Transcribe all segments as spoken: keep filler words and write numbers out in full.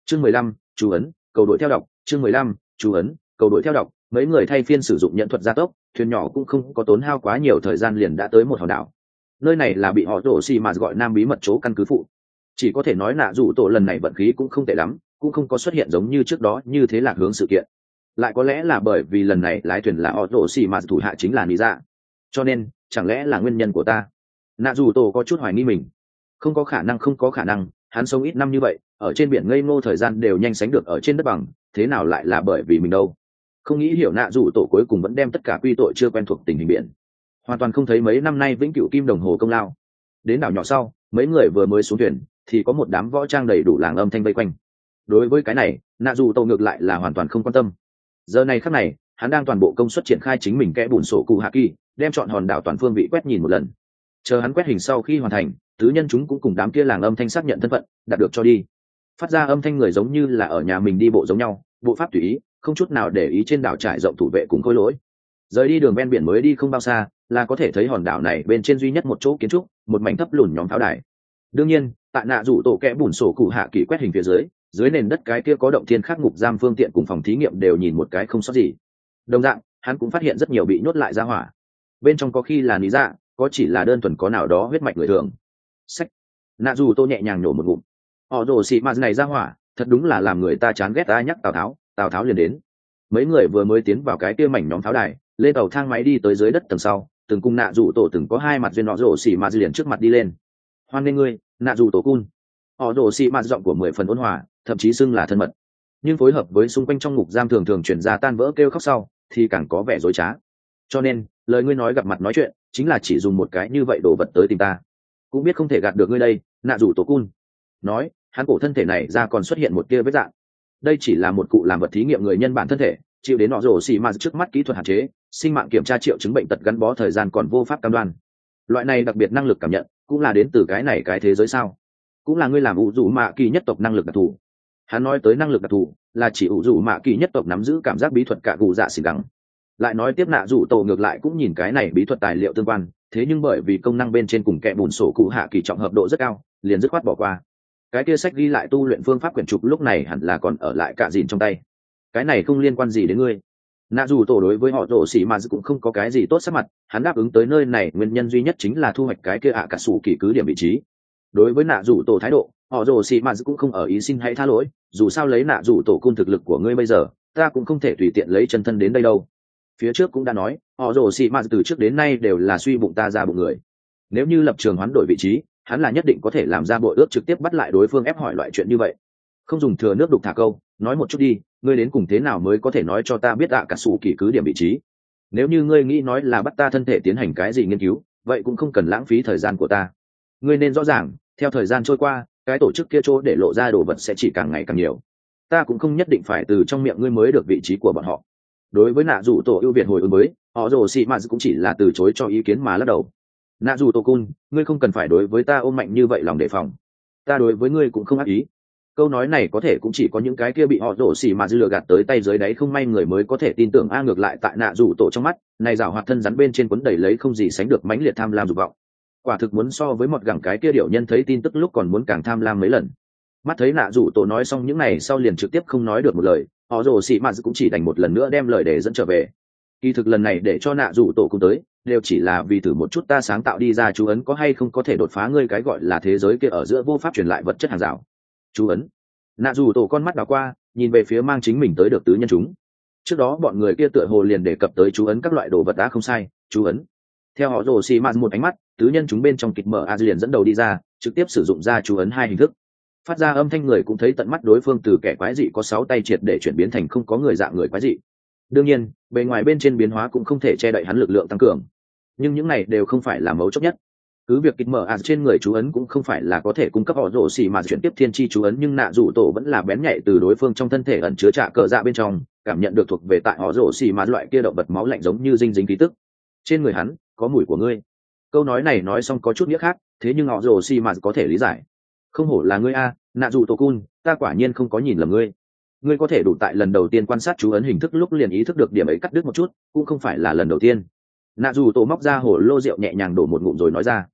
chương mười lăm chú ấn cầu đội theo đọc chương mười lăm chú ấn cầu đội theo đọc. Mấy người thay phiên sử dụng nhận thuật gia tốc, thuyền nhỏ cũng không có tốn hao quá nhiều thời gian liền đã tới một hòn đảo. Nơi này là bị họ rổ xì mà gọi nam bí mật chỗ căn cứ phụ. Chỉ có thể nói nạ dù tổ lần này vận khí cũng không tệ lắm, cũng không có xuất hiện giống như trước đó như thế lạc hướng sự kiện. Lại có lẽ là bởi vì lần này lái thuyền là họ rổ xì mà thủ hạ chính là lý dạ, cho nên chẳng lẽ là nguyên nhân của ta. Nạ dù tổ có chút hoài nghi mình. Không có khả năng, không có khả năng, hắn sống ít năm như vậy, ở trên biển ngây ngô thời gian đều nhanh sánh được ở trên đất bằng, thế nào lại là bởi vì mình đâu. Không nghĩ hiểu nạ dù tổ cuối cùng vẫn đem tất cả quy tội chưa quen thuộc tình hình biển, hoàn toàn không thấy mấy năm nay vĩnh cửu kim đồng hồ công lao. Đến đảo nhỏ sau, mấy người vừa mới xuống thuyền thì có một đám võ trang đầy đủ làng âm thanh vây quanh. Đối với cái này, nạ dù tổ ngược lại là hoàn toàn không quan tâm. Giờ này khắc này, hắn đang toàn bộ công suất triển khai chính mình kẽ bùn sổ cụ hạ kỳ, đem chọn hòn đảo toàn phương vị quét nhìn một lần. Chờ hắn quét hình sau khi hoàn thành, tứ nhân chúng cũng cùng đám kia làng âm thanh xác nhận thân phận, đạt được cho đi. Phát ra âm thanh người giống như là ở nhà mình đi bộ giống nhau, bộ pháp tùy ý, không chút nào để ý trên đảo trải rộng thủ vệ cùng khối lỗi. Rời đi đường ven biển mới đi không bao xa, là có thể thấy hòn đảo này bên trên duy nhất một chỗ kiến trúc, một mảnh thấp lùn nhóm pháo đài. Đương nhiên, tại nạ rủ tổ kẽ bùn sổ cụ hạ kỳ quét hình phía dưới, dưới nền đất cái kia có động thiên khắc ngục giam phương tiện cùng phòng thí nghiệm đều nhìn một cái không sót gì. Đồng dạng, hắn cũng phát hiện rất nhiều bị nhốt lại ra hỏa. Bên trong có khi là lý dạ, có chỉ là đơn thuần có nào đó huyết mạch người thường. Sách. Nạ dù tô nhẹ nhàng nhổ một ngụm. Họ rồ xị mạt này ra hỏa, thật đúng là làm người ta chán ghét. Ta nhắc Tào Tháo, Tào Tháo liền đến. Mấy người vừa mới tiến vào cái kia mảnh nhóm pháo đài, lên tàu thang máy đi tới dưới đất tầng sau, từng cung nạ dù tổ từng có hai mặt duyên họ rồ xị mạt liền trước mặt đi lên. Hoan nghênh ngươi, nạ dù tổ cun. Họ rồ xị mạt giọng của mười phần ôn hòa, thậm chí xưng là thân mật. Nhưng phối hợp với xung quanh trong ngục giam thường thường chuyển ra tan vỡ kêu khóc sau, thì càng có vẻ dối trá. Cho nên, lời ngươi nói gặp mặt nói chuyện, chính là chỉ dùng một cái như vậy đồ vật tới tìm ta. Cũng biết không thể gạt được ngươi đây, nạ dù tổ cun. Nói, hắn cổ thân thể này ra còn xuất hiện một tia vết dạng. Đây chỉ là một cụ làm vật thí nghiệm người nhân bản thân thể, chịu đến nọ rổ xì mà trước mắt kỹ thuật hạn chế, sinh mạng kiểm tra triệu chứng bệnh tật gắn bó thời gian còn vô pháp cam đoan. Loại này đặc biệt năng lực cảm nhận, cũng là đến từ cái này cái thế giới sao? Cũng là ngươi làm ủ rủ mạ kỳ nhất tộc năng lực đặc thù. Hắn nói tới năng lực đặc thù, là chỉ ủ rủ mạ kỳ nhất tộc nắm giữ cảm giác bí thuật cả gù dạ xì gắng. Lại nói tiếp nạ rủ tổ ngược lại cũng nhìn cái này bí thuật tài liệu tương quan, thế nhưng bởi vì công năng bên trên cùng kẽ bùn sổ cụ hạ kỳ trọng hợp độ rất cao, liền dứt khoát bỏ qua. Cái kia sách ghi lại tu luyện phương pháp quyển trục lúc này hẳn là còn ở lại cả dìn trong tay. Cái này không liên quan gì đến ngươi. Nạ dù tổ đối với họ rổ xỉ mà cũng không có cái gì tốt sắc mặt, hắn đáp ứng tới nơi này nguyên nhân duy nhất chính là thu hoạch cái kia ạ cả sủ kỳ cứ điểm vị trí. Đối với nạ dù tổ thái độ, họ rổ xỉ mà cũng không ở ý xin hãy tha lỗi, dù sao lấy nạ dù tổ cung thực lực của ngươi bây giờ, ta cũng không thể tùy tiện lấy chân thân đến đây đâu. Phía trước cũng đã nói, họ rổ xỉ mà từ trước đến nay đều là suy bụng ta ra bụng người. Nếu như lập trường hoán đổi vị trí, hắn là nhất định có thể làm ra bội ước trực tiếp bắt lại đối phương ép hỏi loại chuyện như vậy. Không dùng thừa nước đục thả câu, nói một chút đi, ngươi đến cùng thế nào mới có thể nói cho ta biết ạ cả sủ kỳ cứ điểm vị trí. Nếu như ngươi nghĩ nói là bắt ta thân thể tiến hành cái gì nghiên cứu, vậy cũng không cần lãng phí thời gian của ta. Ngươi nên rõ ràng, theo thời gian trôi qua, cái tổ chức kia chỗ để lộ ra đồ vật sẽ chỉ càng ngày càng nhiều. Ta cũng không nhất định phải từ trong miệng ngươi mới được vị trí của bọn họ. Đối với nạ dù tổ ưu việt hồi ứng mới, họ rồ xị mạt cũng chỉ là từ chối cho ý kiến mà lắc đầu. Nạ dù tổ cun, ngươi không cần phải đối với ta ôm mạnh như vậy lòng đề phòng. Ta đối với ngươi cũng không ác ý. Câu nói này có thể cũng chỉ có những cái kia bị họ rổ xỉ mà dư lừa gạt tới tay dưới đáy không may người mới có thể tin tưởng. A ngược lại tại nạ dù tổ trong mắt này rào hoạt thân rắn bên trên quấn đầy lấy không gì sánh được mãnh liệt tham lam dục vọng. Quả thực muốn so với một gẳng cái kia điệu nhân thấy tin tức lúc còn muốn càng tham lam mấy lần. Mắt thấy nạ dù tổ nói xong những này sau liền trực tiếp không nói được một lời, họ rổ xỉ mà cũng chỉ đành một lần nữa đem lời để dẫn trở về. Kỳ thực lần này để cho nạ dù tổ cũng tới đều chỉ là vì thử một chút ta sáng tạo đi ra chú ấn có hay không có thể đột phá ngươi cái gọi là thế giới kia ở giữa vô pháp truyền lại vật chất hàng rào. Chú ấn. Nạ dù tổ con mắt đảo qua, nhìn về phía mang chính mình tới được tứ nhân chúng. Trước đó bọn người kia tựa hồ liền đề cập tới chú ấn các loại đồ vật đã không sai, chú ấn. Theo họ rồ xì mạt một ánh mắt, tứ nhân chúng bên trong kịch mở a liền dẫn đầu đi ra, trực tiếp sử dụng ra chú ấn hai hình thức. Phát ra âm thanh người cũng thấy tận mắt đối phương từ kẻ quái dị có sáu tay triệt để chuyển biến thành không có người dạng người quái dị. Đương nhiên, bề ngoài bên trên biến hóa cũng không thể che đậy hắn lực lượng tăng cường. Nhưng những này đều không phải là mấu chốt nhất. Cứ việc kịch mở ạt trên người chú ấn cũng không phải là có thể cung cấp họ rổ xì mà chuyển tiếp thiên chi chú ấn, nhưng nạ rủ tổ vẫn là bén nhạy từ đối phương trong thân thể ẩn chứa trả cờ dạ bên trong, cảm nhận được thuộc về tại họ rổ xì mà loại kia động vật máu lạnh giống như dinh dính khí tức. Trên người hắn có mùi của ngươi. Câu nói này nói xong có chút nghĩa khác, thế nhưng họ rổ xì mà có thể lý giải. Không hổ là ngươi a, nạ rủ tổ cun, ta quả nhiên không có nhìn lầm ngươi. Ngươi có thể đủ tại lần đầu tiên quan sát chú ấn hình thức lúc liền ý thức được điểm ấy cắt đứt một chút, cũng không phải là lần đầu tiên. Nạ rủ tổ móc ra hồ lô rượu nhẹ nhàng đổ một ngụm rồi nói ra.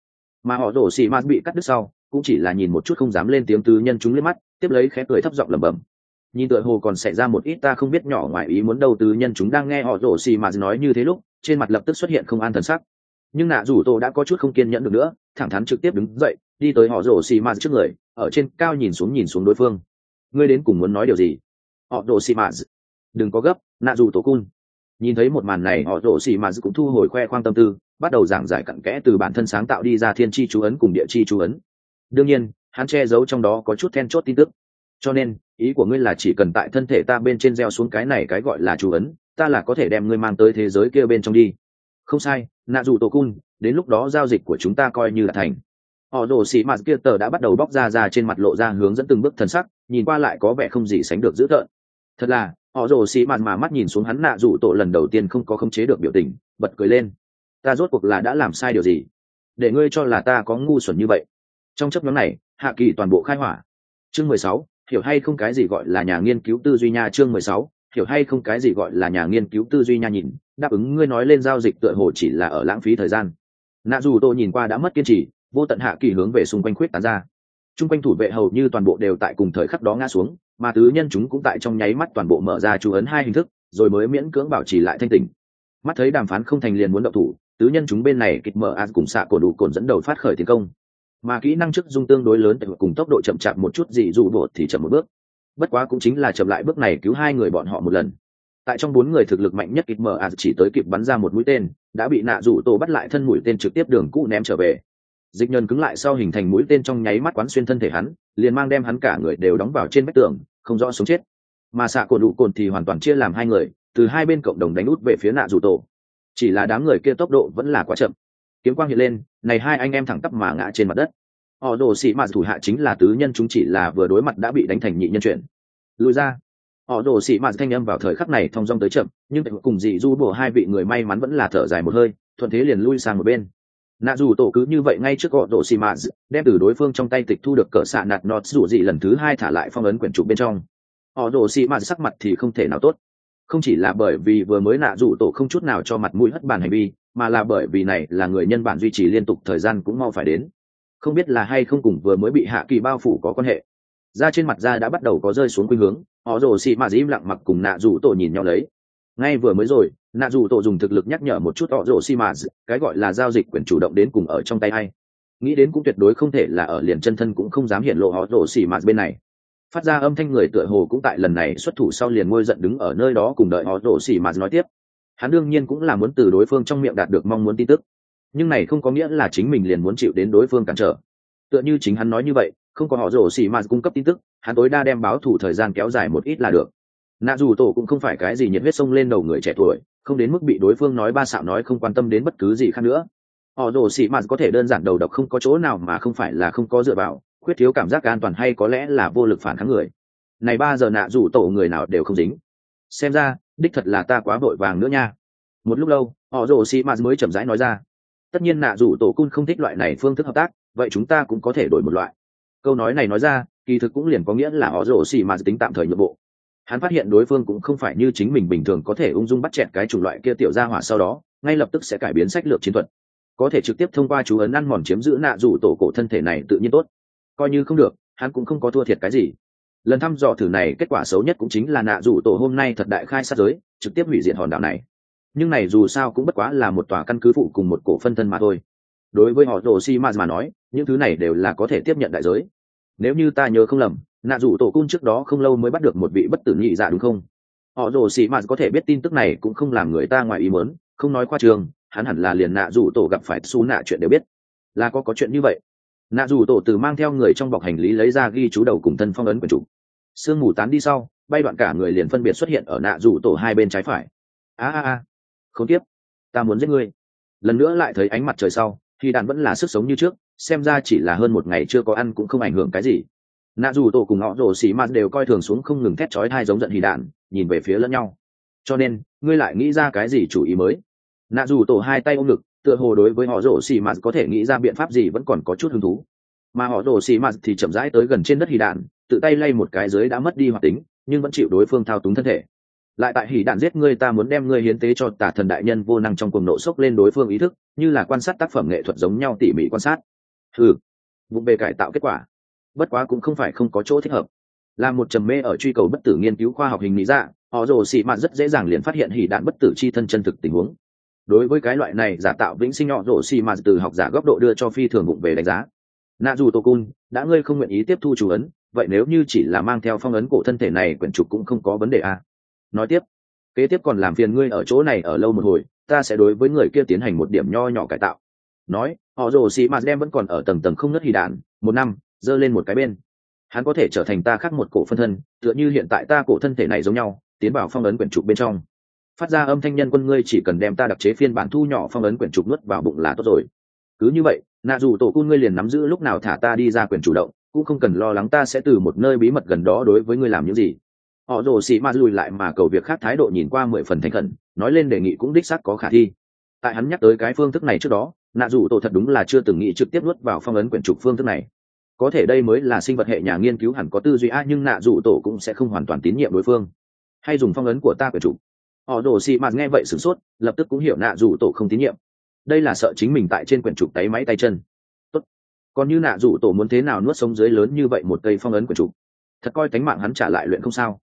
mà họ rổ xì mạt bị cắt đứt sau cũng chỉ là nhìn một chút không dám lên tiếng tứ nhân chúng liếc mắt tiếp lấy khẽ cười thấp giọng lẩm bẩm. Nhìn tựa hồ còn xảy ra một ít ta không biết nhỏ ngoài ý muốn đâu. Tứ nhân chúng đang nghe họ rổ xì mạt nói như thế lúc trên mặt lập tức xuất hiện không an thần sắc, nhưng nạ rủ tổ đã có chút không kiên nhẫn được nữa, thẳng thắn trực tiếp đứng dậy đi tới họ rổ xì mạt trước người, ở trên cao nhìn xuống nhìn xuống đối phương. Ngươi đến cùng muốn nói điều gì? Họ rổ xì mạt, đừng có gấp, nạ rủ tổ cun. Nhìn thấy một màn này họ rổ xì mạt cũng thu hồi khoe khoang tâm tư, bắt đầu giảng giải cặn kẽ từ bản thân sáng tạo đi ra thiên chi chú ấn cùng địa chi chú ấn. Đương nhiên hắn che giấu trong đó có chút then chốt tin tức, cho nên ý của ngươi là chỉ cần tại thân thể ta bên trên gieo xuống cái này cái gọi là chú ấn, ta là có thể đem ngươi mang tới thế giới kia bên trong đi. Không sai, nạ dù tổ cun, đến lúc đó giao dịch của chúng ta coi như là thành. Họ rồ xì mạt kia tờ đã bắt đầu bóc ra ra trên mặt lộ ra hướng dẫn từng bước thần sắc, nhìn qua lại có vẻ không gì sánh được dữ tợn. Thật là họ rồ xì mạt mà mắt nhìn xuống hắn nạ dù tổ lần đầu tiên không có khống chế được biểu tình, bật cười lên. Ta rốt cuộc là đã làm sai điều gì để ngươi cho là ta có ngu xuẩn như vậy? Trong chấp nhóm này hạ kỳ toàn bộ khai hỏa. Chương mười sáu, hiểu hay không cái gì gọi là nhà nghiên cứu tư duy nha. Chương mười sáu, hiểu hay không cái gì gọi là nhà nghiên cứu tư duy nha. Nhìn đáp ứng ngươi nói lên giao dịch tựa hồ chỉ là ở lãng phí thời gian. Nạ dù tôi nhìn qua đã mất kiên trì, vô tận hạ kỳ hướng về xung quanh khuyết tán ra. Trung quanh thủ vệ hầu như toàn bộ đều tại cùng thời khắc đó ngã xuống, mà tứ nhân chúng cũng tại trong nháy mắt toàn bộ mở ra chú ấn hai hình thức, rồi mới miễn cưỡng bảo trì lại thanh tỉnh. Mắt thấy đàm phán không thành liền muốn động thủ, tứ nhân chúng bên này kịch mở as cùng xạ cổ đủ cồn dẫn đầu phát khởi tiến công, mà kỹ năng chức dung tương đối lớn tại cùng tốc độ chậm chạp một chút gì dù bột thì chậm một bước. Bất quá cũng chính là chậm lại bước này cứu hai người bọn họ một lần. Tại trong bốn người thực lực mạnh nhất kịch mở as chỉ tới kịp bắn ra một mũi tên, đã bị nạ rủ tổ bắt lại thân mũi tên trực tiếp đường cũ ném trở về. Dịch nhân cứng lại sau hình thành mũi tên trong nháy mắt quán xuyên thân thể hắn, liền mang đem hắn cả người đều đóng vào trên vách tường, không rõ sống chết. Mà xạ cổ đủ cồn thì hoàn toàn chia làm hai người, từ hai bên cộng đồng đánh út về phía nạ rủ tổ. Chỉ là đám người kia tốc độ vẫn là quá chậm. Kiếm quang hiện lên, này hai anh em thẳng tắp mà ngã trên mặt đất. Họ đồ sĩ mạt thủ hạ chính là tứ nhân chúng chỉ là vừa đối mặt đã bị đánh thành nhị nhân chuyển. Lùi ra. Họ đồ sĩ mạt thanh âm vào thời khắc này thong dong tới chậm, nhưng cùng dị du bổ hai vị người may mắn vẫn là thở dài một hơi, thuận thế liền lui sang một bên. Nạ dù tổ cứ như vậy ngay trước họ đồ sĩ mạt, đem từ đối phương trong tay tịch thu được cỡ xạ nạt nọt rủ dị lần thứ hai thả lại phong ấn quyển trục bên trong. Họ đồ sĩ mạt sắc mặt thì không thể nào tốt. Không chỉ là bởi vì vừa mới nạ dù tổ không chút nào cho mặt mũi hất bàn hành vi, mà là bởi vì này là người nhân bản duy trì liên tục thời gian cũng mau phải đến. Không biết là hay không cùng vừa mới bị hạ kỳ bao phủ có quan hệ. Da trên mặt da đã bắt đầu có rơi xuống khuynh hướng, họ rồ xị mà im lặng mặc cùng nạ dù tổ nhìn nhau lấy. Ngay vừa mới rồi, nạ dù tổ dùng thực lực nhắc nhở một chút họ rồ xị mà, cái gọi là giao dịch quyền chủ động đến cùng ở trong tay hay. Nghĩ đến cũng tuyệt đối không thể là ở liền chân thân cũng không dám hiện lộ họ rồ xị mà bên này. Phát ra âm thanh người tựa hồ cũng tại lần này xuất thủ sau liền ngôi giận đứng ở nơi đó cùng đợi họ rồ xị mà nói tiếp. Hắn đương nhiên cũng là muốn từ đối phương trong miệng đạt được mong muốn tin tức, nhưng này không có nghĩa là chính mình liền muốn chịu đến đối phương cản trở. Tựa như chính hắn nói như vậy, không có họ rồ xì mà cung cấp tin tức, hắn tối đa đem báo thủ thời gian kéo dài một ít là được. Nạ dù tổ cũng không phải cái gì nhiệt huyết sông lên đầu người trẻ tuổi, không đến mức bị đối phương nói ba xạo nói không quan tâm đến bất cứ gì khác nữa. Họ rồ xì mà có thể đơn giản đầu độc không có chỗ nào mà không phải là không có dựa vào, khuyết thiếu cảm giác an toàn hay có lẽ là vô lực phản kháng người. Này ba giờ nạ dù tổ người nào đều không dính. Xem ra đích thật là ta quá vội vàng nữa nha. Một lúc lâu họ rồ xì mà mới chậm rãi nói ra. Tất nhiên nạ dù tổ cun không thích loại này phương thức hợp tác, vậy chúng ta cũng có thể đổi một loại. Câu nói này nói ra kỳ thực cũng liền có nghĩa là họ rồ xì mà tính tạm thời nhượng bộ. Hắn phát hiện đối phương cũng không phải như chính mình bình thường có thể ung dung bắt chẹt cái chủng loại kia tiểu gia hỏa, sau đó ngay lập tức sẽ cải biến sách lược chiến thuật, có thể trực tiếp thông qua chú ấn ăn mòn chiếm giữ nạ dù tổ cổ thân thể này tự nhiên tốt. Coi như không được, hắn cũng không có thua thiệt cái gì. Lần thăm dò thử này kết quả xấu nhất cũng chính là nạ dù tổ hôm nay thật đại khai sát giới, trực tiếp hủy diệt hòn đảo này. Nhưng này dù sao cũng bất quá là một tòa căn cứ phụ cùng một cổ phân thân mà thôi. Đối với họ rồ xi mà mà nói, những thứ này đều là có thể tiếp nhận đại giới. Nếu như ta nhớ không lầm, nạ dù tổ cung trước đó không lâu mới bắt được một vị bất tử nhị dạ đúng không? Họ rồ xi mà có thể biết tin tức này cũng không làm người ta ngoài ý muốn, không nói khoa trương, hắn hẳn là liền nạ dù tổ gặp phải xú nạ chuyện đều biết. Là có có chuyện như vậy. Nạ dù tổ từ mang theo người trong bọc hành lý lấy ra ghi chú đầu cùng thân phong ấn quyển trục. Sương mù tán đi sau, bay đoạn cả người liền phân biệt xuất hiện ở nạ dù tổ hai bên trái phải. A a a, không tiếp, ta muốn giết ngươi. Lần nữa lại thấy ánh mặt trời sau, thì đàn vẫn là sức sống như trước, xem ra chỉ là hơn một ngày chưa có ăn cũng không ảnh hưởng cái gì. Nạ dù tổ cùng họ rồ xì mạt đều coi thường xuống không ngừng thét chói tai giống giận hì đạn, nhìn về phía lẫn nhau. Cho nên ngươi lại nghĩ ra cái gì chủ ý mới? Nạ dù tổ hai tay ôm ngực, tựa hồ đối với họ rồ xì mạt có thể nghĩ ra biện pháp gì vẫn còn có chút hứng thú. Mà họ rồ xì mạt thì chậm rãi tới gần trên đất hì đạn, tự tay lay một cái dưới đã mất đi hoạt tính nhưng vẫn chịu đối phương thao túng thân thể. Lại tại hỉ đạn giết ngươi, ta muốn đem ngươi hiến tế cho tà thần đại nhân vô năng trong cuồng nộ sốc lên đối phương ý thức, như là quan sát tác phẩm nghệ thuật giống nhau tỉ mỉ quan sát. Ừ, vụ bề cải tạo kết quả, bất quá cũng không phải không có chỗ thích hợp. Là một trầm mê ở truy cầu bất tử nghiên cứu khoa học hình lý dạ, họ rồ xì mạt rất dễ dàng liền phát hiện hỉ đạn bất tử chi thân chân thực tình huống. Đối với cái loại này giả tạo vĩnh sinh họ rồ xì mạt từ học giả góc độ đưa cho phi thường vụ về đánh giá. Nạ dù tô cun, đã ngươi không nguyện ý tiếp thu chủ ấn, vậy nếu như chỉ là mang theo phong ấn cổ thân thể này quyển trục cũng không có vấn đề à. Nói tiếp, kế tiếp còn làm phiền ngươi ở chỗ này ở lâu một hồi, ta sẽ đối với người kia tiến hành một điểm nho nhỏ cải tạo. Nói, họ rồ xì mạt đem vẫn còn ở tầng tầng không ngớt hỉ đạn, một năm, giơ lên một cái bên. Hắn có thể trở thành ta khác một cổ phân thân, tựa như hiện tại ta cổ thân thể này giống nhau, tiến vào phong ấn quyển trục bên trong. Phát ra âm thanh nhân quân, ngươi chỉ cần đem ta đặc chế phiên bản thu nhỏ phong ấn quyển trục nuốt vào bụng là tốt rồi. Cứ như vậy, nạ dù tổ cun ngươi liền nắm giữ lúc nào thả ta đi ra quyền chủ động, cũng không cần lo lắng ta sẽ từ một nơi bí mật gần đó đối với ngươi làm những gì. Họ rồ xì ma lùi lại mà cầu việc khác thái độ nhìn qua mười phần thành khẩn, nói lên đề nghị cũng đích xác có khả thi. Tại hắn nhắc tới cái phương thức này trước đó, nạ dù tổ thật đúng là chưa từng nghĩ trực tiếp nuốt vào phong ấn quyển trục phương thức này. Có thể đây mới là sinh vật hệ nhà nghiên cứu hẳn có tư duy a, nhưng nạ dù tổ cũng sẽ không hoàn toàn tín nhiệm đối phương. Hay dùng phong ấn của ta quyển trục. Họ rồ xì ma nghe vậy sửng sốt, lập tức cũng hiểu nạ dù tổ không tín nhiệm. Đây là sợ chính mình tại trên quyển trục tay máy tay chân. Tốt. Còn như nạ dù tổ muốn thế nào nuốt sống dưới lớn như vậy một cây phong ấn quyển trục, thật coi tánh mạng hắn trả lại luyện không sao.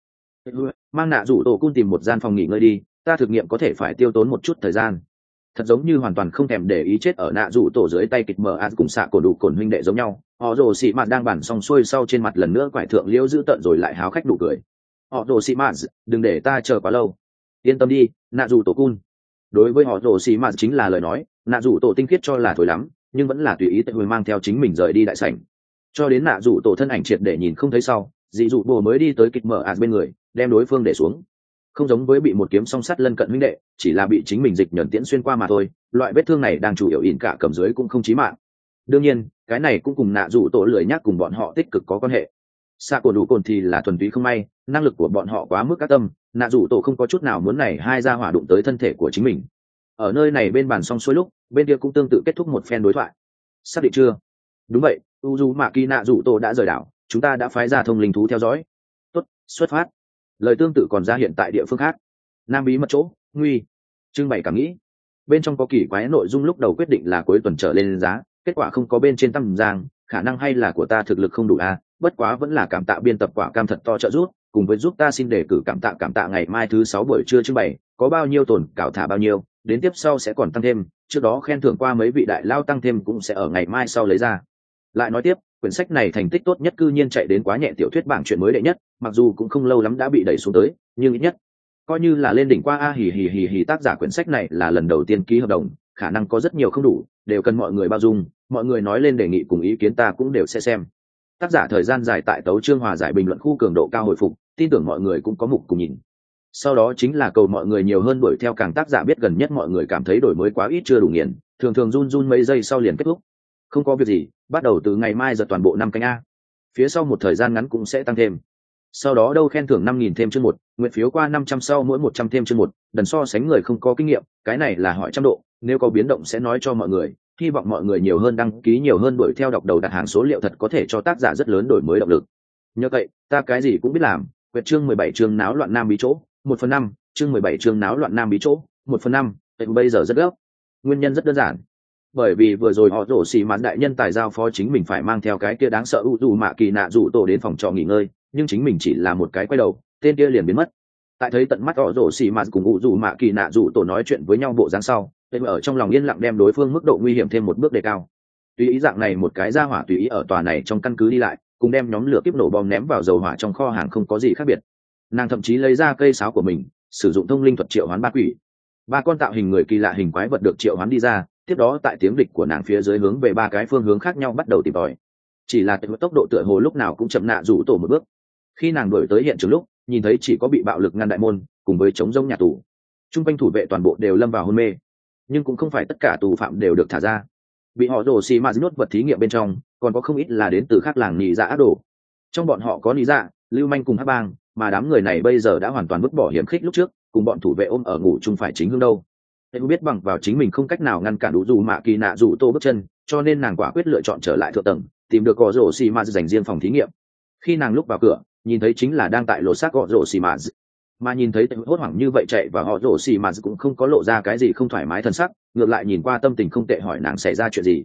Mang nạ dù tổ cun tìm một gian phòng nghỉ ngơi đi, ta thực nghiệm có thể phải tiêu tốn một chút thời gian. Thật giống như hoàn toàn không thèm để ý chết ở nạ dù tổ dưới tay kịch mờ a cùng xạ cổ đủ cồn huynh đệ giống nhau. Họ rồ xị mạt đang bàn xong xuôi sau trên mặt lần nữa quải thượng liễu giữ tận rồi lại háo khách đủ cười. Họ rồ xị mạt, đừng để ta chờ quá lâu. Yên tâm đi, nạ dù tổ cun. Đối với họ rồ xị mạt chính là lời nói, nạ dù tổ tinh khiết cho là thổi lắm, nhưng vẫn là tùy ý tự hồi mang theo chính mình rời đi đại sảnh. Cho đến nạ dù tổ thân ảnh triệt để nhìn không thấy sau, dị dụ bồ mới đi tới kịch mở ạt bên người, đem đối phương để xuống. Không giống với bị một kiếm song sắt lân cận huynh đệ, chỉ là bị chính mình dịch nhẫn tiễn xuyên qua mà thôi, loại vết thương này đang chủ yếu ỉn cả cầm dưới cũng không chí mạng. Đương nhiên, cái này cũng cùng nạ dù tổ lười nhắc cùng bọn họ tích cực có quan hệ. Xạ cổ đủ cồn thì là thuần túy không may, năng lực của bọn họ quá mức các tâm, nạ dù tổ không có chút nào muốn này hai ra hỏa đụng tới thân thể của chính mình. Ở nơi này bên bàn xong xuôi lúc, bên kia cũng tương tự kết thúc một phen đối thoại. Xác định chưa? Đúng vậy, Uzumaki nạ dù tổ đã rời đảo, chúng ta đã phái ra thông linh thú theo dõi. Tốt, xuất phát. Lời tương tự còn ra hiện tại địa phương khác. Nam bí mật chỗ, nguy. Trưng bày cảm nghĩ. Bên trong có kỳ quái nội dung, lúc đầu quyết định là cuối tuần trở lên giá, kết quả không có bên trên tầm giang, khả năng hay là của ta thực lực không đủ a, bất quá vẫn là cảm tạ biên tập quả cam thật to trợ giúp, cùng với giúp ta xin đề cử cảm tạ cảm tạ ngày mai thứ sáu buổi trưa trưng bày, có bao nhiêu tồn cảo thả bao nhiêu, đến tiếp sau sẽ còn tăng thêm, trước đó khen thưởng qua mấy vị đại lao tăng thêm cũng sẽ ở ngày mai sau lấy ra. Lại nói tiếp, quyển sách này thành tích tốt nhất cư nhiên chạy đến quá nhẹ tiểu thuyết bảng chuyện mới đệ nhất, mặc dù cũng không lâu lắm đã bị đẩy xuống tới, nhưng ít nhất coi như là lên đỉnh qua a. Hì hì hì hì, tác giả quyển sách này là lần đầu tiên ký hợp đồng, khả năng có rất nhiều không đủ, đều cần mọi người bao dung, mọi người nói lên đề nghị cùng ý kiến ta cũng đều sẽ xem. Tác giả thời gian dài tại tấu chương hòa giải bình luận khu cường độ cao hồi phục, tin tưởng mọi người cũng có mục cùng nhìn. Sau đó chính là cầu mọi người nhiều hơn đuổi theo càng tác giả biết gần nhất mọi người cảm thấy đổi mới quá ít chưa đủ nghiền, thường thường run run mấy giây sau liền kết thúc. Không có việc gì, bắt đầu từ ngày mai giờ toàn bộ năm canh a. Phía sau một thời gian ngắn cũng sẽ tăng thêm. Sau đó đâu khen thưởng năm nghìn thêm chương một, nguyện phiếu qua năm trăm sau mỗi một trăm thêm chương một, đần so sánh người không có kinh nghiệm, cái này là hỏi trăm độ, nếu có biến động sẽ nói cho mọi người, hy vọng mọi người nhiều hơn đăng ký nhiều hơn đuổi theo đọc đầu đặt hàng số liệu thật có thể cho tác giả rất lớn đổi mới động lực. Nhờ vậy, ta cái gì cũng biết làm, quyển chương mười bảy chương náo loạn nam bí chỗ, một phần năm, chương mười bảy chương náo loạn nam bí chỗ, một phần năm, bây giờ rất gấp. Nguyên nhân rất đơn giản. Bởi vì vừa rồi họ rổ xì mãn đại nhân tài giao phó chính mình phải mang theo cái kia đáng sợ u dù mạ kỳ nạ rủ tổ đến phòng trọ nghỉ ngơi, nhưng chính mình chỉ là một cái quay đầu, tên kia liền biến mất. Tại thấy tận mắt họ rổ xì mãn cùng u dù mạ kỳ nạ rủ tổ nói chuyện với nhau bộ dáng sau, tên ở trong lòng yên lặng đem đối phương mức độ nguy hiểm thêm một bước đề cao. Tùy ý dạng này một cái ra hỏa tùy ý ở tòa này trong căn cứ đi lại, cùng đem nhóm lửa kiếp nổ bom ném vào dầu hỏa trong kho hàng không có gì khác biệt. Nàng thậm chí lấy ra cây sáo của mình, sử dụng thông linh thuật triệu hoán ba quỷ. Ba con tạo hình người kỳ lạ hình quái vật được triệu hoán đi ra, tiếp đó tại tiếng địch của nàng phía dưới hướng về ba cái phương hướng khác nhau bắt đầu tìm tòi. Chỉ là tốc độ tựa hồ lúc nào cũng chậm nạ rủ tổ một bước. Khi nàng đuổi tới hiện trường lúc, nhìn thấy chỉ có bị bạo lực ngăn đại môn cùng với chống rông nhà tù, trung quanh thủ vệ toàn bộ đều lâm vào hôn mê, nhưng cũng không phải tất cả tù phạm đều được thả ra. Bị họ rồ xì ma nhốt vật thí nghiệm bên trong còn có không ít là đến từ khác làng nị dạ ác đồ. Trong bọn họ có nị dạ, lưu manh cùng hắc bang, mà đám người này bây giờ đã hoàn toàn vứt bỏ hiểm khích lúc trước, cùng bọn thủ vệ ôm ở ngủ chung phải chính hướng đâu. Em biết bằng vào chính mình không cách nào ngăn cản đủ dù mạ kỳ nạ dù tô bước chân, cho nên nàng quả quyết lựa chọn trở lại thượng tầng, tìm được gò rổ xì ma dành riêng phòng thí nghiệm. Khi nàng lúc vào cửa, nhìn thấy chính là đang tại lột xác gò rổ xì ma, mà nhìn thấy hốt hoảng như vậy chạy và họ rổ xì ma cũng không có lộ ra cái gì không thoải mái thân sắc, ngược lại nhìn qua tâm tình không tệ hỏi nàng xảy ra chuyện gì.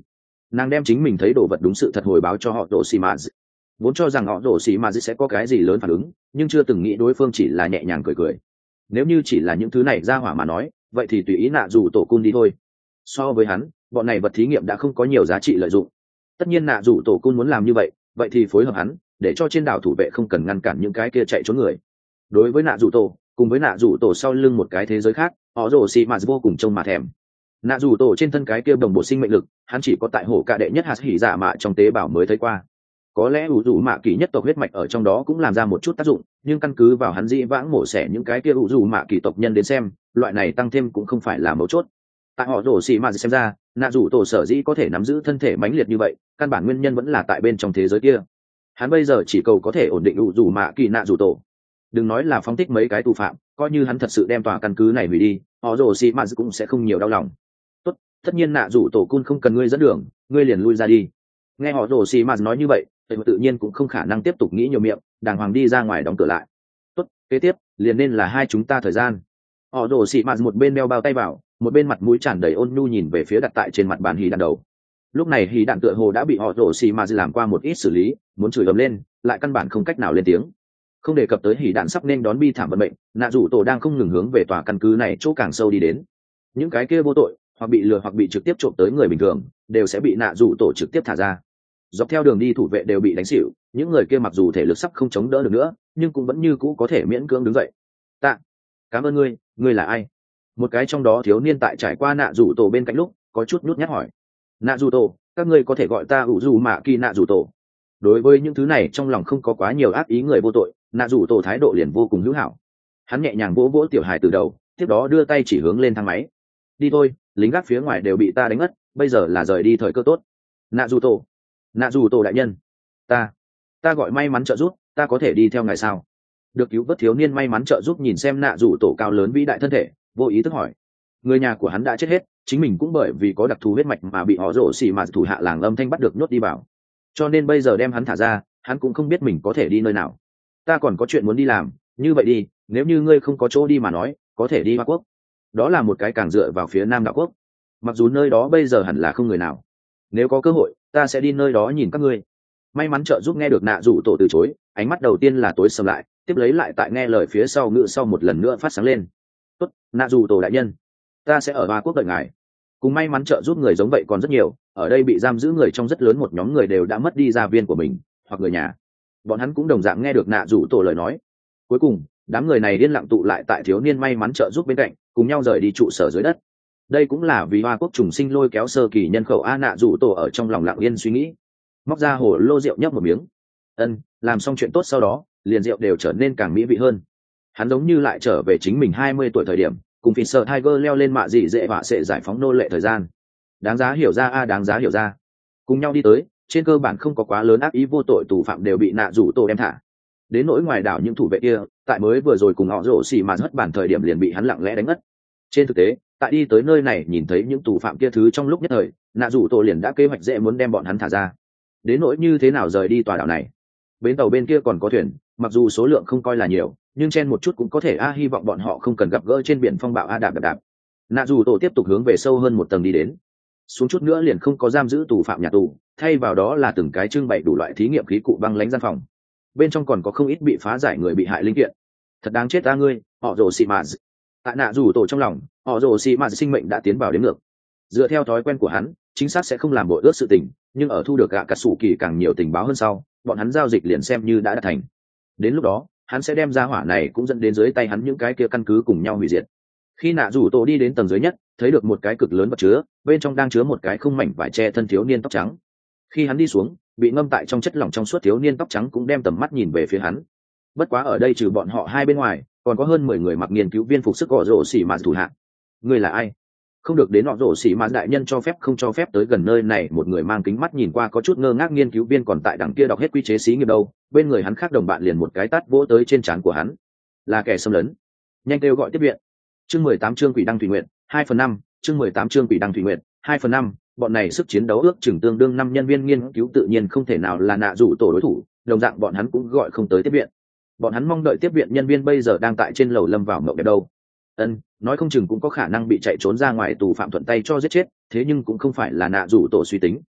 nàng đem chính mình thấy đồ vật đúng sự thật hồi báo cho họ rồ xì mà vốn cho rằng họ rồ xì mà sẽ có cái gì lớn phản ứng, nhưng chưa từng nghĩ đối phương chỉ là nhẹ nhàng cười cười. Nếu như chỉ là những thứ này ra hỏa mà nói, vậy thì tùy ý nạ dù tổ cun đi thôi. So với hắn, bọn này vật thí nghiệm đã không có nhiều giá trị lợi dụng. Tất nhiên nạ dù tổ cun muốn làm như vậy, vậy thì phối hợp hắn, để cho trên đảo thủ vệ không cần ngăn cản những cái kia chạy trốn người. Đối với nạ dù tổ, cùng với nạ dù tổ sau lưng một cái thế giới khác, họ rồ xì mà vô cùng trông mà thèm. Nạ dù tổ trên thân cái kia đồng bộ sinh mệnh lực, hắn chỉ có tại hổ cả đệ nhất hạt hỉ dạ mạ trong tế bào mới thấy qua. Có lẽ ủ dù mạ kỳ nhất tộc huyết mạch ở trong đó cũng làm ra một chút tác dụng, nhưng căn cứ vào hắn dĩ vãng mổ xẻ những cái kia ủ dù mạ kỳ tộc nhân đến xem, loại này tăng thêm cũng không phải là mấu chốt. Tại họ rồ xì mà xem ra, nạ dù tổ sở dĩ có thể nắm giữ thân thể mãnh liệt như vậy, căn bản nguyên nhân vẫn là tại bên trong thế giới kia. Hắn bây giờ chỉ cầu có thể ổn định ủ dù mạ kỳ nạ dù tổ. Đừng nói là phóng thích mấy cái tù phạm, coi như hắn thật sự đem tòa căn cứ này hủy đi, họ rồ xì mà cũng sẽ không nhiều đau lòng. Tốt, tất nhiên nạ dù tổ cun không cần ngươi dẫn đường, ngươi liền lui ra đi. Nghe họ rồ xì mà nói như vậy, thì tự nhiên cũng không khả năng tiếp tục nghĩ nhiều miệng, đàng hoàng đi ra ngoài đóng cửa lại. Tốt, kế tiếp liền nên là hai chúng ta thời gian. Họ rồ xì mà một bên đeo bao tay vào, một bên mặt mũi tràn đầy ôn nhu nhìn về phía đặt tại trên mặt bàn hì đạn đầu. Lúc này hì đạn tựa hồ đã bị họ rồ xì mà làm qua một ít xử lý, muốn chửi ầm lên, lại căn bản không cách nào lên tiếng. Không đề cập tới hỉ đạn sắp nên đón bi thảm vận mệnh, nạ rủ tổ đang không ngừng hướng về tòa căn cứ này chỗ càng sâu đi đến. Những cái kia vô tội hoặc bị lừa hoặc bị trực tiếp trộm tới người bình thường đều sẽ bị nạ rủ tổ trực tiếp thả ra. Dọc theo đường đi thủ vệ đều bị đánh xỉu, những người kia mặc dù thể lực sắp không chống đỡ được nữa, nhưng cũng vẫn như cũ có thể miễn cưỡng đứng dậy. Tạ, cảm ơn ngươi, ngươi là ai? Một cái trong đó thiếu niên tại trải qua nạ rủ tổ bên cạnh lúc có chút nhút nhát hỏi. Nạ rủ tổ, các ngươi có thể gọi ta ủ dù mạ kỳ nạ rủ tổ. Đối với những thứ này trong lòng không có quá nhiều ác ý người vô tội, nạ rủ tổ thái độ liền vô cùng hữu hảo. Hắn nhẹ nhàng vỗ vỗ tiểu hài từ đầu, tiếp đó đưa tay chỉ hướng lên thang máy. Đi thôi, lính gác phía ngoài đều bị ta đánh mất, bây giờ là rời đi thời cơ tốt. Nạ rủ tổ, nạ rủ tổ đại nhân, ta ta gọi may mắn trợ giúp, ta có thể đi theo ngài sao? Được cứu vớt thiếu niên may mắn trợ giúp nhìn xem nạ rủ tổ cao lớn vĩ đại thân thể, vô ý thức hỏi. Người nhà của hắn đã chết hết, chính mình cũng bởi vì có đặc thù huyết mạch mà bị họ rổ xỉ mà thủ hạ làng âm thanh bắt được nhốt đi vào, cho nên bây giờ đem hắn thả ra, hắn cũng không biết mình có thể đi nơi nào. Ta còn có chuyện muốn đi làm, như vậy đi, nếu như ngươi không có chỗ đi mà nói, có thể đi Hoa Quốc. Đó là một cái càng dựa vào phía Nam Đạo Quốc. Mặc dù nơi đó bây giờ hẳn là không người nào. Nếu có cơ hội, ta sẽ đi nơi đó nhìn các ngươi. May mắn trợ giúp nghe được nạ rủ tổ từ chối, ánh mắt đầu tiên là tối sầm lại, tiếp lấy lại tại nghe lời phía sau ngự sau một lần nữa phát sáng lên. Tốt, nạ rủ tổ đại nhân, ta sẽ ở Hoa Quốc đợi ngài. Cùng may mắn trợ giúp người giống vậy còn rất nhiều, ở đây bị giam giữ người trong rất lớn một nhóm người đều đã mất đi gia viên của mình hoặc người nhà. Bọn hắn cũng đồng dạng nghe được nạ rủ tổ lời nói. Cuối cùng đám người này điên lặng tụ lại tại thiếu niên may mắn trợ giúp bên cạnh, cùng nhau rời đi trụ sở dưới đất. Đây cũng là vì Hoa Quốc trùng sinh lôi kéo sơ kỳ nhân khẩu. A nạ rủ tổ ở trong lòng lặng yên suy nghĩ, móc ra hồ lô rượu nhấp một miếng. Ân, làm xong chuyện tốt sau đó liền rượu đều trở nên càng mỹ vị hơn. Hắn giống như lại trở về chính mình hai mươi tuổi thời điểm, cùng phi sợ Tiger leo lên mạ dị dễ họa sẽ giải phóng nô lệ thời gian. Đáng giá hiểu ra a đáng giá hiểu ra. Cùng nhau đi tới, trên cơ bản không có quá lớn ác ý vô tội tù phạm đều bị nạ rủ tổ đem thả. Đến nỗi ngoài đảo những thủ vệ kia, tại mới vừa rồi cùng họ rổ xì mà hất bản thời điểm liền bị hắn lặng lẽ đánh ngất. Trên thực tế, tại đi tới nơi này nhìn thấy những tù phạm kia thứ trong lúc nhất thời, nạ rủ tổ liền đã kế hoạch dễ muốn đem bọn hắn thả ra. Đến nỗi như thế nào rời đi tòa đảo này, bến tàu bên kia còn có thuyền, mặc dù số lượng không coi là nhiều, nhưng chen một chút cũng có thể a hy vọng bọn họ không cần gặp gỡ trên biển phong bạo a đạp đạp đạp. Nạ rủ tổ tiếp tục hướng về sâu hơn một tầng đi đến. Xuống chút nữa liền không có giam giữ tù phạm nhà tù, thay vào đó là từng cái trưng bày đủ loại thí nghiệm khí cụ băng lãnh gian phòng. Bên trong còn có không ít bị phá giải người bị hại linh kiện. Thật đáng chết ta ngươi, họ rồ xì mà. Tại nạ rủ tổ trong lòng, họ rồ xì mà sinh mệnh đã tiến vào đến ngược. Dựa theo thói quen của hắn, chính xác sẽ không làm bội ước sự tình, nhưng ở thu được gạ cà sủ kỳ càng nhiều tình báo hơn sau, bọn hắn giao dịch liền xem như đã đạt thành. Đến lúc đó, hắn sẽ đem ra hỏa này cũng dẫn đến dưới tay hắn những cái kia căn cứ cùng nhau hủy diệt. Khi nạ rủ tổ đi đến tầng dưới nhất, thấy được một cái cực lớn vật chứa, bên trong đang chứa một cái không mảnh vải che thân thiếu niên tóc trắng. Khi hắn đi xuống, bị ngâm tại trong chất lỏng trong suốt thiếu niên tóc trắng cũng đem tầm mắt nhìn về phía hắn. Bất quá ở đây trừ bọn họ hai bên ngoài, còn có hơn mười người mặc nghiên cứu viên phục sức gõ rổ xỉ mà thủ hạ. Ngươi là ai? Không được đến họ rổ xỉ mà đại nhân cho phép không cho phép tới gần nơi này. Một người mang kính mắt nhìn qua có chút ngơ ngác nghiên cứu viên còn tại đằng kia đọc hết quy chế xí nghiệp đâu, bên người hắn khác đồng bạn liền một cái tát vỗ tới trên trán của hắn. Là kẻ xâm lấn, nhanh kêu gọi tiếp viện. Chương mười tám chương quỷ đăng thủy nguyện, hai phần năm, chương mười tám chương quỷ đăng thủy nguyện, hai phần năm, bọn này sức chiến đấu ước chừng tương đương năm nhân viên nghiên cứu tự nhiên không thể nào là nạ rủ tổ đối thủ, đồng dạng bọn hắn cũng gọi không tới tiếp viện. Bọn hắn mong đợi tiếp viện nhân viên bây giờ đang tại trên lầu lâm vào mộng đẹp đâu. Ân, nói không chừng cũng có khả năng bị chạy trốn ra ngoài tù phạm thuận tay cho giết chết, thế nhưng cũng không phải là nạ rủ tổ suy tính.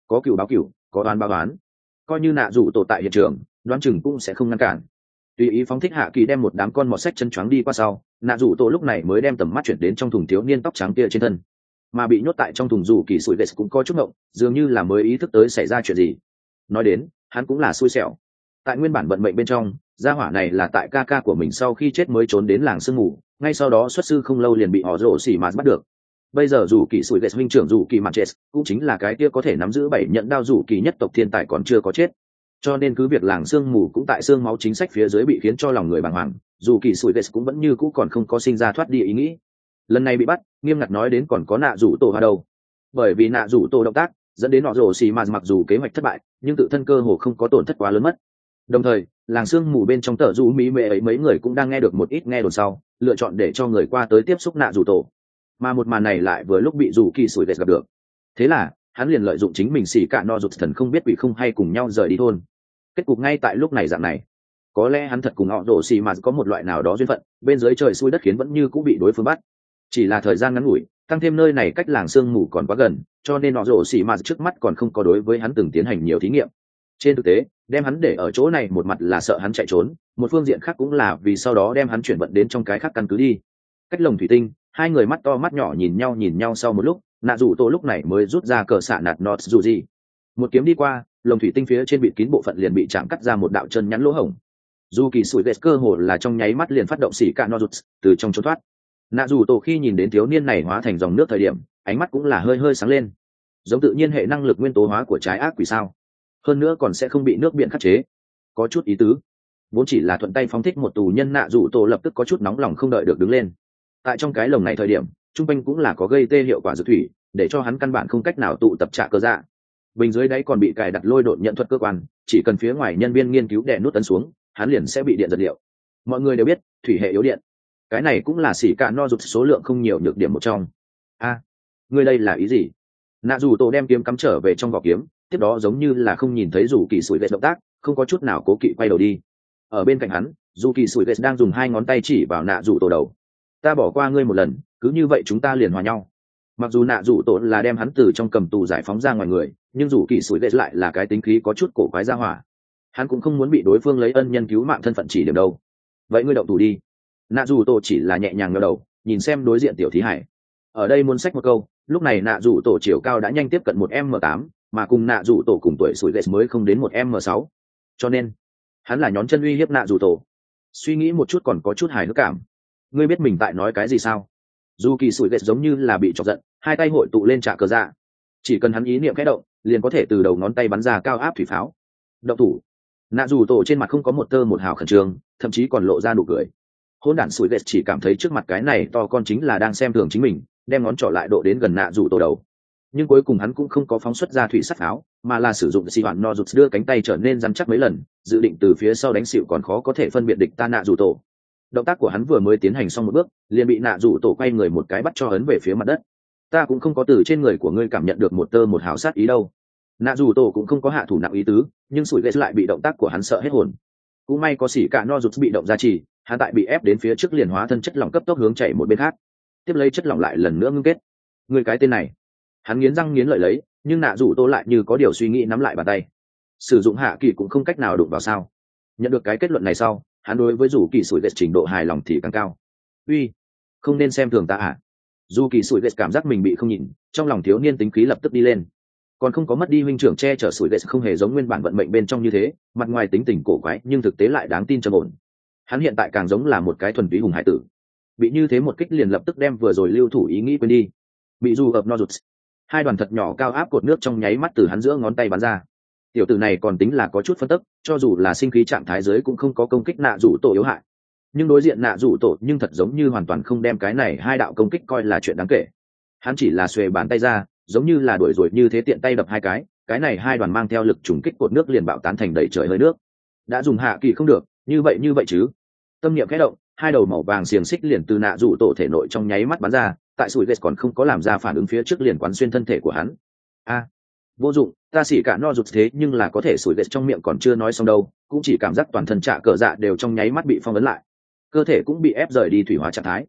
có cựu báo cựu, có đoán báo đoán. Coi như nạ rủ tổ tại hiện trường, đoán chừng cũng sẽ không ngăn cản. Tùy ý phóng thích hạ kỳ đem một đám con mọt sách chân choáng đi qua sau, nạ rủ tổ lúc này mới đem tầm mắt chuyển đến trong thùng thiếu niên tóc trắng kia trên thân. Mà bị nhốt tại trong thùng rủ kỳ sủi ghét cũng có chút ngộng, dường như là mới ý thức tới xảy ra chuyện gì. Nói đến, hắn cũng là xui xẻo. Tại nguyên bản vận mệnh bên trong, gia hỏa này là tại ca ca của mình sau khi chết mới trốn đến làng sương mù, ngay sau đó xuất sư không lâu liền bị họ rổ xỉ mà bắt được. Bây giờ dù kỳ sủi ghét huynh trưởng dù kỳ mạn chết, cũng chính là cái kia có thể nắm giữ bảy nhận đao dù kỳ nhất tộc thiên tài còn chưa có chết. Cho nên cứ việc làng sương mù cũng tại xương máu chính sách phía dưới bị khiến cho lòng người bàng hoàng, dù kỳ sủi ghét cũng vẫn như cũ còn không có sinh ra thoát đi ý nghĩ. Lần này bị bắt, nghiêm ngặt nói đến còn có nạ rủ tổ hà đầu, bởi vì nạ rủ tổ động tác dẫn đến họ rổ xỉ mà mặc dù kế hoạch thất bại, nhưng tự thân cơ hồ không có tổn thất quá lớn mất. Đồng thời, làng sương mù bên trong tờ rủ mỹ mệ ấy mấy người cũng đang nghe được một ít nghe đồn sau, lựa chọn để cho người qua tới tiếp xúc nạ rủ tổ. Mà một màn này lại vừa lúc bị dù kỳ sủi ghét gặp được. Thế là hắn liền lợi dụng chính mình xỉ cả no rụt thần không biết quỷ không hay cùng nhau rời đi thôn. Kết cục ngay tại lúc này dạng này, có lẽ hắn thật cùng họ rổ xì mà có một loại nào đó duyên phận, bên dưới trời xui đất khiến vẫn như cũng bị đối phương bắt. Chỉ là thời gian ngắn ngủi, tăng thêm nơi này cách làng sương mù còn quá gần, cho nên họ rổ xì mà trước mắt còn không có đối với hắn từng tiến hành nhiều thí nghiệm. Trên thực tế, đem hắn để ở chỗ này một mặt là sợ hắn chạy trốn, một phương diện khác cũng là vì sau đó đem hắn chuyển vận đến trong cái khác căn cứ đi. Cách lồng thủy tinh, hai người mắt to mắt nhỏ nhìn nhau nhìn nhau sau một lúc, nạ rủ tổ lúc này mới rút ra cờ xạ nạt nọt dù gì. Một kiếm đi qua, lồng thủy tinh phía trên bịt kín bộ phận liền bị chạm cắt ra một đạo chân nhắn lỗ hổng. Dù kỳ sủi ghét cơ hồ là trong nháy mắt liền phát động xỉ cả nọt từ trong trốn thoát. Nạ rủ tổ khi nhìn đến thiếu niên này hóa thành dòng nước thời điểm, ánh mắt cũng là hơi hơi sáng lên. Giống tự nhiên hệ năng lực nguyên tố hóa của trái ác quỷ sao? Hơn nữa còn sẽ không bị nước biển khắc chế. Có chút ý tứ. Vốn chỉ là thuận tay phóng thích một tù nhân, nạ rủ tổ lập tức có chút nóng lòng không đợi được đứng lên. Tại trong cái lồng này thời điểm, trung quanh cũng là có gây tê hiệu quả dược thủy, để cho hắn căn bản không cách nào tụ tập trả cơ dạ. Bình dưới đáy còn bị cài đặt lôi độn nhận thuật cơ quan, chỉ cần phía ngoài nhân viên nghiên cứu đè nút tấn xuống, hắn liền sẽ bị điện giật liệu. Mọi người đều biết, thủy hệ yếu điện. Cái này cũng là xỉ cả no rụt số lượng không nhiều nhược điểm một trong. A, à, ngươi đây là ý gì? Nạ dù tổ đem kiếm cắm trở về trong vỏ kiếm, tiếp đó giống như là không nhìn thấy dù kỳ sủi ghét động tác, không có chút nào cố kỵ quay đầu đi. Ở bên cạnh hắn, dù kỳ sủi ghét đang dùng hai ngón tay chỉ vào nạ dù tổ đầu. Ta bỏ qua ngươi một lần, cứ như vậy chúng ta liền hòa nhau. Mặc dù nạ dù tổ là đem hắn từ trong cầm tù giải phóng ra ngoài người, nhưng dù kỳ sủi ghét lại là cái tính khí có chút cổ quái ra hỏa. Hắn cũng không muốn bị đối phương lấy ân nhân cứu mạng thân phận chỉ điểm đâu. Vậy ngươi động thủ đi. Nạ dù tổ chỉ là nhẹ nhàng ngẩng đầu, nhìn xem đối diện tiểu thí hải. Ở đây muốn xách một câu, lúc này nạ dù tổ chiều cao đã nhanh tiếp cận một m tám, mà cùng nạ dù tổ cùng tuổi sủi ghét mới không đến một m sáu. Cho nên hắn là nhón chân uy hiếp nạ dù tổ. Suy nghĩ một chút còn có chút hài hước cảm. Ngươi biết mình tại nói cái gì sao? Dù kỳ sủi ghét giống như là bị chọc giận, hai tay hội tụ lên trả cờ dạ. Chỉ cần hắn ý niệm khẽ động, liền có thể từ đầu ngón tay bắn ra cao áp thủy pháo. Động thủ. Nạ dù tổ trên mặt không có một tơ một hào khẩn trương, thậm chí còn lộ ra nụ cười. Hôn đản sủi ghét chỉ cảm thấy trước mặt cái này to con chính là đang xem thường chính mình, đem ngón trỏ lại độ đến gần nạ dù tổ đầu. Nhưng cuối cùng hắn cũng không có phóng xuất ra thủy sắt pháo, mà là sử dụng xì hoạn no rụt đưa cánh tay trở nên rắn chắc mấy lần, dự định từ phía sau đánh xịu còn khó có thể phân biệt địch ta nạ dù tổ. Động tác của hắn vừa mới tiến hành xong một bước, liền bị nạ dù tổ quay người một cái bắt cho ấn về phía mặt đất. Ta cũng không có từ trên người của ngươi cảm nhận được một tơ một hào sát ý đâu. Nạ dù tổ cũng không có hạ thủ nặng ý tứ, nhưng sủi ghét lại bị động tác của hắn sợ hết hồn. Cũng may có xỉ cả no rụt bị động gia trì, hắn tại bị ép đến phía trước liền hóa thân chất lỏng cấp tốc hướng chạy một bên khác, tiếp lấy chất lỏng lại lần nữa ngưng kết. Người cái tên này, hắn nghiến răng nghiến lợi lấy, nhưng nạ dù tô lại như có điều suy nghĩ nắm lại bàn tay. Sử dụng hạ kỳ cũng không cách nào đụng vào sao? Nhận được cái kết luận này sau, hắn đối với dù kỳ sủi ghét trình độ hài lòng thì càng cao. Uy, không nên xem thường ta à? Dù kỳ sủi ghét cảm giác mình bị không nhìn, trong lòng thiếu niên tính khí lập tức đi lên. Còn không có mất đi huynh trưởng che chở sủi ghét không hề giống nguyên bản vận mệnh bên trong như thế, mặt ngoài tính tình cổ quái nhưng thực tế lại đáng tin trầm ổn. Hắn hiện tại càng giống là một cái thuần túy hùng hải tử. Bị như thế một kích liền lập tức đem vừa rồi lưu thủ ý nghĩ quên đi. Bị dù ập no rụt, hai đoàn thật nhỏ cao áp cột nước trong nháy mắt từ hắn giữa ngón tay bắn ra. Tiểu tử này còn tính là có chút phân tức, cho dù là sinh khí trạng thái giới cũng không có công kích nạ rủ tổ yếu hại. Nhưng đối diện nạ rủ tổ nhưng thật giống như hoàn toàn không đem cái này hai đạo công kích coi là chuyện đáng kể. Hắn chỉ là xuề bàn tay ra, giống như là đuổi rồi như thế tiện tay đập hai cái, cái này hai đoàn mang theo lực trùng kích cột nước liền bạo tán thành đầy trời hơi nước. Đã dùng hạ kỳ không được, như vậy như vậy chứ? Tâm niệm khẽ động, hai đầu màu vàng xiềng xích liền từ nạ rủ tổ thể nội trong nháy mắt bắn ra, tại sủi ghét còn không có làm ra phản ứng phía trước liền quán xuyên thân thể của hắn. A, vô dụng, ta xỉ cả no rụt thế nhưng là có thể sủi ghét trong miệng còn chưa nói xong đâu, cũng chỉ cảm giác toàn thân trả cờ dạ đều trong nháy mắt bị phong ấn lại, cơ thể cũng bị ép rời đi thủy hóa trạng thái.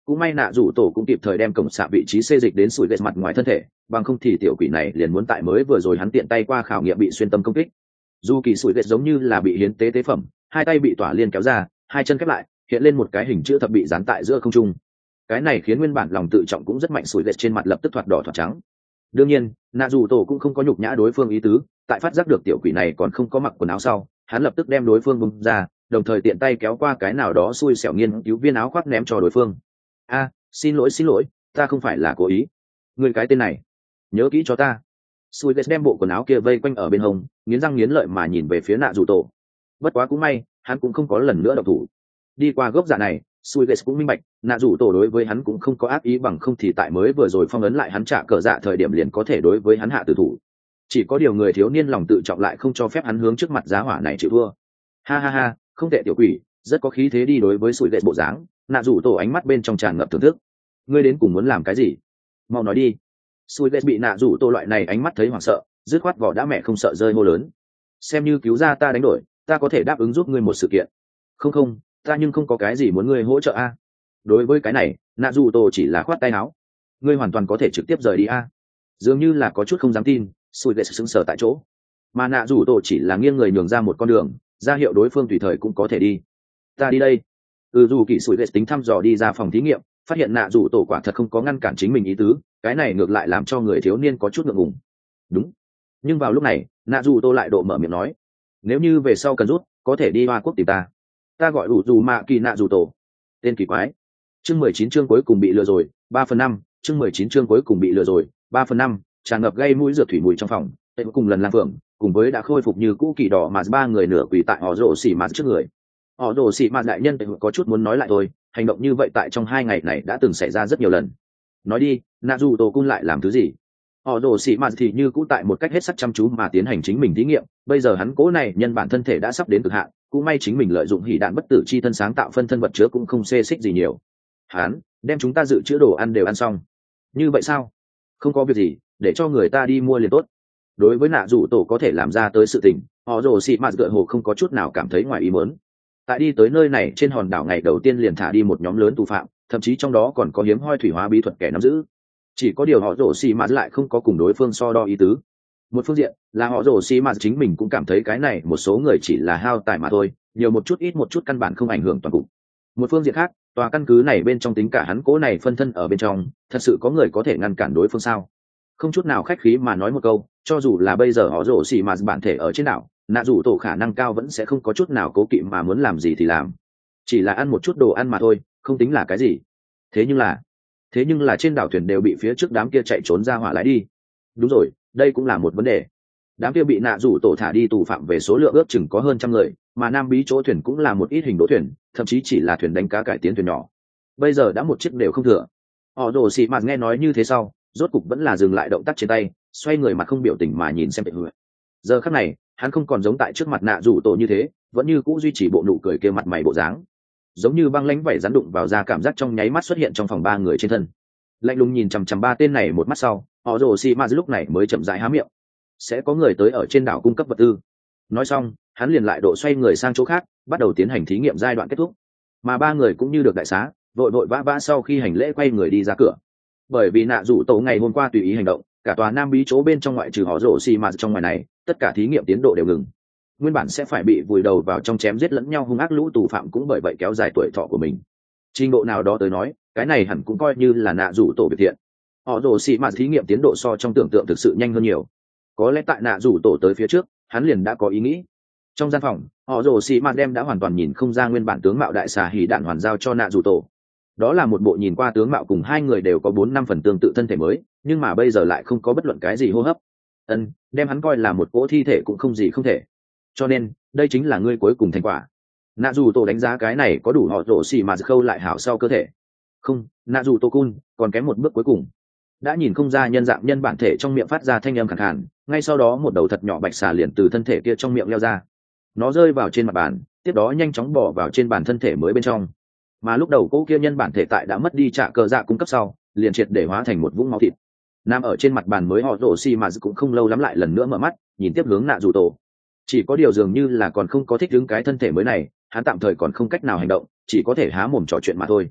cũng may nạ rủ tổ cũng kịp thời đem cổng xạ vị trí xê dịch đến sủi ghét mặt ngoài thân thể, bằng không thì tiểu quỷ này liền muốn tại mới vừa rồi hắn tiện tay qua khảo nghiệm bị xuyên tâm công kích. Dù kỳ sủi ghét giống như là bị hiến tế tế phẩm, hai tay bị tỏa liên kéo ra, hai chân khép lại, hiện lên một cái hình chữ thập bị dán tại giữa không trung. Cái này khiến nguyên bản lòng tự trọng cũng rất mạnh sủi ghét trên mặt lập tức thoạt đỏ thoạt trắng. Đương nhiên nạ rủ tổ cũng không có nhục nhã đối phương ý tứ, tại phát giác được tiểu quỷ này còn không có mặc quần áo sau, hắn lập tức đem đối phương bung ra, đồng thời tiện tay kéo qua cái nào đó xui xẻo nghiên cứu viên áo khoác ném cho đối phương. A, xin lỗi xin lỗi, ta không phải là cố ý. Người cái tên này, nhớ kỹ cho ta. Sủi ghét đem bộ quần áo kia vây quanh ở bên hông, nghiến răng nghiến lợi mà nhìn về phía nạ rủ tổ. Bất quá cũng may, hắn cũng không có lần nữa động thủ. Đi qua gốc dạ này, sủi ghét cũng minh bạch, nạ rủ tổ đối với hắn cũng không có ác ý, bằng không thì tại mới vừa rồi phong ấn lại hắn trả cờ dạ thời điểm liền có thể đối với hắn hạ tử thủ. Chỉ có điều người thiếu niên lòng tự trọng lại không cho phép hắn hướng trước mặt giá hỏa này chịu thua. Ha ha ha, không tệ tiểu quỷ, rất có khí thế đi. Đối với sủi ghét bộ dáng, nạ rủ tổ ánh mắt bên trong tràn ngập thưởng thức. Ngươi đến cùng muốn làm cái gì? Mau nói đi. Sủi ghét bị nạ rủ tổ loại này ánh mắt thấy hoảng sợ, dứt khoát vỏ đã mẹ không sợ rơi hô lớn. Xem như cứu ra ta đánh đổi, ta có thể đáp ứng giúp ngươi một sự kiện. Không không, ta nhưng không có cái gì muốn ngươi hỗ trợ a. Đối với cái này, nạ rủ tổ chỉ là khoát tay áo. Ngươi hoàn toàn có thể trực tiếp rời đi a. Dường như là có chút không dám tin, sủi ghét sững sờ tại chỗ. Mà nạ rủ tổ chỉ là nghiêng người nhường ra một con đường, ra hiệu đối phương tùy thời cũng có thể đi. Ta đi đây. Ừ, dù kỳ sủi ghét tính thăm dò đi ra phòng thí nghiệm, phát hiện nạ rủ tổ quả thật không có ngăn cản chính mình ý tứ, cái này ngược lại làm cho người thiếu niên có chút ngượng ngùng. Đúng. Nhưng vào lúc này, nạ rủ tổ lại độ mở miệng nói, nếu như về sau cần rút, có thể đi Hoa Quốc tìm ta. Ta gọi đủ dù mạ kỳ nạ rủ tổ. Tên kỳ quái. Chương mười chín chương cuối cùng bị lừa rồi, ba phần năm. Chương mười chín chương cuối cùng bị lừa rồi, ba phần năm. Tràn ngập gây mũi dược thủy mùi trong phòng, tệ cùng lần lang phượng, cùng với đã khôi phục như cũ kỳ đỏ mà ba người nửa quỳ tại họ rổ xỉ mạt trước người. Họ rổ xỉ mạt đại nhân có chút muốn nói lại thôi, hành động như vậy tại trong hai ngày này đã từng xảy ra rất nhiều lần. Nói đi, nạ dù tổ cung lại làm thứ gì? Họ rổ xỉ mạt thì như cũ tại một cách hết sức chăm chú mà tiến hành chính mình thí nghiệm, bây giờ hắn cố này nhân bản thân thể đã sắp đến cực hạn, cũng may chính mình lợi dụng hỉ đạn bất tử chi thân sáng tạo phân thân vật chứa cũng không xê xích gì nhiều. Hắn đem chúng ta dự trữ đồ ăn đều ăn xong. Như vậy sao? Không có việc gì, để cho người ta đi mua liền tốt. Đối với nạ rủ tổ có thể làm ra tới sự tình, họ rồ xị mạt tựa hồ không có chút nào cảm thấy ngoài ý muốn. Tại đi tới nơi này trên hòn đảo ngày đầu tiên liền thả đi một nhóm lớn tù phạm, thậm chí trong đó còn có hiếm hoi thủy hóa bí thuật kẻ nắm giữ. Chỉ có điều họ rồ xị mạt lại không có cùng đối phương so đo ý tứ. Một phương diện là họ rồ xị mạt chính mình cũng cảm thấy cái này một số người chỉ là hao tài mà thôi, nhiều một chút ít một chút căn bản không ảnh hưởng toàn cục. Một phương diện khác, tòa căn cứ này bên trong tính cả hắn cố này phân thân ở bên trong, thật sự có người có thể ngăn cản đối phương sao? Không chút nào khách khí mà nói một câu, cho dù là bây giờ họ rổ xì mà bản thể ở trên đảo, nạ rủ tổ khả năng cao vẫn sẽ không có chút nào cố kỵ mà muốn làm gì thì làm, chỉ là ăn một chút đồ ăn mà thôi, không tính là cái gì. Thế nhưng là thế nhưng là trên đảo thuyền đều bị phía trước đám kia chạy trốn ra hỏa lái đi. Đúng rồi, đây cũng là một vấn đề. Đám kia bị nạ rủ tổ thả đi tù phạm về số lượng ước chừng có hơn trăm người, mà nam bí chỗ thuyền cũng là một ít hình đỗ thuyền, thậm chí chỉ là thuyền đánh cá cải tiến thuyền nhỏ, bây giờ đã một chiếc đều không thừa. Họ rồ xì mạt nghe nói như thế sau, rốt cục vẫn là dừng lại động tác trên tay, xoay người mặt không biểu tình mà nhìn xem tệ hứa. Giờ khắc này hắn không còn giống tại trước mặt nạ rủ tổ như thế, vẫn như cũ duy trì bộ nụ cười kia mặt mày bộ dáng, giống như băng lãnh vảy rắn đụng vào da, cảm giác trong nháy mắt xuất hiện trong phòng ba người trên thân. Lạnh lùng nhìn chằm chằm ba tên này một mắt sau, họ rồ xì mạt lúc này mới chậm rãi há miệng. Sẽ có người tới ở trên đảo cung cấp vật tư. Nói xong hắn liền lại độ xoay người sang chỗ khác, bắt đầu tiến hành thí nghiệm giai đoạn kết thúc. Mà ba người cũng như được đại xá, vội vội vã vã sau khi hành lễ quay người đi ra cửa. Bởi vì nạ rủ tổ ngày hôm qua tùy ý hành động, cả tòa nam bí chỗ bên trong ngoại trừ họ rổ xì mà trong ngoài này, tất cả thí nghiệm tiến độ đều ngừng. Nguyên bản sẽ phải bị vùi đầu vào trong chém giết lẫn nhau hung ác lũ tù phạm cũng bởi vậy kéo dài tuổi thọ của mình. Trình độ nào đó tới nói, cái này hẳn cũng coi như là nạ rủ tổ biệt thiện. Họ rổ xì mà thí nghiệm tiến độ so trong tưởng tượng thực sự nhanh hơn nhiều. Có lẽ tại nạ rủ tổ tới phía trước, hắn liền đã có ý nghĩ. Trong gian phòng, họ rồ xì mạt đem đã hoàn toàn nhìn không ra nguyên bản tướng mạo đại xà hỉ đạn hoàn giao cho nạ rủ tổ. Đó là một bộ nhìn qua tướng mạo cùng hai người đều có bốn năm phần tương tự thân thể mới, nhưng mà bây giờ lại không có bất luận cái gì hô hấp. Ân, đem hắn coi là một cỗ thi thể cũng không gì không thể. Cho nên đây chính là ngươi cuối cùng thành quả. Nạ rủ tổ đánh giá cái này có đủ họ rồ xì mạt khâu lại hảo sau cơ thể. Không, nạ rủ tổ cun còn kém một bước cuối cùng. Đã nhìn không ra nhân dạng nhân bản thể trong miệng phát ra thanh âm khàn khàn, ngay sau đó một đầu thật nhỏ bạch xà liền từ thân thể kia trong miệng leo ra. Nó rơi vào trên mặt bàn, tiếp đó nhanh chóng bỏ vào trên bàn thân thể mới bên trong. Mà lúc đầu cô kia nhân bản thể tại đã mất đi trả cờ dạ cung cấp sau, liền triệt để hóa thành một vũng máu thịt. Nam ở trên mặt bàn mới họ rổ xi mà cũng không lâu lắm lại lần nữa mở mắt, nhìn tiếp hướng nạ rủ tổ. Chỉ có điều dường như là còn không có thích ứng cái thân thể mới này, hắn tạm thời còn không cách nào hành động, chỉ có thể há mồm trò chuyện mà thôi.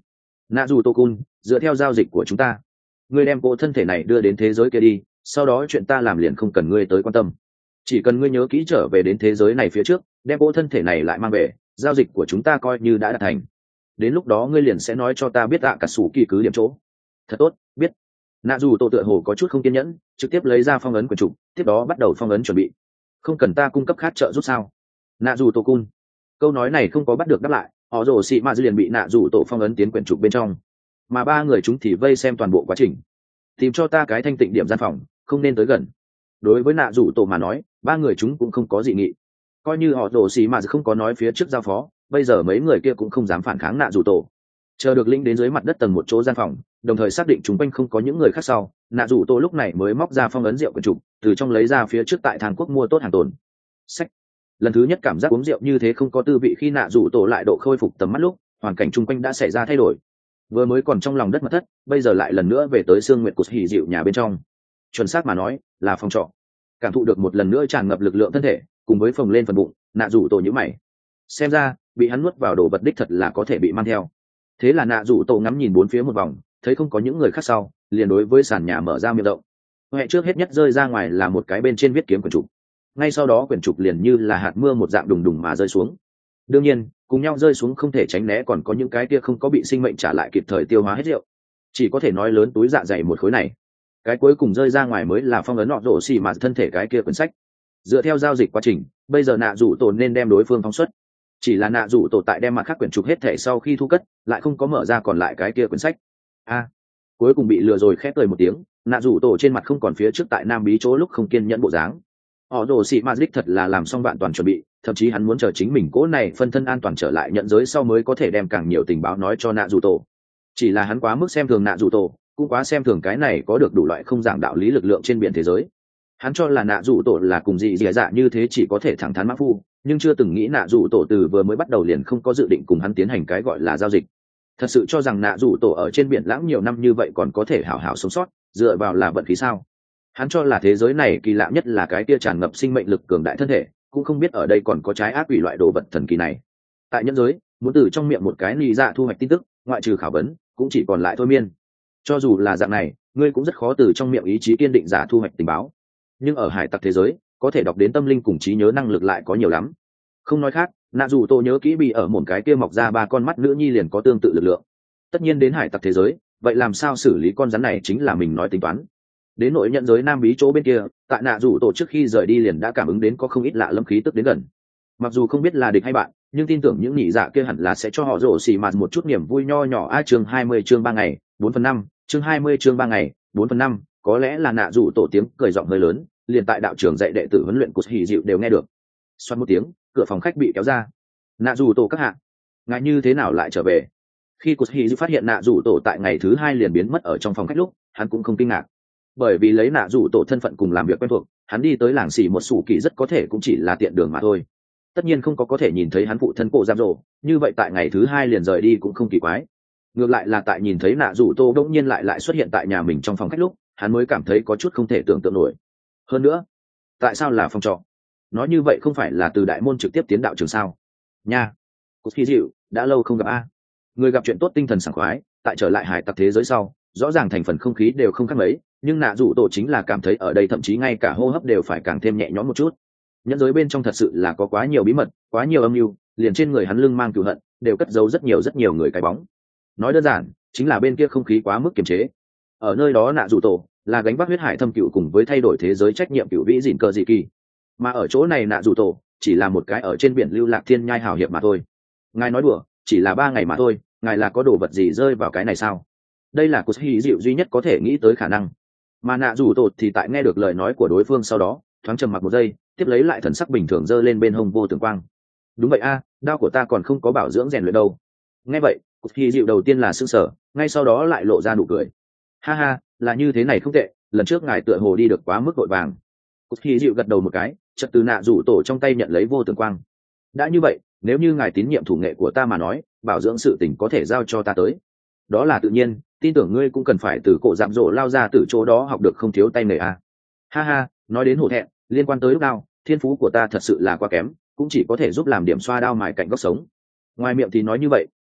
nạ dù tô cun, dựa theo giao dịch của chúng ta, ngươi đem cỗ thân thể này đưa đến thế giới kia đi, sau đó chuyện ta làm liền không cần ngươi tới quan tâm. Chỉ cần ngươi nhớ kỹ trở về đến thế giới này phía trước, đem cỗ thân thể này lại mang về, giao dịch của chúng ta coi như đã đạt thành. Đến lúc đó ngươi liền sẽ nói cho ta biết ạ cả sủ kỳ cứ điểm chỗ. Thật tốt, biết. Nạ dù tô tựa hồ có chút không kiên nhẫn, trực tiếp lấy ra phong ấn quyển trục, tiếp đó bắt đầu phong ấn chuẩn bị. Không cần ta cung cấp khát trợ giúp sao? Nạ dù tô cun. Câu nói này không có bắt được đáp lại, họ rồ xị mạ liền bị nạ dù tổ phong ấn tiến quyển trục bên trong, mà ba người chúng thì vây xem toàn bộ quá trình. Tìm cho ta cái thanh tịnh điểm gian phòng, không nên tới gần. Đối với nạ dù tổ mà nói, ba người chúng cũng không có dị nghị. Coi như họ rồ xị mạ không có nói phía trước giao phó, bây giờ mấy người kia cũng không dám phản kháng nạ dù tổ. Chờ được linh đến dưới mặt đất tầng một chỗ gian phòng, đồng thời xác định chúng quanh không có những người khác sau, nạ dù tổ lúc này mới móc ra phong ấn rượu quyển trục, từ trong lấy ra phía trước tại Hàn Quốc mua tốt hàng tồn. Sách. Lần thứ nhất cảm giác uống rượu như thế không có tư vị khi nạ dù tổ lại độ khôi phục tầm mắt lúc hoàn cảnh chung quanh đã xảy ra thay đổi. Vừa mới còn trong lòng đất mật thất, bây giờ lại lần nữa về tới sương nguyệt cụt hỉ dịu nhà bên trong. Chuẩn xác mà nói là phòng trọ. Cảm thụ được một lần nữa tràn ngập lực lượng thân thể cùng với phồng lên phần bụng, nạ dù tổ nhíu mày. Xem ra bị hắn nuốt vào đồ vật đích thật là có thể bị mang theo. Thế là nạ dù tổ ngắm nhìn bốn phía một vòng, thấy không có những người khác sau, liền đối với sàn nhà mở ra miệng rộng. Hệ trước hết nhất rơi ra ngoài là một cái bên trên viết kiếm quyển trục. Ngay sau đó quyển trục liền như là hạt mưa một dạng đùng đùng mà rơi xuống. Đương nhiên, cùng nhau rơi xuống không thể tránh né còn có những cái kia không có bị sinh mệnh trả lại kịp thời tiêu hóa hết rượu. Chỉ có thể nói lớn túi dạ dày một khối này. Cái cuối cùng rơi ra ngoài mới là phong ấn nọ rổ xì mà thân thể cái kia quyển sách. Dựa theo giao dịch quá trình, bây giờ nạ rủ tổ nên đem đối phương phóng xuất. Chỉ là nạ rủ tổ tại đem mặt khác quyển trục hết thể sau khi thu cất, lại không có mở ra còn lại cái kia quyển sách. A, à, cuối cùng bị lừa rồi, khép cười một tiếng, nạ rủ tổ trên mặt không còn phía trước tại nam bí chỗ lúc không kiên nhẫn bộ dáng. Họ đồ xị ma đích thật là làm xong vạn toàn chuẩn bị, thậm chí hắn muốn chờ chính mình cố này phân thân an toàn trở lại nhận giới sau mới có thể đem càng nhiều tình báo nói cho nạ dù tổ. Chỉ là hắn quá mức xem thường nạ dù tổ, cũng quá xem thường cái này có được đủ loại không giảng đạo lý lực lượng trên biển thế giới. Hắn cho là nạ dù tổ là cùng dị dẻ dạ như thế chỉ có thể thẳng thắn mã phu, nhưng chưa từng nghĩ nạ dù tổ từ vừa mới bắt đầu liền không có dự định cùng hắn tiến hành cái gọi là giao dịch. Thật sự cho rằng nạ dù tổ ở trên biển lãng nhiều năm như vậy còn có thể hảo hảo sống sót, dựa vào là vận khí sao? Hắn cho là thế giới này kỳ lạ nhất là cái kia tràn ngập sinh mệnh lực cường đại thân thể, cũng không biết ở đây còn có trái ác quỷ loại đồ vật thần kỳ này. Tại nhân giới, muốn từ trong miệng một cái nị dạ thu hoạch tin tức, ngoại trừ khảo vấn, cũng chỉ còn lại thôi miên. Cho dù là dạng này, ngươi cũng rất khó từ trong miệng ý chí kiên định giả thu hoạch tình báo. Nhưng ở hải tặc thế giới, có thể đọc đến tâm linh cùng trí nhớ năng lực lại có nhiều lắm. Không nói khác, nạ dù tô nhớ kỹ bị ở một cái kia mọc ra ba con mắt nữ nhi liền có tương tự lực lượng. Tất nhiên đến hải tặc thế giới, vậy làm sao xử lý con rắn này chính là mình nói tính toán. Đến nội nhận giới nam bí chỗ bên kia, tại nạ rủ tổ trước khi rời đi liền đã cảm ứng đến có không ít lạ lâm khí tức đến gần. Mặc dù không biết là địch hay bạn, nhưng tin tưởng những nhị dạ kia hẳn là sẽ cho họ rổ xì mạt một chút niềm vui nho nhỏ. A chương hai mươi chương ba ngày bốn phần năm, chương hai mươi chương ba ngày bốn phần năm, có lẽ là nạ rủ tổ tiếng cười giọng hơi lớn, liền tại đạo trường dạy đệ tử huấn luyện của hỉ dịu đều nghe được. Xoát một tiếng, cửa phòng khách bị kéo ra. Nạ rủ tổ các hạ, ngài như thế nào lại trở về? Khi của hỉ dịu phát hiện nạ rủ tổ tại ngày thứ hai liền biến mất ở trong phòng khách lúc, hắn cũng không kinh ngạc. Bởi vì lấy nạ rủ tổ thân phận cùng làm việc quen thuộc, hắn đi tới làng xỉ một sủ kỳ rất có thể cũng chỉ là tiện đường mà thôi. Tất nhiên không có có thể nhìn thấy hắn phụ thân cổ giam rổ, như vậy tại ngày thứ hai liền rời đi cũng không kỳ quái. Ngược lại là tại nhìn thấy nạ rủ tô đống nhiên lại lại xuất hiện tại nhà mình trong phòng khách lúc, hắn mới cảm thấy có chút không thể tưởng tượng nổi. Hơn nữa, tại sao là phòng trọ? Nói như vậy không phải là từ đại môn trực tiếp tiến đạo trường sao? Nha, cốt khí dịu, đã lâu không gặp a. Người gặp chuyện tốt tinh thần sảng khoái, tại trở lại hải tặc thế giới sau, rõ ràng thành phần không khí đều không khác mấy, nhưng nạ rủ tổ chính là cảm thấy ở đây thậm chí ngay cả hô hấp đều phải càng thêm nhẹ nhõm một chút. Nhẫn giới bên trong thật sự là có quá nhiều bí mật, quá nhiều âm mưu, liền trên người hắn lưng mang cừu hận, đều cất giấu rất nhiều rất nhiều người cái bóng. Nói đơn giản, chính là bên kia không khí quá mức kiềm chế. Ở nơi đó nạ rủ tổ là gánh vác huyết hải thâm cựu cùng với thay đổi thế giới trách nhiệm cựu vĩ dịn cờ dị kỳ, mà ở chỗ này nạ rủ tổ chỉ là một cái ở trên biển lưu lạc thiên nhai hào hiệp mà thôi. Ngài nói đùa, chỉ là ba ngày mà thôi, ngài là có đồ vật gì rơi vào cái này sao? Đây là cột hỉ dịu duy nhất có thể nghĩ tới khả năng. Mà nạ rủ tổ thì tại nghe được lời nói của đối phương sau đó thoáng trầm mặc một giây, tiếp lấy lại thần sắc bình thường giơ lên bên hông vô tường quang. Đúng vậy a, đao của ta còn không có bảo dưỡng rèn luyện đâu. Nghe vậy cột hỉ dịu đầu tiên là sững sờ, ngay sau đó lại lộ ra nụ cười. Ha ha, là như thế này không tệ, lần trước ngài tựa hồ đi được quá mức vội vàng. Cột hỉ dịu gật đầu một cái, chợt từ nạ rủ tổ trong tay nhận lấy vô tường quang. Đã như vậy, nếu như ngài tín nhiệm thủ nghệ của ta mà nói, bảo dưỡng sự tình có thể giao cho ta tới. Đó là tự nhiên, tin tưởng ngươi cũng cần phải từ cổ giảm rổ lao ra từ chỗ đó học được không thiếu tay nghề à. Ha ha, nói đến hổ thẹn, liên quan tới lúc đao, thiên phú của ta thật sự là quá kém, cũng chỉ có thể giúp làm điểm xoa đao mài cạnh góc sống. Ngoài miệng thì nói như vậy,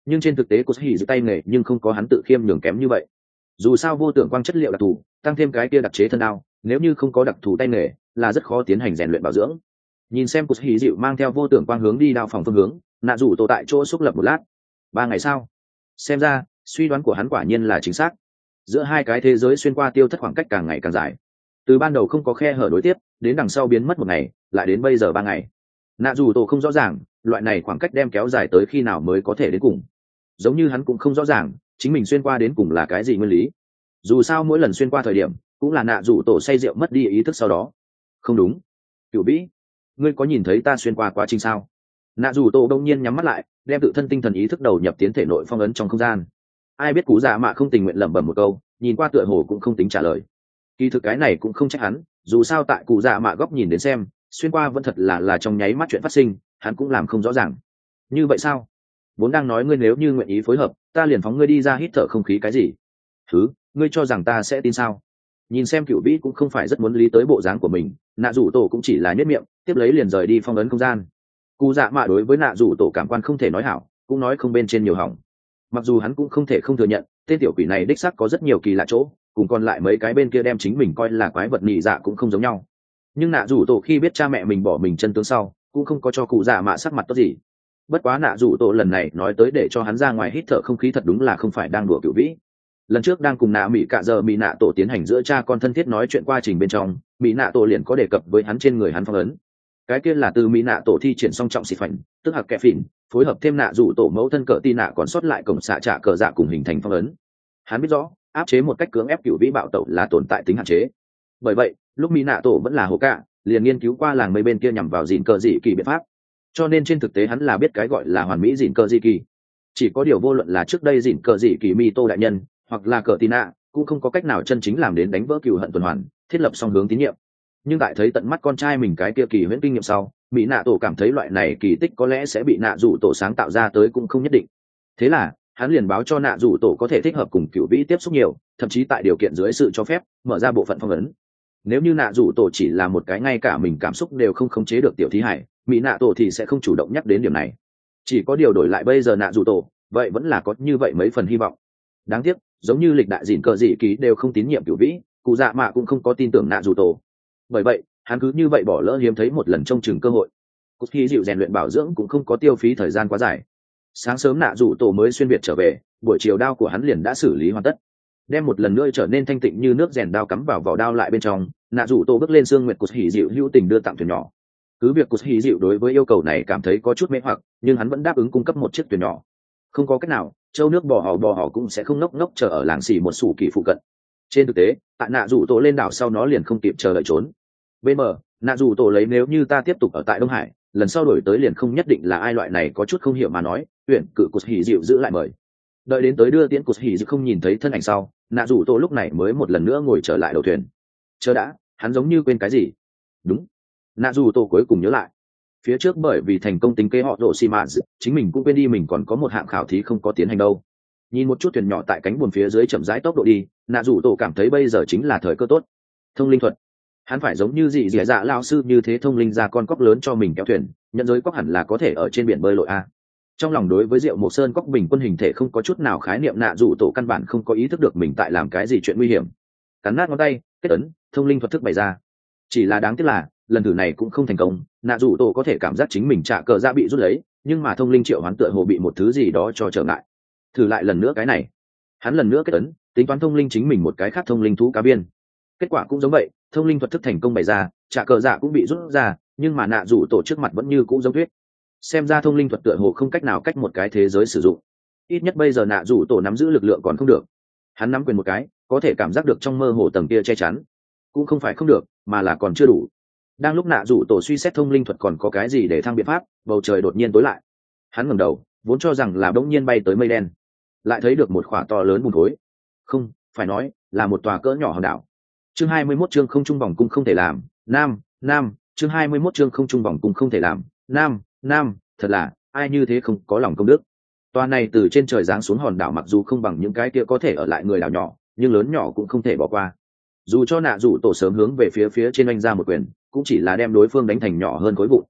nhưng trên thực tế cô hỉ giữ tay nghề nhưng không có hắn tự khiêm nhường kém như vậy. Dù sao vô tưởng quang chất liệu đặc thù, tăng thêm cái kia đặc chế thân đao, nếu như không có đặc thù tay nghề là rất khó tiến hành rèn luyện bảo dưỡng. Nhìn xem cô hỉ dịu mang theo vô tưởng quang hướng đi đao phòng phương hướng, nạ rủ tổ tại chỗ xúc lập một lát. Ba ngày sau, xem ra suy đoán của hắn quả nhiên là chính xác. Giữa hai cái thế giới xuyên qua tiêu thất khoảng cách càng ngày càng dài, từ ban đầu không có khe hở đối tiếp đến đằng sau biến mất một ngày, lại đến bây giờ ba ngày. Nạ dù tổ không rõ ràng loại này khoảng cách đem kéo dài tới khi nào mới có thể đến cùng, giống như hắn cũng không rõ ràng chính mình xuyên qua đến cùng là cái gì nguyên lý. Dù sao mỗi lần xuyên qua thời điểm cũng là nạ dù tổ say rượu mất đi ý thức sau đó. Không đúng, Cửu Vĩ, ngươi có nhìn thấy ta xuyên qua quá trình sao? Nạ dù tổ đông nhiên nhắm mắt lại, đem tự thân tinh thần ý thức đầu nhập tiến thể nội phong ấn trong không gian. Ai biết Cú Dạ Mạ không tình nguyện lẩm bẩm một câu, nhìn qua tựa hồ cũng không tính trả lời. Kỳ thực cái này cũng không trách hắn, dù sao tại Cú Dạ Mạ góc nhìn đến xem, xuyên qua vẫn thật là là trong nháy mắt chuyện phát sinh, hắn cũng làm không rõ ràng. Như vậy sao? Vốn đang nói ngươi nếu như nguyện ý phối hợp, ta liền phóng ngươi đi ra hít thở không khí cái gì? Thứ, ngươi cho rằng ta sẽ tin sao? Nhìn xem Cửu Vĩ cũng không phải rất muốn lý tới bộ dáng của mình, Nạ Dụ Tổ cũng chỉ là nhếch miệng, tiếp lấy liền rời đi phong ấn không gian. Cú Dạ Mạ đối với Nạ Dụ Tổ cảm quan không thể nói hảo, cũng nói không bên trên nhiều hỏng. Mặc dù hắn cũng không thể không thừa nhận, tên tiểu quỷ này đích xác có rất nhiều kỳ lạ chỗ, cùng còn lại mấy cái bên kia đem chính mình coi là quái vật nhị dạ cũng không giống nhau. Nhưng Nạ Dụ Tổ khi biết cha mẹ mình bỏ mình chân tướng sau, cũng không có cho Cụ Dạ Mạ sắc mặt tốt gì. Bất quá Nạ Dụ Tổ lần này nói tới để cho hắn ra ngoài hít thở không khí thật đúng là không phải đang đùa Cửu Vĩ. Lần trước đang cùng Nạ Mỹ Cạ giờ Mỹ Nạ Tổ tiến hành giữa cha con thân thiết nói chuyện quá trình bên trong, Mỹ Nạ Tổ liền có đề cập với hắn trên người hắn phong ấn. Cái kia là từ Mỹ Nạ Tổ thi triển song trọng xịt phảnh, tức hạc kẹ phỉn, phối hợp thêm Nạ Dụ Tổ mẫu thân cỡ tin nạ còn sót lại cổng xạ trả cờ dạ cùng hình thành phong ấn. Hắn biết rõ áp chế một cách cưỡng ép Cửu Vĩ bạo tẩu là tồn tại tính hạn chế. Bởi vậy lúc Mỹ Nạ Tổ vẫn là hồ cạ, liền nghiên cứu qua làng mây bên kia nhằm vào dìn cờ dị kỳ biện pháp, cho nên trên thực tế hắn là biết cái gọi là hoàn mỹ dìn cờ dị kỳ. Chỉ có điều vô luận là trước đây dìn cờ dị kỳ Mi Tô đại nhân hoặc là cờ tin nạ cũng không có cách nào chân chính làm đến đánh vỡ cừu hận tuần hoàn, thiết lập song hướng tín nhiệm. Nhưng tại thấy tận mắt con trai mình cái kia kỳ huyễn kinh nghiệm sau, Mỹ Nạ Tổ cảm thấy loại này kỳ tích có lẽ sẽ bị Nạ Dụ Tổ sáng tạo ra tới cũng không nhất định. Thế là hắn liền báo cho Nạ Dụ Tổ có thể thích hợp cùng Cửu Vĩ tiếp xúc nhiều, thậm chí tại điều kiện dưới sự cho phép mở ra bộ phận phong ấn. Nếu như Nạ Dụ Tổ chỉ là một cái ngay cả mình cảm xúc đều không khống chế được tiểu thí hải, Mỹ Nạ Tổ thì sẽ không chủ động nhắc đến điểm này. Chỉ có điều đổi lại bây giờ Nạ Dụ Tổ, vậy vẫn là có như vậy mấy phần hy vọng. Đáng tiếc, giống như lịch đại dìn cờ dị ký đều không tín nhiệm Cửu Vĩ, Cụ Dạ Mạ cũng không có tin tưởng Nạ Dụ Tổ. Bởi vậy hắn cứ như vậy bỏ lỡ hiếm thấy một lần trông chừng cơ hội. Cốt khí dịu rèn luyện bảo dưỡng cũng không có tiêu phí thời gian quá dài. Sáng sớm Nạ Dụ Tổ mới xuyên việt trở về, buổi chiều đao của hắn liền đã xử lý hoàn tất, đem một lần nữa trở nên thanh tịnh như nước rèn đao cắm vào vỏ đao lại bên trong. Nạ Dụ Tổ bước lên xương nguyệt Cốt hỉ dịu hữu tình đưa tặng thuyền nhỏ. Cứ việc Cốt hỉ dịu đối với yêu cầu này cảm thấy có chút mê hoặc, nhưng hắn vẫn đáp ứng cung cấp một chiếc thuyền nhỏ. Không có cách nào, châu nước bò họ bò họ cũng sẽ không ngốc ngốc chờ ở làng xì một sủ kỳ phụ cận. Trên thực tế tại Nạ Dụ Tổ lên đảo sau nó liền không kịp chờ đợi trốn. Bên bờ Nạ Dụ Tổ lấy nếu như ta tiếp tục ở tại Đông Hải, lần sau đổi tới liền không nhất định là ai loại này có chút không hiểu mà nói, tuyển cử Cốt hỉ dịu giữ lại mời. Đợi đến tới đưa tiễn Cốt hỉ dịu không nhìn thấy thân ảnh sau, Nạ Dụ Tổ lúc này mới một lần nữa ngồi trở lại đầu thuyền. Chờ đã, hắn giống như quên cái gì. Đúng, Nạ Dụ Tổ cuối cùng nhớ lại, phía trước bởi vì thành công tính kế họ rổ xì mạ, chính mình cũng quên đi mình còn có một hạng khảo thí không có tiến hành đâu. Nhìn một chút thuyền nhỏ tại cánh buồm phía dưới chậm rãi tốc độ đi, Nạ Dụ Tổ cảm thấy bây giờ chính là thời cơ tốt. Thông linh thuật, hắn phải giống như dị dẻ dạ lao sư như thế thông linh ra con cóc lớn cho mình kéo thuyền, nhận giới cóc hẳn là có thể ở trên biển bơi lội a. Trong lòng đối với Diệu Mộc Sơn cóc bình quân hình thể không có chút nào khái niệm, Nạ Dụ Tổ căn bản không có ý thức được mình tại làm cái gì chuyện nguy hiểm. Cắn nát ngón tay, kết ấn, thông linh thuật thức bày ra. Chỉ là đáng tiếc là lần thử này cũng không thành công. Nạ Dụ Tổ có thể cảm giác chính mình trả cờ ra bị rút lấy, nhưng mà thông linh triệu hoán tựa hồ bị một thứ gì đó cho trở ngại. Thử lại lần nữa cái này, hắn lần nữa kết ấn, tính toán thông linh chính mình một cái khác thông linh thú cá biên. Kết quả cũng giống vậy, thông linh thuật thức thành công bày ra, trả cờ dạ cũng bị rút ra, nhưng mà Nạ Dụ Tổ trước mặt vẫn như cũ giống thuyết. Xem ra thông linh thuật tựa hồ không cách nào cách một cái thế giới sử dụng. Ít nhất bây giờ Nạ Dụ Tổ nắm giữ lực lượng còn không được. Hắn nắm quyền một cái, có thể cảm giác được trong mơ hồ tầng kia che chắn, cũng không phải không được, mà là còn chưa đủ. Đang lúc Nạ Dụ Tổ suy xét thông linh thuật còn có cái gì để thăng biện pháp, bầu trời đột nhiên tối lại. Hắn ngẩng đầu, vốn cho rằng là bỗng nhiên bay tới mây đen, lại thấy được một khỏa to lớn bùn khối. Không, phải nói là một tòa cỡ nhỏ hòn đảo. Chương hai mươi mốt chương không trung vòng cung không thể làm, nam, nam, chương hai mươi mốt chương không trung vòng cung không thể làm, nam, nam, thật là ai như thế không có lòng công đức. Tòa này từ trên trời giáng xuống hòn đảo mặc dù không bằng những cái kia có thể ở lại người đảo nhỏ, nhưng lớn nhỏ cũng không thể bỏ qua. Dù cho Nạ Dụ Tổ sớm hướng về phía phía trên anh ra một quyền, cũng chỉ là đem đối phương đánh thành nhỏ hơn khối vụn.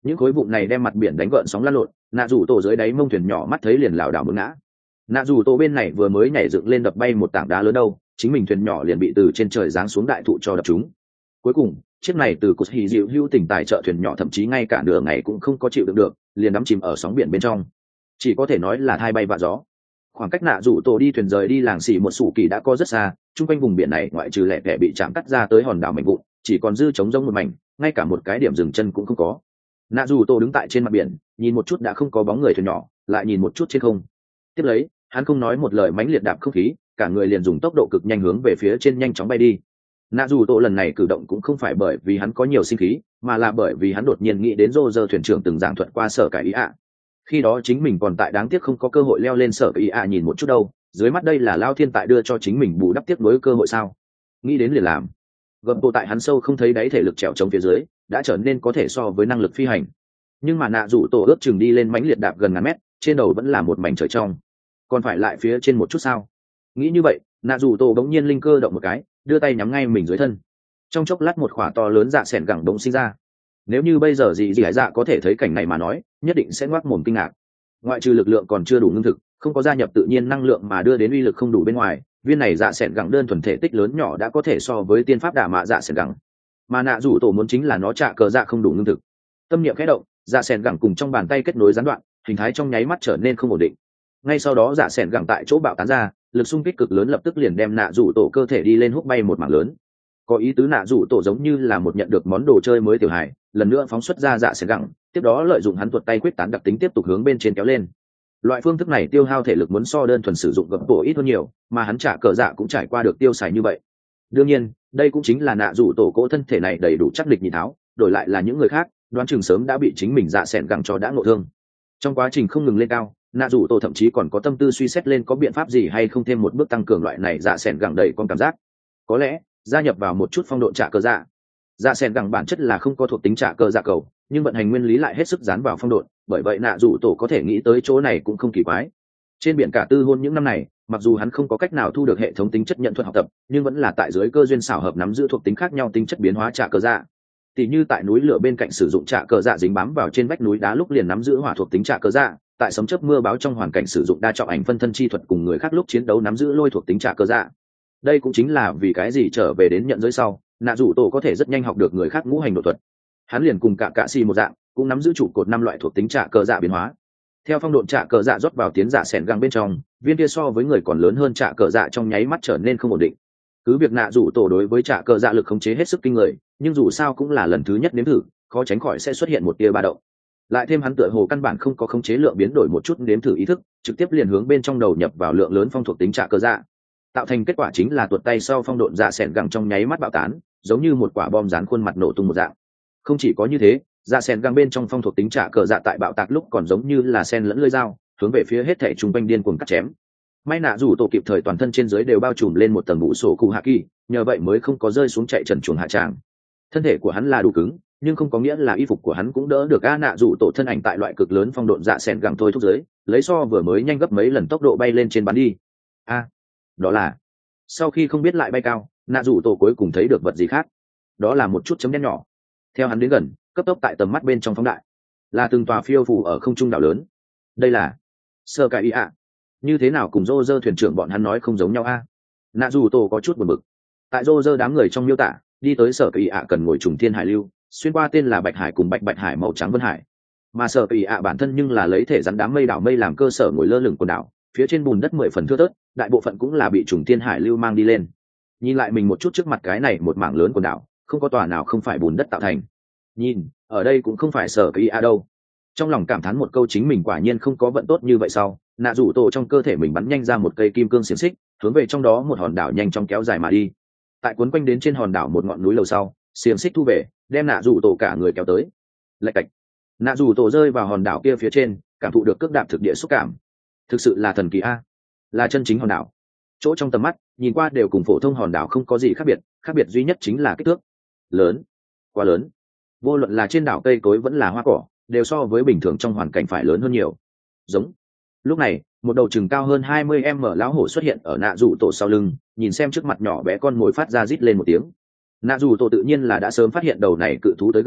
những khối vụn này đem mặt biển đánh gợn sóng lăn lộn, nạ rủ tổ dưới đáy mông thuyền nhỏ mắt thấy liền lảo đảo muốn ngã. Nạ rủ tổ bên này vừa mới nhảy dựng lên đập bay một tảng đá lớn đâu, chính mình thuyền nhỏ liền bị từ trên trời giáng xuống đại thụ cho đập chúng. Cuối cùng chiếc này từ cột hì dịu hưu tỉnh tài trợ thuyền nhỏ thậm chí ngay cả nửa ngày cũng không có chịu đựng được, liền đắm chìm ở sóng biển bên trong, chỉ có thể nói là thai bay vạ gió. Khoảng cách nạ rủ tổ đi thuyền rời đi làng xỉ một sủ kỳ đã có rất xa, chung quanh vùng biển này ngoại trừ lẻ tẻ bị chạm cắt ra tới hòn đảo mảnh vụn, chỉ còn dư trống rông một mảnh, ngay cả một cái điểm dừng chân cũng không có. Nạ rủ tổ đứng tại trên mặt biển, nhìn một chút đã không có bóng người thuyền nhỏ, lại nhìn một chút trên không. Tiếp lấy hắn không nói một lời mãnh liệt đạp không khí, cả người liền dùng tốc độ cực nhanh hướng về phía trên nhanh chóng bay đi. Nạ rủ tổ lần này cử động cũng không phải bởi vì hắn có nhiều sinh khí, mà là bởi vì hắn đột nhiên nghĩ đến rô rơ thuyền trưởng từng giảng thuật qua sở cải ý ạ. Khi đó chính mình còn tại đáng tiếc không có cơ hội leo lên sở cải ý ạ nhìn một chút đâu, dưới mắt đây là lao thiên tại đưa cho chính mình bù đắp tiếc nối cơ hội sao? Nghĩ đến liền làm. Gầm bộ tại hắn sâu không thấy đáy thể lực trèo chống phía dưới đã trở nên có thể so với năng lực phi hành, nhưng mà nạ rủ tổ ước chừng đi lên mãnh liệt đạp gần ngàn mét, trên đầu vẫn là một mảnh trời trong, còn phải lại phía trên một chút sao? Nghĩ như vậy, nạ rủ tổ bỗng nhiên linh cơ động một cái, đưa tay nhắm ngay mình dưới thân. Trong chốc lát một khỏa to lớn dạ sẻn gẳng bỗng sinh ra. Nếu như bây giờ gì gì hải dạ có thể thấy cảnh này mà nói, nhất định sẽ ngoác mồm kinh ngạc. Ngoại trừ lực lượng còn chưa đủ ngưng thực, không có gia nhập tự nhiên năng lượng mà đưa đến uy lực không đủ bên ngoài, viên này dạ sẻn gẳng đơn thuần thể tích lớn nhỏ đã có thể so với tiên pháp đả mạ dạ sẻn gẳng. Mà nạ rủ tổ muốn chính là nó trả cờ dạ không đủ ngưng thực. Tâm niệm khẽ động, dạ sẻn gẳng cùng trong bàn tay kết nối gián đoạn, hình thái trong nháy mắt trở nên không ổn định. Ngay sau đó dạ sẻn gẳng tại chỗ bạo tán ra, lực xung kích cực lớn lập tức liền đem nạ rủ tổ cơ thể đi lên hút bay một mảng lớn. Có ý tứ nạ rủ tổ giống như là một nhận được món đồ chơi mới tiểu hài, lần nữa phóng xuất ra dạ sẻn gẳng, tiếp đó lợi dụng hắn tuột tay quyết tán đặc tính tiếp tục hướng bên trên kéo lên. Loại phương thức này tiêu hao thể lực muốn so đơn thuần sử dụng gập bộ ít hơn nhiều, mà hắn trả cờ dạ cũng trải qua được tiêu xài như vậy. Đương nhiên đây cũng chính là nạ rủ tổ cỗ thân thể này đầy đủ chắc địch nhị tháo, đổi lại là những người khác đoán chừng sớm đã bị chính mình dạ sẻn gẳng cho đã ngộ thương. Trong quá trình không ngừng lên cao, nạ rủ tổ thậm chí còn có tâm tư suy xét lên có biện pháp gì hay không thêm một bước tăng cường loại này dạ sẻn gẳng đầy con cảm giác. Có lẽ gia nhập vào một chút phong độ trả cờ dạ. Dạ sẻn gẳng bản chất là không có thuộc tính trả cờ dạ cầu, nhưng vận hành nguyên lý lại hết sức dán vào phong độ, bởi vậy nạ rủ tổ có thể nghĩ tới chỗ này cũng không kỳ quái. Trên biển cả tư hôn những năm này, mặc dù hắn không có cách nào thu được hệ thống tính chất nhận thuật học tập, nhưng vẫn là tại dưới cơ duyên xảo hợp nắm giữ thuộc tính khác nhau tính chất biến hóa trả cờ dạ. Tỷ như tại núi lửa bên cạnh sử dụng trả cờ dạ dính bám vào trên vách núi đá lúc liền nắm giữ hỏa thuộc tính trả cờ dạ, tại sấm chớp mưa báo trong hoàn cảnh sử dụng đa trọng ảnh phân thân chi thuật cùng người khác lúc chiến đấu nắm giữ lôi thuộc tính trả cờ dạ. Đây cũng chính là vì cái gì trở về đến nhận giới sau, nạ rủ tổ có thể rất nhanh học được người khác ngũ hành độ thuật. Hắn liền cùng cả cạ xì một dạng, cũng nắm giữ trụ cột năm loại thuộc tính trả cờ dạ biến hóa. Theo phong độn trả cờ dạ rót vào tiến dạ sẻn găng bên trong, viên kia so với người còn lớn hơn trả cờ dạ trong nháy mắt trở nên không ổn định. Cứ việc nạ rủ tổ đối với trả cờ dạ lực khống chế hết sức kinh người, nhưng dù sao cũng là lần thứ nhất nếm thử, khó tránh khỏi sẽ xuất hiện một tia ba động. Lại thêm hắn tựa hồ căn bản không có khống chế lượng biến đổi một chút nếm thử ý thức, trực tiếp liền hướng bên trong đầu nhập vào lượng lớn phong thuộc tính trả cờ dạ, tạo thành kết quả chính là tuột tay sau phong độn dạ sẻn găng trong nháy mắt bạo tán, giống như một quả bom dán khuôn mặt nổ tung một dạng. Không chỉ có như thế, dạ sẻn găng bên trong phong thuộc tính trả cờ dạ tại bạo tạc lúc còn giống như là sen lẫn lưỡi dao, hướng về phía hết thảy trung quanh điên cuồng cắt chém. May nạ rủ tổ kịp thời toàn thân trên dưới đều bao trùm lên một tầng bụ sổ cụ hạ kỳ, nhờ vậy mới không có rơi xuống chạy trần chuồng hạ tràng. Thân thể của hắn là đủ cứng, nhưng không có nghĩa là y phục của hắn cũng đỡ được a. Nạ rủ tổ thân ảnh tại loại cực lớn phong độn dạ sẻn găng thôi thúc dưới, lấy so vừa mới nhanh gấp mấy lần tốc độ bay lên trên bắn đi. A, đó là sau khi không biết lại bay cao, nạ rủ tổ cuối cùng thấy được vật gì khác. Đó là một chút chấm đen nhỏ. Theo hắn đến gần, cấp tốc tại tầm mắt bên trong phóng đại, là từng tòa phiêu phù ở không trung đảo lớn. Đây là sơ cải ý ạ. Như thế nào cùng rô rơ thuyền trưởng bọn hắn nói không giống nhau a? Nạ rủ tổ có chút buồn bực. Tại rô rơ đám người trong miêu tả, đi tới sở cải ý ạ cần ngồi trùng thiên hải lưu, xuyên qua tên là bạch hải cùng bạch bạch hải màu trắng vân hải. Mà sở cải ý ạ bản thân nhưng là lấy thể rắn đám mây đảo mây làm cơ sở ngồi lơ lửng quần đảo, phía trên bùn đất mười phần thưa thớt, đại bộ phận cũng là bị trùng thiên hải lưu mang đi lên. Nhìn lại mình một chút trước mặt cái này một mảng lớn quần đảo, không có tòa nào không phải bùn đất tạo thành. Nhìn, ở đây cũng không phải sở cái a đâu. Trong lòng cảm thán một câu chính mình quả nhiên không có vận tốt như vậy sau, nạ rủ tổ trong cơ thể mình bắn nhanh ra một cây kim cương xiềng xích, hướng về trong đó một hòn đảo nhanh chóng kéo dài mà đi. Tại cuốn quanh đến trên hòn đảo một ngọn núi lầu sau, xiềng xích thu về, đem nạ rủ tổ cả người kéo tới. Lạch cạch, nạ rủ tổ rơi vào hòn đảo kia phía trên, cảm thụ được cước đạp thực địa xúc cảm. Thực sự là thần kỳ a, là chân chính hòn đảo. Chỗ trong tầm mắt nhìn qua đều cùng phổ thông hòn đảo không có gì khác biệt, khác biệt duy nhất chính là kích thước lớn, quá lớn. Vô luận là trên đảo cây cối vẫn là hoa cỏ, đều so với bình thường trong hoàn cảnh phải lớn hơn nhiều. Giống. Lúc này, một đầu chừng cao hơn hai mươi mét lão hổ xuất hiện ở nạ rủ tổ sau lưng, nhìn xem trước mặt nhỏ bé con mồi phát ra rít lên một tiếng. Nạ rủ tổ tự nhiên là đã sớm phát hiện đầu này cự thú tới gần,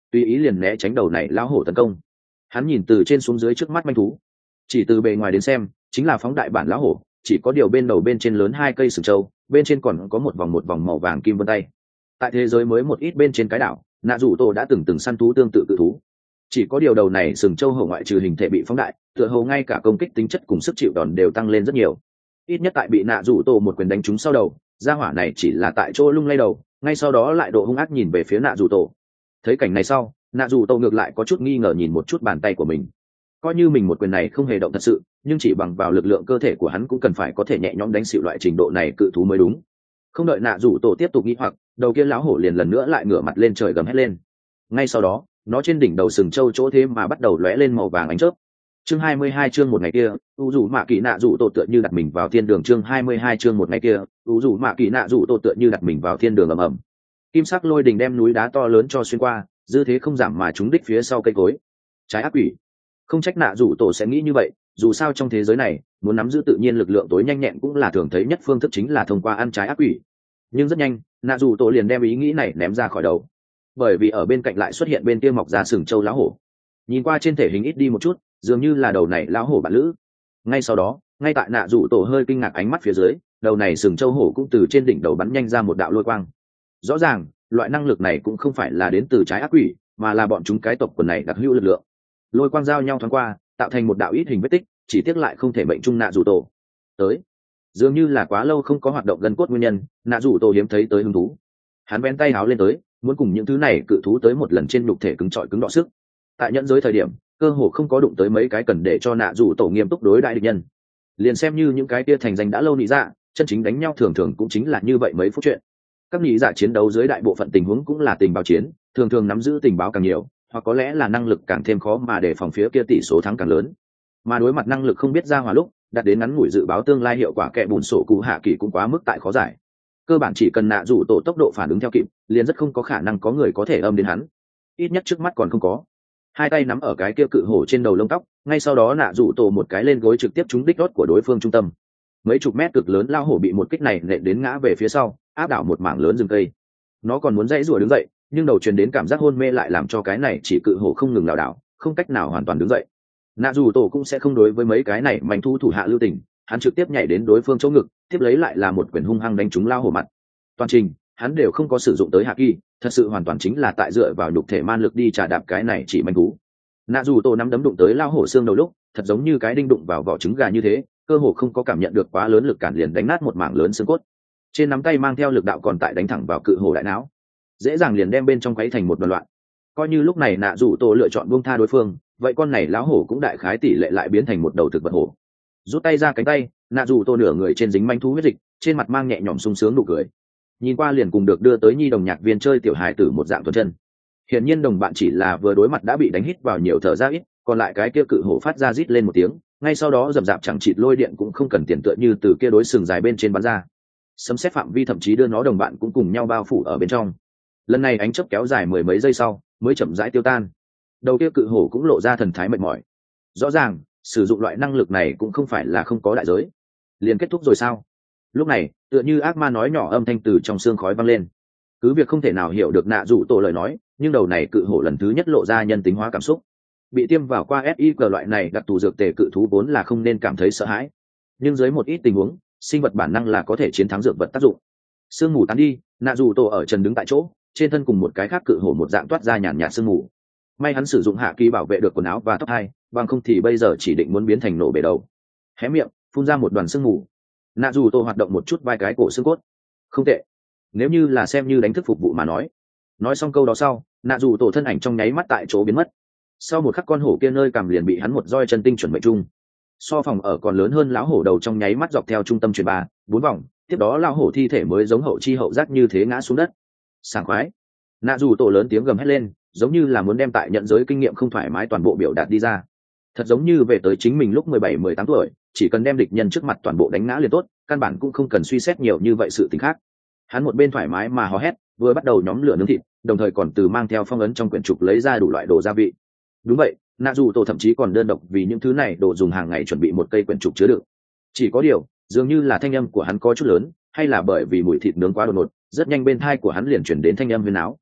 tùy ý liền né tránh đầu này lão hổ tấn công. Hắn nhìn từ trên xuống dưới trước mắt manh thú, chỉ từ bề ngoài đến xem chính là phóng đại bản lão hổ, chỉ có điều bên đầu bên trên lớn hai cây sừng trâu, bên trên còn có một vòng một vòng màu vàng kim vân tay. Tại thế giới mới một ít bên trên cái đảo, nạ rủ tổ đã từng từng săn thú tương tự cự thú, chỉ có điều đầu này sừng trâu hổ ngoại trừ hình thể bị phóng đại, tựa hồ ngay cả công kích tính chất cùng sức chịu đòn đều tăng lên rất nhiều. Ít nhất tại bị nạ rủ tổ một quyền đánh trúng sau đầu, gia hỏa này chỉ là tại chỗ lung lay đầu, ngay sau đó lại độ hung ác nhìn về phía nạ rủ tổ. Thấy cảnh này sau, nạ rủ tổ ngược lại có chút nghi ngờ nhìn một chút bàn tay của mình, coi như mình một quyền này không hề động thật sự, nhưng chỉ bằng vào lực lượng cơ thể của hắn cũng cần phải có thể nhẹ nhõm đánh xịu loại trình độ này cự thú mới đúng. Không đợi nạ rủ tổ tiếp tục nghĩ hoặc, đầu kia lão hổ liền lần nữa lại ngửa mặt lên trời gầm hét lên. Ngay sau đó, nó trên đỉnh đầu sừng trâu chỗ thế mà bắt đầu lóe lên màu vàng ánh chớp. Chương hai mươi hai chương một ngày kia, u dù mạ kỳ nạ rủ tổ tựa như đặt mình vào thiên đường. Chương hai mươi hai chương một ngày kia, u dù mạ kỳ nạ rủ tổ tựa như đặt mình vào thiên đường ầm ầm. Kim sắc lôi đình đem núi đá to lớn cho xuyên qua, dư thế không giảm mà trúng đích phía sau cây cối. Trái ác quỷ. Không trách nạ rủ tổ sẽ nghĩ như vậy, dù sao trong thế giới này, muốn nắm giữ tự nhiên lực lượng tối nhanh nhẹn cũng là thường thấy nhất phương thức chính là thông qua ăn trái ác quỷ. Nhưng rất nhanh, nạ rủ tổ liền đem ý nghĩ này ném ra khỏi đầu, bởi vì ở bên cạnh lại xuất hiện bên kia mọc ra sừng trâu lão hổ. Nhìn qua trên thể hình ít đi một chút, dường như là đầu này lão hổ bạn lữ. Ngay sau đó, ngay tại nạ rủ tổ hơi kinh ngạc ánh mắt phía dưới, đầu này sừng trâu hổ cũng từ trên đỉnh đầu bắn nhanh ra một đạo lôi quang. Rõ ràng, loại năng lực này cũng không phải là đến từ trái ác quỷ, mà là bọn chúng cái tộc quần này đặc hữu lực lượng. Lôi quang giao nhau thoáng qua, tạo thành một đạo ít hình vết tích, chỉ tiếc lại không thể mệnh trung nạ rủ tổ. Tới, dường như là quá lâu không có hoạt động gân cốt nguyên nhân, nạ rủ tổ hiếm thấy tới hứng thú. Hắn bén tay háo lên tới, muốn cùng những thứ này cự thú tới một lần trên nhục thể cứng trọi cứng đọ sức. Tại nhẫn giới thời điểm, cơ hồ không có đụng tới mấy cái cần để cho nạ rủ tổ nghiêm túc đối đại địch nhân. Liền xem như những cái kia thành danh đã lâu nị dạ, chân chính đánh nhau thường thường cũng chính là như vậy mấy phút chuyện. Các nị dạ chiến đấu dưới đại bộ phận tình huống cũng là tình báo chiến, thường thường nắm giữ tình báo càng nhiều, hoặc có lẽ là năng lực càng thêm khó mà để phòng phía kia tỷ số thắng càng lớn. Mà đối mặt năng lực không biết ra hòa lúc, đạt đến ngắn ngủi dự báo tương lai hiệu quả kẻ bùn sổ cụ hạ kỳ cũng quá mức tại khó giải. Cơ bản chỉ cần nạ rủ tổ tốc độ phản ứng theo kịp, liền rất không có khả năng có người có thể âm đến hắn. Ít nhất trước mắt còn không có. Hai tay nắm ở cái kia cự hổ trên đầu lông tóc, ngay sau đó nạ rủ tổ một cái lên gối trực tiếp trúng đích đốt của đối phương trung tâm. Mấy chục mét cực lớn lao hổ bị một kích này nện đến ngã về phía sau, áp đảo một mảng lớn rừng cây. Nó còn muốn dãy rủa đứng dậy, nhưng đầu truyền đến cảm giác hôn mê lại làm cho cái này chỉ cự hổ không ngừng lảo đảo, không cách nào hoàn toàn đứng dậy. Nạ rủ tổ cũng sẽ không đối với mấy cái này manh thu thủ hạ lưu tình, hắn trực tiếp nhảy đến đối phương chỗ ngực, tiếp lấy lại là một quyền hung hăng đánh trúng lao hổ mặt. Toàn trình hắn đều không có sử dụng tới hạ kỳ, thật sự hoàn toàn chính là tại dựa vào nhục thể man lực đi trả đạp cái này chỉ manh thú. Nạ rủ tổ nắm đấm đụng tới lao hổ xương đầu lúc, thật giống như cái đinh đụng vào vỏ trứng gà như thế, cơ hồ không có cảm nhận được quá lớn lực cản liền đánh nát một mảng lớn xương cốt. Trên nắm tay mang theo lực đạo còn tại đánh thẳng vào cự hổ đại não, dễ dàng liền đem bên trong quấy thành một đoàn loạn. Coi như lúc này nạ rủ tổ lựa chọn buông tha đối phương, vậy con này lão hổ cũng đại khái tỷ lệ lại biến thành một đầu thực vật hổ. Rút tay ra cánh tay, nạ rủ tổ nửa người trên dính manh thú huyết dịch, trên mặt mang nhẹ nhõm sung sướng nụ cười. Nhìn qua liền cùng được đưa tới nhi đồng nhạc viên chơi tiểu hài tử một dạng thuần chân. Hiển nhiên đồng bạn chỉ là vừa đối mặt đã bị đánh hít vào nhiều thở ra ít, còn lại cái kia cự hổ phát ra rít lên một tiếng, ngay sau đó rầm rạp chẳng chịt lôi điện cũng không cần tiền tựa như từ kia đối sừng dài bên trên bắn ra. Sấm sét phạm vi thậm chí đưa nó đồng bạn cũng cùng nhau bao phủ ở bên trong. Lần này ánh chớp kéo dài mười mấy giây sau, mới chậm rãi tiêu tan. Đầu kia cự hổ cũng lộ ra thần thái mệt mỏi. Rõ ràng, sử dụng loại năng lực này cũng không phải là không có đại giới. Liền kết thúc rồi sao? Lúc này, tựa như ác ma nói nhỏ âm thanh từ trong xương khói vang lên. Cứ việc không thể nào hiểu được nạ dụ tổ lời nói, nhưng đầu này cự hổ lần thứ nhất lộ ra nhân tính hóa cảm xúc. Bị tiêm vào qua ét i giê loại này đặc thù dược tề cự thú vốn là không nên cảm thấy sợ hãi, nhưng dưới một ít tình huống, sinh vật bản năng là có thể chiến thắng dược vật tác dụng. Sương mù tán đi, nạ dụ tổ ở trần đứng tại chỗ, trên thân cùng một cái khác cự hổ một dạng toát ra nhàn nhạt sương mù. May hắn sử dụng hạ kỳ bảo vệ được quần áo và tóc hai, bằng không thì bây giờ chỉ định muốn biến thành nổ bể đầu. Hé miệng, phun ra một đoàn sương mù. Nạ dù tô hoạt động một chút vai cái cổ xương cốt. Không tệ, nếu như là xem như đánh thức phục vụ mà nói. Nói xong câu đó sau, nạ dù tổ thân ảnh trong nháy mắt tại chỗ biến mất. Sau một khắc con hổ kia nơi cầm liền bị hắn một roi chân tinh chuẩn mệnh trung. So phòng ở còn lớn hơn lão hổ đầu trong nháy mắt dọc theo trung tâm truyền ba bốn vòng, tiếp đó lão hổ thi thể mới giống hậu chi hậu giác như thế ngã xuống đất. Sảng khoái. Nạ dù tổ lớn tiếng gầm hét lên, giống như là muốn đem tại nhận giới kinh nghiệm không thoải mái toàn bộ biểu đạt đi ra. Thật giống như về tới chính mình lúc mười bảy mười tám tuổi, chỉ cần đem địch nhân trước mặt toàn bộ đánh ngã liền tốt, căn bản cũng không cần suy xét nhiều như vậy sự tình khác. Hắn một bên thoải mái mà hò hét, vừa bắt đầu nhóm lửa nướng thịt, đồng thời còn từ mang theo phong ấn trong quyển trục lấy ra đủ loại đồ gia vị. Đúng vậy, nạ dù tổ thậm chí còn đơn độc vì những thứ này đồ dùng hàng ngày chuẩn bị một cây quyển trục chứa đựng. Chỉ có điều, dường như là thanh âm của hắn có chút lớn, hay là bởi vì mùi thịt nướng quá đột ngột, rất nhanh bên tai của hắn liền chuyển đến thanh âm huyên náo.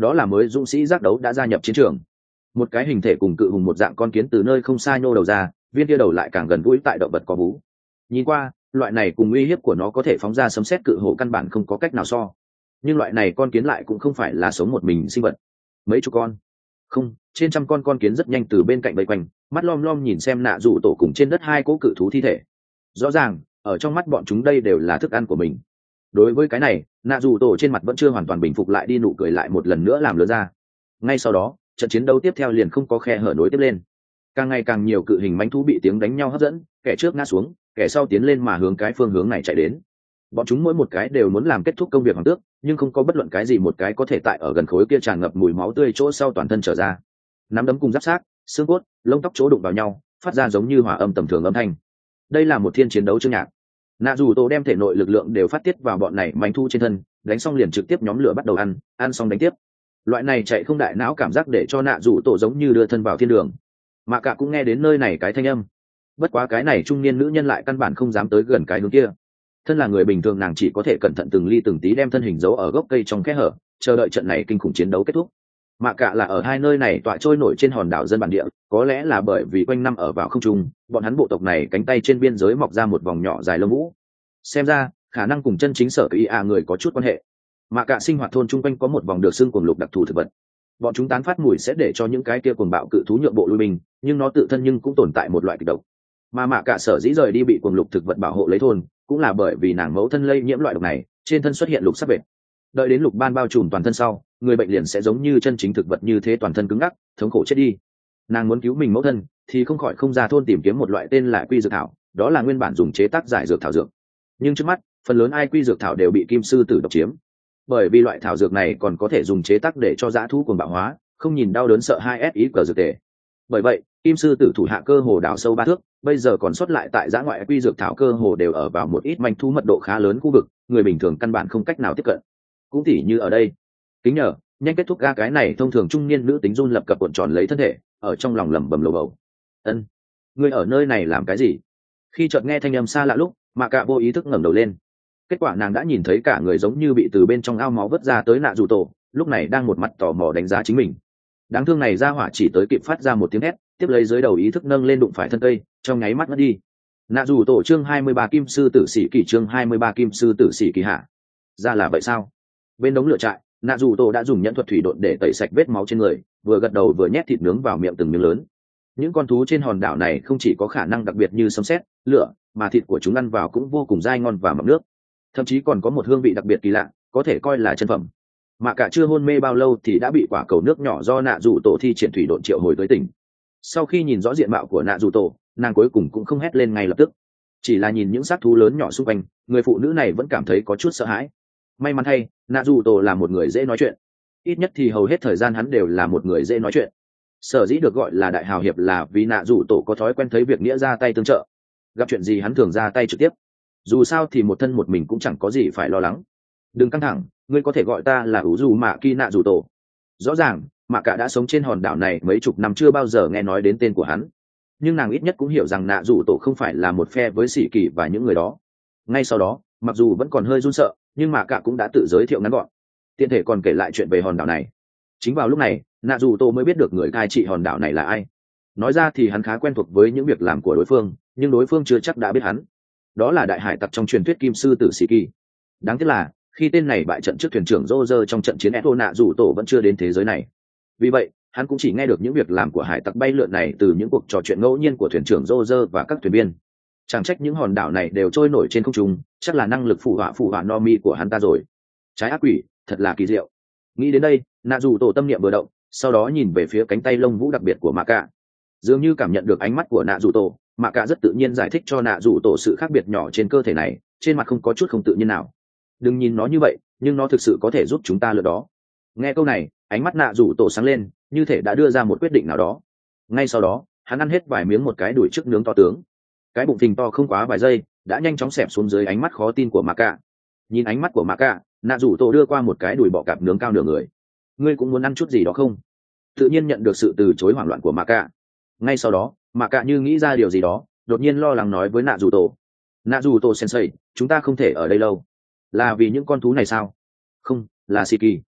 đó là mới dũng sĩ giác đấu đã gia nhập chiến trường. Một cái hình thể cùng cự hùng một dạng con kiến từ nơi không xa nhô đầu ra, viên kia đầu lại càng gần gũi tại động vật có vú. Nhìn qua, loại này cùng uy hiếp của nó có thể phóng ra sấm sét cự hổ căn bản không có cách nào so. Nhưng loại này con kiến lại cũng không phải là sống một mình sinh vật. Mấy chục con, không, trên trăm con con kiến rất nhanh từ bên cạnh vây quanh, mắt lom lom nhìn xem nạ rủ tổ cùng trên đất hai cỗ cự thú thi thể. Rõ ràng, ở trong mắt bọn chúng đây đều là thức ăn của mình. Đối với cái này, nạ rủ tổ trên mặt vẫn chưa hoàn toàn bình phục lại đi, nụ cười lại một lần nữa làm lớn ra. Ngay sau đó, trận chiến đấu tiếp theo liền không có khe hở nối tiếp lên. Càng ngày càng nhiều cự hình mãnh thú bị tiếng đánh nhau hấp dẫn, kẻ trước ngã xuống, kẻ sau tiến lên mà hướng cái phương hướng này chạy đến. Bọn chúng mỗi một cái đều muốn làm kết thúc công việc hoàng tước, nhưng không có bất luận cái gì một cái có thể tại ở gần khối kia tràn ngập mùi máu tươi chỗ sau toàn thân trở ra. Nắm đấm cùng giáp sát, xương cốt, lông tóc chỗ đụng vào nhau, phát ra giống như hòa âm tầm thường âm thanh. Đây là một thiên chiến đấu chương nhạc. Nạ dù tổ đem thể nội lực lượng đều phát tiết vào bọn này mãnh thú trên thân, đánh xong liền trực tiếp nhóm lửa bắt đầu ăn, ăn xong đánh tiếp. Loại này chạy không đại não cảm giác để cho nạ dù tổ giống như đưa thân vào thiên đường. Mạ cả cũng nghe đến nơi này cái thanh âm. Bất quá cái này trung niên nữ nhân lại căn bản không dám tới gần cái hướng kia. Thân là người bình thường, nàng chỉ có thể cẩn thận từng ly từng tí đem thân hình giấu ở gốc cây trong kẽ hở, chờ đợi trận này kinh khủng chiến đấu kết thúc. Mạ cả là ở hai nơi này tọa trôi nổi trên hòn đảo dân bản địa, có lẽ là bởi vì quanh năm ở vào không trung, bọn hắn bộ tộc này cánh tay trên biên giới mọc ra một vòng nhỏ dài lông vũ. Xem ra khả năng cùng chân chính sở kỳ a người có chút quan hệ. Mạ cả sinh hoạt thôn chung quanh có một vòng được xương cuồng lục đặc thù thực vật, bọn chúng tán phát mùi sẽ để cho những cái kia cuồng bạo cự thú nhượng bộ lui binh, nhưng nó tự thân nhưng cũng tồn tại một loại kịch độc. Mà mạ cả sở dĩ rời đi bị cuồng lục thực vật bảo hộ lấy thôn, cũng là bởi vì nàng mẫu thân lây nhiễm loại độc này, trên thân xuất hiện lục sắc vệt. Đợi đến lục ban bao trùm toàn thân sau, người bệnh liền sẽ giống như chân chính thực vật như thế toàn thân cứng ngắc, thống khổ chết đi. Nàng muốn cứu mình mẫu thân, thì không khỏi không ra thôn tìm kiếm một loại tên là quy dược thảo, đó là nguyên bản dùng chế tác giải dược thảo dược. Nhưng trước mắt, phần lớn ai quy dược thảo đều bị kim sư tử độc chiếm. Bởi vì loại thảo dược này còn có thể dùng chế tác để cho dã thú cuồng bạo hóa, không nhìn đau đớn sợ hai s ý cờ dược tề. Bởi vậy, kim sư tử thủ hạ cơ hồ đào sâu ba thước, bây giờ còn sót lại tại dã ngoại quy dược thảo cơ hồ đều ở vào một ít manh thu mật độ khá lớn khu vực, người bình thường căn bản không cách nào tiếp cận. Cũng tỉ như ở đây, kính nhờ nhanh kết thúc ga cái này thông thường trung niên nữ tính run lập cập cuộn tròn lấy thân thể, ở trong lòng lẩm bẩm lầu bầu. Ân, ngươi ở nơi này làm cái gì? Khi chợt nghe thanh âm xa lạ lúc, Mạ Cạ vô ý thức ngẩng đầu lên. Kết quả nàng đã nhìn thấy cả người giống như bị từ bên trong ao máu vớt ra tới nạ dù tổ, lúc này đang một mặt tò mò đánh giá chính mình. Đáng thương này ra hỏa chỉ tới kịp phát ra một tiếng hét, tiếp lấy dưới đầu ý thức nâng lên đụng phải thân cây, trong nháy mắt mất đi. Nạ dù tổ chương hai mươi ba kim sư tử sĩ kỳ chương hai mươi ba kim sư tử sĩ kỳ hạ. Ra là vậy sao? Bên đống lửa trại, nạ dù tổ đã dùng nhẫn thuật thủy độn để tẩy sạch vết máu trên người, vừa gật đầu vừa nhét thịt nướng vào miệng từng miếng lớn. Những con thú trên hòn đảo này không chỉ có khả năng đặc biệt như sấm sét, lửa, mà thịt của chúng ăn vào cũng vô cùng dai ngon và mọng nước, thậm chí còn có một hương vị đặc biệt kỳ lạ, có thể coi là chân phẩm. Mà cả chưa hôn mê bao lâu thì đã bị quả cầu nước nhỏ do nạ dù tổ thi triển thủy độn triệu hồi tới tỉnh. Sau khi nhìn rõ diện mạo của nạ dù tổ, nàng cuối cùng cũng không hét lên ngay lập tức, chỉ là nhìn những xác thú lớn nhỏ xung quanh, người phụ nữ này vẫn cảm thấy có chút sợ hãi. May mắn thay, nạ dù tổ là một người dễ nói chuyện, ít nhất thì hầu hết thời gian hắn đều là một người dễ nói chuyện. Sở dĩ được gọi là đại hào hiệp là vì nạ dù tổ có thói quen thấy việc nghĩa ra tay tương trợ, gặp chuyện gì hắn thường ra tay trực tiếp. Dù sao thì một thân một mình cũng chẳng có gì phải lo lắng. Đừng căng thẳng, ngươi có thể gọi ta là ủ dù mạ kỳ nạ dù tổ. Rõ ràng mạ cả đã sống trên hòn đảo này mấy chục năm chưa bao giờ nghe nói đến tên của hắn, nhưng nàng ít nhất cũng hiểu rằng nạ dù tổ không phải là một phe với sĩ kỳ và những người đó. Ngay sau đó, mặc dù vẫn còn hơi run sợ, nhưng mạ cả cũng đã tự giới thiệu ngắn gọn, tiện thể còn kể lại chuyện về hòn đảo này. Chính vào lúc này, nạ dù tổ mới biết được người cai trị hòn đảo này là ai. Nói ra thì hắn khá quen thuộc với những việc làm của đối phương, nhưng đối phương chưa chắc đã biết hắn. Đó là đại hải tặc trong truyền thuyết kim sư tử sĩ kỳ. Đáng tiếc là khi tên này bại trận trước thuyền trưởng Roger trong trận chiến Eto, nạ dù tổ vẫn chưa đến thế giới này. Vì vậy hắn cũng chỉ nghe được những việc làm của hải tặc bay lượn này từ những cuộc trò chuyện ngẫu nhiên của thuyền trưởng Roger và các thuyền viên. Chẳng trách những hòn đảo này đều trôi nổi trên không trung, chắc là năng lực phù họa phù họa no mi của hắn ta rồi. Trái ác quỷ, thật là kỳ diệu. Nghĩ đến đây, nạ dù tổ tâm niệm vừa động, sau đó nhìn về phía cánh tay lông vũ đặc biệt của Mạ Cạ. Dường như cảm nhận được ánh mắt của nạ dù tổ, Mạ Cạ rất tự nhiên giải thích cho nạ dù tổ sự khác biệt nhỏ trên cơ thể này, trên mặt không có chút không tự nhiên nào. Đừng nhìn nó như vậy, nhưng nó thực sự có thể giúp chúng ta lựa đó. Nghe câu này, ánh mắt nạ dù tổ sáng lên, như thể đã đưa ra một quyết định nào đó. Ngay sau đó, hắn ăn hết vài miếng một cái đùi trước nướng to tướng. Cái bụng phình to không quá vài giây, đã nhanh chóng xẹp xuống dưới ánh mắt khó tin của Mạ Cạ. Nhìn ánh mắt của Mạ Cạ, nạ dù tổ đưa qua một cái đùi bò cạp nướng cao nửa người. Ngươi cũng muốn ăn chút gì đó không? Tự nhiên nhận được sự từ chối hoảng loạn của Mạ Cạ. Ngay sau đó, Mạ Cạ như nghĩ ra điều gì đó, đột nhiên lo lắng nói với nạ dù tổ: nạ dù tổ sensei, chúng ta không thể ở đây lâu. Là vì những con thú này sao? Không, là Shiki.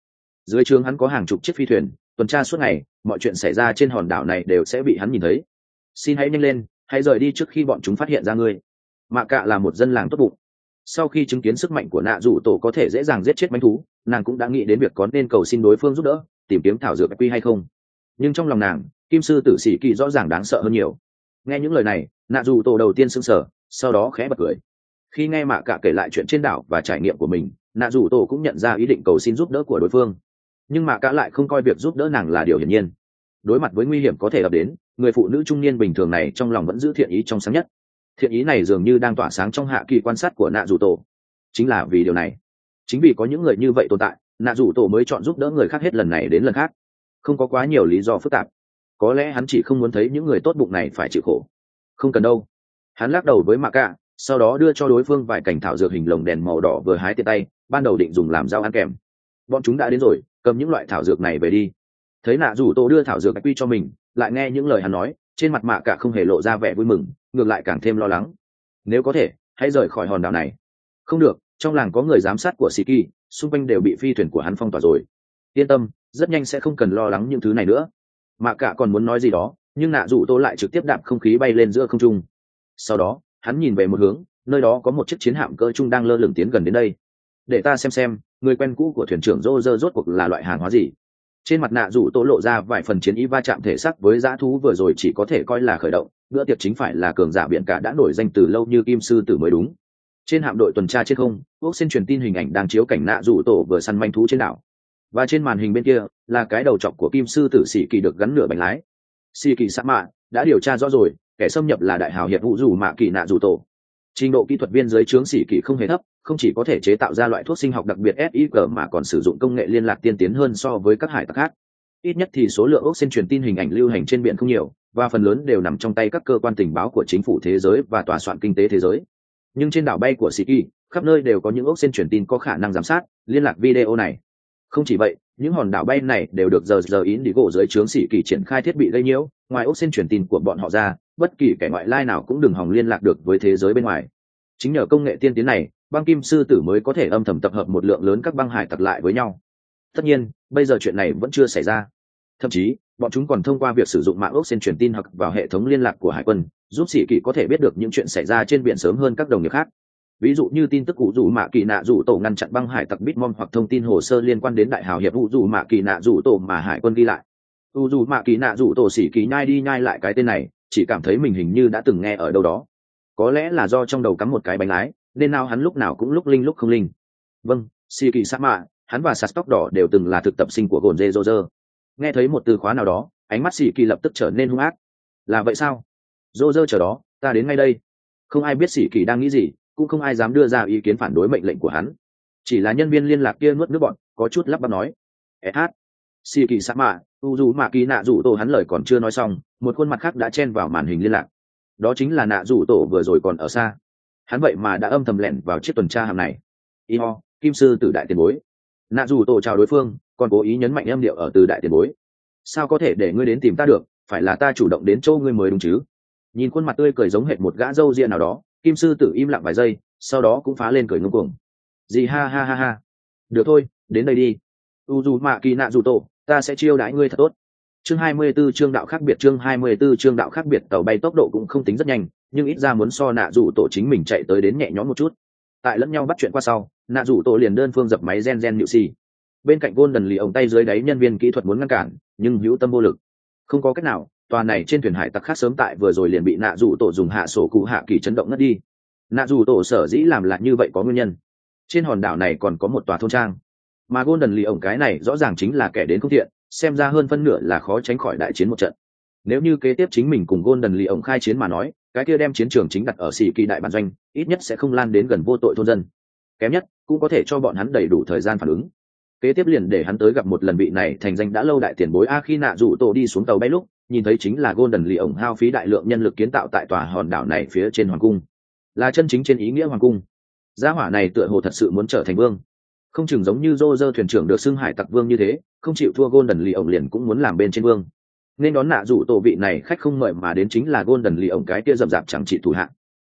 dưới trướng hắn có hàng chục chiếc phi thuyền tuần tra suốt ngày, mọi chuyện xảy ra trên hòn đảo này đều sẽ bị hắn nhìn thấy. Xin hãy nhanh lên, hãy rời đi trước khi bọn chúng phát hiện ra ngươi. Mạ Cạ là một dân làng tốt bụng, sau khi chứng kiến sức mạnh của nạ rủ tổ có thể dễ dàng giết chết manh thú, nàng cũng đã nghĩ đến việc có nên cầu xin đối phương giúp đỡ tìm kiếm thảo dược quy hay không. Nhưng trong lòng nàng, kim sư tử sĩ kỳ rõ ràng đáng sợ hơn nhiều. Nghe những lời này, nạ rủ tổ đầu tiên sững sờ, sau đó khẽ bật cười. Khi nghe Mạ Cạ kể lại chuyện trên đảo và trải nghiệm của mình, nạ rủ tổ cũng nhận ra ý định cầu xin giúp đỡ của đối phương. Nhưng Mạ Cạ lại không coi việc giúp đỡ nàng là điều hiển nhiên. Đối mặt với nguy hiểm có thể ập đến, người phụ nữ trung niên bình thường này trong lòng vẫn giữ thiện ý trong sáng nhất. Thiện ý này dường như đang tỏa sáng trong hạ kỳ quan sát của nạ rủ tổ. Chính là vì điều này, chính vì có những người như vậy tồn tại, nạ rủ tổ mới chọn giúp đỡ người khác hết lần này đến lần khác. Không có quá nhiều lý do phức tạp, có lẽ hắn chỉ không muốn thấy những người tốt bụng này phải chịu khổ. Không cần đâu. Hắn lắc đầu với Mạ Cạ, sau đó đưa cho đối phương vài cành thảo dược hình lồng đèn màu đỏ vừa hái tiện tay, ban đầu định dùng làm rau ăn kèm. Bọn chúng đã đến rồi, cầm những loại thảo dược này về đi. Thấy nạ rủ tổ đưa thảo dược quy cho mình, lại nghe những lời hắn nói, trên mặt Mạ Cạ không hề lộ ra vẻ vui mừng, ngược lại càng thêm lo lắng. Nếu có thể, hãy rời khỏi hòn đảo này. Không được, trong làng có người giám sát của Shiki, xung quanh đều bị phi thuyền của hắn phong tỏa rồi. Yên tâm, rất nhanh sẽ không cần lo lắng những thứ này nữa. Mạ Cạ còn muốn nói gì đó, nhưng nạ rủ tổ lại trực tiếp đạp không khí bay lên giữa không trung. Sau đó, hắn nhìn về một hướng, nơi đó có một chiếc chiến hạm cỡ trung đang lơ lửng tiến gần đến đây. Để ta xem xem, người quen cũ của thuyền trưởng Roger rốt cuộc là loại hàng hóa gì. Trên mặt nạ rủ tổ lộ ra vài phần chiến ý va chạm thể xác với dã thú vừa rồi chỉ có thể coi là khởi động, bữa tiệc chính phải là cường giả biển cả đã nổi danh từ lâu như kim sư tử mới đúng. Trên hạm đội tuần tra trên không, quốc xin truyền tin hình ảnh đang chiếu cảnh nạ rủ tổ vừa săn manh thú trên đảo, và trên màn hình bên kia là cái đầu trọc của kim sư tử sĩ kỳ được gắn nửa bánh lái. Sĩ kỳ sa mạ đã điều tra rõ rồi, kẻ xâm nhập là đại hào hiệp vũ dù mạ kỳ nạ rủ tổ. Trình độ kỹ thuật viên dưới trướng sĩ kỳ không hề thấp, không chỉ có thể chế tạo ra loại thuốc sinh học đặc biệt ét i giê mà còn sử dụng công nghệ liên lạc tiên tiến hơn so với các hải tặc khác. Ít nhất thì số lượng ốc xin truyền tin hình ảnh lưu hành trên biển không nhiều, và phần lớn đều nằm trong tay các cơ quan tình báo của chính phủ thế giới và tòa soạn kinh tế thế giới. Nhưng trên đảo bay của Shiki, khắp nơi đều có những ốc xin truyền tin có khả năng giám sát, liên lạc video này. Không chỉ vậy, những hòn đảo bay này đều được giờ giờ ín đi gỗ dưới trướng Shiki triển khai thiết bị gây nhiễu, ngoài ốc xin truyền tin của bọn họ ra, bất kỳ kẻ ngoại lai nào cũng đừng hòng liên lạc được với thế giới bên ngoài. Chính nhờ công nghệ tiên tiến này, băng kim sư tử mới có thể âm thầm tập hợp một lượng lớn các băng hải tặc lại với nhau. Tất nhiên, bây giờ chuyện này vẫn chưa xảy ra. Thậm chí, bọn chúng còn thông qua việc sử dụng mạng ốc xin truyền tin hoặc vào hệ thống liên lạc của hải quân, giúp sĩ kỳ có thể biết được những chuyện xảy ra trên biển sớm hơn các đồng nghiệp khác. Ví dụ như tin tức cụ rủ mạ kỳ nạ rủ tổ ngăn chặn băng hải tặc Bitmom hoặc thông tin hồ sơ liên quan đến đại hào hiệp cụ rủ mạ kỳ nạ rủ tổ mà hải quân ghi lại. Cụ rủ mạ kỳ nạ rủ tổ sĩ kỳ nhai đi nhai lại cái tên này, chỉ cảm thấy mình hình như đã từng nghe ở đâu đó. Có lẽ là do trong đầu cắm một cái bánh lái, nên nào hắn lúc nào cũng lúc linh lúc không linh. Vâng, sĩ kỳ sa mạ, hắn và sạt tóc đỏ đều từng là thực tập sinh của gồn dê Roger. Nghe thấy một từ khóa nào đó, ánh mắt sĩ kỳ lập tức trở nên hung ác. Là vậy sao? Roger chờ đó, ta đến ngay đây. Không ai biết sĩ kỳ đang nghĩ gì, cũng không ai dám đưa ra ý kiến phản đối mệnh lệnh của hắn. Chỉ là nhân viên liên lạc kia nuốt nước bọn, có chút lắp bắp nói: "ét hát, sĩ kỳ sa mạ, u dù mạ kỳ nạ rủ tổ." Hắn lời còn chưa nói xong, một khuôn mặt khác đã chen vào màn hình liên lạc. Đó chính là nạ rủ tổ vừa rồi còn ở xa. Hắn vậy mà đã âm thầm lẻn vào chiếc tuần tra hạm này. Iho, kim sư tử đại tiền bối. Nạ rủ tổ chào đối phương, còn cố ý nhấn mạnh âm điệu ở từ đại tiền bối. Sao có thể để ngươi đến tìm ta được, phải là ta chủ động đến chỗ ngươi mới đúng chứ. Nhìn khuôn mặt tươi cười giống hệt một gã râu ria nào đó, kim sư tử im lặng vài giây, sau đó cũng phá lên cười ngông cuồng. Gì ha ha ha ha. Được thôi, đến đây đi. U dù mạ kỳ nạ rủ tổ, ta sẽ chiêu đãi ngươi thật tốt. Chương hai mươi 24 chương đạo khác biệt chương hai mươi 24 chương đạo khác biệt tàu bay tốc độ cũng không tính rất nhanh, nhưng ít ra muốn so nạ rủ tổ chính mình chạy tới đến nhẹ nhõm một chút. Tại lẫn nhau bắt chuyện qua sau, nạ rủ tổ liền đơn phương dập máy gen gen nhự xì. Bên cạnh Golden lì ổng tay dưới đáy nhân viên kỹ thuật muốn ngăn cản, nhưng hữu tâm vô lực. Không có cách nào, tòa này trên thuyền hải tặc khác sớm tại vừa rồi liền bị nạ rủ tổ dùng hạ sổ cụ hạ kỳ chấn động ngất đi. Nạ rủ tổ sở dĩ làm lại như vậy có nguyên nhân. Trên hòn đảo này còn có một tòa thôn trang, mà Golden lì ổng cái này rõ ràng chính là kẻ đến không thiện, xem ra hơn phân nửa là khó tránh khỏi đại chiến một trận. Nếu như kế tiếp chính mình cùng Golden lì ổng khai chiến mà nói, cái kia đem chiến trường chính đặt ở xì kỳ đại bản doanh, ít nhất sẽ không lan đến gần vô tội thôn dân. Kém nhất cũng có thể cho bọn hắn đầy đủ thời gian phản ứng. Kế tiếp liền để hắn tới gặp một lần vị này thành danh đã lâu đại tiền bối. A khi nạ rủ tổ đi xuống tàu bay lúc, nhìn thấy chính là Golden lì ổng hao phí đại lượng nhân lực kiến tạo tại tòa hòn đảo này phía trên hoàng cung, là chân chính trên ý nghĩa hoàng cung. Gia hỏa này tựa hồ thật sự muốn trở thành vương, không chừng giống như Roger thuyền trưởng được xưng hải tặc vương như thế, không chịu thua Golden lì ổng liền cũng muốn làm bên trên vương. Nên đón nạ rủ tổ vị này khách không mời mà đến chính là Golden lì ổng cái kia rậm rạp chẳng trị thủ hạng.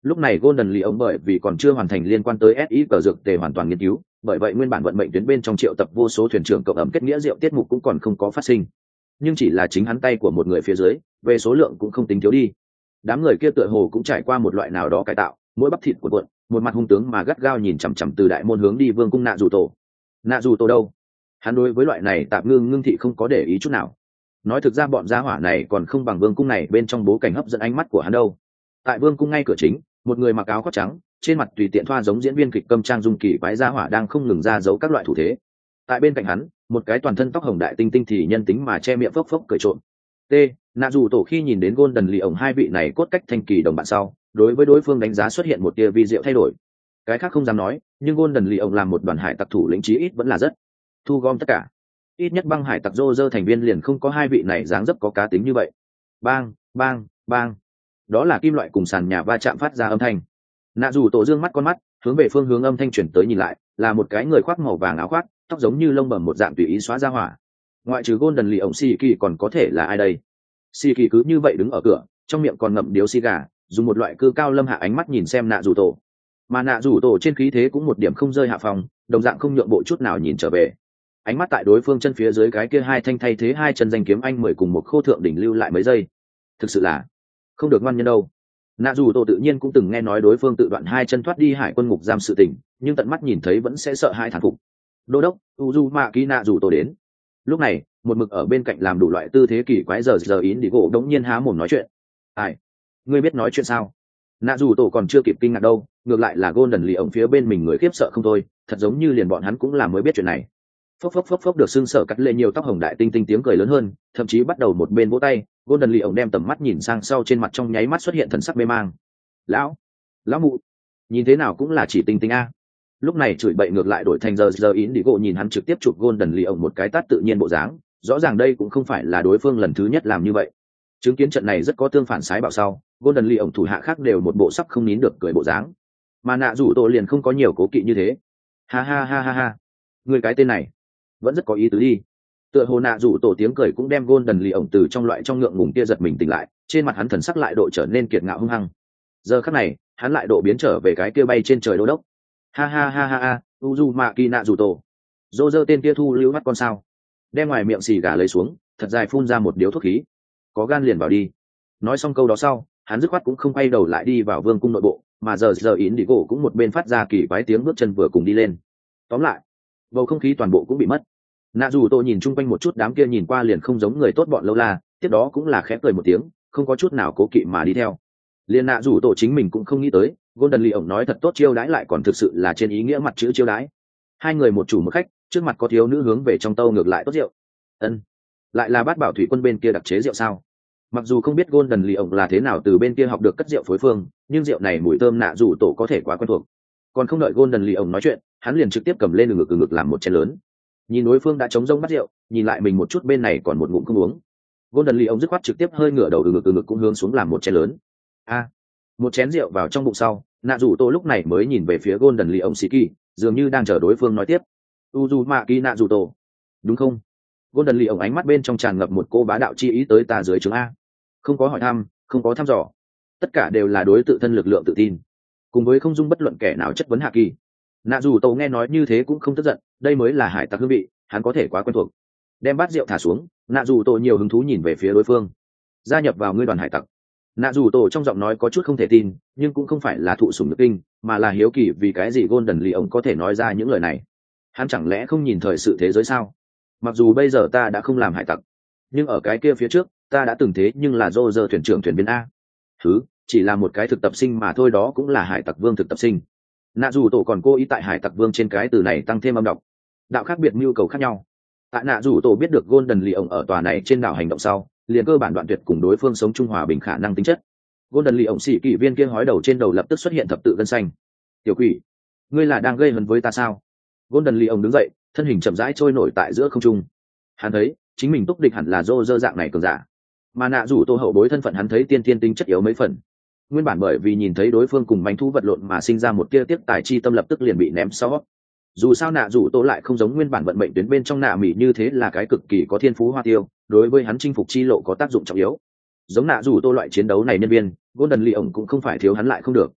Lúc này Golden Lee ông bởi vì còn chưa hoàn thành liên quan tới ét i cờ dược tề hoàn toàn nghiên cứu, bởi vậy nguyên bản vận mệnh tuyến bên trong triệu tập vô số thuyền trưởng cộng ẩm kết nghĩa rượu tiết mục cũng còn không có phát sinh. Nhưng chỉ là chính hắn tay của một người phía dưới, về số lượng cũng không tính thiếu đi. Đám người kia tựa hồ cũng trải qua một loại nào đó cải tạo, mỗi bắp thịt của cuộn, một mặt hung tướng mà gắt gao nhìn chằm chằm từ đại môn hướng đi vương cung Nạ Dù Tổ. Nạ Dù Tổ đâu? Hắn đối với loại này tạp ngưng ngưng thị không có để ý chút nào. Nói thực ra bọn gia hỏa này còn không bằng vương cung này bên trong bố cảnh hấp dẫn ánh mắt của hắn đâu. Tại vương cung ngay cửa chính, một người mặc áo khoác trắng, trên mặt tùy tiện thoa giống diễn viên kịch câm trang dung kỳ quái gia hỏa đang không ngừng ra giấu các loại thủ thế. Tại bên cạnh hắn, một cái toàn thân tóc hồng đại tinh tinh thì nhân tính mà che miệng phốc phốc cười trộm. T. Nạ Dù Tổ khi nhìn đến Golden Lee ổng hai vị này cốt cách thanh kỳ đồng bạn sau, đối với đối phương đánh giá xuất hiện một tia vi diệu thay đổi. Cái khác không dám nói, nhưng Golden Lee ổng làm một đoàn hải tặc thủ lĩnh chí ít vẫn là rất thu gom tất cả. Ít nhất băng hải tặc Roger thành viên liền không có hai vị này dáng dấp có cá tính như vậy. Bang, bang, bang. Đó là kim loại cùng sàn nhà va chạm phát ra âm thanh. Nạ Dù Tổ dương mắt con mắt, hướng về phương hướng âm thanh chuyển tới nhìn lại, là một cái người khoác màu vàng áo khoác, tóc giống như lông bẩm một dạng tùy ý xóa ra hỏa. Ngoại trừ Golden Lee ổng xì kỳ còn có thể là ai đây? Xì kỳ cứ như vậy đứng ở cửa, trong miệng còn ngậm điếu xì gà, dùng một loại cư cao lâm hạ ánh mắt nhìn xem Nạ Dù Tổ. Mà Nạ Dù Tổ trên khí thế cũng một điểm không rơi hạ phòng, đồng dạng không nhượng bộ chút nào nhìn trở về. Ánh mắt tại đối phương chân phía dưới cái kia hai thanh thay thế hai chân danh kiếm anh mười cùng một khô thượng đỉnh lưu lại mấy giây. Thực sự là không được ngoan nhân đâu. Nạ Dù Tổ tự nhiên cũng từng nghe nói đối phương tự đoạn hai chân thoát đi hải quân ngục giam sự tình, nhưng tận mắt nhìn thấy vẫn sẽ sợ hai thản phục. Đô đốc Uzumaki Nạ Dù Tổ đến. Lúc này, một mực ở bên cạnh làm đủ loại tư thế kỳ quái giờ giờ ín đi gỗ đống nhiên há mồm nói chuyện. Ai? Ngươi biết nói chuyện sao? Nạ Dù Tổ còn chưa kịp kinh ngạc đâu, ngược lại là Golden Lee ổng phía bên mình người khiếp sợ không thôi, thật giống như liền bọn hắn cũng là mới biết chuyện này. Phốc phốc phốc phốc được xương sở cắt lệ nhiều tóc hồng đại tinh tinh tiếng cười lớn hơn, thậm chí bắt đầu một bên vỗ tay. Golden Lee ổng đem tầm mắt nhìn sang sau, trên mặt trong nháy mắt xuất hiện thần sắc mê mang. Lão, lão mụ, nhìn thế nào cũng là chỉ tinh tinh a. Lúc này chửi bậy ngược lại đổi thành giờ giờ ín đi gỗ nhìn hắn trực tiếp chụp Golden Lee ổng một cái tát tự nhiên bộ dáng, rõ ràng đây cũng không phải là đối phương lần thứ nhất làm như vậy. Chứng kiến trận này rất có tương phản sái bảo sau, Golden Lee ổng thủ hạ khác đều một bộ sắp không nín được cười bộ dáng. Mà Nạ Dù Tổ liền không có nhiều cố kỵ như thế. Ha ha ha ha ha, người cái tên này vẫn rất có ý tứ đi. Tựa hồ Nạ Dù Tổ tiếng cười cũng đem Golden Lee ổng từ trong loại trong ngượng ngùng kia giật mình tỉnh lại, trên mặt hắn thần sắc lại độ trở nên kiệt ngạo hung hăng. Giờ khắc này, hắn lại độ biến trở về cái kia bay trên trời đô đốc. Ha ha ha ha ha, Uzumaki Nạ Dù Tổ. Dô dơ tên kia thu lưu mắt con sao? Đem ngoài miệng xì gà lấy xuống, thật dài phun ra một điếu thuốc khí. Có gan liền vào đi. Nói xong câu đó sau, hắn dứt khoát cũng không quay đầu lại đi vào vương cung nội bộ, mà giờ giờ ín đi gỗ cũng một bên phát ra kỳ quái tiếng bước chân vừa cùng đi lên. Tóm lại, bầu không khí toàn bộ cũng bị mất. Nạ Dù Tổ nhìn chung quanh một chút, đám kia nhìn qua liền không giống người tốt bọn lâu la, tiếp đó cũng là khẽ cười một tiếng, không có chút nào cố kỵ mà đi theo. Liên Nạ Dù Tổ chính mình cũng không nghĩ tới, Golden Lee ổng nói thật tốt chiêu đãi lại còn thực sự là trên ý nghĩa mặt chữ chiêu đãi. Hai người một chủ một khách, trước mặt có thiếu nữ hướng về trong tâu ngược lại tốt rượu. Ân, lại là bát bảo thủy quân bên kia đặc chế rượu sao? Mặc dù không biết Golden Lee ổng là thế nào từ bên kia học được cất rượu phối phương, nhưng rượu này mùi thơm Nạ Dù Tổ có thể quá quen thuộc. Còn không đợi Golden Lee ổng nói chuyện, hắn liền trực tiếp cầm lên ngực ngực làm một chén lớn. Nhìn đối phương đã trống rỗng bắt rượu, nhìn lại mình một chút bên này còn một ngụm không uống. Golden Lee ổng dứt khoát trực tiếp hơi ngửa đầu từ ngực từ ngực cũng hướng xuống làm một chén lớn. A, một chén rượu vào trong bụng sau, Nạ Dù Tổ lúc này mới nhìn về phía Golden Lee ổng Shiki, dường như đang chờ đối phương nói tiếp. Uzumaki Nạ Dù Tổ, đúng không? Golden Lee ổng ánh mắt bên trong tràn ngập một cô bá đạo chi ý tới ta dưới trướng a. Không có hỏi thăm, không có thăm dò, tất cả đều là đối tự thân lực lượng tự tin, cùng với không dung bất luận kẻ nào chất vấn hạ kỳ. Nạ Dù Tổ nghe nói như thế cũng không tức giận, đây mới là hải tặc hương vị, hắn có thể quá quen thuộc. Đem bát rượu thả xuống, Nạ Dù Tổ nhiều hứng thú nhìn về phía đối phương. Gia nhập vào ngươi đoàn hải tặc. Nạ Dù Tổ trong giọng nói có chút không thể tin, nhưng cũng không phải là thụ sủng nhược kinh, mà là hiếu kỳ vì cái gì Golden Lee ổng có thể nói ra những lời này. Hắn chẳng lẽ không nhìn thời sự thế giới sao? Mặc dù bây giờ ta đã không làm hải tặc, nhưng ở cái kia phía trước ta đã từng thế nhưng là Roger thuyền trưởng thuyền viên a. Thứ chỉ là một cái thực tập sinh mà thôi, đó cũng là hải tặc vương thực tập sinh. Nạ Dù Tổ còn cố ý tại hải tặc vương trên cái từ này tăng thêm âm đọc, đạo khác biệt, nhu cầu khác nhau. Tại Nạ Dù Tổ biết được Golden Lee ổng ở tòa này trên đảo hành động sau, liền cơ bản đoạn tuyệt cùng đối phương sống chung hòa bình khả năng tính chất. Golden Lee ổng xỉ kỵ viên kia hói đầu trên đầu lập tức xuất hiện thập tự gân xanh. Tiểu quỷ, ngươi là đang gây hấn với ta sao? Golden Lee ổng đứng dậy, thân hình chậm rãi trôi nổi tại giữa không trung. Hắn thấy chính mình túc địch hẳn là dô dơ dạng này cường giả, mà Nạ Dù Tổ hậu bối thân phận hắn thấy tiên tiên tính chất yếu mấy phần. Nguyên bản bởi vì nhìn thấy đối phương cùng manh thú vật lộn mà sinh ra một tia tiếc tài chi tâm, lập tức liền bị ném sau. Dù sao Nạ Dù Tổ lại không giống nguyên bản vận mệnh tuyến bên trong Nạ Mỹ như thế là cái cực kỳ có thiên phú hoa tiêu, đối với hắn chinh phục chi lộ có tác dụng trọng yếu. Giống Nạ Dù Tổ loại chiến đấu này nhân viên, Golden Lee ổng cũng không phải thiếu hắn lại không được.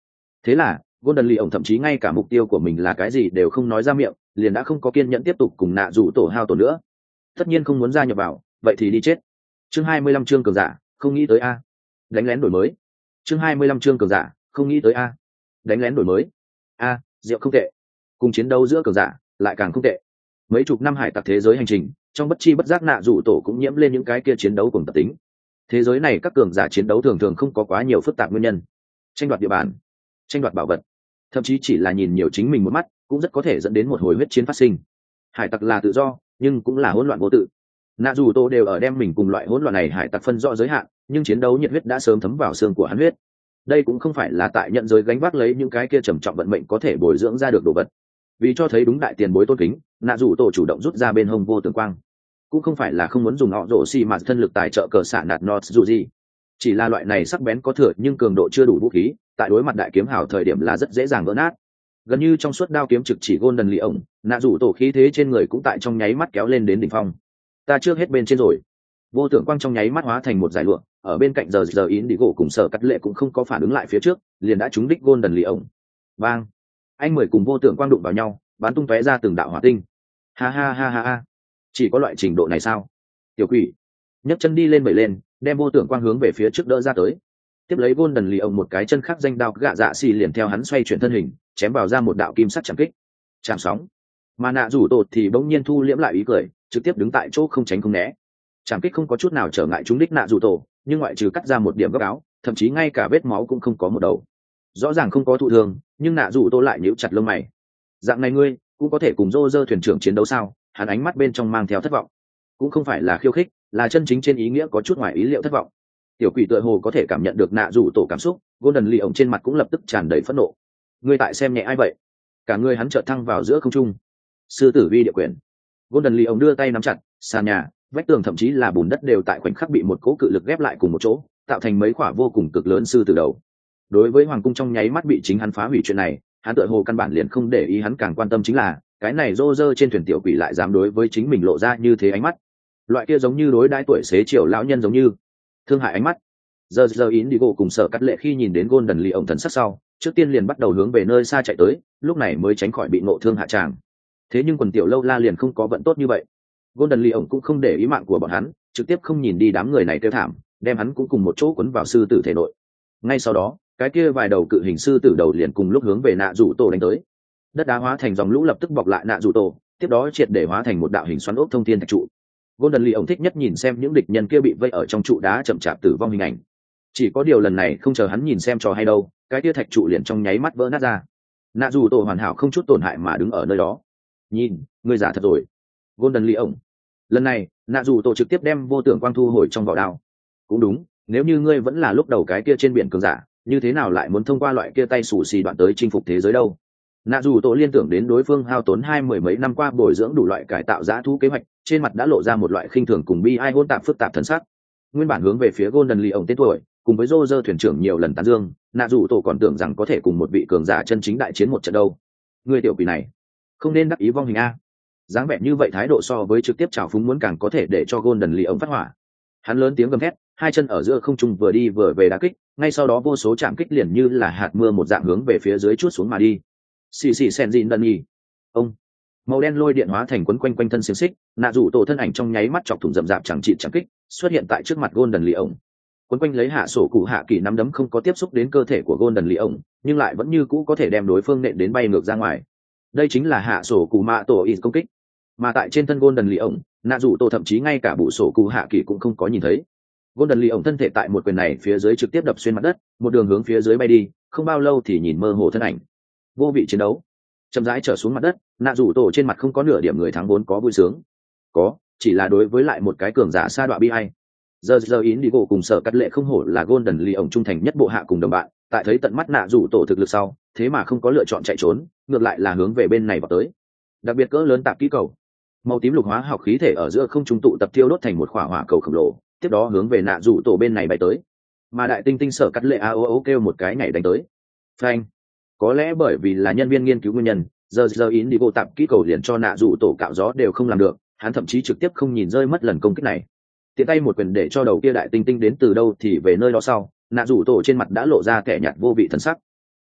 Thế là Golden Lee ổng thậm chí ngay cả mục tiêu của mình là cái gì đều không nói ra miệng, liền đã không có kiên nhẫn tiếp tục cùng nạ rủ tổ hao tổn nữa. Tất nhiên không muốn gia nhập vào, vậy thì đi chết. Chương hai mươi lăm chương cường giả, không nghĩ tới a. Đánh lén đổi mới. Chương hai mươi lăm chương cường giả, không nghĩ tới a. Đánh lén đổi mới. A, rượu không tệ. Cùng chiến đấu giữa cường giả, lại càng không tệ. Mấy chục năm hải tặc thế giới hành trình, trong bất chi bất giác nạ rủ tổ cũng nhiễm lên những cái kia chiến đấu cùng tập tính. Thế giới này các cường giả chiến đấu thường thường không có quá nhiều phức tạp nguyên nhân. Tranh đoạt địa bàn, tranh đoạt bảo vật, thậm chí chỉ là nhìn nhiều chính mình một mắt cũng rất có thể dẫn đến một hồi huyết chiến phát sinh. Hải tặc là tự do, nhưng cũng là hỗn loạn vô tự. Nạ dù tô đều ở đem mình cùng loại hỗn loạn này hải tặc phân rõ giới hạn, nhưng chiến đấu nhiệt huyết đã sớm thấm vào xương của hắn huyết. Đây cũng không phải là tại nhận giới gánh vác lấy những cái kia trầm trọng vận mệnh có thể bồi dưỡng ra được đồ vật. Vì cho thấy đúng đại tiền bối tôn kính, nạ dù tô chủ động rút ra bên hông vô tường quang. Cũng không phải là không muốn dùng họ rổ xi mà thân lực tài trợ cờ xạ nạt nọt dù gì, chỉ là loại này sắc bén có thừa nhưng cường độ chưa đủ vũ khí, tại đối mặt đại kiếm hào thời điểm là rất dễ dàng vỡ nát. Gần như trong suốt đao kiếm trực chỉ Golden Lee ổng, nạ rủ tổ khí thế trên người cũng tại trong nháy mắt kéo lên đến đỉnh phong. Ta trước hết bên trên rồi. Vô tưởng quang trong nháy mắt hóa thành một giải lụa, ở bên cạnh giờ giờ ín đi gỗ cùng sở cắt lệ cũng không có phản ứng lại phía trước, liền đã trúng đích Golden Lee ổng. Bang! Anh mười cùng vô tưởng quang đụng vào nhau, bắn tung tóe ra từng đạo hỏa tinh. Ha ha ha ha ha. Chỉ có loại trình độ này sao? Tiểu quỷ, nhấc chân đi lên bẩy lên, đem vô tưởng quang hướng về phía trước đỡ ra tới. Tiếp lấy Golden Lee ổng một cái chân khác danh đao gạ dạ xì liền theo hắn xoay chuyển thân hình, chém vào ra một đạo kim sắc chạm kích, chạm sóng. Mà nạ rủ tổ thì bỗng nhiên thu liễm lại ý cười, trực tiếp đứng tại chỗ không tránh không né. Chạm kích không có chút nào trở ngại trúng đích nạ rủ tổ, nhưng ngoại trừ cắt ra một điểm góc áo, thậm chí ngay cả vết máu cũng không có một đầu. Rõ ràng không có thụ thương, nhưng nạ rủ tổ lại nhíu chặt lông mày. Dạng này ngươi cũng có thể cùng Rô Rơ thuyền trưởng chiến đấu sao? Hắn ánh mắt bên trong mang theo thất vọng. Cũng không phải là khiêu khích, là chân chính trên ý nghĩa có chút ngoài ý liệu thất vọng. Tiểu quỷ tựa hồ có thể cảm nhận được nạ rủ tổ cảm xúc, Golden Lee ổng trên mặt cũng lập tức tràn đầy phẫn nộ. Ngươi tại xem nhẹ ai vậy? Cả người hắn chợt thăng vào giữa không trung. Sư tử vi địa quyền. Golden Lee ổng đưa tay nắm chặt, sàn nhà, vách tường thậm chí là bùn đất đều tại khoảnh khắc bị một cỗ cự lực ghép lại cùng một chỗ, tạo thành mấy quả vô cùng cực lớn sư tử đầu. Đối với hoàng cung trong nháy mắt bị chính hắn phá hủy chuyện này, hắn tựa hồ căn bản liền không để ý, hắn càng quan tâm chính là cái này rô rơ trên thuyền tiểu quỷ lại dám đối với chính mình lộ ra như thế ánh mắt. Loại kia giống như đối đãi tuổi xế chiều lão nhân giống như thương hại ánh mắt. Giờ giờ ín đi gỗ cùng sợ cắt lệ khi nhìn đến Golden Lee ổng thần sắc sau, trước tiên liền bắt đầu hướng về nơi xa chạy tới, lúc này mới tránh khỏi bị ngộ thương hạ tràng. Thế nhưng quần tiểu lâu la liền không có vận tốt như vậy. Golden Lee ổng cũng không để ý mạng của bọn hắn, trực tiếp không nhìn đi đám người này kêu thảm, đem hắn cũng cùng một chỗ quấn vào sư tử thể nội. Ngay sau đó, cái kia vài đầu cự hình sư tử đầu liền cùng lúc hướng về nạ rủ tổ đánh tới. Đất đá hóa thành dòng lũ lập tức bọc lại nạ rủ tổ, tiếp đó triệt để hóa thành một đạo hình xoắn ốc thông thiên thạch trụ. Golden Lee ổng thích nhất nhìn xem những địch nhân kia bị vây ở trong trụ đá chậm chạp tử vong hình ảnh. Chỉ có điều lần này không chờ hắn nhìn xem trò hay đâu, cái kia thạch trụ liền trong nháy mắt vỡ nát ra. Nạ dù tổ hoàn hảo không chút tổn hại mà đứng ở nơi đó. Nhìn, ngươi giả thật rồi. Golden Lee ổng. Lần này, nạ dù tổ trực tiếp đem vô tưởng quang thu hồi trong vỏ đao. Cũng đúng, nếu như ngươi vẫn là lúc đầu cái kia trên biển cường giả, như thế nào lại muốn thông qua loại kia tay xù xì đoạn tới chinh phục thế giới đâu? Nạ dù tổ liên tưởng đến đối phương hao tốn hai mười mấy năm qua bồi dưỡng đủ loại cải tạo dã thú kế hoạch, trên mặt đã lộ ra một loại khinh thường cùng bi ai hỗn tạp phức tạp thần sắc. Nguyên bản hướng về phía Golden Lee ổng tên tuổi, cùng với Roger thuyền trưởng nhiều lần tán dương, nạ dù tổ còn tưởng rằng có thể cùng một vị cường giả chân chính đại chiến một trận đâu. Người tiểu quỷ này, không nên đắc ý vong hình a. Dáng vẻ như vậy thái độ so với trực tiếp trào phúng muốn càng có thể để cho Golden Lee ổng phát hỏa. Hắn lớn tiếng gầm thét, hai chân ở giữa không trung vừa đi vừa về đá kích, ngay sau đó vô số chạm kích liền như là hạt mưa một dạng hướng về phía dưới chuốt xuống mà đi. Xì xì sen dìn đần nhì. Ông. Màu đen lôi điện hóa thành quấn quanh quanh thân xiềng xích, nạ rủ tổ thân ảnh trong nháy mắt chọc thủng rậm rạp chẳng trị chẳng kích, xuất hiện tại trước mặt Golden Lee ổng. Quấn quanh lấy hạ sổ cụ hạ kỳ nắm đấm không có tiếp xúc đến cơ thể của Golden Lee ổng, nhưng lại vẫn như cũ có thể đem đối phương nện đến bay ngược ra ngoài. Đây chính là hạ sổ cụ mạ tổ ít công kích. Mà tại trên thân Golden Lee ổng, nạ rủ tổ thậm chí ngay cả bụ sổ cụ hạ kỳ cũng không có nhìn thấy. Golden Lee ổng thân thể tại một quyền này phía dưới trực tiếp đập xuyên mặt đất, một đường hướng phía dưới bay đi, không bao lâu thì nhìn mơ hồ thân ảnh. Vô vị chiến đấu, chậm rãi trở xuống mặt đất, nạ rủ tổ trên mặt không có nửa điểm người thắng vốn có vui sướng, có chỉ là đối với lại một cái cường giả sa đọa bi hay. Giờ giờ ín đi gỗ cùng sở cắt lệ không hổ là Golden Lee ổng trung thành nhất bộ hạ cùng đồng bạn, tại thấy tận mắt nạ rủ tổ thực lực sau, thế mà không có lựa chọn chạy trốn, ngược lại là hướng về bên này vào tới. Đặc biệt cỡ lớn tạp kỹ cầu, màu tím lục hóa học khí thể ở giữa không trung tụ tập thiêu đốt thành một khỏa hỏa cầu khổng lồ, tiếp đó hướng về nạ rủ tổ bên này bay tới. Mà đại tinh tinh sở cắt lệ a o o kêu một cái nhảy đánh tới. Phanh. Có lẽ bởi vì là nhân viên nghiên cứu nguyên nhân, giờ giờ ín đi vô tạp kỹ cầu liền cho nạ rủ tổ cạo gió đều không làm được, hắn thậm chí trực tiếp không nhìn rơi mất lần công kích này. Tiện tay một quyền để cho đầu kia đại tinh tinh đến từ đâu thì về nơi đó sau, nạ rủ tổ trên mặt đã lộ ra kẻ nhạt vô vị thần sắc.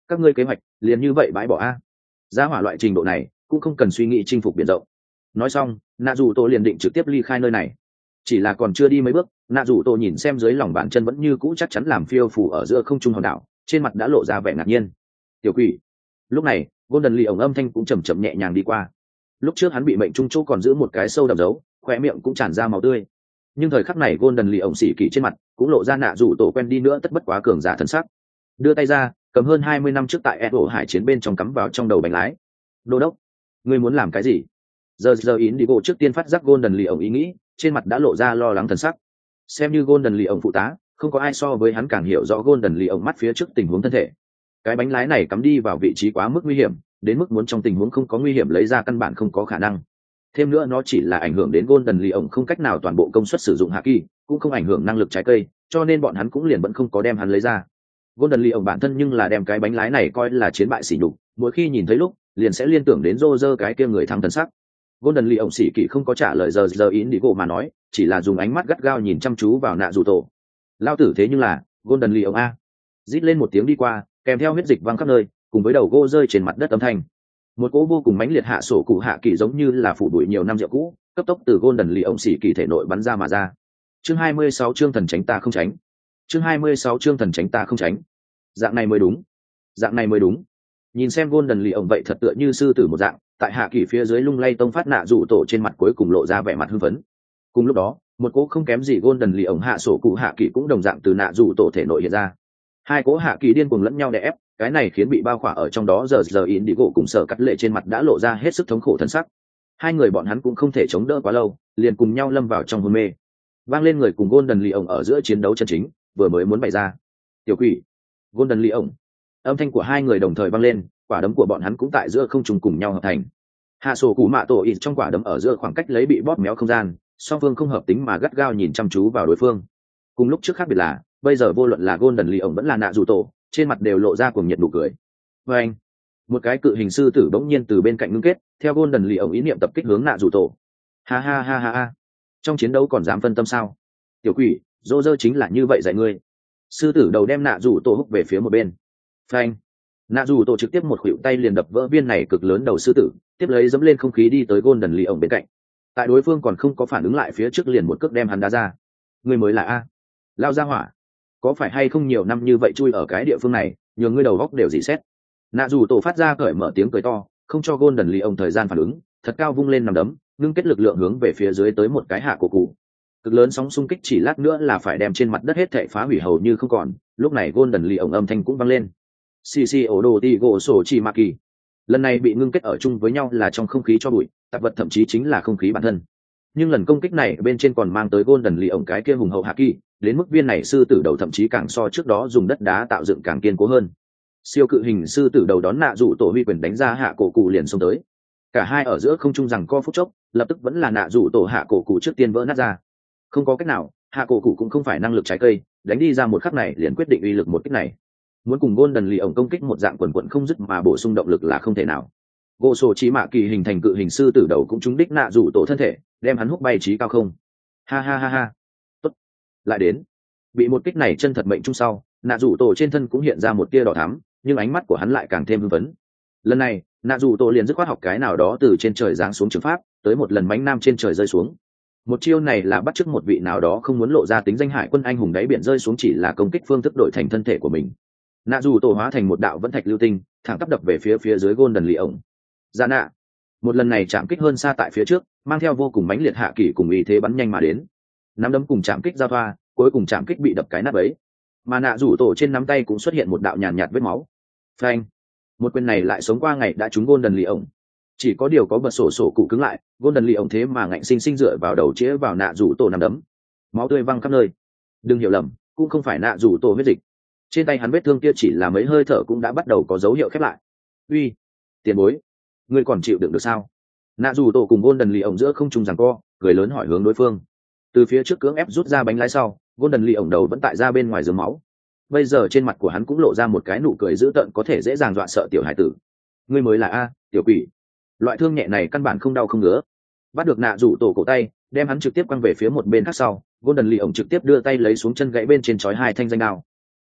các ngươi kế hoạch liền như vậy bãi bỏ a. Giá hỏa loại trình độ này cũng không cần suy nghĩ chinh phục biển rộng. Nói xong nạ dù tổ liền định trực tiếp ly khai nơi này, chỉ là còn chưa đi mấy bước, nạ dù tổ nhìn xem dưới lòng bàn chân vẫn như cũ chắc chắn làm phiêu phủ ở giữa không trung hòn đảo, trên mặt đã lộ ra vẻ ngạc nhiên. Tiểu quỷ. Lúc này Golden Lee ổng âm thanh cũng chầm chậm nhẹ nhàng đi qua. Lúc trước hắn bị mệnh trung chỗ còn giữ một cái sâu đậm dấu, khóe miệng cũng tràn ra máu tươi, nhưng thời khắc này Golden Lee ổng xỉ kỳ trên mặt cũng lộ ra nạ dù tổ quen đi nữa tất bất quá cường giả thần sắc, đưa tay ra cầm hơn hai mươi năm trước tại Edo hải chiến bên trong cắm vào trong đầu bánh lái. Đô đốc, ngươi muốn làm cái gì? Giờ giờ ín đi bộ trước tiên phát giác Golden Lee ổng ý nghĩ, trên mặt đã lộ ra lo lắng thần sắc. Xem như Golden Lee ổng phụ tá, không có ai so với hắn càng hiểu rõ Golden Lee ổng mắt phía trước tình huống thân thể. Cái bánh lái này cắm đi vào vị trí quá mức nguy hiểm, đến mức muốn trong tình huống không có nguy hiểm lấy ra căn bản không có khả năng. Thêm nữa nó chỉ là ảnh hưởng đến Golden Lee ổng không cách nào toàn bộ công suất sử dụng hạ kỳ, cũng không ảnh hưởng năng lực trái cây, cho nên bọn hắn cũng liền vẫn không có đem hắn lấy ra. Golden Lee ổng bản thân nhưng là đem cái bánh lái này coi là chiến bại sỉ nhục, mỗi khi nhìn thấy lúc, liền sẽ liên tưởng đến Roger cái kia người thắng thần sắc. Golden Lee ổng xỉ kỳ không có trả lời giờ giờ ý đi gỗ mà nói, chỉ là dùng ánh mắt gắt gao nhìn chăm chú vào nạ dù tổ. Lao tử thế nhưng là Golden Lee ổng a. Rít lên một tiếng đi qua, kèm theo huyết dịch văng khắp nơi, cùng với đầu gỗ rơi trên mặt đất âm thanh. Một cỗ vô cùng mãnh liệt hạ sổ cụ hạ kỳ giống như là phủ đuổi nhiều năm rượu cũ, cấp tốc từ Golden Lee ổng xỉ kỳ thể nội bắn ra mà ra. Chương hai mươi sáu chương thần tránh ta không tránh. Chương hai mươi sáu chương thần tránh ta không tránh. Dạng này mới đúng. Dạng này mới đúng. Nhìn xem Golden Lee ổng vậy thật tựa như sư tử một dạng, tại hạ kỳ phía dưới lung lay tông phát nạ rủ tổ trên mặt cuối cùng lộ ra vẻ mặt hưng phấn. Cùng lúc đó, một cỗ không kém gì Golden Lee ổng hạ sổ cụ hạ kỳ cũng đồng dạng từ nạ rủ tổ thể nội hiện ra. Hai cỗ hạ kỳ điên cuồng lẫn nhau đè ép, cái này khiến bị bao khỏa ở trong đó giờ giờ in đi gỗ cùng sở cắt lệ trên mặt đã lộ ra hết sức thống khổ thân sắc. Hai người bọn hắn cũng không thể chống đỡ quá lâu, liền cùng nhau lâm vào trong hôn mê. Vang lên người cùng Golden Lee ổng ở giữa chiến đấu chân chính, vừa mới muốn bày ra. Tiểu quỷ, Golden Lee ổng. Âm thanh của hai người đồng thời vang lên, quả đấm của bọn hắn cũng tại giữa không trùng cùng nhau hợp thành. Hạ sổ cụ mạ tổ ít trong quả đấm ở giữa khoảng cách lấy bị bóp méo không gian, song phương không hợp tính mà gắt gao nhìn chăm chú vào đối phương. Cùng lúc trước khác biệt là, bây giờ vô luận là Golden Lee ổng vẫn là nạ dù tổ, trên mặt đều lộ ra cuồng nhiệt nụ cười. Và anh, một cái cự hình sư tử bỗng nhiên từ bên cạnh ngưng kết, theo Golden Lee ổng ý niệm tập kích hướng nạ dù tổ. Ha ha ha ha ha. Trong chiến đấu còn dám phân tâm sao? Tiểu quỷ, dô dơ chính là như vậy dạy ngươi. Sư tử đầu đem nạ dù tổ húc về phía một bên. Phanh. Nạ dù tổ trực tiếp một khuỷu tay liền đập vỡ viên này cực lớn đầu sư tử, tiếp lấy dẫm lên không khí đi tới Golden Lee ổng bên cạnh. Tại đối phương còn không có phản ứng lại phía trước liền một cước đem hắn đá ra. Ngươi mới là a? Lao ra hỏa. Có phải hay không nhiều năm như vậy chui ở cái địa phương này, nhường ngươi đầu góc đều dị xét. Nạ dù tổ phát ra cởi mở tiếng cười to, không cho Golden Lee ổng thời gian phản ứng, thật cao vung lên nằm đấm, ngưng kết lực lượng hướng về phía dưới tới một cái hạ cổ cụ. Cực lớn sóng xung kích chỉ lát nữa là phải đem trên mặt đất hết thảy phá hủy hầu như không còn. Lúc này Golden Lee ổng âm thanh cũng vang lên. xê xê ổ đồ tì gỗ sổ chỉ ma kỳ. Lần này bị ngưng kết ở chung với nhau là trong không khí cho bụi, tạp vật thậm chí chính là không khí bản thân. Nhưng lần công kích này bên trên còn mang tới Golden Lee ổng cái kia hùng hậu hạ kỳ, đến mức viên này sư tử đầu thậm chí càng so trước đó dùng đất đá tạo dựng càng kiên cố hơn. Siêu cự hình sư tử đầu đón nạ dụ tổ huy quyền đánh ra hạ cổ cụ liền xông tới. Cả hai ở giữa không trung rằng co phút chốc, lập tức vẫn là nạ dụ tổ hạ cổ cụ trước tiên vỡ nát ra. Không có cách nào, hạ cổ cụ cũng không phải năng lực trái cây, đánh đi ra một khắc này liền quyết định uy lực một kích này. Muốn cùng Golden Lee ổng công kích một dạng quần quần không dứt mà bổ sung động lực là không thể nào. Gỗ sổ chỉ mạ kỳ hình thành cự hình sư tử đầu cũng trúng đích nạ dụ tổ thân thể, đem hắn húc bay trí cao không. Ha ha ha ha. Tốt. Lại đến. Bị một kích này chân thật mệnh trung sau, nạ dụ tổ trên thân cũng hiện ra một tia đỏ thắm, nhưng ánh mắt của hắn lại càng thêm hưng phấn. Lần này, nạ dụ tổ liền dứt khoát học cái nào đó từ trên trời giáng xuống trường pháp, tới một lần mánh nam trên trời rơi xuống. Một chiêu này là bắt chước một vị nào đó không muốn lộ ra tính danh hải quân anh hùng đáy biển rơi xuống chỉ là công kích phương thức đổi thành thân thể của mình. Nạ dù tổ hóa thành một đạo vẫn thạch lưu tinh, thẳng tắp đập về phía phía dưới Golden Lee ổng. Dạ nạ. Một lần này chạm kích hơn xa tại phía trước, mang theo vô cùng mãnh liệt hạ kỳ cùng ý thế bắn nhanh mà đến. Nắm đấm cùng chạm kích giao thoa, cuối cùng chạm kích bị đập cái nát ấy. Mà nạ dù tổ trên nắm tay cũng xuất hiện một đạo nhàn nhạt vết máu. Phanh. Một quyền này lại sống qua ngày đã trúng Golden Lee ổng. Chỉ có điều có bật sổ sổ cụ cứng lại, Golden Lee ổng thế mà ngạnh sinh sinh dựa vào đầu chĩa vào nạ dù tổ nắm đấm. Máu tươi văng khắp nơi. Đừng hiểu lầm, cũng không phải nạ dù tổ huyết dịch. Trên tay hắn vết thương kia chỉ là mấy hơi thở cũng đã bắt đầu có dấu hiệu khép lại. Uy, tiền bối, ngươi còn chịu đựng được sao? Nạ dù tổ cùng Golden Lee ổng giữa không trung giằng co, cười lớn hỏi hướng đối phương. Từ phía trước cưỡng ép rút ra bánh lái sau, Golden Lee ổng đầu vẫn tại ra bên ngoài giường máu. Bây giờ trên mặt của hắn cũng lộ ra một cái nụ cười dữ tợn có thể dễ dàng dọa sợ tiểu hải tử. Ngươi mới là a, tiểu quỷ. Loại thương nhẹ này căn bản không đau không ngứa. Bắt được nạ dù tổ cổ tay, đem hắn trực tiếp quăng về phía một bên khác sau, Golden Lee ổng trực tiếp đưa tay lấy xuống chân gãy bên trên chói hai thanh danh đao.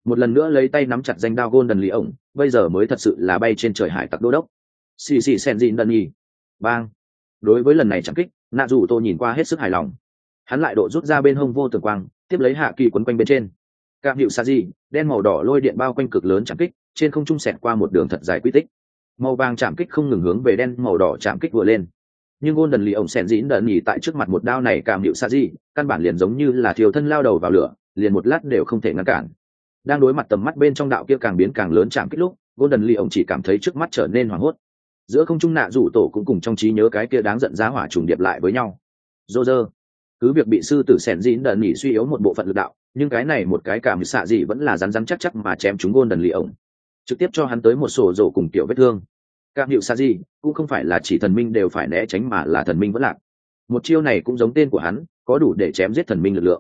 một lần nữa lấy tay nắm chặt danh đao Golden lì ổng, bây giờ mới thật sự là bay trên trời hải tặc đô đốc. Xì xì sen dịn đần nhì. Bang. Đối với lần này chẳng kích, nạ dù tô nhìn qua hết sức hài lòng. Hắn lại độ rút ra bên hông vô tường quang, tiếp lấy hạ kỳ quấn quanh bên trên. Cạm hiệu sa di, đen màu đỏ lôi điện bao quanh cực lớn chạm kích, trên không trung xẹt qua một đường thật dài quy tích. Màu vàng chạm kích không ngừng hướng về đen màu đỏ chạm kích vừa lên. Nhưng Golden lì ổng sen dịn đần nhì tại trước mặt một đao này cạm hiệu sa di, căn bản liền giống như là thiêu thân lao đầu vào lửa, liền một lát đều không thể ngăn cản. Đang đối mặt tầm mắt bên trong đạo kia càng biến càng lớn chạm kích lúc, Golden lì ổng chỉ cảm thấy trước mắt trở nên hoảng hốt. Giữa không trung nạ rủ tổ cũng cùng trong trí nhớ cái kia đáng giận giá hỏa trùng điệp lại với nhau. Dô dơ, cứ việc bị sư tử sẻn dĩn đần nhỉ suy yếu một bộ phận lực đạo, nhưng cái này một cái cảm xạ gì vẫn là rắn rắn chắc chắc mà chém chúng Golden lì ổng, trực tiếp cho hắn tới một sổ rổ cùng tiểu vết thương. Cảm hiệu xạ gì cũng không phải là chỉ thần minh đều phải né tránh mà là thần minh vẫn lạc. Một chiêu này cũng giống tên của hắn, có đủ để chém giết thần minh lực lượng.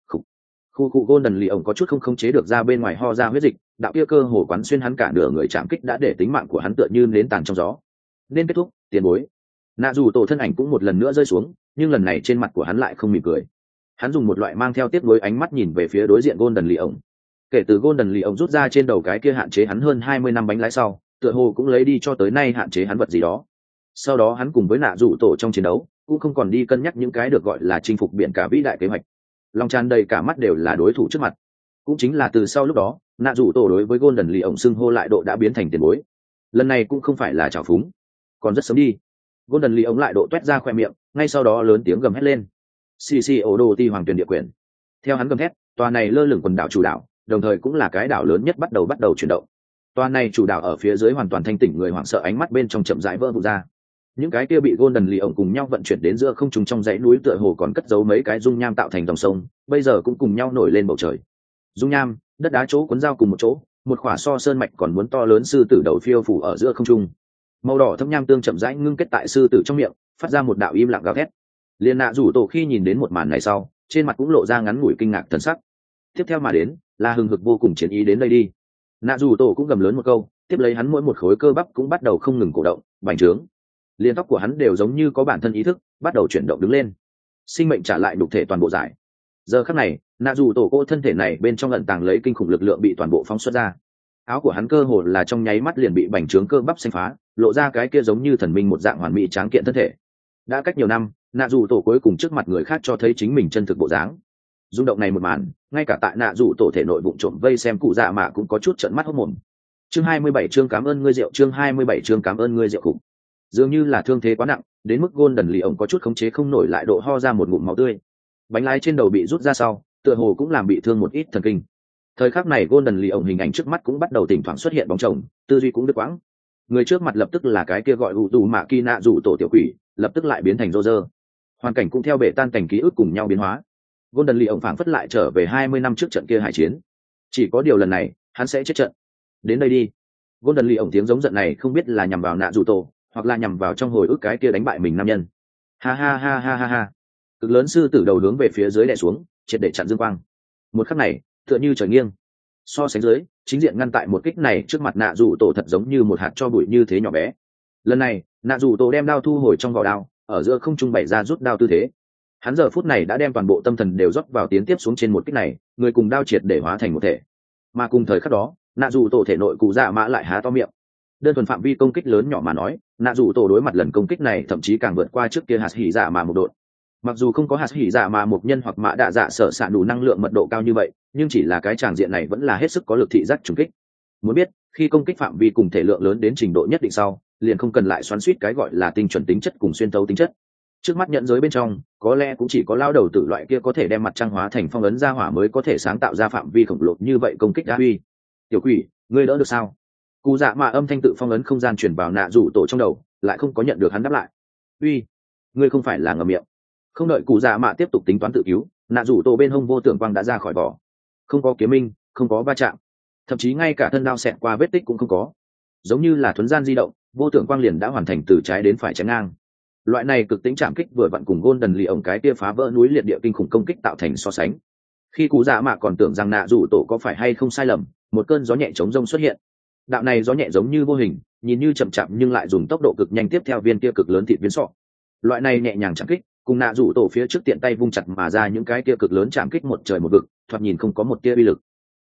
Khu cụ Golden lì ổng có chút không khống chế được ra bên ngoài ho ra huyết dịch, đạo kia cơ hồ quán xuyên hắn cả nửa người chạm kích đã để tính mạng của hắn tựa như nến tàn trong gió. Nên kết thúc, tiền bối. Nạ dù tổ thân ảnh cũng một lần nữa rơi xuống, nhưng lần này trên mặt của hắn lại không mỉm cười. Hắn dùng một loại mang theo tiếc nuối ánh mắt nhìn về phía đối diện Golden lì ổng. Kể từ Golden lì ổng rút ra trên đầu cái kia hạn chế hắn hơn hai mươi năm bánh lái sau, tựa hồ cũng lấy đi cho tới nay hạn chế hắn vật gì đó. Sau đó hắn cùng với nạ dù tổ trong chiến đấu, cũng không còn đi cân nhắc những cái được gọi là chinh phục biển cả vĩ đại kế hoạch. Lòng tràn đầy cả mắt đều là đối thủ trước mặt. Cũng chính là từ sau lúc đó, nạ dù tổ đối với Golden lì ổng xưng hô lại độ đã biến thành tiền bối. Lần này cũng không phải là trào phúng, còn rất sớm đi. Golden lì ổng lại độ toét ra khoe miệng, ngay sau đó lớn tiếng gầm hét lên. Xì xì ổ đồ ti hoàng tuyển địa quyền. Theo hắn gầm hét, tòa này lơ lửng quần đảo chủ đảo, đồng thời cũng là cái đảo lớn nhất bắt đầu bắt đầu chuyển động. Tòa này chủ đảo ở phía dưới hoàn toàn thanh tỉnh người hoảng sợ ánh mắt bên trong chậm rãi vỡ vụn ra. Những cái kia bị Golden lì ổng cùng nhau vận chuyển đến giữa không trung trong dãy núi tựa hồ còn cất giấu mấy cái dung nham tạo thành dòng sông, bây giờ cũng cùng nhau nổi lên bầu trời. Dung nham, đất đá chỗ cuốn giao cùng một chỗ, một khỏa so sơn mạch còn muốn to lớn sư tử đầu phiêu phủ ở giữa không trung. Màu đỏ thâm nham tương chậm rãi ngưng kết tại sư tử trong miệng, phát ra một đạo im lặng gào thét. Liên nạ rủ tổ khi nhìn đến một màn này sau, trên mặt cũng lộ ra ngắn ngủi kinh ngạc thần sắc. Tiếp theo mà đến là hừng hực vô cùng chiến ý đến đây đi. Nạ rủ tổ cũng gầm lớn một câu, tiếp lấy hắn mỗi một khối cơ bắp cũng bắt đầu không ngừng cổ động, bành trướng. Liên tóc của hắn đều giống như có bản thân ý thức, bắt đầu chuyển động đứng lên. Sinh mệnh trả lại đục thể toàn bộ giải. Giờ khắc này, nạ rủ tổ cô thân thể này bên trong ẩn tàng lấy kinh khủng lực lượng bị toàn bộ phóng xuất ra. Áo của hắn cơ hồ là trong nháy mắt liền bị bành trướng cơ bắp xanh phá, lộ ra cái kia giống như thần minh một dạng hoàn mỹ tráng kiện thân thể. Đã cách nhiều năm, nạ dù tổ cuối cùng trước mặt người khác cho thấy chính mình chân thực bộ dáng. Rung động này một màn, ngay cả tại nạ dù tổ thể nội bụng trộm vây xem cụ dạ mà cũng có chút trợn mắt hốt mồm. Chương hai mươi bảy chương cảm ơn ngươi rượu, chương hai mươi bảy chương cảm ơn ngươi rượu khủng. Dường như là thương thế quá nặng, đến mức Golden lì ổng có chút khống chế không nổi lại độ ho ra một ngụm máu tươi. Bánh lái trên đầu bị rút ra sau, tựa hồ cũng làm bị thương một ít thần kinh. Thời khắc này Golden lì ổng hình ảnh trước mắt cũng bắt đầu thỉnh thoảng xuất hiện bóng chồng, tư duy cũng đứt quãng. Người trước mặt lập tức là cái kia gọi u tù mạ kỳ nạ rủ tổ tiểu quỷ, lập tức lại biến thành rô rơ. Hoàn cảnh cũng theo bể tan cảnh ký ức cùng nhau biến hóa. Golden lì ổng phảng phất lại trở về hai mươi năm trước trận kia hải chiến. Chỉ có điều lần này, hắn sẽ chết trận. Đến đây đi. Golden lì ổng tiếng giống giận này không biết là nhằm vào nạ rủ tổ, hoặc là nhằm vào trong hồi ức cái kia đánh bại mình nam nhân. Ha ha ha ha ha ha. Cực lớn sư tử đầu hướng về phía dưới đè xuống, triệt để chặn dương quang. Một khắc này, tựa như trời nghiêng. So sánh dưới, chính diện ngăn tại một kích này trước mặt nạ rủ tổ thật giống như một hạt cho bụi như thế nhỏ bé. Lần này, nạ rủ tổ đem đao thu hồi trong vỏ đao, ở giữa không trung bày ra rút đao tư thế. Hắn giờ phút này đã đem toàn bộ tâm thần đều rót vào tiến tiếp xuống trên một kích này, người cùng đao triệt để hóa thành một thể. Mà cùng thời khắc đó, nạ rủ tổ thể nội cụ dạ mã lại há to miệng. Đơn thuần phạm vi công kích lớn nhỏ mà nói, nạ rủ tổ đối mặt lần công kích này thậm chí càng vượt qua trước kia hạt hỉ dạ mà một đội. Mặc dù không có hạt hỉ dạ mà một nhân hoặc mã đạ dạ sở xạ đủ năng lượng mật độ cao như vậy, nhưng chỉ là cái tràng diện này vẫn là hết sức có lực thị giác trùng kích. Muốn biết, khi công kích phạm vi cùng thể lượng lớn đến trình độ nhất định sau, liền không cần lại xoắn xuýt cái gọi là tinh chuẩn tính chất cùng xuyên thấu tính chất. Trước mắt nhận giới bên trong, có lẽ cũng chỉ có lao đầu tử loại kia có thể đem mặt trăng hóa thành phong ấn ra hỏa mới có thể sáng tạo ra phạm vi khổng lồ như vậy công kích đa uy. Tiểu quỷ, ngươi đỡ được sao? Cụ dạ mà âm thanh tự phong ấn không gian truyền vào nạ rủ tổ trong đầu, lại không có nhận được hắn đáp lại. Uy, ngươi không phải là ngậm miệng. Không đợi cụ dạ mạ tiếp tục tính toán tự cứu, nạ rủ tổ bên hông vô tưởng quang đã ra khỏi vỏ. Không có kiếm minh, không có va chạm, thậm chí ngay cả thân đao xẹt qua vết tích cũng không có. Giống như là thuấn gian di động, vô tưởng quang liền đã hoàn thành từ trái đến phải chém ngang. Loại này cực tính chạm kích vừa vặn cùng Golden lì ổng cái kia phá vỡ núi liệt địa kinh khủng công kích tạo thành so sánh. Khi cụ dạ mạ còn tưởng rằng nạ rủ tổ có phải hay không sai lầm, một cơn gió nhẹ chống rông xuất hiện. Đạo này gió nhẹ giống như vô hình, nhìn như chậm chạp nhưng lại dùng tốc độ cực nhanh tiếp theo viên kia cực lớn thịt viên sọ. Loại này nhẹ nhàng chạm kích, cùng nạ rủ tổ phía trước tiện tay vung chặt mà ra những cái kia cực lớn chạm kích một trời một vực, thoạt nhìn không có một tia uy lực.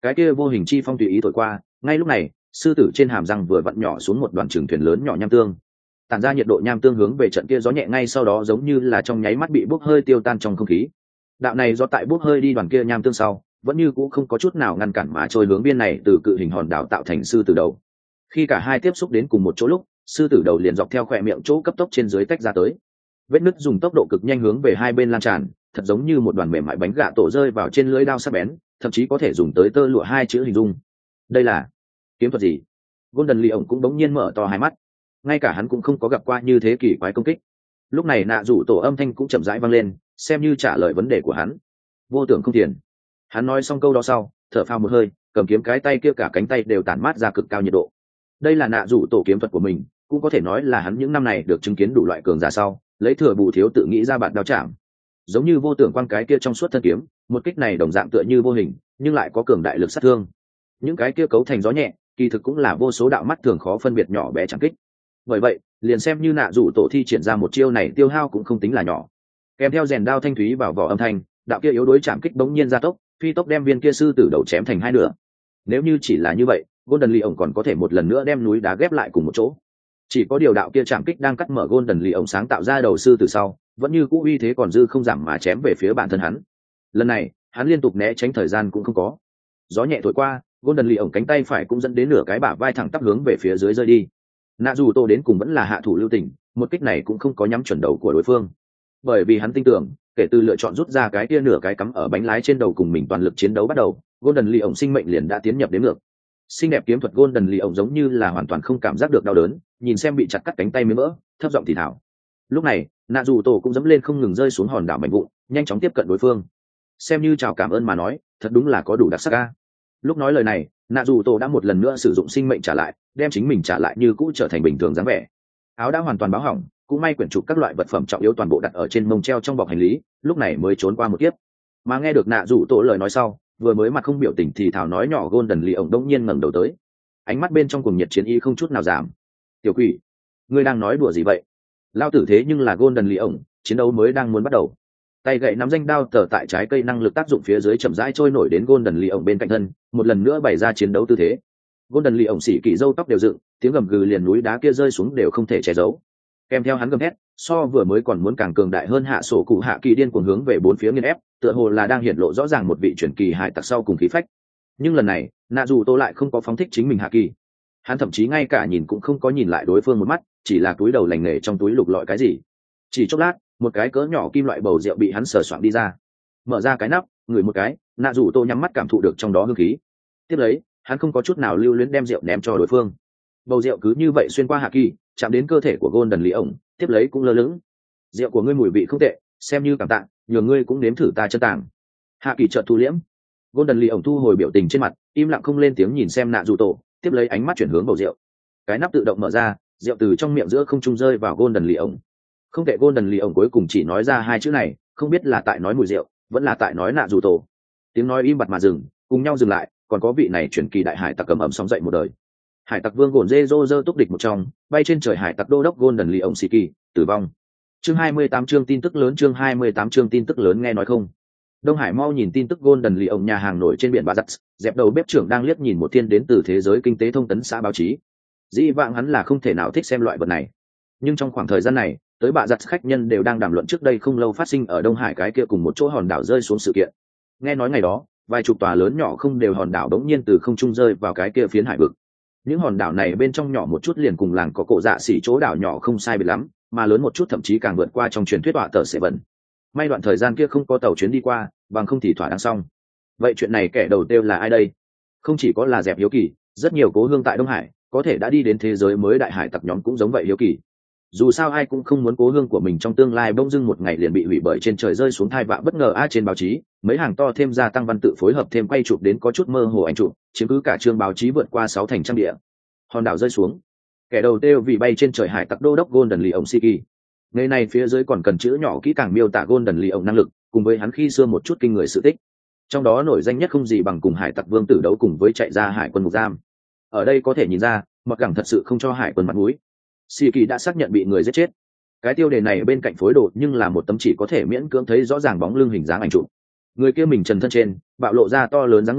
cái kia vô hình chi phong tùy ý thổi qua, ngay lúc này sư tử trên hàm răng vừa vặn nhỏ xuống một đoàn trường thuyền lớn nhỏ nham tương, tản ra nhiệt độ nham tương hướng về trận kia gió nhẹ ngay sau đó giống như là trong nháy mắt bị bốc hơi tiêu tan trong không khí. Đạo này do tại bốc hơi đi đoàn kia nham tương sau vẫn như cũ không có chút nào ngăn cản mà trôi hướng biên này từ cự hình hòn đảo tạo thành sư tử đầu. Khi cả hai tiếp xúc đến cùng một chỗ lúc, sư tử đầu liền dọc theo khỏe miệng chỗ cấp tốc trên dưới tách ra tới, vết nứt dùng tốc độ cực nhanh hướng về hai bên lan tràn, thật giống như một đoàn mềm mại bánh gạ tổ rơi vào trên lưỡi dao sắc bén, thậm chí có thể dùng tới tơ lụa hai chữ hình dung. Đây là kiếm thuật gì? Golden Lion cũng đống nhiên mở to hai mắt, ngay cả hắn cũng không có gặp qua như thế kỳ quái công kích. Lúc này nạ rủ tổ âm thanh cũng chậm rãi vang lên, xem như trả lời vấn đề của hắn. Vô tưởng không tiền. Hắn nói xong câu đó sau, thở phào một hơi, cầm kiếm cái tay kia cả cánh tay đều tản mát ra cực cao nhiệt độ. Đây là nạ rủ tổ kiếm thuật của mình, cũng có thể nói là hắn những năm này được chứng kiến đủ loại cường giả sau, lấy thừa bù thiếu tự nghĩ ra bạn đao chạm. Giống như vô tưởng quang cái kia trong suốt thân kiếm, một kích này đồng dạng tựa như vô hình, nhưng lại có cường đại lực sát thương. Những cái kia cấu thành gió nhẹ, kỳ thực cũng là vô số đạo mắt thường khó phân biệt nhỏ bé chẳng kích. Bởi vậy, liền xem như nạ rủ tổ thi triển ra một chiêu này tiêu hao cũng không tính là nhỏ. Kèm theo rèn đao thanh thúy vào vỏ âm thanh, đạo kia yếu đối chạm kích bỗng nhiên gia tốc, phi tốc đem viên kia sư tử đầu chém thành hai nửa. Nếu như chỉ là như vậy, Golden Lion còn có thể một lần nữa đem núi đá ghép lại cùng một chỗ. Chỉ có điều đạo kia chạm kích đang cắt mở Golden Lion sáng tạo ra đầu sư tử sau, vẫn như cũ uy thế còn dư không giảm mà chém về phía bản thân hắn. Lần này, hắn liên tục né tránh thời gian cũng không có. Gió nhẹ thổi qua, Golden Lion cánh tay phải cũng dẫn đến nửa cái bả vai thẳng tắp hướng về phía dưới rơi đi. Nạ dù tô đến cùng vẫn là hạ thủ lưu tình, một kích này cũng không có nhắm chuẩn đầu của đối phương, bởi vì hắn tin tưởng kể từ lựa chọn rút ra cái kia nửa cái cắm ở bánh lái trên đầu cùng mình toàn lực chiến đấu bắt đầu, Golden Lion sinh mệnh liền đã tiến nhập đến ngược. Xinh đẹp kiếm thuật Golden Lion giống như là hoàn toàn không cảm giác được đau đớn, nhìn xem bị chặt cắt cánh tay mới vỡ, thấp giọng thì thào. Lúc này nạ dù tổ cũng dẫm lên không ngừng rơi xuống hòn đảo mảnh vụn, nhanh chóng tiếp cận đối phương, xem như chào cảm ơn mà nói, thật đúng là có đủ đặc sắc a. Lúc nói lời này, nạ dù tổ đã một lần nữa sử dụng sinh mệnh trả lại, đem chính mình trả lại như cũ trở thành bình thường dáng vẻ. Áo đã hoàn toàn báo hỏng, cũng may quyển trục các loại vật phẩm trọng yếu toàn bộ đặt ở trên mông treo trong bọc hành lý, lúc này mới trốn qua một kiếp. Mà nghe được nạ dù tổ lời nói sau, vừa mới mặt không biểu tình thì thào nói nhỏ Golden Lion đông nhiên ngẩng đầu tới, ánh mắt bên trong cùng nhiệt chiến ý không chút nào giảm. Tiểu quỷ, ngươi đang nói đùa gì vậy? Lao tử thế nhưng là Golden Lion, chiến đấu mới đang muốn bắt đầu. Tay gậy nắm danh đao tờ tại trái cây năng lực tác dụng phía dưới chậm rãi trôi nổi đến Golden Lion bên cạnh thân, một lần nữa bày ra chiến đấu tư thế. Golden Lion xỉ kỳ râu tóc đều dựng, tiếng gầm gừ liền núi đá kia rơi xuống đều không thể che giấu. Kèm theo hắn gầm hét, so vừa mới còn muốn càng cường đại hơn hạ sổ cụ hạ kỳ điên cuồng hướng về bốn phía nghiền ép, tựa hồ là đang hiện lộ rõ ràng một vị truyền kỳ hải tặc sau cùng khí phách. Nhưng lần này, nạ dù tô lại không có phóng thích chính mình hạ kỳ, hắn thậm chí ngay cả nhìn cũng không có nhìn lại đối phương một mắt, chỉ là túi đầu lành nghề trong túi lục lọi cái gì. Chỉ chốc lát, một cái cỡ nhỏ kim loại bầu rượu bị hắn sờ soạng đi ra, mở ra cái nắp, ngửi một cái, nạ dù tô nhắm mắt cảm thụ được trong đó hương khí. Tiếp lấy, hắn không có chút nào lưu luyến đem rượu ném cho đối phương. Bầu rượu cứ như vậy xuyên qua hạ kỳ, chạm đến cơ thể của Golden Lion, tiếp lấy cũng lơ lửng. Rượu của ngươi mùi vị không tệ, xem như cảm tạ, nhường ngươi cũng nếm thử ta chân tàng. Hạ kỳ chợt thu liễm, Golden Lion thu hồi biểu tình trên mặt, im lặng không lên tiếng nhìn xem nạ dù tổ, tiếp lấy ánh mắt chuyển hướng bầu rượu. Cái nắp tự động mở ra, rượu từ trong miệng giữa không trung rơi vào Golden Lion. Không tệ, Golden Lion cuối cùng chỉ nói ra hai chữ này, không biết là tại nói mùi rượu, vẫn là tại nói nạ dù tổ. Tiếng nói im bặt mà dừng, cùng nhau dừng lại, còn có vị này chuyển kỳ đại hải tặc cầm ẩm sóng dậy một đời. Hải tặc vương gồn dê dô dơ túc địch một trong, bay trên trời hải tặc đô đốc Golden Lion Siki, tử vong. Chương hai mươi tám chương tin tức lớn chương hai mươi tám chương tin tức lớn nghe nói không. Đông Hải mau nhìn tin tức Golden Lion nhà hàng nổi trên biển Bà Giặt, dẹp đầu bếp trưởng đang liếc nhìn một thiên đến từ thế giới kinh tế thông tấn xã báo chí. Dĩ vãng hắn là không thể nào thích xem loại vật này, nhưng trong khoảng thời gian này, tới Bà Giặt khách nhân đều đang đàm luận trước đây không lâu phát sinh ở Đông Hải cái kia cùng một chỗ hòn đảo rơi xuống sự kiện. Nghe nói ngày đó, vài chục tòa lớn nhỏ không đều hòn đảo đống nhiên từ không trung rơi vào cái kia phiến hải vực. Những hòn đảo này bên trong nhỏ một chút liền cùng làng có cổ dạ xỉ chỗ đảo nhỏ không sai biệt lắm, mà lớn một chút thậm chí càng vượt qua trong truyền thuyết họa tờ sẽ vận. May đoạn thời gian kia không có tàu chuyến đi qua, bằng không thì thỏa đáng xong. Vậy chuyện này kẻ đầu tiêu là ai đây? Không chỉ có là dẹp hiếu kỳ, rất nhiều cố hương tại Đông Hải, có thể đã đi đến thế giới mới đại hải tặc nhóm cũng giống vậy hiếu kỳ. Dù sao ai cũng không muốn cố hương của mình trong tương lai bỗng dưng một ngày liền bị hủy bởi trên trời rơi xuống thai vạ bất ngờ a. Trên báo chí mấy hàng to thêm gia tăng văn tự phối hợp thêm quay chụp đến có chút mơ hồ ảnh chụp, chiếm cứ cả chương báo chí vượt qua sáu thành trang địa. Hòn đảo rơi xuống, kẻ đầu tiêu vì bay trên trời hải tặc đô đốc Golden Lion Siki. Ngày này phía dưới còn cần chữ nhỏ kỹ càng miêu tả Golden Lion năng lực cùng với hắn khi xưa một chút kinh người sự tích, trong đó nổi danh nhất không gì bằng cùng hải tặc vương tử đấu cùng với chạy ra hải quân ngục giam. Ở đây có thể nhìn ra mặc gẳng thật sự không cho hải quân mặt mũi. Siki đã xác nhận bị người giết chết. Cái tiêu đề này bên cạnh phối đồ nhưng là một tấm chỉ có thể miễn cưỡng thấy rõ ràng bóng lưng hình dáng ảnh chụp. Người kia mình trần thân trên bạo lộ ra to lớn dáng người,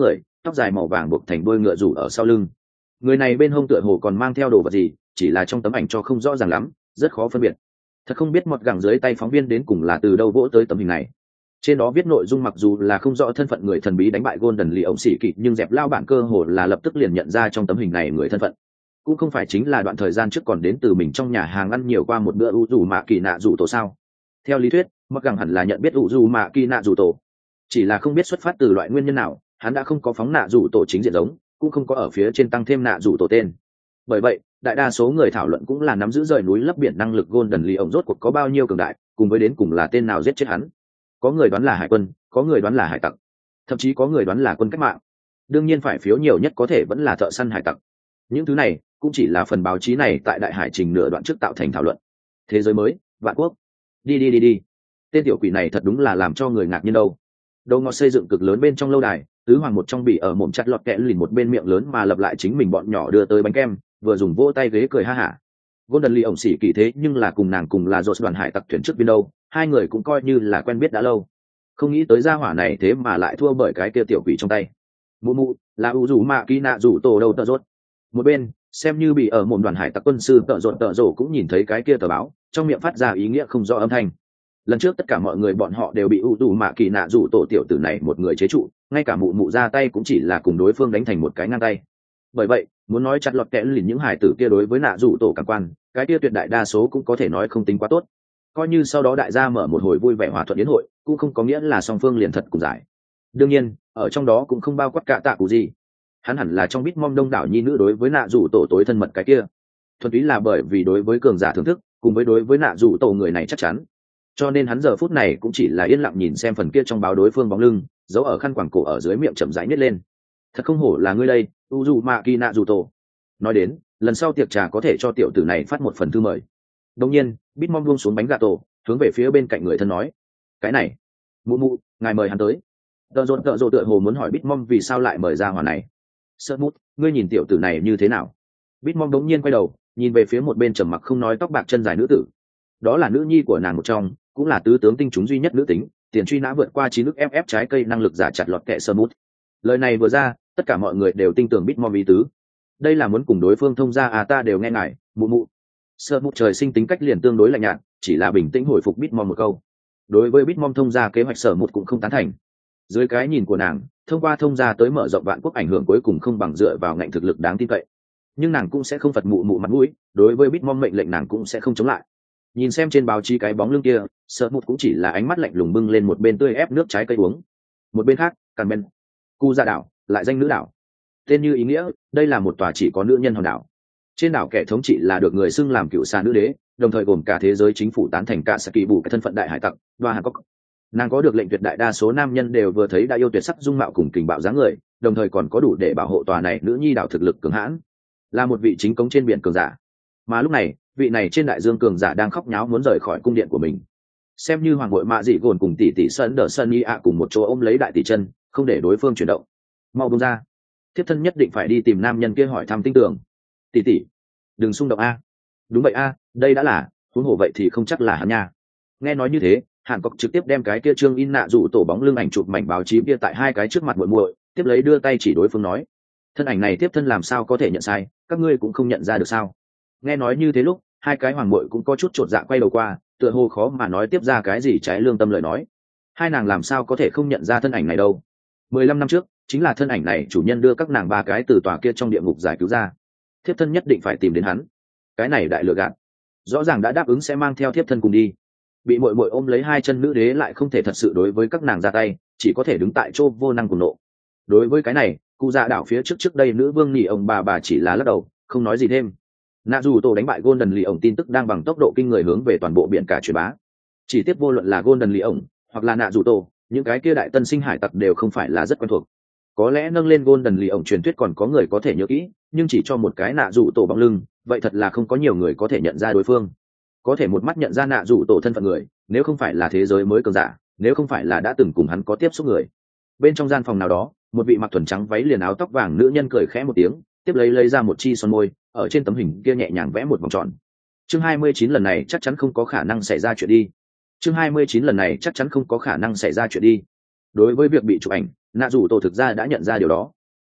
tóc dài màu vàng buộc thành đuôi ngựa rủ ở sau lưng. Người này bên hông tựa hồ còn mang theo đồ vật gì, chỉ là trong tấm ảnh cho không rõ ràng lắm, rất khó phân biệt. Thật không biết mọt gẳng dưới tay phóng viên đến cùng là từ đâu vỗ tới tấm hình này. Trên đó viết nội dung mặc dù là không rõ thân phận người thần bí đánh bại Golden Lee ổng xỉ kỵ, nhưng dẹp lao bản cơ hồ là lập tức liền nhận ra trong tấm hình này người thân phận. Cũng không phải chính là đoạn thời gian trước còn đến từ mình trong nhà hàng ăn nhiều qua một bữa u dù mạ kỳ nạ dù tổ sao? Theo lý thuyết, mọt gẳng hẳn là nhận biết u dù mạ kỳ nạ dù tổ, chỉ là không biết xuất phát từ loại nguyên nhân nào, hắn đã không có phóng nạ dù tổ chính diện giống, cũng không có ở phía trên tăng thêm nạ dù tổ tên. Bởi vậy, đại đa số người thảo luận cũng là nắm giữ rời núi lấp biển năng lực Golden Lee ổng rốt cuộc có bao nhiêu cường đại, cùng với đến cùng là tên nào giết chết hắn. Có người đoán là hải quân, có người đoán là hải tặc, thậm chí có người đoán là quân cách mạng. Đương nhiên phải phiếu nhiều nhất có thể vẫn là thợ săn hải tặc. Những thứ này cũng chỉ là phần báo chí này tại đại hải trình nửa đoạn trước tạo thành thảo luận. Thế giới mới, vạn quốc. Đi đi đi đi. Tên tiểu quỷ này thật đúng là làm cho người ngạc nhiên đâu. Đầu ngọt xây dựng cực lớn bên trong lâu đài, tứ hoàng một trong bị ở mồm chặt lọt kẽ lìn một bên miệng lớn mà lập lại chính mình bọn nhỏ đưa tới bánh kem, vừa dùng vỗ tay ghế cười ha hả. Golden Lee ổng xỉ kỳ thế nhưng là cùng nàng cùng là dột đoàn hải tặc thuyền trước bên đâu, hai người cũng coi như là quen biết đã lâu. Không nghĩ tới gia hỏa này thế mà lại thua bởi cái kia tiểu quỷ trong tay. Mụ mụ là u rủ mạ kỳ nạ rủ tổ đầu tợ rốt. Một bên xem như bị ở mồm đoàn hải tặc quân sư tợ rột tợ rổ cũng nhìn thấy cái kia tờ báo, trong miệng phát ra ý nghĩa không rõ âm thanh. Lần trước tất cả mọi người bọn họ đều bị u rủ mạ kỳ nạ rủ tổ tiểu tử này một người chế trụ, ngay cả mụ mụ ra tay cũng chỉ là cùng đối phương đánh thành một cái ngang tay. Bởi vậy muốn nói chặt lọt kẽ lìn những hải tử kia đối với nạ rủ tổ cảm quan, cái kia tuyệt đại đa số cũng có thể nói không tính quá tốt. Coi như sau đó đại gia mở một hồi vui vẻ hòa thuận yến hội, cũng không có nghĩa là song phương liền thật cùng giải. Đương nhiên ở trong đó cũng không bao quát cả tạ cụ gì, hắn hẳn là trong bít mong đông đảo nhi nữ đối với nạ rủ tổ tối thân mật cái kia, thuần túy là bởi vì đối với cường giả thưởng thức, cùng với đối với nạ rủ tổ người này chắc chắn, cho nên hắn giờ phút này cũng chỉ là yên lặng nhìn xem phần kia trong báo đối phương bóng lưng giấu ở khăn quàng cổ ở dưới miệng chậm rãi nhét lên. Thật không hổ là ngươi đây, u dù mạ kỳ nạ rủ tổ. Nói đến lần sau tiệc trà có thể cho tiểu tử này phát một phần thư mời. Đột nhiên bít mong buông xuống bánh gà tổ, hướng về phía bên cạnh người thân nói, cái này mụ mụ ngài mời hắn tới. Tợ rộn tợ rộ tựa hồ muốn hỏi bít mong vì sao lại mời ra hỏa này. Sợ mút, ngươi nhìn tiểu tử này như thế nào? Bít mong đống nhiên quay đầu nhìn về phía một bên trầm mặc không nói tóc bạc chân dài nữ tử. Đó là nữ nhi của nàng một trong, cũng là tứ tướng tinh chúng duy nhất nữ tính, tiền truy nã vượt qua chín nước ép ép trái cây năng lực giả chặt lọt kệ Sơ mút. Lời này vừa ra, tất cả mọi người đều tin tưởng bít mong ý tứ. Đây là muốn cùng đối phương thông ra à, ta đều nghe ngài mụ mụ. Sơ mút trời sinh tính cách liền tương đối lạnh nhạt, chỉ là bình tĩnh hồi phục bít mong một câu. Đối với bít mong thông ra kế hoạch Sở mút cũng không tán thành. Dưới cái nhìn của nàng, thông qua thông gia tới mở rộng vạn quốc ảnh hưởng cuối cùng không bằng dựa vào ngạnh thực lực đáng tin cậy. Nhưng nàng cũng sẽ không phật mụ mụ mặt mũi, đối với bít mong mệnh lệnh nàng cũng sẽ không chống lại. Nhìn xem trên báo chí cái bóng lưng kia, Sợ mút cũng chỉ là ánh mắt lạnh lùng bưng lên một bên tươi ép nước trái cây uống. Một bên khác, Càn Ben, Cu Gia đảo, lại danh nữ đảo. Tên như ý nghĩa, đây là một tòa chỉ có nữ nhân hòn đảo. Trên đảo kẻ thống trị là được người xưng làm cựu xà nữ đế, đồng thời gồm cả thế giới chính phủ tán thành cả Saki bù cái thân phận đại hải tặc, Đoa Hàn Cốc. Nàng có được lệnh tuyệt đại đa số nam nhân đều vừa thấy đã yêu tuyệt sắc dung mạo cùng kình bạo dáng người, đồng thời còn có đủ để bảo hộ tòa này nữ nhi đảo thực lực cường hãn, là một vị chính cống trên biển cường giả. Mà lúc này vị này trên đại dương cường giả đang khóc nháo muốn rời khỏi cung điện của mình. Xem như hoàng bội mạ dị gồn cùng tỷ tỷ sân đỡ sân y ạ cùng một chỗ ôm lấy đại tỷ chân, không để đối phương chuyển động. Mau buông ra, thiếp thân nhất định phải đi tìm nam nhân kia hỏi thăm tin tưởng. Tỷ tỷ đừng xung động a. Đúng vậy a, đây đã là huống hồ vậy thì không chắc là hắn nha. Nghe nói như thế, Hàn Cốc trực tiếp đem cái kia trương in nạ dụ tổ bóng lưng ảnh chụp mảnh báo chí kia tại hai cái trước mặt muội muội, tiếp lấy đưa tay chỉ đối phương nói, thân ảnh này tiếp thân làm sao có thể nhận sai, các ngươi cũng không nhận ra được sao? Nghe nói như thế lúc hai cái hoàng muội cũng có chút chột dạ quay đầu qua, tựa hồ khó mà nói tiếp ra cái gì trái lương tâm lời nói. Hai nàng làm sao có thể không nhận ra thân ảnh này đâu? Mười lăm năm trước chính là thân ảnh này chủ nhân đưa các nàng ba cái từ tòa kia trong địa ngục giải cứu ra, thiếp thân nhất định phải tìm đến hắn. Cái này đại lừa gạt, rõ ràng đã đáp ứng sẽ mang theo thiếp thân cùng đi, bị muội muội ôm lấy hai chân nữ đế lại không thể thật sự đối với các nàng ra tay, chỉ có thể đứng tại chỗ vô năng cùng nộ. Đối với cái này, cụ dạ đảo phía trước trước đây nữ vương nhị ông bà bà chỉ là lắc đầu, không nói gì thêm. Nạ dù tổ đánh bại Golden Lee ổng tin tức đang bằng tốc độ kinh người hướng về toàn bộ biển cả truyền bá. Chỉ tiếp vô luận là Golden Lee ổng hoặc là nạ dù tổ, những cái kia đại tân sinh hải tặc đều không phải là rất quen thuộc. Có lẽ nâng lên Golden Lee ổng truyền thuyết còn có người có thể nhớ kỹ, nhưng chỉ cho một cái nạ dù tổ bóng lưng, vậy thật là không có nhiều người có thể nhận ra đối phương. Có thể một mắt nhận ra nạ dù tổ thân phận người, nếu không phải là thế giới mới cường giả, nếu không phải là đã từng cùng hắn có tiếp xúc người. Bên trong gian phòng nào đó, một vị mặc thuần trắng váy liền áo tóc vàng nữ nhân cười khẽ một tiếng, tiếp lấy lấy ra một chi son môi, ở trên tấm hình kia nhẹ nhàng vẽ một vòng tròn. Chương hai mươi chín lần này chắc chắn không có khả năng xảy ra chuyện đi. Chương hai mươi chín lần này chắc chắn không có khả năng xảy ra chuyện đi. Đối với việc bị chụp ảnh, nạ dù tổ thực ra đã nhận ra điều đó.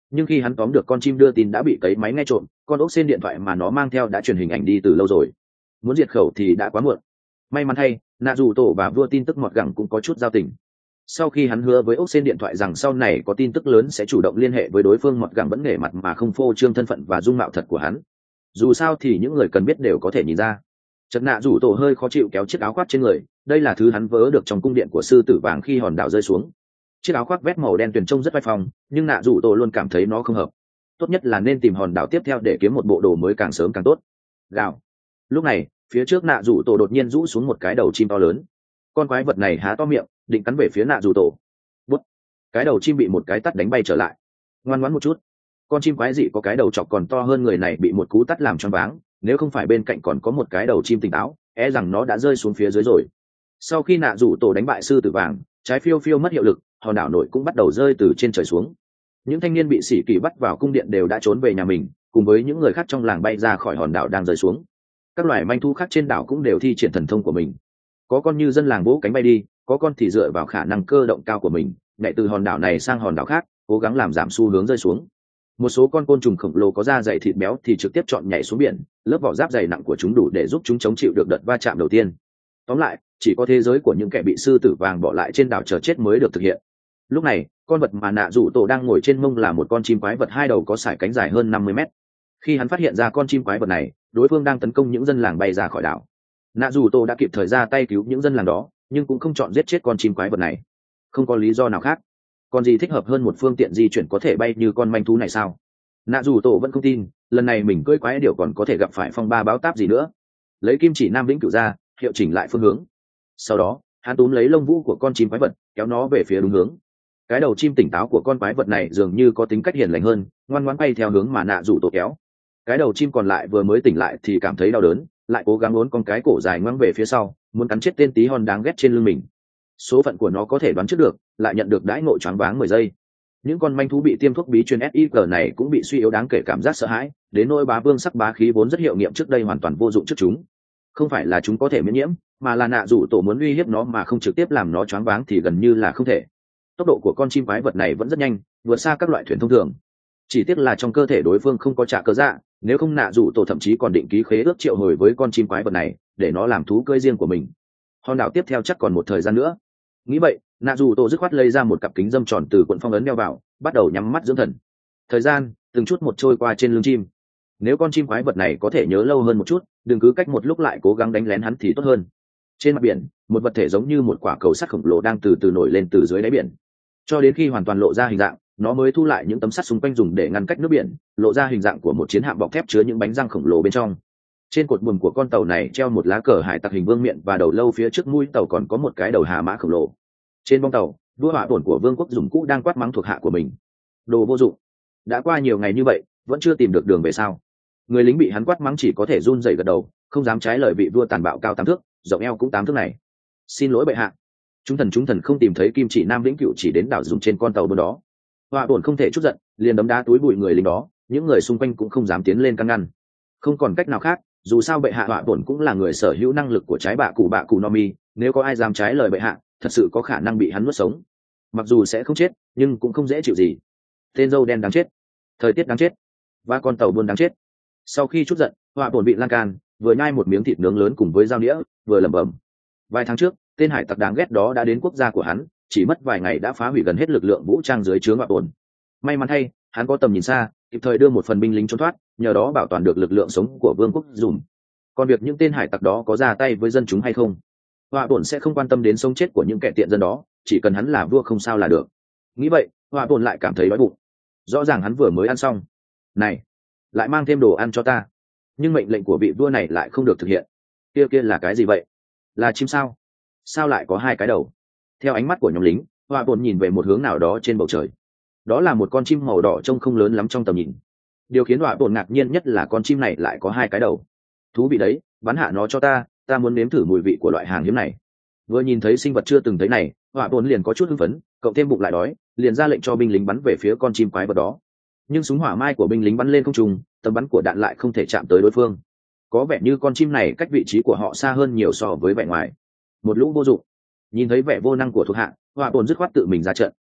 nhưng khi hắn tóm được con chim đưa tin đã bị cấy máy nghe trộm, con ốc sên điện thoại mà nó mang theo đã truyền hình ảnh đi từ lâu rồi. Muốn diệt khẩu thì đã quá muộn. May mắn thay, nạ dù tổ và vua tin tức mọt gẳng cũng có chút giao tình. Sau khi hắn hứa với ốc sên điện thoại rằng sau này có tin tức lớn sẽ chủ động liên hệ với đối phương, mọt gẳng vẫn nể mặt mà không phô trương thân phận và dung mạo thật của hắn. Dù sao thì những người cần biết đều có thể nhìn ra. Chợt nạ rủ tổ hơi khó chịu kéo chiếc áo khoác trên người, đây là thứ hắn vớ được trong cung điện của sư tử vàng khi hòn đảo rơi xuống. Chiếc áo khoác vét màu đen tuyền trông rất vai phong, nhưng nạ rủ tổ luôn cảm thấy nó không hợp. Tốt nhất là nên tìm hòn đảo tiếp theo để kiếm một bộ đồ mới càng sớm càng tốt. Gào. Lúc này, phía trước nạ rủ tổ đột nhiên rũ xuống một cái đầu chim to lớn. Con quái vật này há to miệng, định cắn về phía nạ rủ tổ. Bút. Cái đầu chim bị một cái tát đánh bay trở lại. Ngoan ngoãn một chút. Con chim quái dị có cái đầu chọc còn to hơn người này bị một cú tát làm choáng váng, nếu không phải bên cạnh còn có một cái đầu chim tỉnh táo, e rằng nó đã rơi xuống phía dưới rồi. Sau khi nạ rủ tổ đánh bại sư tử vàng, trái phiêu phiêu mất hiệu lực, hòn đảo nổi cũng bắt đầu rơi từ trên trời xuống. Những thanh niên bị sĩ kỳ bắt vào cung điện đều đã trốn về nhà mình, cùng với những người khác trong làng bay ra khỏi hòn đảo đang rơi xuống. Các loài manh thu khác trên đảo cũng đều thi triển thần thông của mình. Có con như dân làng vỗ cánh bay đi, có con thì dựa vào khả năng cơ động cao của mình, nhảy từ hòn đảo này sang hòn đảo khác, cố gắng làm giảm xu hướng rơi xuống. Một số con côn trùng khổng lồ có da dày thịt béo thì trực tiếp chọn nhảy xuống biển, lớp vỏ giáp dày nặng của chúng đủ để giúp chúng chống chịu được đợt va chạm đầu tiên. Tóm lại, chỉ có thế giới của những kẻ bị sư tử vàng bỏ lại trên đảo chờ chết mới được thực hiện. Lúc này, con vật mà nạ rủ tổ đang ngồi trên mông là một con chim quái vật hai đầu có sải cánh dài hơn năm mươi mét. Khi hắn phát hiện ra con chim quái vật này, đối phương đang tấn công những dân làng bay ra khỏi đảo. Nạ rủ tổ đã kịp thời ra tay cứu những dân làng đó, nhưng cũng không chọn giết chết con chim quái vật này. Không có lý do nào khác. Còn gì thích hợp hơn một phương tiện di chuyển có thể bay như con manh thú này sao? Nạ rủ tổ vẫn không tin, lần này mình cưỡi quái điểu còn có thể gặp phải phong ba báo táp gì nữa. Lấy kim chỉ nam vĩnh cửu ra, hiệu chỉnh lại phương hướng. Sau đó, hắn túm lấy lông vũ của con chim quái vật, kéo nó về phía đúng hướng. Cái đầu chim tỉnh táo của con quái vật này dường như có tính cách hiền lành hơn, ngoan ngoãn bay theo hướng mà nạ rủ tổ kéo. Cái đầu chim còn lại vừa mới tỉnh lại thì cảm thấy đau đớn, lại cố gắng uốn con cái cổ dài ngoằng về phía sau, muốn cắn chết tên tí hon đáng ghét trên lưng mình. Số phận của nó có thể đoán trước được, lại nhận được đãi ngộ choáng váng mười giây. Những con manh thú bị tiêm thuốc bí truyền ét i giê này cũng bị suy yếu đáng kể cảm giác sợ hãi, đến nỗi bá vương sắc bá khí vốn rất hiệu nghiệm trước đây hoàn toàn vô dụng trước chúng. Không phải là chúng có thể miễn nhiễm, mà là nạ rủ tổ muốn uy hiếp nó mà không trực tiếp làm nó choáng váng thì gần như là không thể. Tốc độ của con chim quái vật này vẫn rất nhanh, vượt xa các loại thuyền thông thường. Chỉ tiếc là trong cơ thể đối phương không có trả cơ dạ, nếu không nạ rủ tổ thậm chí còn định ký khế ước triệu hồi với con chim quái vật này để nó làm thú cưỡi riêng của mình. Hòn đảo tiếp theo chắc còn một thời gian nữa. Nghĩ vậy, nạ rủ tổ dứt khoát lấy ra một cặp kính dâm tròn từ cuộn phong ấn đeo vào, bắt đầu nhắm mắt dưỡng thần. Thời gian từng chút một trôi qua trên lưng chim. Nếu con chim quái vật này có thể nhớ lâu hơn một chút, đừng cứ cách một lúc lại cố gắng đánh lén hắn thì tốt hơn. Trên mặt biển, một vật thể giống như một quả cầu sắt khổng lồ đang từ từ nổi lên từ dưới đáy biển. Cho đến khi hoàn toàn lộ ra hình dạng, nó mới thu lại những tấm sắt xung quanh dùng để ngăn cách nước biển, lộ ra hình dạng của một chiến hạm bọc thép chứa những bánh răng khổng lồ bên trong. Trên cột buồm của con tàu này treo một lá cờ hải tặc hình vương miện, và đầu lâu phía trước mũi tàu còn có một cái đầu hà mã khổng lồ. Trên bong tàu, vua hỏa bổn của vương quốc dùng cũ đang quát mắng thuộc hạ của mình. Đồ vô dụng, đã qua nhiều ngày như vậy vẫn chưa tìm được đường về sao? Người lính bị hắn quát mắng chỉ có thể run rẩy gật đầu, không dám trái lời vị vua tàn bạo cao tám thước, rộng eo cũng tám thước này. Xin lỗi bệ hạ, chúng thần chúng thần không tìm thấy kim chỉ nam vĩnh cửu chỉ đến đảo dùng trên con tàu bên đó. Hỏa bổn không thể chút giận, liền đấm đá túi bụi người lính đó, những người xung quanh cũng không dám tiến lên can ngăn. Không còn cách nào khác, dù sao bệ hạ hỏa bổn cũng là người sở hữu năng lực của trái bạ cụ bạ cụ no mi, nếu có ai dám trái lời bệ hạ, thật sự có khả năng bị hắn nuốt sống. Mặc dù sẽ không chết, nhưng cũng không dễ chịu gì. Tên dâu đen đáng chết, thời tiết đáng chết, và con tàu buôn đáng chết. Sau khi chút giận, hỏa bổn bị lan can, vừa nhai một miếng thịt nướng lớn cùng với dao đĩa, vừa lẩm bẩm. Vài tháng trước, tên hải tặc đáng ghét đó đã đến quốc gia của hắn, chỉ mất vài ngày đã phá hủy gần hết lực lượng vũ trang dưới trướng hỏa bổn. May mắn thay, hắn có tầm nhìn xa, kịp thời đưa một phần binh lính trốn thoát, nhờ đó bảo toàn được lực lượng sống của vương quốc dùm. Còn việc những tên hải tặc đó có ra tay với dân chúng hay không, hỏa bổn sẽ không quan tâm đến sống chết của những kẻ tiện dân đó, chỉ cần hắn là vua không sao là được. Nghĩ vậy, hỏa bổn lại cảm thấy đói bụng. Rõ ràng hắn vừa mới ăn xong. Này, lại mang thêm đồ ăn cho ta. Nhưng mệnh lệnh của vị vua này lại không được thực hiện. Kia kia là cái gì vậy? Là chim sao? Sao lại có hai cái đầu? Theo ánh mắt của nhóm lính, hỏa bổn nhìn về một hướng nào đó trên bầu trời. Đó là một con chim màu đỏ trông không lớn lắm trong tầm nhìn. Điều khiến hỏa bổn ngạc nhiên nhất là con chim này lại có hai cái đầu. Thú vị đấy, bắn hạ nó cho ta, ta muốn nếm thử mùi vị của loại hàng hiếm này. Vừa nhìn thấy sinh vật chưa từng thấy này, hỏa bổn liền có chút hưng phấn, cộng thêm bụng lại đói, liền ra lệnh cho binh lính bắn về phía con chim quái vật đó. Nhưng súng hỏa mai của binh lính bắn lên không trung, tầm bắn của đạn lại không thể chạm tới đối phương. Có vẻ như con chim này cách vị trí của họ xa hơn nhiều so với vẻ ngoài. Một lũ vô dụng. Nhìn thấy vẻ vô năng của thuộc hạ, hỏa bổn dứt khoát tự mình ra trận.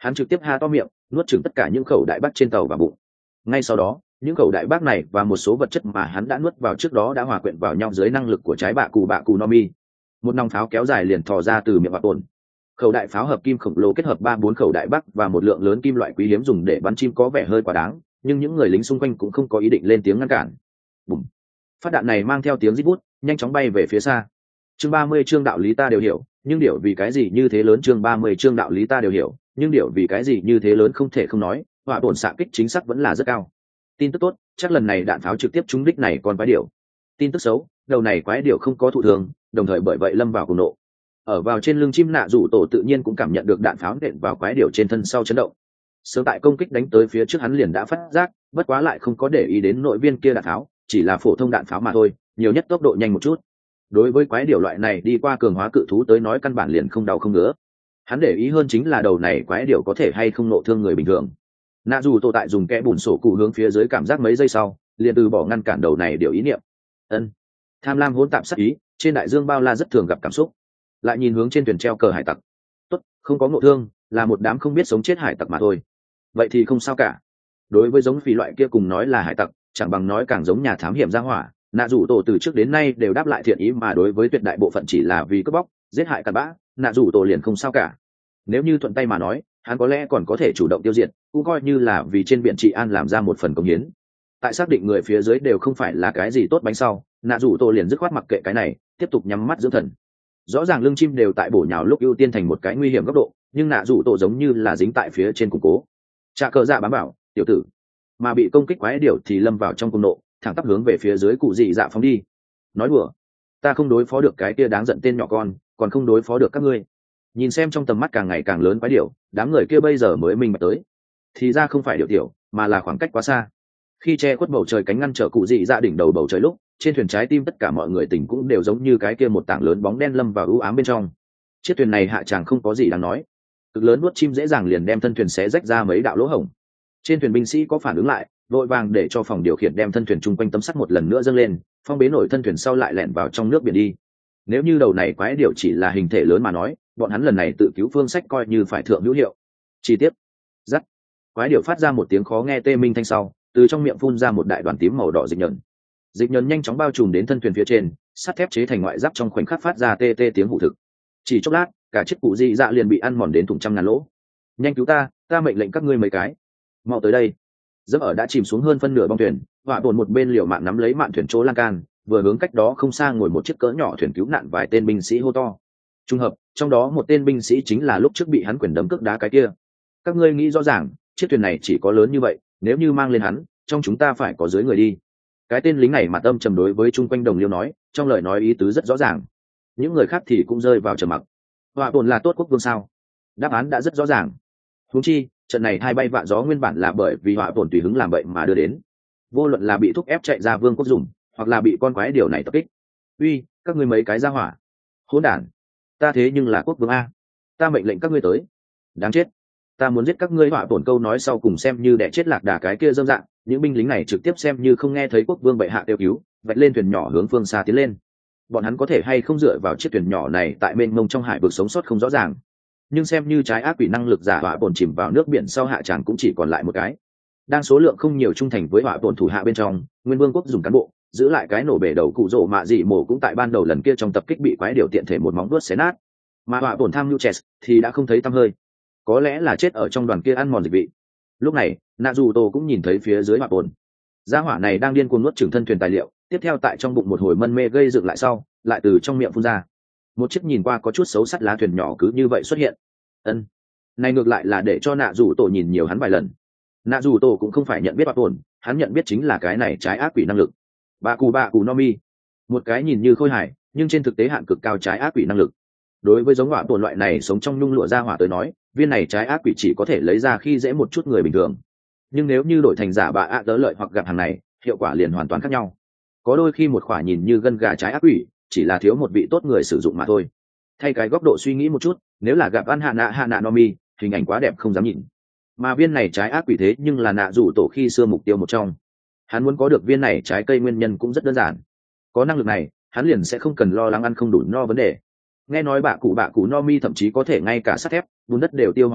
Hắn trực tiếp ha to miệng nuốt chửng tất cả những khẩu đại bác trên tàu và bụng. Ngay sau đó những khẩu đại bác này và một số vật chất mà hắn đã nuốt vào trước đó đã hòa quyện vào nhau dưới năng lực của trái bạ cù bạ cù no mi. Một nòng pháo kéo dài liền thò ra từ miệng bạc ổn. Khẩu đại pháo hợp kim khổng lồ kết hợp ba bốn khẩu đại bác và một lượng lớn kim loại quý hiếm dùng để bắn chim có vẻ hơi quá đáng, nhưng những người lính xung quanh cũng không có ý định lên tiếng ngăn cản. Bùm. Phát đạn này mang theo tiếng rít bút nhanh chóng bay về phía xa. Chương ba mươi chương đạo lý ta đều hiểu, nhưng điều vì cái gì như thế lớn. Chương ba mươi chương đạo lý ta đều hiểu, nhưng điều vì cái gì như thế lớn. Không thể không nói, hỏa bổn xạ kích chính xác vẫn là rất cao. Tin tức tốt, chắc lần này đạn pháo trực tiếp trúng đích này còn quái điểu. Tin tức xấu, đầu này quái điểu không có thụ thường, đồng thời bởi vậy lâm vào cùng nộ. Ở vào trên lưng chim nạ rủ tổ tự nhiên cũng cảm nhận được đạn pháo nện vào quái điểu trên thân sau chấn động. Sớm tại công kích đánh tới phía trước hắn liền đã phát giác, bất quá lại không có để ý đến nội viên kia đạn pháo, chỉ là phổ thông đạn pháo mà thôi, nhiều nhất tốc độ nhanh một chút. Đối với quái điểu loại này đi qua cường hóa cự thú tới nói căn bản liền không đau không ngứa. Hắn để ý hơn chính là đầu này quái điểu có thể hay không nộ thương người bình thường. Nạ dù tổ tại dùng kẽ bùn sổ cụ hướng phía dưới cảm giác mấy giây sau liền từ bỏ ngăn cản đầu này điều ý niệm. Ân, tham lam hỗn tạp sắc ý trên đại dương bao la rất thường gặp cảm xúc. Lại nhìn hướng trên thuyền treo cờ hải tặc, tốt, không có ngộ thương, là một đám không biết sống chết hải tặc mà thôi. Vậy thì không sao cả. Đối với giống phi loại kia cùng nói là hải tặc chẳng bằng nói càng giống nhà thám hiểm ra hỏa, nạ dù tổ từ trước đến nay đều đáp lại thiện ý, mà đối với tuyệt đại bộ phận chỉ là vì cướp bóc giết hại cặn bã, nạ dù tổ liền không sao cả. Nếu như thuận tay mà nói hắn có lẽ còn có thể chủ động tiêu diệt, cũng coi như là vì trên biển trị an làm ra một phần công hiến. Tại xác định người phía dưới đều không phải là cái gì tốt bánh sau, nạ rủ tổ liền dứt khoát mặc kệ cái này, tiếp tục nhắm mắt dưỡng thần. Rõ ràng lưng chim đều tại bổ nhào lúc ưu tiên thành một cái nguy hiểm góc độ, nhưng nạ rủ tổ giống như là dính tại phía trên củng cố. Trà cờ dạ bám bảo tiểu tử, mà bị công kích quái điểu thì lâm vào trong cung nộ, thẳng tắp hướng về phía dưới cụ dị dạ phóng đi. Nói đùa, ta không đối phó được cái kia đáng giận tên nhỏ con, còn không đối phó được các ngươi. Nhìn xem trong tầm mắt càng ngày càng lớn quái điểu, đám người kia bây giờ mới minh bạch tới, thì ra không phải điểu tiểu mà là khoảng cách quá xa. Khi che khuất bầu trời cánh ngăn trở cụ dị dạ đỉnh đầu bầu trời lúc, trên thuyền trái tim tất cả mọi người tỉnh cũng đều giống như cái kia một tảng lớn bóng đen lâm vào u ám bên trong. Chiếc thuyền này hạ tràng không có gì đáng nói, cực lớn nuốt chim dễ dàng liền đem thân thuyền xé rách ra mấy đạo lỗ hổng. Trên thuyền binh sĩ có phản ứng lại, vội vàng để cho phòng điều khiển đem thân thuyền chung quanh tấm sắt một lần nữa dâng lên, phong bế nổi thân thuyền sau lại lẻn vào trong nước biển đi. Nếu như đầu này quái điểu chỉ là hình thể lớn mà nói, bọn hắn lần này tự cứu phương sách coi như phải thượng hữu hiệu. Chi tiết, rắc, quái điểu phát ra một tiếng khó nghe tê minh thanh sau, từ trong miệng phun ra một đại đoàn tím màu đỏ dịch nhẫn. Dịch nhẫn nhanh chóng bao trùm đến thân thuyền phía trên, sắt thép chế thành ngoại giáp trong khoảnh khắc phát ra tê tê tiếng hụ thực. Chỉ chốc lát, cả chiếc cụ dị dạ liền bị ăn mòn đến thủng trăm ngàn lỗ. Nhanh cứu ta, ta mệnh lệnh các ngươi mấy cái, mau tới đây. Dẫm ở đã chìm xuống hơn phân nửa bong thuyền, họa bồn một bên liều mạng nắm lấy mạn thuyền chỗ lan can, vừa hướng cách đó không xa ngồi một chiếc cỡ nhỏ thuyền cứu nạn vài tên binh sĩ hô to. Trung hợp, trong đó một tên binh sĩ chính là lúc trước bị hắn quyền đấm cước đá cái kia. Các ngươi nghĩ rõ ràng, chiếc thuyền này chỉ có lớn như vậy, nếu như mang lên hắn, trong chúng ta phải có dưới người đi. Cái tên lính này mặt âm trầm đối với chung quanh đồng liêu nói, trong lời nói ý tứ rất rõ ràng. Những người khác thì cũng rơi vào trầm mặc. Họa bồn là tốt quốc vương sao? Đáp án đã rất rõ ràng. Huống chi, trận này hai bay vạ gió nguyên bản là bởi vì họa bồn tùy hứng làm vậy mà đưa đến. Vô luận là bị thúc ép chạy ra vương quốc dùng, hoặc là bị con quái điều này tập kích. Uy, các ngươi mấy cái ra hỏa, hỗn đản! Ta thế nhưng là quốc vương a, ta mệnh lệnh các ngươi tới. Đáng chết, ta muốn giết các ngươi. Họa bổn câu nói sau cùng xem như đẻ chết lạc đà cái kia dâm dạng, những binh lính này trực tiếp xem như không nghe thấy quốc vương bệ hạ kêu cứu, vạch lên thuyền nhỏ hướng phương xa tiến lên. Bọn hắn có thể hay không dựa vào chiếc thuyền nhỏ này tại mênh mông trong hải vực sống sót không rõ ràng, nhưng xem như trái ác quỷ năng lực giả, họa bổn chìm vào nước biển sau hạ tràng cũng chỉ còn lại một cái. Đang số lượng không nhiều trung thành với họa bổn thủ hạ bên trong, nguyên vương quốc dùng cán bộ giữ lại cái nổ bể đầu cụ rỗ mạ dị mổ cũng tại ban đầu lần kia trong tập kích bị quái điều tiện thể một móng vuốt xé nát, mà họa bổn tham nhu chess thì đã không thấy tăm hơi, có lẽ là chết ở trong đoàn kia ăn mòn dịch vị. Lúc này nạ dù tô cũng nhìn thấy phía dưới họa bổn, gia hỏa này đang điên cuồng nuốt chửng thân thuyền tài liệu, tiếp theo tại trong bụng một hồi mân mê gây dựng lại sau lại từ trong miệng phun ra một chiếc nhìn qua có chút xấu sắt lá thuyền nhỏ cứ như vậy xuất hiện. Ân, này ngược lại là để cho nạ dù tô nhìn nhiều hắn vài lần. Nạ dù tô cũng không phải nhận biết họa bổn, hắn nhận biết chính là cái này trái ác quỷ năng lực bà cù bà cù no mi, một cái nhìn như khôi hài nhưng trên thực tế hạn cực cao trái ác quỷ năng lực. Đối với giống họa bổn loại này sống trong nhung lụa ra hỏa tới nói, viên này trái ác quỷ chỉ có thể lấy ra khi dễ một chút người bình thường, nhưng nếu như đổi thành giả bà ạ đỡ lợi hoặc gặp hàng này, hiệu quả liền hoàn toàn khác nhau. Có đôi khi một khỏa nhìn như gân gà trái ác quỷ chỉ là thiếu một vị tốt người sử dụng mà thôi. Thay cái góc độ suy nghĩ một chút, nếu là gặp ăn hạ nạ hạ nạ no mi, hình ảnh quá đẹp không dám nhìn, mà viên này trái ác quỷ thế nhưng là nạ rủ tổ khi xưa mục tiêu một trong. Hắn muốn có được viên này trái cây nguyên nhân cũng rất đơn giản, có năng lực này hắn liền sẽ không cần lo lắng ăn không đủ no vấn đề. Nghe nói bạ cụ bạ cụ no mi thậm chí có thể ngay cả sắt thép bùn đất đều tiêu hóa hết,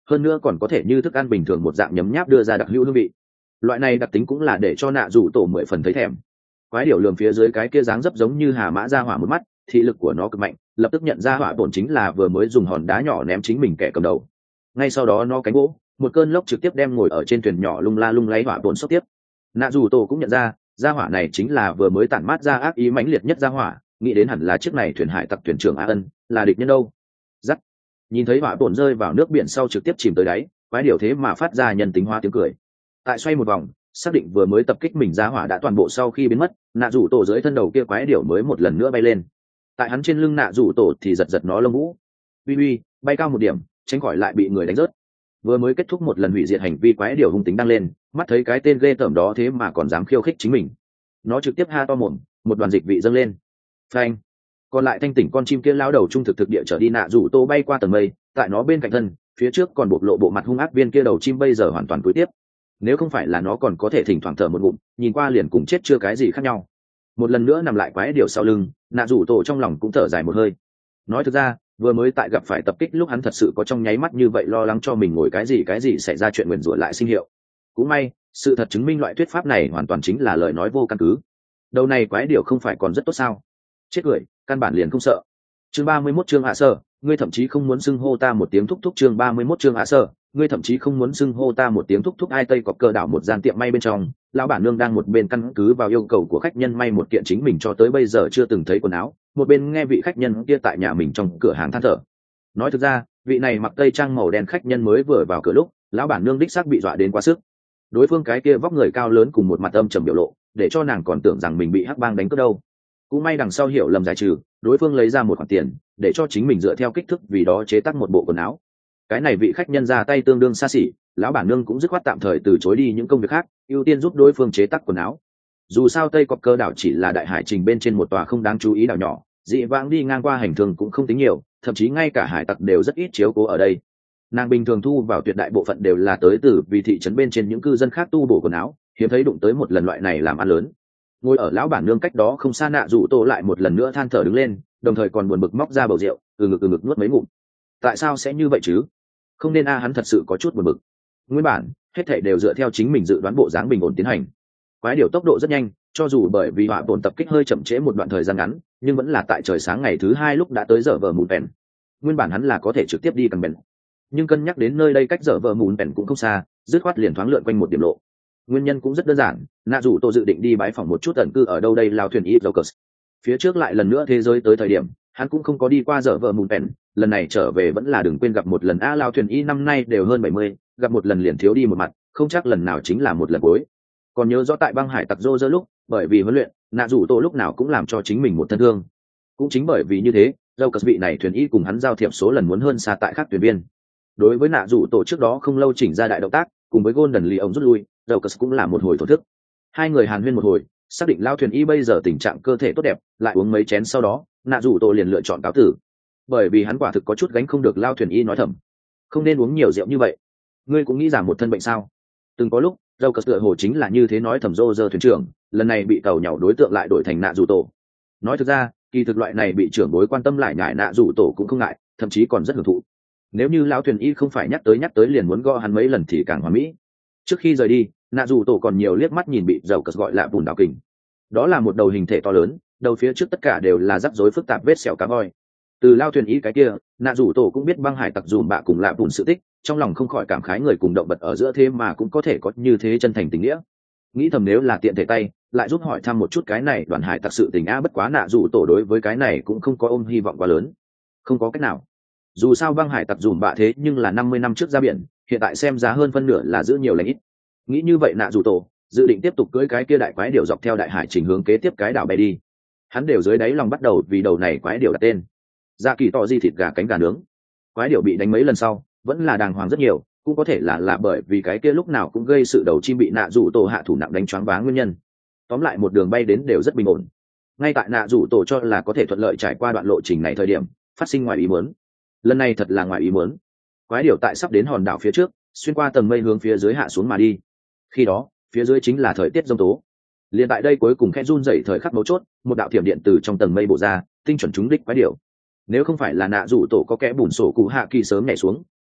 hơn nữa còn có thể như thức ăn bình thường một dạng nhấm nháp đưa ra đặc hữu hương vị. Loại này đặc tính cũng là để cho nạ rủ tổ mười phần thấy thèm. Quái điểu lườm phía dưới cái kia dáng dấp giống như hà mã ra hỏa một mắt, thị lực của nó cực mạnh, lập tức nhận ra hỏa bổn chính là vừa mới dùng hòn đá nhỏ ném chính mình kẻ cầm đầu. Ngay sau đó nó cánh gỗ, một cơn lốc trực tiếp đem ngồi ở trên thuyền nhỏ lung la lung lay hỏa bổn sốc tiếp. Nạ rủ tổ cũng nhận ra, gia hỏa này chính là vừa mới tản mát ra ác ý mãnh liệt nhất gia hỏa, nghĩ đến hẳn là chiếc này thuyền hải tặc thuyền trưởng A Ân, là địch nhân đâu. Dắt. Nhìn thấy hỏa bổn rơi vào nước biển sau trực tiếp chìm tới đáy, quái điểu thế mà phát ra nhân tính hóa tiếng cười. Tại xoay một vòng, xác định vừa mới tập kích mình gia hỏa đã toàn bộ sau khi biến mất, nạ rủ tổ dưới thân đầu kia quái điểu mới một lần nữa bay lên. Tại hắn trên lưng nạ rủ tổ thì giật giật nó lông vũ. Uy uy, bay cao một điểm, tránh khỏi lại bị người đánh rớt. Vừa mới kết thúc một lần hủy diệt hành vi quái điểu hung tính đang lên, mắt thấy cái tên ghê tởm đó thế mà còn dám khiêu khích chính mình, nó trực tiếp ha to mồm, một đoàn dịch vị dâng lên. Phanh. Còn lại thanh tỉnh con chim kia lao đầu trung thực thực địa trở đi nạ rủ tô bay qua tầng mây, tại nó bên cạnh thân, phía trước còn bộc lộ bộ mặt hung ác viên kia đầu chim bây giờ hoàn toàn cúi tiếp. Nếu không phải là nó còn có thể thỉnh thoảng thở một ngụm, nhìn qua liền cùng chết chưa cái gì khác nhau. Một lần nữa nằm lại quái điểu sau lưng, nạ rủ tổ trong lòng cũng thở dài một hơi. Nói thực ra, vừa mới tại gặp phải tập kích lúc hắn thật sự có trong nháy mắt như vậy lo lắng cho mình ngồi cái gì cái gì xảy ra chuyện nguyền rủa lại sinh hiệu. Cũng may, sự thật chứng minh loại thuyết pháp này hoàn toàn chính là lời nói vô căn cứ. Đầu này quái điểu không phải còn rất tốt sao? Chết cười, căn bản liền không sợ. Chương ba mươi mốt chương hạ sơ, ngươi thậm chí không muốn xưng hô ta một tiếng thúc thúc. Chương ba mươi mốt chương hạ sơ, ngươi thậm chí không muốn xưng hô ta một tiếng thúc thúc. Ai tây cọp cờ đảo một gian tiệm may bên trong, lão bản nương đang một bên căn cứ vào yêu cầu của khách nhân may một kiện chính mình cho tới bây giờ chưa từng thấy quần áo, một bên nghe vị khách nhân kia tại nhà mình trong cửa hàng than thở. Nói thực ra, vị này mặc tây trang màu đen khách nhân mới vừa vào cửa lúc, lão bản nương đích xác bị dọa đến quá sức. Đối phương cái kia vóc người cao lớn cùng một mặt âm trầm biểu lộ, để cho nàng còn tưởng rằng mình bị hắc bang đánh cướp đâu. Cũng may đằng sau hiểu lầm giải trừ, đối phương lấy ra một khoản tiền để cho chính mình dựa theo kích thước vì đó chế tác một bộ quần áo. Cái này vị khách nhân ra tay tương đương xa xỉ, lão bản nương cũng dứt khoát tạm thời từ chối đi những công việc khác, ưu tiên giúp đối phương chế tác quần áo. Dù sao tây cọp cơ đảo chỉ là đại hải trình bên trên một tòa không đáng chú ý đảo nhỏ, dị vãng đi ngang qua hành thường cũng không tính nhiều, thậm chí ngay cả hải tặc đều rất ít chiếu cố ở đây. Nàng bình thường thu vào tuyệt đại bộ phận đều là tới từ vì thị trấn bên trên những cư dân khác tu bổ quần áo, hiếm thấy đụng tới một lần loại này làm ăn lớn. Ngồi ở lão bản nương cách đó không xa nạ rủ tổ lại một lần nữa than thở đứng lên, đồng thời còn buồn bực móc ra bầu rượu, từ ngực từ ngực nuốt mấy ngụm. Tại sao sẽ như vậy chứ? Không nên a, hắn thật sự có chút buồn bực. Nguyên bản hết thảy đều dựa theo chính mình dự đoán bộ dáng bình ổn tiến hành. Quái điểu tốc độ rất nhanh, cho dù bởi vì họa bổn tập kích hơi chậm trễ một đoạn thời gian ngắn, nhưng vẫn là tại trời sáng ngày thứ hai lúc đã tới giờ vờ mùn bèn. Nguyên bản hắn là có thể trực tiếp đi cần bèn, nhưng cân nhắc đến nơi đây cách giờ vờ mùn bèn cũng không xa, dứt khoát liền thoáng lượn quanh một điểm lộ. Nguyên nhân cũng rất đơn giản, nạ dù tô dự định đi bái phỏng một chút ẩn cư ở đâu đây lao thuyền ít Locus. Phía trước lại lần nữa thế giới tới thời điểm, hắn cũng không có đi qua giờ vợ mùn bèn, lần này trở về vẫn là đừng quên gặp một lần a. Lao thuyền y năm nay đều hơn bảy mươi, gặp một lần liền thiếu đi một mặt, không chắc lần nào chính là một lần cuối. Còn nhớ rõ tại băng hải tặc rô rơ lúc, bởi vì huấn luyện, nạ dù tô lúc nào cũng làm cho chính mình một thân thương. Cũng chính bởi vì như thế, Locus vị này thuyền y cùng hắn giao thiệp số lần muốn hơn xa tại các thuyền viên. Đối với nạ dù tổ trước đó không lâu chỉnh ra đại động tác, cùng với Golden Lee ông rút lui, Locus cũng là một hồi thổ thức. Hai người hàn huyên một hồi, xác định lao thuyền y bây giờ tình trạng cơ thể tốt đẹp, lại uống mấy chén sau đó, nạ dù tổ liền lựa chọn cáo tử. Bởi vì hắn quả thực có chút gánh không được lao thuyền y nói thầm, không nên uống nhiều rượu như vậy. Ngươi cũng nghĩ giảm một thân bệnh sao? Từng có lúc, Locus tựa hồ chính là như thế nói thầm rô rơ thuyền trưởng, lần này bị tàu nhàu đối tượng lại đổi thành nạ dù tổ. Nói thực ra, kỳ thực loại này bị trưởng bối quan tâm lại nhải nạ dù tổ cũng không ngại, thậm chí còn rất hưởng thụ. Nếu như lão thuyền y không phải nhắc tới nhắc tới liền muốn gõ hắn mấy lần thì càng hoàn mỹ. Trước khi rời đi, nạ dù tổ còn nhiều liếc mắt nhìn bị dầu cất gọi là bùn đảo kình. Đó là một đầu hình thể to lớn, đầu phía trước tất cả đều là rắc rối phức tạp vết sẹo cá voi. Từ lao thuyền ý cái kia, nạ dù tổ cũng biết băng hải tặc dùm bạ cùng lạ bùn sự tích, trong lòng không khỏi cảm khái người cùng động vật ở giữa thế mà cũng có thể có như thế chân thành tình nghĩa. Nghĩ thầm nếu là tiện thể tay, lại giúp hỏi thăm một chút cái này đoàn hải tặc sự tình a, bất quá nạ dù tổ đối với cái này cũng không có ôm hy vọng quá lớn. Không có cách nào. Dù sao băng hải tặc dùm bạ thế nhưng là năm mươi năm trước ra biển, hiện tại xem giá hơn phân nửa là giữ nhiều lãnh ít. Nghĩ như vậy nạ dù tổ dự định tiếp tục cưỡi cái kia đại quái điểu dọc theo đại hải trình hướng kế tiếp cái đảo bay đi. Hắn đều dưới đáy lòng bắt đầu vì đầu này quái điểu đặt tên dạ kỳ tỏ di thịt gà cánh gà nướng. Quái điểu bị đánh mấy lần sau vẫn là đàng hoàng rất nhiều, cũng có thể là là bởi vì cái kia lúc nào cũng gây sự đầu chim bị nạ dù tổ hạ thủ nặng đánh choáng váng nguyên nhân. Tóm lại một đường bay đến đều rất bình ổn. Ngay tại nạ dù tổ cho là có thể thuận lợi trải qua đoạn lộ trình này thời điểm phát sinh ngoài ý muốn. Lần này thật là ngoài ý muốn. Quái điểu tại sắp đến hòn đảo phía trước xuyên qua tầng mây hướng phía dưới hạ xuống mà đi. Khi đó phía dưới chính là thời tiết giông tố. Liền tại đây cuối cùng khẽ run dậy thời khắc mấu chốt, một đạo thiểm điện từ trong tầng mây bổ ra, tinh chuẩn trúng đích quái điểu. Nếu không phải là nạ rủ tổ có kẽ bùn sổ cụ hạ kỳ sớm nhảy xuống,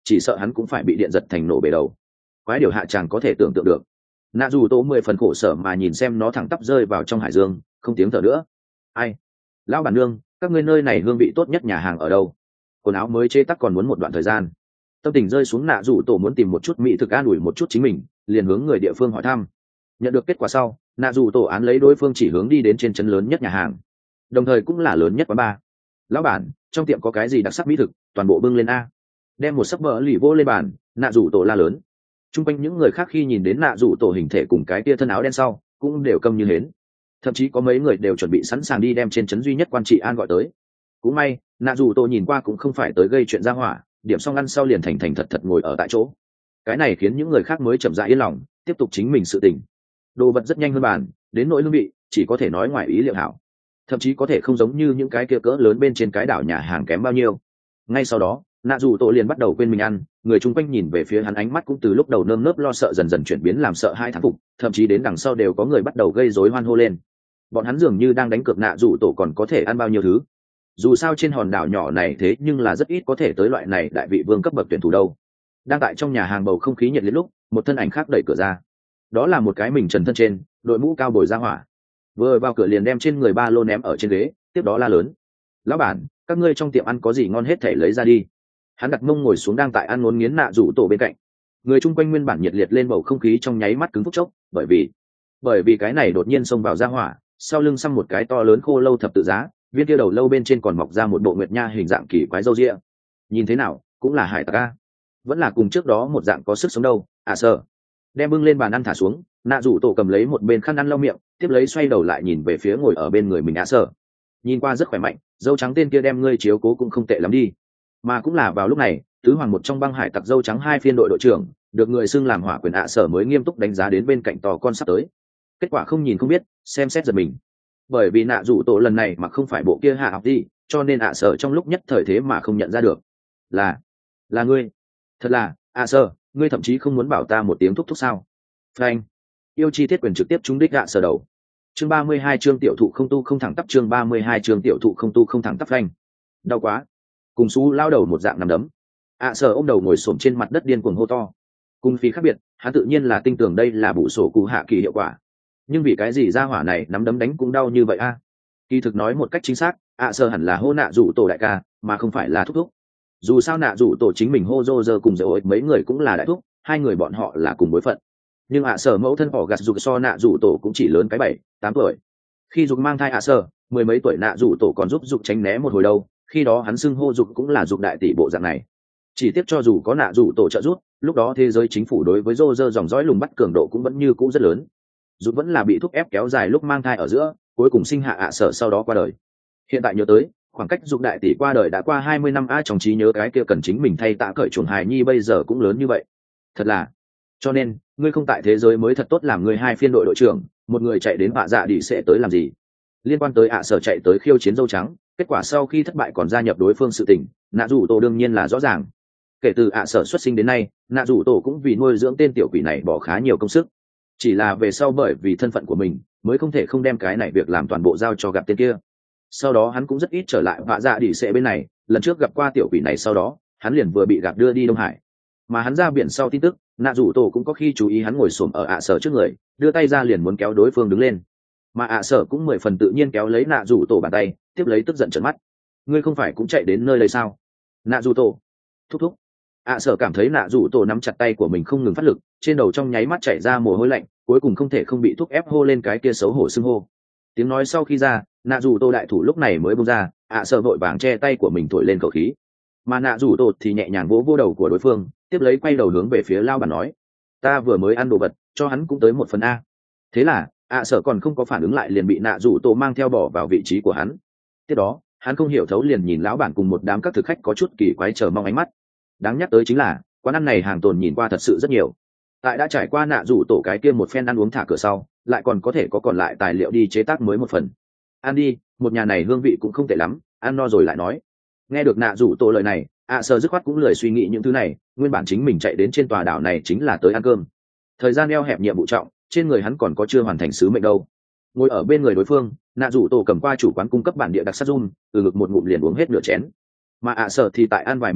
chỉ sợ hắn cũng phải bị điện giật thành nổ bể đầu. Quái điều hạ chàng có thể tưởng tượng được. Nạ dù tổ mười phần khổ sở mà nhìn xem nó thẳng tắp rơi vào trong hải dương, không tiếng thở nữa. Ai? Lão bản nương, các ngươi nơi này hương vị tốt nhất nhà hàng ở đâu? Quần áo mới chế tác còn muốn một đoạn thời gian. Tâm tình rơi xuống, nạ dù tổ muốn tìm một chút mỹ thực an ủi một chút chính mình, liền hướng người địa phương hỏi thăm. Nhận được kết quả sau, nạ dù tổ án lấy đối phương chỉ hướng đi đến trên trấn lớn nhất nhà hàng, đồng thời cũng là lớn nhất quán bar. Lão bản, trong tiệm có cái gì đặc sắc mỹ thực, toàn bộ bưng lên a. Đem một sấp bờ lì vô lên bàn, nạ dù tổ la lớn. Trung quanh những người khác khi nhìn đến nạ dù tổ hình thể cùng cái tia thân áo đen sau, cũng đều câm như hến. Thậm chí có mấy người đều chuẩn bị sẵn sàng đi đem trên trấn duy nhất quan trị an gọi tới. Cũng may, nạ dù tổ nhìn qua cũng không phải tới gây chuyện ra hỏa, điểm xong ăn sau liền thành thành thật thật ngồi ở tại chỗ. Cái này khiến những người khác mới chậm rãi yên lòng, tiếp tục chính mình sự tình. Đồ vật rất nhanh hơn bàn, đến nỗi hương vị chỉ có thể nói ngoài ý liệu hảo, thậm chí có thể không giống như những cái kia cỡ lớn bên trên cái đảo nhà hàng kém bao nhiêu. Ngay sau đó, nạ dù tổ liền bắt đầu quên mình ăn, người chung quanh nhìn về phía hắn ánh mắt cũng từ lúc đầu nơm nớp lo sợ dần dần chuyển biến làm sợ hai thán phục, thậm chí đến đằng sau đều có người bắt đầu gây rối hoan hô lên. Bọn hắn dường như đang đánh cược nạ dù tổ còn có thể ăn bao nhiêu thứ. Dù sao trên hòn đảo nhỏ này thế nhưng là rất ít có thể tới loại này đại vị vương cấp bậc tuyển thủ đâu. Đang tại trong nhà hàng bầu không khí nhiệt liệt lúc, một thân ảnh khác đẩy cửa ra. Đó là một cái mình trần thân trên, đội mũ cao bồi ra hỏa. Vừa vào cửa liền đem trên người ba lô ném ở trên ghế, tiếp đó la lớn: "Lão bản, các ngươi trong tiệm ăn có gì ngon hết thể lấy ra đi." Hắn đặt mông ngồi xuống đang tại ăn ngốn nghiến nạ rủ tổ bên cạnh. Người chung quanh nguyên bản nhiệt liệt lên bầu không khí trong nháy mắt cứng phút chốc, bởi vì bởi vì cái này đột nhiên xông vào ra hỏa, sau lưng xăm một cái to lớn khô lâu thập tự giá, viên kia đầu lâu bên trên còn mọc ra một bộ nguyệt nha hình dạng kỳ quái râu ria. Nhìn thế nào cũng là hải tặc a, vẫn là cùng trước đó một dạng có sức sống đâu. À sợ. Đem bưng lên bàn ăn thả xuống, nạ rủ tổ cầm lấy một bên khăn ăn lau miệng, tiếp lấy xoay đầu lại nhìn về phía ngồi ở bên người mình. À sợ. Nhìn qua rất khỏe mạnh, dâu trắng tên kia đem ngươi chiếu cố cũng không tệ lắm đi. Mà cũng là vào lúc này, tứ hoàng một trong băng hải tặc dâu trắng hai phiên đội đội trưởng, được người xưng làm hỏa quyền ạ sở mới nghiêm túc đánh giá đến bên cạnh to con sắp tới. Kết quả không nhìn không biết, xem xét giật mình. Bởi vì nạ rủ tổ lần này mà không phải bộ kia hạ học đi, cho nên ạ sở trong lúc nhất thời thế mà không nhận ra được. Là, là ngươi. Thật là, ạ sở, ngươi thậm chí không muốn bảo ta một tiếng thúc thúc sao? Frank, yêu chi tiết quyền trực tiếp trúng đích ạ sở đầu. Chương ba mươi hai chương tiểu thụ không tu không thẳng tắp, chương ba mươi hai chương tiểu thụ không tu không thẳng tắp. Frank, đau quá. Cùng xú lao đầu một dạng nằm đấm. ạ sở ôm đầu ngồi xổm trên mặt đất điên cuồng hô to. Cùng phí khác biệt, hắn tự nhiên là tin tưởng đây là bù sổ cụ hạ kỳ hiệu quả. Nhưng vì cái gì ra hỏa này nắm đấm đánh cũng đau như vậy a? Kỳ thực nói một cách chính xác, ạ sở hẳn là hô nạ rủ tổ đại ca, mà không phải là thúc thúc. Dù sao nạ rủ tổ chính mình hô rô rơ cùng dầu ích mấy người cũng là đại thúc, hai người bọn họ là cùng bối phận. Nhưng ạ sở mẫu thân họ gạt dục so nạ rủ tổ cũng chỉ lớn cái bảy tám tuổi. Khi dục mang thai ạ sở, mười mấy tuổi nạ rủ tổ còn giúp dục tránh né một hồi đâu, khi đó hắn xưng hô dục cũng là dục đại tỷ bộ dạng này. Chỉ tiếc cho dù có nạ rủ tổ trợ giúp, lúc đó thế giới chính phủ đối với rô rơ dòng dõi lùng bắt cường độ cũng vẫn như cũ rất lớn. Dục vẫn là bị thúc ép kéo dài lúc mang thai ở giữa, cuối cùng sinh hạ ạ sở sau đó qua đời. Hiện tại nhớ tới, khoảng cách dục đại tỷ qua đời đã qua hai mươi năm, a trong trí nhớ cái kia cần chính mình thay tạ cởi chuồng hài nhi bây giờ cũng lớn như vậy. Thật là, cho nên ngươi không tại thế giới mới thật tốt làm ngươi hai phiên đội đội trưởng, một người chạy đến bạ dạ đi sẽ tới làm gì? Liên quan tới ạ sở chạy tới khiêu chiến dâu trắng, kết quả sau khi thất bại còn gia nhập đối phương sự tình, nạ rủ tổ đương nhiên là rõ ràng. Kể từ ạ sở xuất sinh đến nay, nạ rủ tổ cũng vì nuôi dưỡng tên tiểu quỷ này bỏ khá nhiều công sức. Chỉ là về sau bởi vì thân phận của mình mới không thể không đem cái này việc làm toàn bộ giao cho gặp tên kia. Sau đó hắn cũng rất ít trở lại vạ dạ đỉ xệ bên này, lần trước gặp qua tiểu quỷ này sau đó hắn liền vừa bị gạt đưa đi Đông Hải. Mà hắn ra biển sau tin tức, nạ rủ tổ cũng có khi chú ý hắn ngồi xổm ở ạ sở trước người, đưa tay ra liền muốn kéo đối phương đứng lên. Mà ạ sở cũng mười phần tự nhiên kéo lấy nạ rủ tổ bàn tay, tiếp lấy tức giận trợn mắt. Ngươi không phải cũng chạy đến nơi đây sao? Nạ rủ tổ thúc thúc. ạ sở cảm thấy nạ rủ tổ nắm chặt tay của mình không ngừng phát lực, trên đầu trong nháy mắt chảy ra mồ hôi lạnh, cuối cùng không thể không bị thúc ép hô lên cái kia xấu hổ xưng hô. Tiếng nói sau khi ra, nạ rủ tổ đại thủ lúc này mới bung ra, ạ sở vội vàng che tay của mình thổi lên khẩu khí. Mà nạ rủ tổ thì nhẹ nhàng vỗ vô đầu của đối phương, tiếp lấy quay đầu hướng về phía lao bản nói: ta vừa mới ăn đồ vật, cho hắn cũng tới một phần a. Thế là ạ sở còn không có phản ứng lại liền bị nạ rủ tổ mang theo bỏ vào vị trí của hắn. Tiếp đó hắn không hiểu thấu liền nhìn lão bản cùng một đám các thực khách có chút kỳ quái chờ mong ánh mắt. Đáng nhắc tới chính là quán ăn này hàng tồn nhìn qua thật sự rất nhiều. Tại đã trải qua nạ rủ tổ cái kia một phen ăn uống thả cửa sau, lại còn có thể có còn lại tài liệu đi chế tác mới một phần. Ăn đi, một nhà này hương vị cũng không tệ lắm, ăn no rồi lại nói. Nghe được nạ rủ tổ lời này, ạ sở dứt khoát cũng lười suy nghĩ những thứ này, nguyên bản chính mình chạy đến trên tòa đảo này chính là tới ăn cơm. Thời gian eo hẹp nhiệm vụ trọng, trên người hắn còn có chưa hoàn thành sứ mệnh đâu. Ngồi ở bên người đối phương, nạ rủ tổ cầm qua chủ quán cung cấp bản địa đặc sắc rum, từ ngực một ngụm liền uống hết nửa chén. Mà ạ sở thì tại ăn vài miếng sau,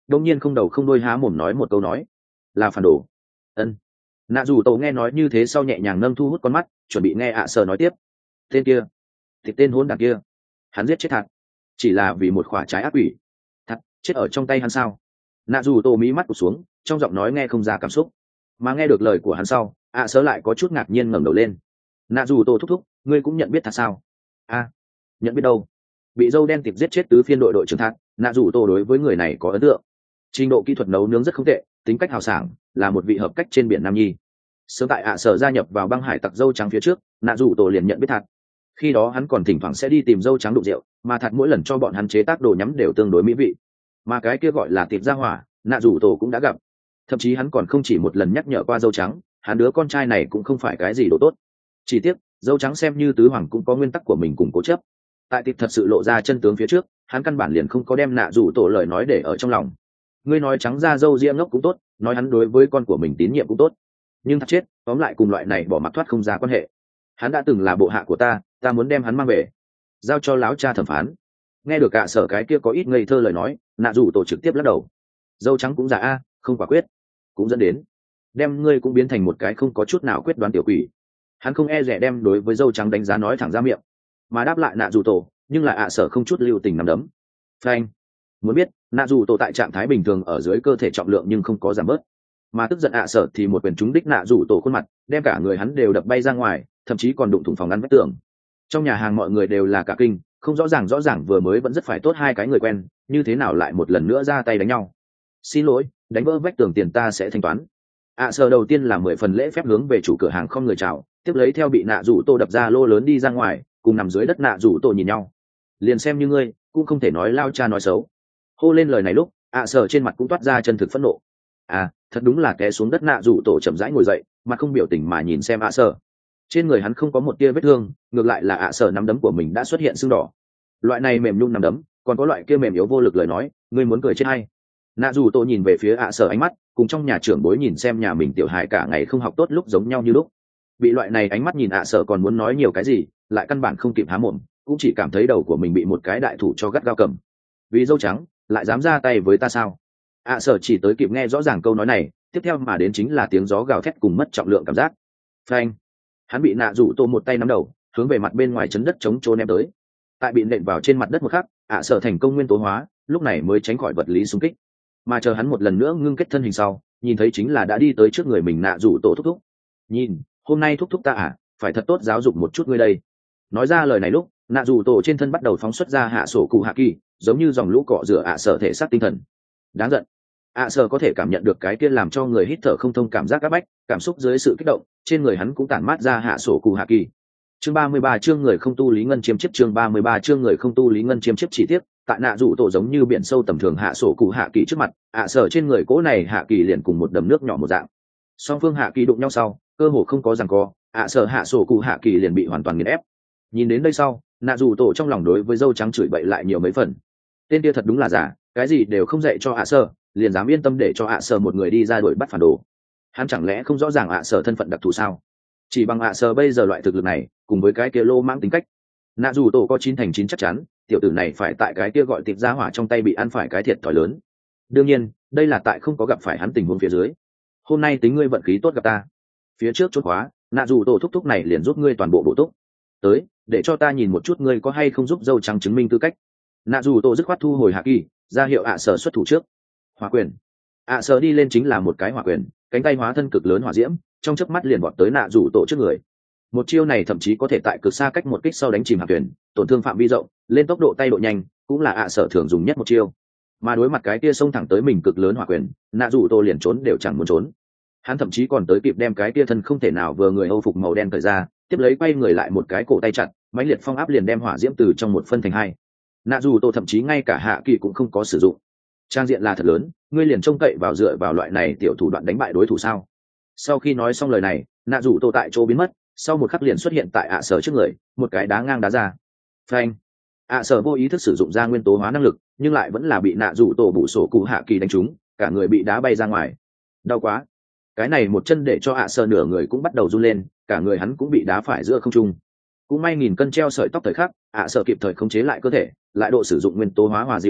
đông nhiên không đầu không đuôi há mồm nói một câu nói là phản đồ. Ân. Nạ dù tổ nghe nói như thế sau nhẹ nhàng nâng thu hút con mắt, chuẩn bị nghe ạ sở nói tiếp. Tên kia, thì tên hôn đảng kia, hắn giết chết thật, chỉ là vì một quả trái ác quỷ. Thật chết ở trong tay hắn sao? Nạ dù tổ mí mắt cụp xuống, trong giọng nói nghe không ra cảm xúc, mà nghe được lời của hắn sau, ạ sở lại có chút ngạc nhiên ngẩng đầu lên. Nạ dù tổ thúc thúc, ngươi cũng nhận biết thật sao? A, nhận biết đâu? Bị dâu đen tiệp giết chết tứ phiên đội đội trưởng thật, nạ dù tổ đối với người này có ấn tượng. Trình độ kỹ thuật nấu nướng rất không tệ, tính cách hào sảng, là một vị hợp cách trên biển Nam Nhi. Sớm tại ạ sở gia nhập vào băng hải tặc dâu trắng phía trước, nạ dù tổ liền nhận biết thật. Khi đó hắn còn thỉnh thoảng sẽ đi tìm dâu trắng đụng rượu, mà thật mỗi lần cho bọn hắn chế tác đồ nhắm đều tương đối mỹ vị. Mà cái kia gọi là tiệp gia hỏa, nạ dù tổ cũng đã gặp. Thậm chí hắn còn không chỉ một lần nhắc nhở qua dâu trắng, hắn đứa con trai này cũng không phải cái gì đồ tốt. Chỉ tiếc, dâu trắng xem như tứ hoàng cũng có nguyên tắc của mình cùng cố chấp. Tại tiệp thật sự lộ ra chân tướng phía trước, hắn căn bản liền không có đem nạ dù tổ lời nói để ở trong lòng. Ngươi nói trắng ra dâu ria ngốc cũng tốt, nói hắn đối với con của mình tín nhiệm cũng tốt, nhưng thật chết tóm lại cùng loại này bỏ mặc thoát không ra quan hệ. Hắn đã từng là bộ hạ của ta, ta muốn đem hắn mang về giao cho láo cha thẩm phán. Nghe được cả sở cái kia có ít ngây thơ lời nói, nạ dù tổ trực tiếp lắc đầu. Dâu trắng cũng già a, không quả quyết, cũng dẫn đến đem ngươi cũng biến thành một cái không có chút nào quyết đoán tiểu quỷ. Hắn không e rẻ đem đối với dâu trắng đánh giá nói thẳng ra miệng, mà đáp lại nạ dù tổ nhưng lại ạ sở không chút lưu tình nằm đấm. Phanh. Muốn biết nạ dù tổ tại trạng thái bình thường ở dưới cơ thể trọng lượng nhưng không có giảm bớt, mà tức giận ạ sở thì một quyền trúng đích nạ dù tổ khuôn mặt, đem cả người hắn đều đập bay ra ngoài, thậm chí còn đụng thủng phòng ngăn vách tường. Trong nhà hàng mọi người đều là cả kinh, không rõ ràng rõ ràng vừa mới vẫn rất phải tốt hai cái người quen, như thế nào lại một lần nữa ra tay đánh nhau. Xin lỗi, đánh vỡ vách tường tiền ta sẽ thanh toán. ạ sở đầu tiên là mười phần lễ phép hướng về chủ cửa hàng không người chào, tiếp lấy theo bị nạ dù tổ đập ra lô lớn đi ra ngoài, cùng nằm dưới đất nạ dù tổ nhìn nhau. Liền xem như ngươi cũng không thể nói lao cha nói xấu. Hô lên lời này lúc ạ sở trên mặt cũng toát ra chân thực phẫn nộ. À, thật đúng là té xuống đất nạ dù tổ chậm rãi ngồi dậy, mặt không biểu tình mà nhìn xem ạ sở. Trên người hắn không có một tia vết thương, ngược lại là ạ sở nắm đấm của mình đã xuất hiện sưng đỏ. Loại này mềm nhung nắm đấm, còn có loại kia mềm yếu vô lực lời nói, ngươi muốn cười chết hay? Nạ dù tổ nhìn về phía ạ sở ánh mắt, cùng trong nhà trưởng bối nhìn xem nhà mình tiểu hài cả ngày không học tốt lúc giống nhau như lúc. Bị loại này ánh mắt nhìn ạ sở còn muốn nói nhiều cái gì, lại căn bản không kịp há mồm, cũng chỉ cảm thấy đầu của mình bị một cái đại thủ cho gắt gao cầm. Vì dâu trắng lại dám ra tay với ta sao? ạ sở chỉ tới kịp nghe rõ ràng câu nói này, tiếp theo mà đến chính là tiếng gió gào thét cùng mất trọng lượng cảm giác. Phanh. Hắn bị nạ rủ tô một tay nắm đầu, hướng về mặt bên ngoài chấn đất chống trôn em tới. Tại bị nện vào trên mặt đất một khắc, ạ sở thành công nguyên tố hóa, lúc này mới tránh khỏi vật lý xung kích. Mà chờ hắn một lần nữa ngưng kết thân hình sau, nhìn thấy chính là đã đi tới trước người mình nạ rủ tổ thúc thúc. Nhìn, hôm nay thúc thúc ta à, phải thật tốt giáo dục một chút ngươi đây. Nói ra lời này lúc, nạ rủ tổ trên thân bắt đầu phóng xuất ra hạ sổ cụ hạ kỳ, giống như dòng lũ cọ rửa ạ sở thể xác tinh thần. Đáng giận. ạ sở có thể cảm nhận được cái kia làm cho người hít thở không thông cảm giác áp bách, cảm xúc dưới sự kích động, trên người hắn cũng tản mát ra hạ sổ cụ hạ kỳ. Chương ba mươi ba chương người không tu lý ngân chiêm chiếp chương ba mươi ba chương người không tu lý ngân chiêm chiếp chỉ tiếp, tại nạ rủ tổ giống như biển sâu tầm thường hạ sổ cụ hạ kỳ trước mặt, ạ sở trên người cố này hạ kỳ liền cùng một đầm nước nhỏ một dạng. Song phương hạ kỳ đụng nhau sau, cơ hồ không có giằng co, ạ sở hạ sổ cụ hạ kỳ liền bị hoàn toàn nghiền ép. Nhìn đến đây sau, nạ rủ tổ trong lòng đối với dâu trắng chửi bậy lại nhiều mấy phần. Tên kia thật đúng là giả, cái gì đều không dạy cho ạ sở, liền dám yên tâm để cho ạ sở một người đi ra đuổi bắt phản đồ. Hắn chẳng lẽ không rõ ràng ạ sở thân phận đặc thù sao? Chỉ bằng ạ sở bây giờ loại thực lực này, cùng với cái kia lô mãng tính cách, nạ dù tổ có chín thành chín chắc chắn tiểu tử này phải tại cái kia gọi tịp ra hỏa trong tay bị ăn phải cái thiệt thòi lớn. Đương nhiên đây là tại không có gặp phải hắn tình huống phía dưới. Hôm nay tính ngươi vận khí tốt gặp ta, phía trước chốt khóa, nạ dù tổ thúc thúc này liền giúp ngươi toàn bộ bổ túc tới, để cho ta nhìn một chút ngươi có hay không giúp dâu trắng chứng minh tư cách. Nạ dù tổ dứt khoát thu hồi hạ kỳ, ra hiệu ạ sở xuất thủ trước. Hỏa quyền. ạ sở đi lên chính là một cái hỏa quyền, cánh tay hóa thân cực lớn hỏa diễm, trong chớp mắt liền vọt tới nạ dù tổ trước người. Một chiêu này thậm chí có thể tại cực xa cách một kích sau đánh chìm hạm thuyền, tổn thương phạm vi rộng, lên tốc độ tay độ nhanh, cũng là ạ sở thường dùng nhất một chiêu. Mà đối mặt cái kia xông thẳng tới mình cực lớn hỏa quyền, nạ dù tổ liền trốn đều chẳng muốn trốn. Hắn thậm chí còn tới kịp đem cái kia thân không thể nào vừa người âu phục màu đen cởi ra, tiếp lấy quay người lại một cái cổ tay chặt, mãnh liệt phong áp liền đem hỏa diễm từ trong một phân thành hai. Nạ dù tổ thậm chí ngay cả hạ kỳ cũng không có sử dụng. Trang diện là thật lớn, ngươi liền trông cậy vào dựa vào loại này tiểu thủ đoạn đánh bại đối thủ sao? Sau khi nói xong lời này, nạ dù tổ tại chỗ biến mất, sau một khắc liền xuất hiện tại ạ sở trước người, một cái đá ngang đá ra. Phanh. ạ sở vô ý thức sử dụng ra nguyên tố hóa năng lực, nhưng lại vẫn là bị nạ dù tổ bụ sổ cụ hạ kỳ đánh trúng, cả người bị đá bay ra ngoài. Đau quá. Cái này một chân để cho ạ sở nửa người cũng bắt đầu run lên, cả người hắn cũng bị đá phải giữa không trung. Cũng may nghìn cân treo sợi tóc thời khắc, ạ sở kịp thời khống chế lại cơ thể, lại độ sử dụng nguyên tố hóa hòa dịu lực đạo,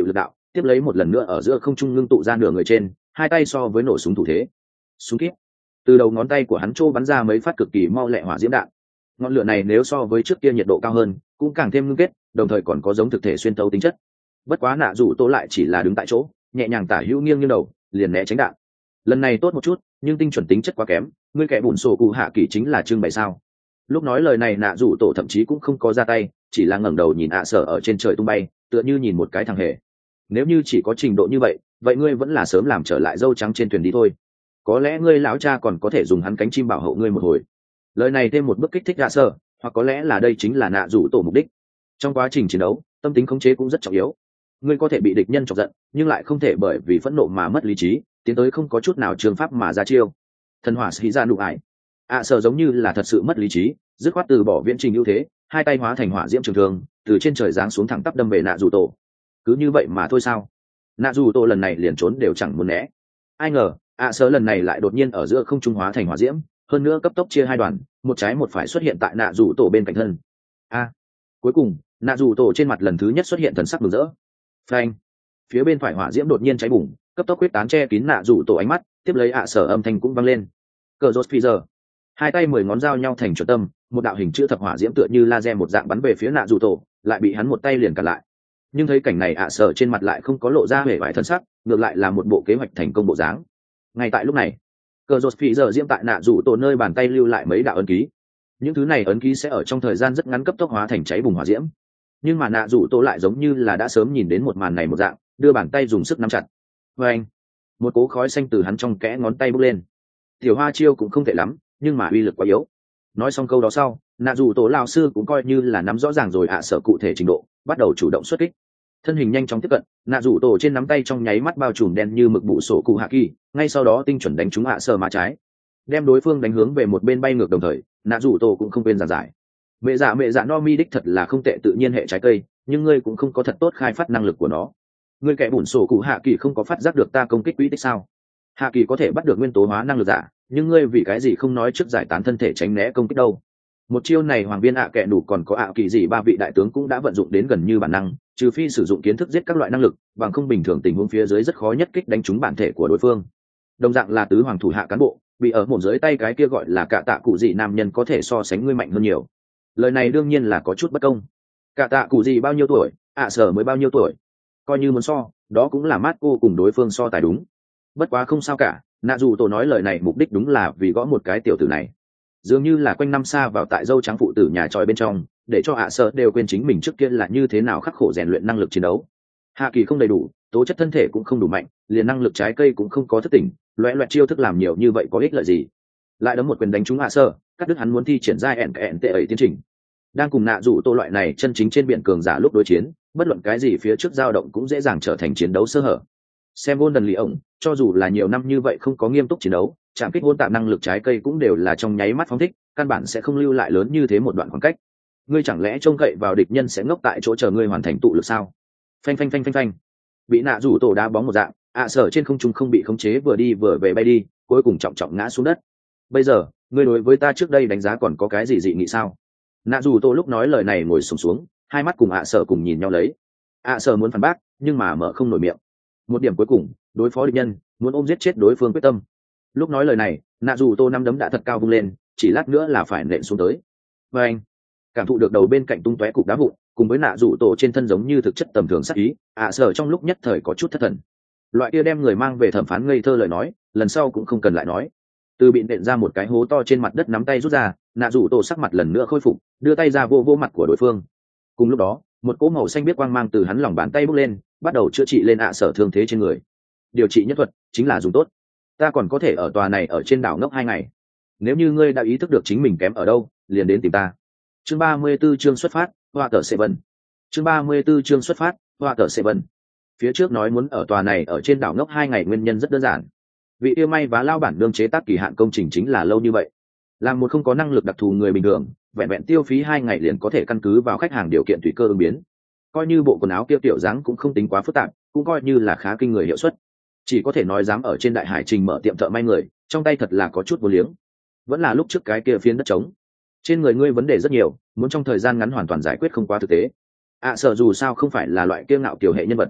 tiếp lấy một lần nữa ở giữa không trung ngưng tụ ra nửa người trên, hai tay so với nổ súng thủ thế. Súng kíp. Từ đầu ngón tay của hắn trô bắn ra mấy phát cực kỳ mau lẹ hỏa diễm đạn. Ngọn lửa này nếu so với trước kia nhiệt độ cao hơn, cũng càng thêm ngưng kết, đồng thời còn có giống thực thể xuyên tấu tính chất. Bất quá nạ dù tô lại chỉ là đứng tại chỗ, nhẹ nhàng tả hữu nghiêng như đầu, liền né tránh đạn. Lần này tốt một chút, nhưng tinh chuẩn tính chất quá kém, ngươi kẻ bùn sổ cụ hạ kỳ chính là trưng bày sao? Lúc nói lời này nạ dù tổ thậm chí cũng không có ra tay, chỉ là ngẩng đầu nhìn ạ sở ở trên trời tung bay, tựa như nhìn một cái thằng hề. Nếu như chỉ có trình độ như vậy, vậy ngươi vẫn là sớm làm trở lại dâu trắng trên thuyền đi thôi. Có lẽ ngươi lão cha còn có thể dùng hắn cánh chim bảo hộ ngươi một hồi. Lời này thêm một bước kích thích ạ sở, hoặc có lẽ là đây chính là nạ dù tổ mục đích. Trong quá trình chiến đấu, tâm tính khống chế cũng rất trọng yếu. Ngươi có thể bị địch nhân chọc giận, nhưng lại không thể bởi vì phẫn nộ mà mất lý trí, tiến tới không có chút nào trường pháp mà ra chiêu. Thần hỏa sĩ ra nụ ải. ạ sở giống như là thật sự mất lý trí, dứt khoát từ bỏ viễn trình ưu thế, hai tay hóa thành hỏa diễm trường thương, từ trên trời giáng xuống thẳng tắp đâm về nạ dù tổ. Cứ như vậy mà thôi sao? Nạ dù tổ lần này liền trốn đều chẳng muốn né. Ai ngờ ạ sở lần này lại đột nhiên ở giữa không trung hóa thành hỏa diễm, hơn nữa cấp tốc chia hai đoàn, một trái một phải xuất hiện tại nạ dù tổ bên cạnh thân. A. Cuối cùng nạ dù tổ trên mặt lần thứ nhất xuất hiện thần sắc mừng rỡ. Phanh. Phía bên phải hỏa diễm đột nhiên cháy bùng, cấp tốc quyết tán che kín nạ dù tổ ánh mắt, tiếp lấy ạ sở âm thanh cũng vang lên. Cờ rốt phi giờ. Hai tay mười ngón dao nhau thành chuẩn tâm, một đạo hình chữ thập hỏa diễm tựa như laser một dạng bắn về phía nạ dù tổ, lại bị hắn một tay liền cản lại. Nhưng thấy cảnh này ạ sở trên mặt lại không có lộ ra vẻ vải thân sắc, ngược lại là một bộ kế hoạch thành công bộ dáng. Ngay tại lúc này, cờ rốt phi giờ diễm tại nạ dù tổ nơi bàn tay lưu lại mấy đạo ấn ký. Những thứ này ấn ký sẽ ở trong thời gian rất ngắn cấp tốc hóa thành cháy bùng hỏa diễm. Nhưng mà nạ dù tổ lại giống như là đã sớm nhìn đến một màn này một dạng, đưa bàn tay dùng sức nắm chặt. Và anh, một cỗ khói xanh từ hắn trong kẽ ngón tay bốc lên. Tiểu hoa chiêu cũng không tệ lắm, nhưng mà uy lực quá yếu. Nói xong câu đó sau, nạ dù tổ lão sư cũng coi như là nắm rõ ràng rồi ạ sở cụ thể trình độ, bắt đầu chủ động xuất kích. Thân hình nhanh chóng tiếp cận, nạ dù tổ trên nắm tay trong nháy mắt bao trùm đen như mực bụ sổ cụ hạ kỳ, ngay sau đó tinh chuẩn đánh trúng ạ sở má trái, đem đối phương đánh hướng về một bên bay ngược, đồng thời nạ dù tổ cũng không quên giảng giải. Mẹ dạ mẹ dạ no mi đích thật là không tệ tự nhiên hệ trái cây, nhưng ngươi cũng không có thật tốt khai phát năng lực của nó. Ngươi kẻ bùn sổ cụ hạ kỳ không có phát giác được ta công kích quỹ tích sao? Hạ kỳ có thể bắt được nguyên tố hóa năng lực giả, nhưng ngươi vì cái gì không nói trước giải tán thân thể tránh né công kích đâu? Một chiêu này hoàng viên ạ kẻ đủ còn có ạ kỳ gì ba vị đại tướng cũng đã vận dụng đến gần như bản năng, trừ phi sử dụng kiến thức giết các loại năng lực, bằng không bình thường tình huống phía dưới rất khó nhất kích đánh trúng bản thể của đối phương. Đồng dạng là tứ hoàng thủ hạ cán bộ, bị ở một dưới tay cái kia gọi là cả tạ cụ gì nam nhân có thể so sánh ngươi mạnh hơn nhiều. Lời này đương nhiên là có chút bất công. Cả tạ cụ gì bao nhiêu tuổi, ạ sở mới bao nhiêu tuổi, coi như muốn so, đó cũng là mát cô cùng đối phương so tài đúng. Bất quá không sao cả, nạ dù tổ nói lời này mục đích đúng là vì gõ một cái tiểu tử này, dường như là quanh năm xa vào tại dâu trắng phụ tử nhà tròi bên trong, để cho ạ sở đều quên chính mình trước kia là như thế nào khắc khổ rèn luyện năng lực chiến đấu. Hạ kỳ không đầy đủ, tố chất thân thể cũng không đủ mạnh, liền năng lực trái cây cũng không có thất tỉnh, loẹ loẹt chiêu thức làm nhiều như vậy có ích lợi gì? Lại đấm một quyền đánh trúng ạ sở, cắt đứt hắn muốn thi triển ra ẹn ẹn tệ ấy tiến trình. Đang cùng nạ dù tô loại này chân chính trên biển cường giả lúc đối chiến, bất luận cái gì phía trước dao động cũng dễ dàng trở thành chiến đấu sơ hở. Xem Golden lì ổng, cho dù là nhiều năm như vậy không có nghiêm túc chiến đấu, chạm kích hôn tạm năng lực trái cây cũng đều là trong nháy mắt phóng thích, căn bản sẽ không lưu lại lớn như thế một đoạn khoảng cách. Ngươi chẳng lẽ trông cậy vào địch nhân sẽ ngốc tại chỗ chờ ngươi hoàn thành tụ lực sao? Phanh phanh phanh phanh phanh. Bị nạ rủ tổ đá bóng một dạng, ạ sở trên không trung không bị khống chế vừa đi vừa về bay đi, cuối cùng trọng trọng ngã xuống đất. Bây giờ, ngươi đối với ta trước đây đánh giá còn có cái gì dị nghị sao? Nạ rủ tổ lúc nói lời này ngồi sụp xuống, xuống, hai mắt cùng ạ sở cùng nhìn nhau lấy. ạ sở muốn phản bác, nhưng mà mở không nổi miệng. Một điểm cuối cùng, đối phó địch nhân, muốn ôm giết chết đối phương quyết tâm. Lúc nói lời này, nạ dù tô năm đấm đã thật cao vung lên, chỉ lát nữa là phải nện xuống tới. Và anh cảm thụ được đầu bên cạnh tung tóe cục đá vụn, cùng với nạ dù tổ trên thân giống như thực chất tầm thường sắc ý, ạ sở trong lúc nhất thời có chút thất thần. Loại kia đem người mang về thẩm phán ngây thơ lời nói, lần sau cũng không cần lại nói. Từ bị nện ra một cái hố to trên mặt đất, nắm tay rút ra, nạ dù tổ sắc mặt lần nữa khôi phục, đưa tay ra vô vô mặt của đối phương. Cùng lúc đó, một cỗ màu xanh biết quang mang từ hắn lòng bàn tay bốc lên, bắt đầu chữa trị lên ạ sở thương thế trên người. Điều trị nhất thuật chính là dùng tốt. Ta còn có thể ở tòa này ở trên đảo ngốc hai ngày. Nếu như ngươi đã ý thức được chính mình kém ở đâu, liền đến tìm ta. Chương ba mươi 34 chương xuất phát, hoa tờ sẽ vân. Chương ba mươi 34 chương xuất phát, hoa tờ sẽ vân. Phía trước nói muốn ở tòa này ở trên đảo ngốc hai ngày nguyên nhân rất đơn giản. Vị yêu may và lao bản đương chế tác kỳ hạn công trình chính là lâu như vậy. Làm một không có năng lực đặc thù người bình thường, vẹn vẹn tiêu phí hai ngày liền có thể căn cứ vào khách hàng điều kiện tùy cơ ứng biến. Coi như bộ quần áo kia tiểu dáng cũng không tính quá phức tạp, cũng coi như là khá kinh người hiệu suất. Chỉ có thể nói dám ở trên đại hải trình mở tiệm thợ may người, trong tay thật là có chút vô liếng. Vẫn là lúc trước cái kia phiến đất trống. Trên người ngươi vấn đề rất nhiều, muốn trong thời gian ngắn hoàn toàn giải quyết không quá thực tế. ạ à, sợ dù sao không phải là loại kia ngạo kiểu hệ nhân vật.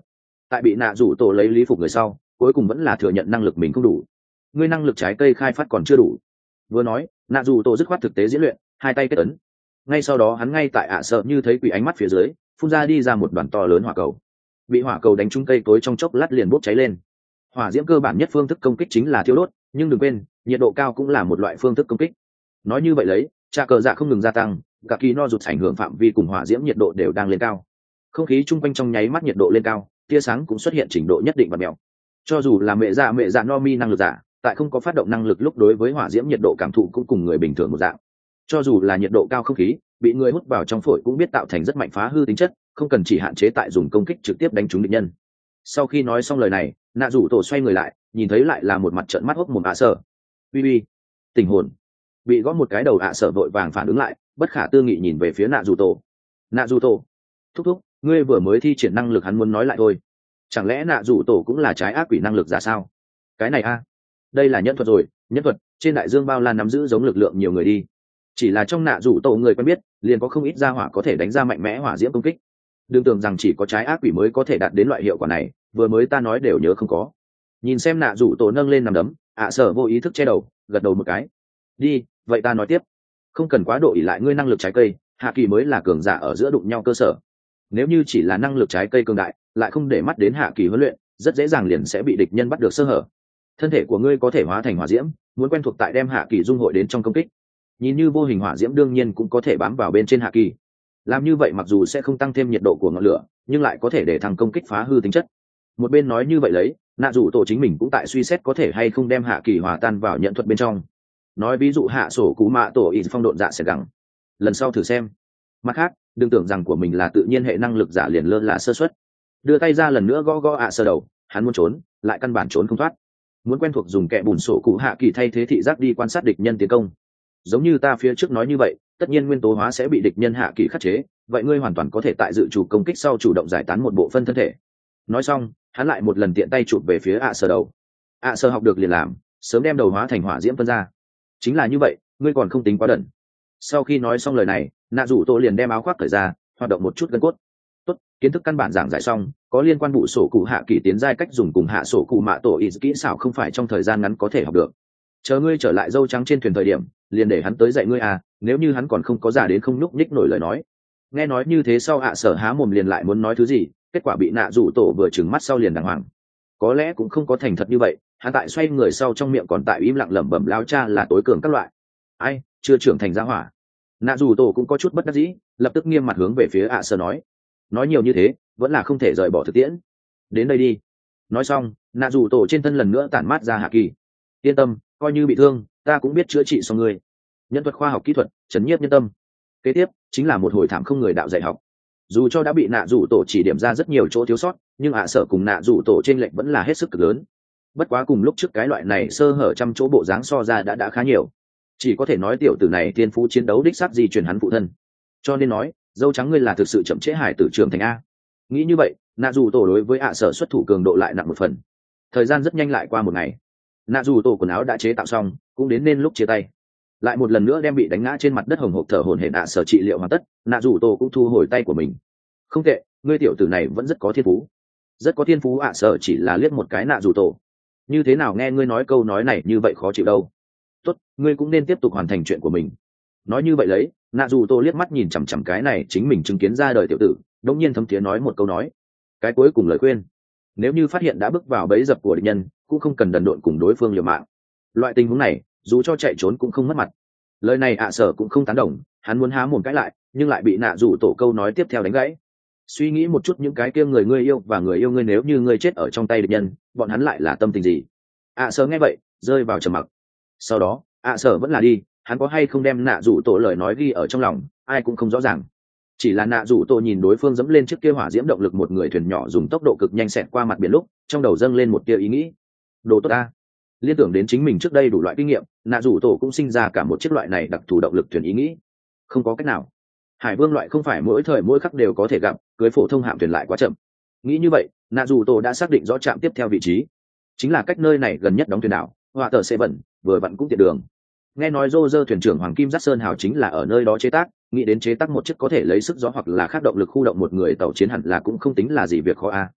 tại bị nạ rủ tổ lấy lý phục người sau cuối cùng vẫn là thừa nhận năng lực mình không đủ. Ngươi năng lực trái cây khai phát còn chưa đủ. Vừa nói nạ rủ tổ dứt khoát thực tế diễn luyện, hai tay kết ấn. Ngay sau đó hắn ngay tại ạ sợ như thấy quỷ ánh mắt phía dưới phun ra đi ra một đoàn to lớn hỏa cầu. Bị hỏa cầu đánh trúng cây tối trong chốc lát liền bốc cháy lên. Hỏa diễm cơ bản nhất phương thức công kích chính là thiêu đốt, nhưng đừng quên nhiệt độ cao cũng là một loại phương thức công kích. Nói như vậy lấy trà cờ dạ không ngừng gia tăng, cả kỳ no rụt ảnh hưởng phạm vi cùng hỏa diễm nhiệt độ đều đang lên cao. Không khí chung quanh trong nháy mắt nhiệt độ lên cao, tia sáng cũng xuất hiện trình độ nhất định và mèo. Cho dù là mẹ dạ mẹ dạ no mi năng lực giả, tại không có phát động năng lực lúc đối với hỏa diễm nhiệt độ cảm thụ cũng cùng người bình thường một dạng. Cho dù là nhiệt độ cao không khí bị người hút vào trong phổi cũng biết tạo thành rất mạnh phá hư tính chất, không cần chỉ hạn chế tại dùng công kích trực tiếp đánh trúng địch nhân. Sau khi nói xong lời này nạ rủ tổ xoay người lại nhìn thấy lại là một mặt trợn mắt hốc mồm ạ sở. Uy uy, tình hồn. Bị gõ một cái đầu ạ sở vội vàng phản ứng lại, bất khả tư nghị nhìn về phía nạ rủ tổ. Nạ rủ tổ, thúc thúc, ngươi vừa mới thi triển năng lực, hắn muốn nói lại thôi. Chẳng lẽ nạ rủ tổ cũng là trái ác quỷ năng lực giả sao? Cái này a, đây là nhân thuật rồi. Nhân thuật trên đại dương bao la nắm giữ giống lực lượng nhiều người đi, chỉ là trong nạ rủ tổ người quen biết liền có không ít gia hỏa có thể đánh ra mạnh mẽ hỏa diễm công kích. Đừng tưởng rằng chỉ có trái ác quỷ mới có thể đạt đến loại hiệu quả này, vừa mới ta nói đều nhớ không có. Nhìn xem nạ rủ tổ nâng lên nằm đấm, ạ sở vô ý thức che đầu, gật đầu một cái. Đi, vậy ta nói tiếp. Không cần quá độ ỷ lại ngươi năng lực trái cây, hạ kỳ mới là cường giả ở giữa đụng nhau cơ sở. Nếu như chỉ là năng lực trái cây cường đại lại không để mắt đến hạ kỳ huấn luyện, rất dễ dàng liền sẽ bị địch nhân bắt được sơ hở. Thân thể của ngươi có thể hóa thành hỏa diễm, muốn quen thuộc tại đem hạ kỳ dung hội đến trong công kích. Nhìn như vô hình hỏa diễm đương nhiên cũng có thể bám vào bên trên hạ kỳ. Làm như vậy mặc dù sẽ không tăng thêm nhiệt độ của ngọn lửa, nhưng lại có thể để thằng công kích phá hư tính chất. Một bên nói như vậy lấy nạ rủ tổ chính mình cũng tại suy xét có thể hay không đem hạ kỳ hòa tan vào nhận thuật bên trong. Nói ví dụ hạ sổ cú mạ tổ ý phong độn dạ sẽ gắng, lần sau thử xem. Mặt khác đừng tưởng rằng của mình là tự nhiên hệ năng lực giả liền lơ là sơ suất. Đưa tay ra lần nữa gõ gõ ạ sơ đầu, hắn muốn trốn lại căn bản trốn không thoát. Muốn quen thuộc dùng kẹ bùn sổ cụ hạ kỳ thay thế thị giác đi quan sát địch nhân tiến công. Giống như ta phía trước nói như vậy, tất nhiên nguyên tố hóa sẽ bị địch nhân hạ kỳ khắc chế, vậy ngươi hoàn toàn có thể tại dự chủ công kích sau chủ động giải tán một bộ phân thân thể. Nói xong hắn lại một lần tiện tay chụp về phía ạ sơ đầu. ạ sơ học được liền làm, sớm đem đầu hóa thành hỏa diễm phân ra. Chính là như vậy, ngươi còn không tính quá đần. Sau khi nói xong lời này nạ rủ tổ liền đem áo khoác cởi ra, hoạt động một chút gân cốt. Tốt, kiến thức căn bản giảng giải xong, có liên quan vụ sổ cụ hạ kỳ tiến giai cách dùng cùng hạ sổ cụ mạ tổ ý kỹ xảo không phải trong thời gian ngắn có thể học được. Chờ ngươi trở lại dâu trắng trên thuyền thời điểm liền để hắn tới dạy ngươi à, nếu như hắn còn không có giả đến không nhúc nhích nổi lời nói. Nghe nói như thế sau ạ sở há mồm liền lại muốn nói thứ gì, kết quả bị nạ rủ tổ vừa trừng mắt sau liền đàng hoàng. Có lẽ cũng không có thành thật như vậy, hắn tại xoay người sau trong miệng còn tại im lặng lẩm bẩm lao cha là tối cường các loại. Ai chưa trưởng thành ra hỏa. Nạ rủ tổ cũng có chút bất đắc dĩ, lập tức nghiêm mặt hướng về phía ạ sở nói. Nói nhiều như thế vẫn là không thể rời bỏ thực tiễn. Đến đây đi. Nói xong nạ rủ tổ trên thân lần nữa tản mát ra hạ kỳ. Yên tâm, coi như bị thương ta cũng biết chữa trị xong ngươi. Nhân thuật khoa học kỹ thuật chấn nhiếp nhân tâm. Kế tiếp chính là một hồi thảm không người đạo dạy học. Dù cho đã bị nạ rủ tổ chỉ điểm ra rất nhiều chỗ thiếu sót, nhưng ạ sở cùng nạ rủ tổ trên lệnh vẫn là hết sức cực lớn. Bất quá cùng lúc trước cái loại này sơ hở trăm chỗ bộ dáng so ra đã đã khá nhiều. Chỉ có thể nói tiểu tử này tiên phú chiến đấu đích xác di truyền hắn phụ thân. Cho nên nói dâu trắng ngươi là thực sự chậm trễ hải tử trường thành a. Nghĩ như vậy nạ rủ tổ đối với ạ sở xuất thủ cường độ lại nặng một phần. Thời gian rất nhanh lại qua một ngày, nạ rủ tổ quần áo đã chế tạo xong, cũng đến nên lúc chia tay. Lại một lần nữa đem bị đánh ngã trên mặt đất hồng hộc thở hổn hển ạ sở trị liệu hoàn tất, nạ rủ tổ cũng thu hồi tay của mình. Không tệ, ngươi tiểu tử này vẫn rất có thiên phú. Rất có thiên phú ạ sở chỉ là liếc một cái nạ rủ tổ. Như thế nào nghe ngươi nói câu nói này như vậy khó chịu đâu. Tốt, ngươi cũng nên tiếp tục hoàn thành chuyện của mình. Nói như vậy lấy nạ rủ tổ liếc mắt nhìn chằm chằm cái này chính mình chứng kiến ra đời tiểu tử, đống nhiên thấm thiế nói một câu nói. Cái cuối cùng lời khuyên, nếu như phát hiện đã bước vào bẫy dập của địch nhân cũng không cần đần độn cùng đối phương liều mạng. Loại tình huống này dù cho chạy trốn cũng không mất mặt. Lời này ạ sở cũng không tán đồng, hắn muốn há mồm cãi lại nhưng lại bị nạ rủ tổ câu nói tiếp theo đánh gãy. Suy nghĩ một chút những cái kia người ngươi yêu và người yêu ngươi, nếu như ngươi chết ở trong tay địch nhân bọn hắn lại là tâm tình gì? ạ sở nghe vậy rơi vào trầm mặc. Sau đó ạ sở vẫn là đi, hắn có hay không đem nạ rủ tổ lời nói ghi ở trong lòng ai cũng không rõ ràng. Chỉ là nạ rủ tổ nhìn đối phương dẫm lên chiếc kia hỏa diễm động lực một người thuyền nhỏ dùng tốc độ cực nhanh xẹt qua mặt biển lúc trong đầu dâng lên một tia ý nghĩ. Đồ tốt ta. Liên tưởng đến chính mình trước đây đủ loại kinh nghiệm, nạ rủ tổ cũng sinh ra cả một chiếc loại này đặc thù động lực thuyền ý nghĩ. Không có cách nào, hải vương loại không phải mỗi thời mỗi khắc đều có thể gặp, cưới phổ thông hạm thuyền lại quá chậm. Nghĩ như vậy nạ rủ tổ đã xác định rõ trạm tiếp theo vị trí, chính là cách nơi này gần nhất đóng thuyền đảo họa tờ xe bẩn, vừa vặn cũng tiện đường. Nghe nói rô rơ thuyền trưởng hoàng kim giác sơn hào chính là ở nơi đó chế tác, nghĩ đến chế tác một chiếc có thể lấy sức gió hoặc là khác động lực khu động một người tàu chiến hẳn là cũng không tính là gì việc khó a.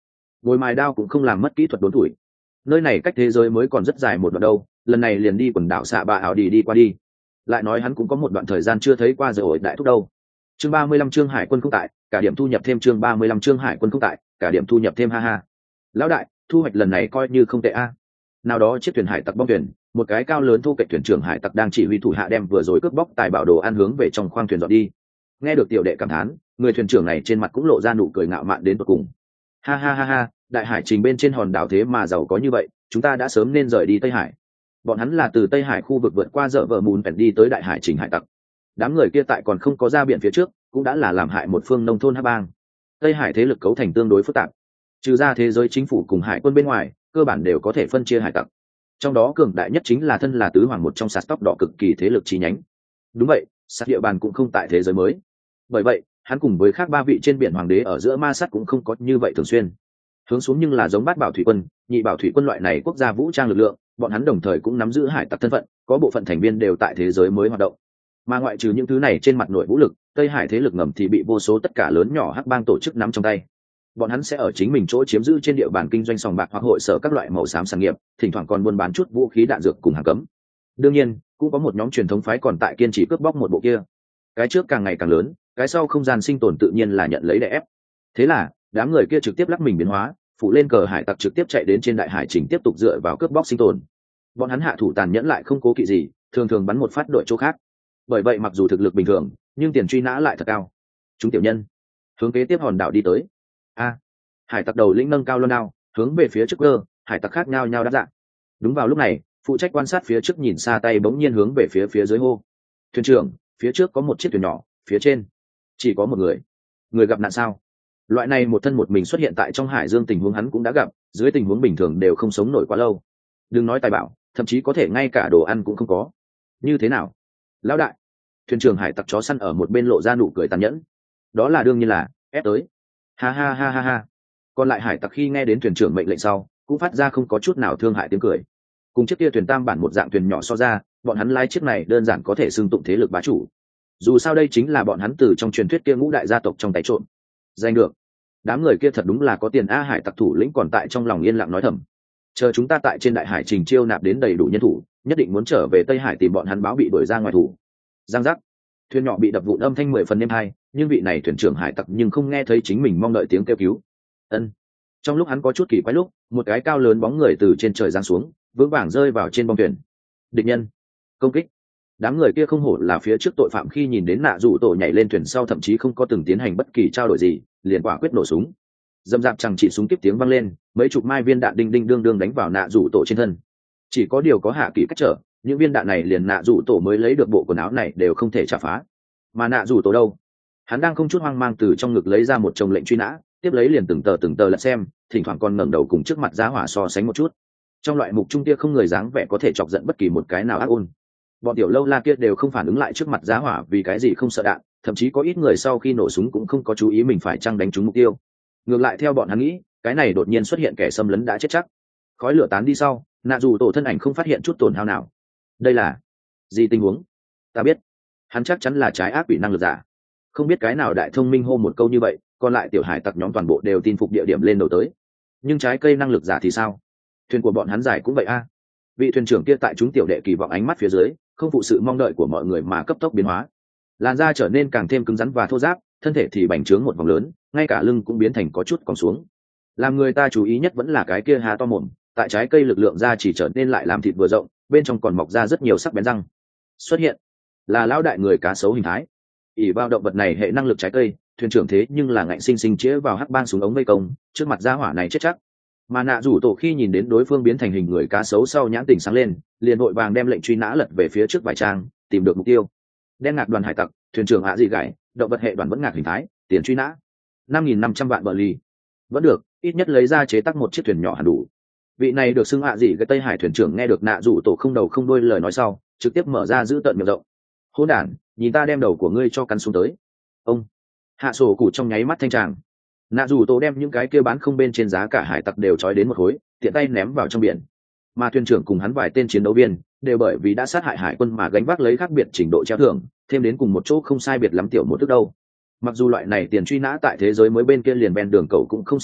ngồi mài đao cũng không làm mất kỹ thuật đốn tuổi. Nơi này cách thế giới mới còn rất dài một đoạn đâu, lần này liền đi quần đảo xạ bạ ảo đi đi qua đi. Lại nói hắn cũng có một đoạn thời gian chưa thấy qua rồi đại thúc đâu. Chương ba mươi lăm chương hải quân không tại, cả điểm thu nhập thêm chương ba mươi lăm chương hải quân không tại, cả điểm thu nhập thêm ha ha. Lão đại, thu hoạch lần này coi như không tệ a. Nào đó chiếc thuyền hải tặc bong thuyền, một cái cao lớn thu cạnh thuyền trưởng hải tặc đang chỉ huy thủ hạ đem vừa rồi cướp bóc tài bảo đồ ăn hướng về trong khoang thuyền dọn đi. Nghe được tiểu đệ cảm thán, người thuyền trưởng này trên mặt cũng lộ ra nụ cười ngạo mạn đến tột cùng. Ha ha ha ha, đại hải trình bên trên hòn đảo thế mà giàu có như vậy, chúng ta đã sớm nên rời đi Tây Hải. Bọn hắn là từ Tây Hải khu vực vượt qua dở vợ mùn phèn đi tới đại hải trình hải tặc. Đám người kia tại còn không có ra biển phía trước, cũng đã là làm hại một phương nông thôn hắc bang. Tây Hải thế lực cấu thành tương đối phức tạp, trừ ra thế giới chính phủ cùng hải quân bên ngoài, cơ bản đều có thể phân chia hải tặc. Trong đó cường đại nhất chính là thân là tứ hoàng một trong sạt tóc đỏ cực kỳ thế lực chi nhánh. Đúng vậy, sạt địa bàn cũng không tại thế giới mới. Bởi vậy, hắn cùng với khác ba vị trên biển hoàng đế ở giữa ma sát cũng không có như vậy thường xuyên. Hướng xuống nhưng là giống bát bảo thủy quân, nhị bảo thủy quân loại này quốc gia vũ trang lực lượng, bọn hắn đồng thời cũng nắm giữ hải tặc thân phận, có bộ phận thành viên đều tại thế giới mới hoạt động. Mà ngoại trừ những thứ này trên mặt nội vũ lực, Tây Hải thế lực ngầm thì bị vô số tất cả lớn nhỏ hắc bang tổ chức nắm trong tay. Bọn hắn sẽ ở chính mình chỗ chiếm giữ trên địa bàn kinh doanh sòng bạc hoặc hội sở các loại màu xám sản nghiệp, thỉnh thoảng còn buôn bán chút vũ khí đạn dược cùng hàng cấm. Đương nhiên, cũng có một nhóm truyền thống phái còn tại kiên trì cướp bóc một bộ kia. Cái trước càng ngày càng lớn, cái sau không gian sinh tồn tự nhiên là nhận lấy đè ép. Thế là, đám người kia trực tiếp lắc mình biến hóa, phụ lên cờ hải tặc trực tiếp chạy đến trên đại hải trình tiếp tục dựa vào cướp bóc sinh tồn. Bọn hắn hạ thủ tàn nhẫn lại không cố kỵ gì, thường thường bắn một phát đội chỗ khác. Bởi vậy mặc dù thực lực bình thường, nhưng tiền truy nã lại thật cao. Chúng tiểu nhân hướng kế tiếp hòn đảo đi tới. A, hải tặc đầu lĩnh nâng cao loan đao, hướng về phía trước cơ, hải tặc khác nhao nhao đáp dạng. Đúng vào lúc này, phụ trách quan sát phía trước nhìn xa tay bỗng nhiên hướng về phía phía dưới hô: thuyền trưởng, phía trước có một chiếc thuyền nhỏ, phía trên chỉ có một người. Người gặp nạn sao? Loại này một thân một mình xuất hiện tại trong hải dương tình huống hắn cũng đã gặp, dưới tình huống bình thường đều không sống nổi quá lâu. Đừng nói tài bảo, thậm chí có thể ngay cả đồ ăn cũng không có. Như thế nào? Lão đại, thuyền trưởng hải tặc chó săn ở một bên lộ ra nụ cười tàn nhẫn. Đó là đương nhiên là ép tới. Ha ha ha ha ha. Còn lại hải tặc khi nghe đến thuyền trưởng mệnh lệnh sau, cũng phát ra không có chút nào thương hại tiếng cười. Cùng chiếc kia thuyền tam bản một dạng thuyền nhỏ so ra, bọn hắn lái chiếc này đơn giản có thể xưng tụng thế lực bá chủ. Dù sao đây chính là bọn hắn từ trong truyền thuyết kia ngũ đại gia tộc trong tay trộn giành được. Đám người kia thật đúng là có tiền a. Hải tặc thủ lĩnh còn tại trong lòng yên lặng nói thầm: chờ chúng ta tại trên đại hải trình chiêu nạp đến đầy đủ nhân thủ, nhất định muốn trở về Tây Hải tìm bọn hắn báo bị đuổi ra ngoài thủ. Giang giác, thuyền nhỏ bị đập vụn âm thanh mười phần êm hai, nhưng vị này thuyền trưởng hải tặc nhưng không nghe thấy chính mình mong đợi tiếng kêu cứu. Ân. Trong lúc hắn có chút kỳ quái lúc, một cái cao lớn bóng người từ trên trời giáng xuống, vững vàng rơi vào trên bong thuyền. Địch nhân công kích. Đám người kia không hổ là phía trước tội phạm, khi nhìn đến nạ rủ tổ nhảy lên thuyền sau thậm chí không có từng tiến hành bất kỳ trao đổi gì, liền quả quyết nổ súng. Dầm dạp chẳng chỉ súng tiếp tiếng vang lên, mấy chục mai viên đạn đinh đinh đương đương đánh vào nạ rủ tổ trên thân. Chỉ có điều có hạ kỳ cách trở, những viên đạn này liền nạ rủ tổ mới lấy được bộ quần áo này đều không thể trả phá. Mà nạ rủ tổ đâu? Hắn đang không chút hoang mang từ trong ngực lấy ra một chồng lệnh truy nã, tiếp lấy liền từng tờ từng tờ lật xem, thỉnh thoảng còn ngẩng đầu cùng trước mặt giá hỏa so sánh một chút. Trong loại mục trung kia không người dáng vẻ có thể chọc giận bất kỳ một cái nào ác ôn. Bọn tiểu lâu la kia đều không phản ứng lại trước mặt giá hỏa vì cái gì không sợ đạn, thậm chí có ít người sau khi nổ súng cũng không có chú ý mình phải chăng đánh trúng mục tiêu. Ngược lại theo bọn hắn nghĩ, cái này đột nhiên xuất hiện kẻ xâm lấn đã chết chắc. Khói lửa tán đi sau, nạ dù tổ thân ảnh không phát hiện chút tổn hao nào. Đây là gì tình huống? Ta biết, hắn chắc chắn là trái ác quỷ năng lực giả. Không biết cái nào đại thông minh hô một câu như vậy, còn lại tiểu hải tặc nhóm toàn bộ đều tin phục địa điểm lên đầu tới. Nhưng trái cây năng lực giả thì sao? Thuyền của bọn hắn giải cũng vậy a. Vị thuyền trưởng kia tại chúng tiểu đệ kỳ vọng ánh mắt phía dưới, không phụ sự mong đợi của mọi người mà cấp tốc biến hóa. Làn da trở nên càng thêm cứng rắn và thô ráp, thân thể thì bành trướng một vòng lớn, ngay cả lưng cũng biến thành có chút cong xuống. Làm người ta chú ý nhất vẫn là cái kia há to mồm, tại trái cây lực lượng da chỉ trở nên lại làm thịt vừa rộng, bên trong còn mọc ra rất nhiều sắc bén răng. Xuất hiện là lão đại người cá sấu hình thái. ỷ vào động vật này hệ năng lực trái cây, thuyền trưởng thế nhưng là ngạnh sinh sinh chĩa vào hắc bang súng ống vây công, trước mặt gia hỏa này chết chắc. Mà nạ rủ tổ khi nhìn đến đối phương biến thành hình người cá sấu sau nhãn tình sáng lên, liền vội vàng đem lệnh truy nã lật về phía trước vài trang, tìm được mục tiêu. Đen ngạc đoàn hải tặc, thuyền trưởng hạ dị gải, động vật hệ đoàn vẫn ngạc hình thái, tiền truy nã năm nghìn năm trăm vạn bờ ly. Vẫn được, ít nhất lấy ra chế tác một chiếc thuyền nhỏ hẳn đủ. Vị này được xưng hạ dị cái Tây Hải thuyền trưởng nghe được nạ rủ tổ không đầu không đuôi lời nói sau, trực tiếp mở ra giữ tợn miệng rộng. Hỗn đản, nhìn ta đem đầu của ngươi cho cắn xuống tới. Ông hạ sổ cụ trong nháy mắt thanh tràng. Nạ rủ tổ đem những cái kia bán không bên trên giá cả hải tặc đều trói đến một khối, tiện tay ném vào trong biển. Mà thuyền trưởng cùng hắn vài tên chiến đấu viên đều bởi vì đã sát hại hải quân mà gánh vác lấy khác biệt trình độ treo thưởng, thêm đến cùng một chỗ không sai biệt lắm tiểu một tức đâu. Mặc dù loại này tiền truy nã tại thế giới mới bên kia liền ven đường cầu cũng không sánh bằng,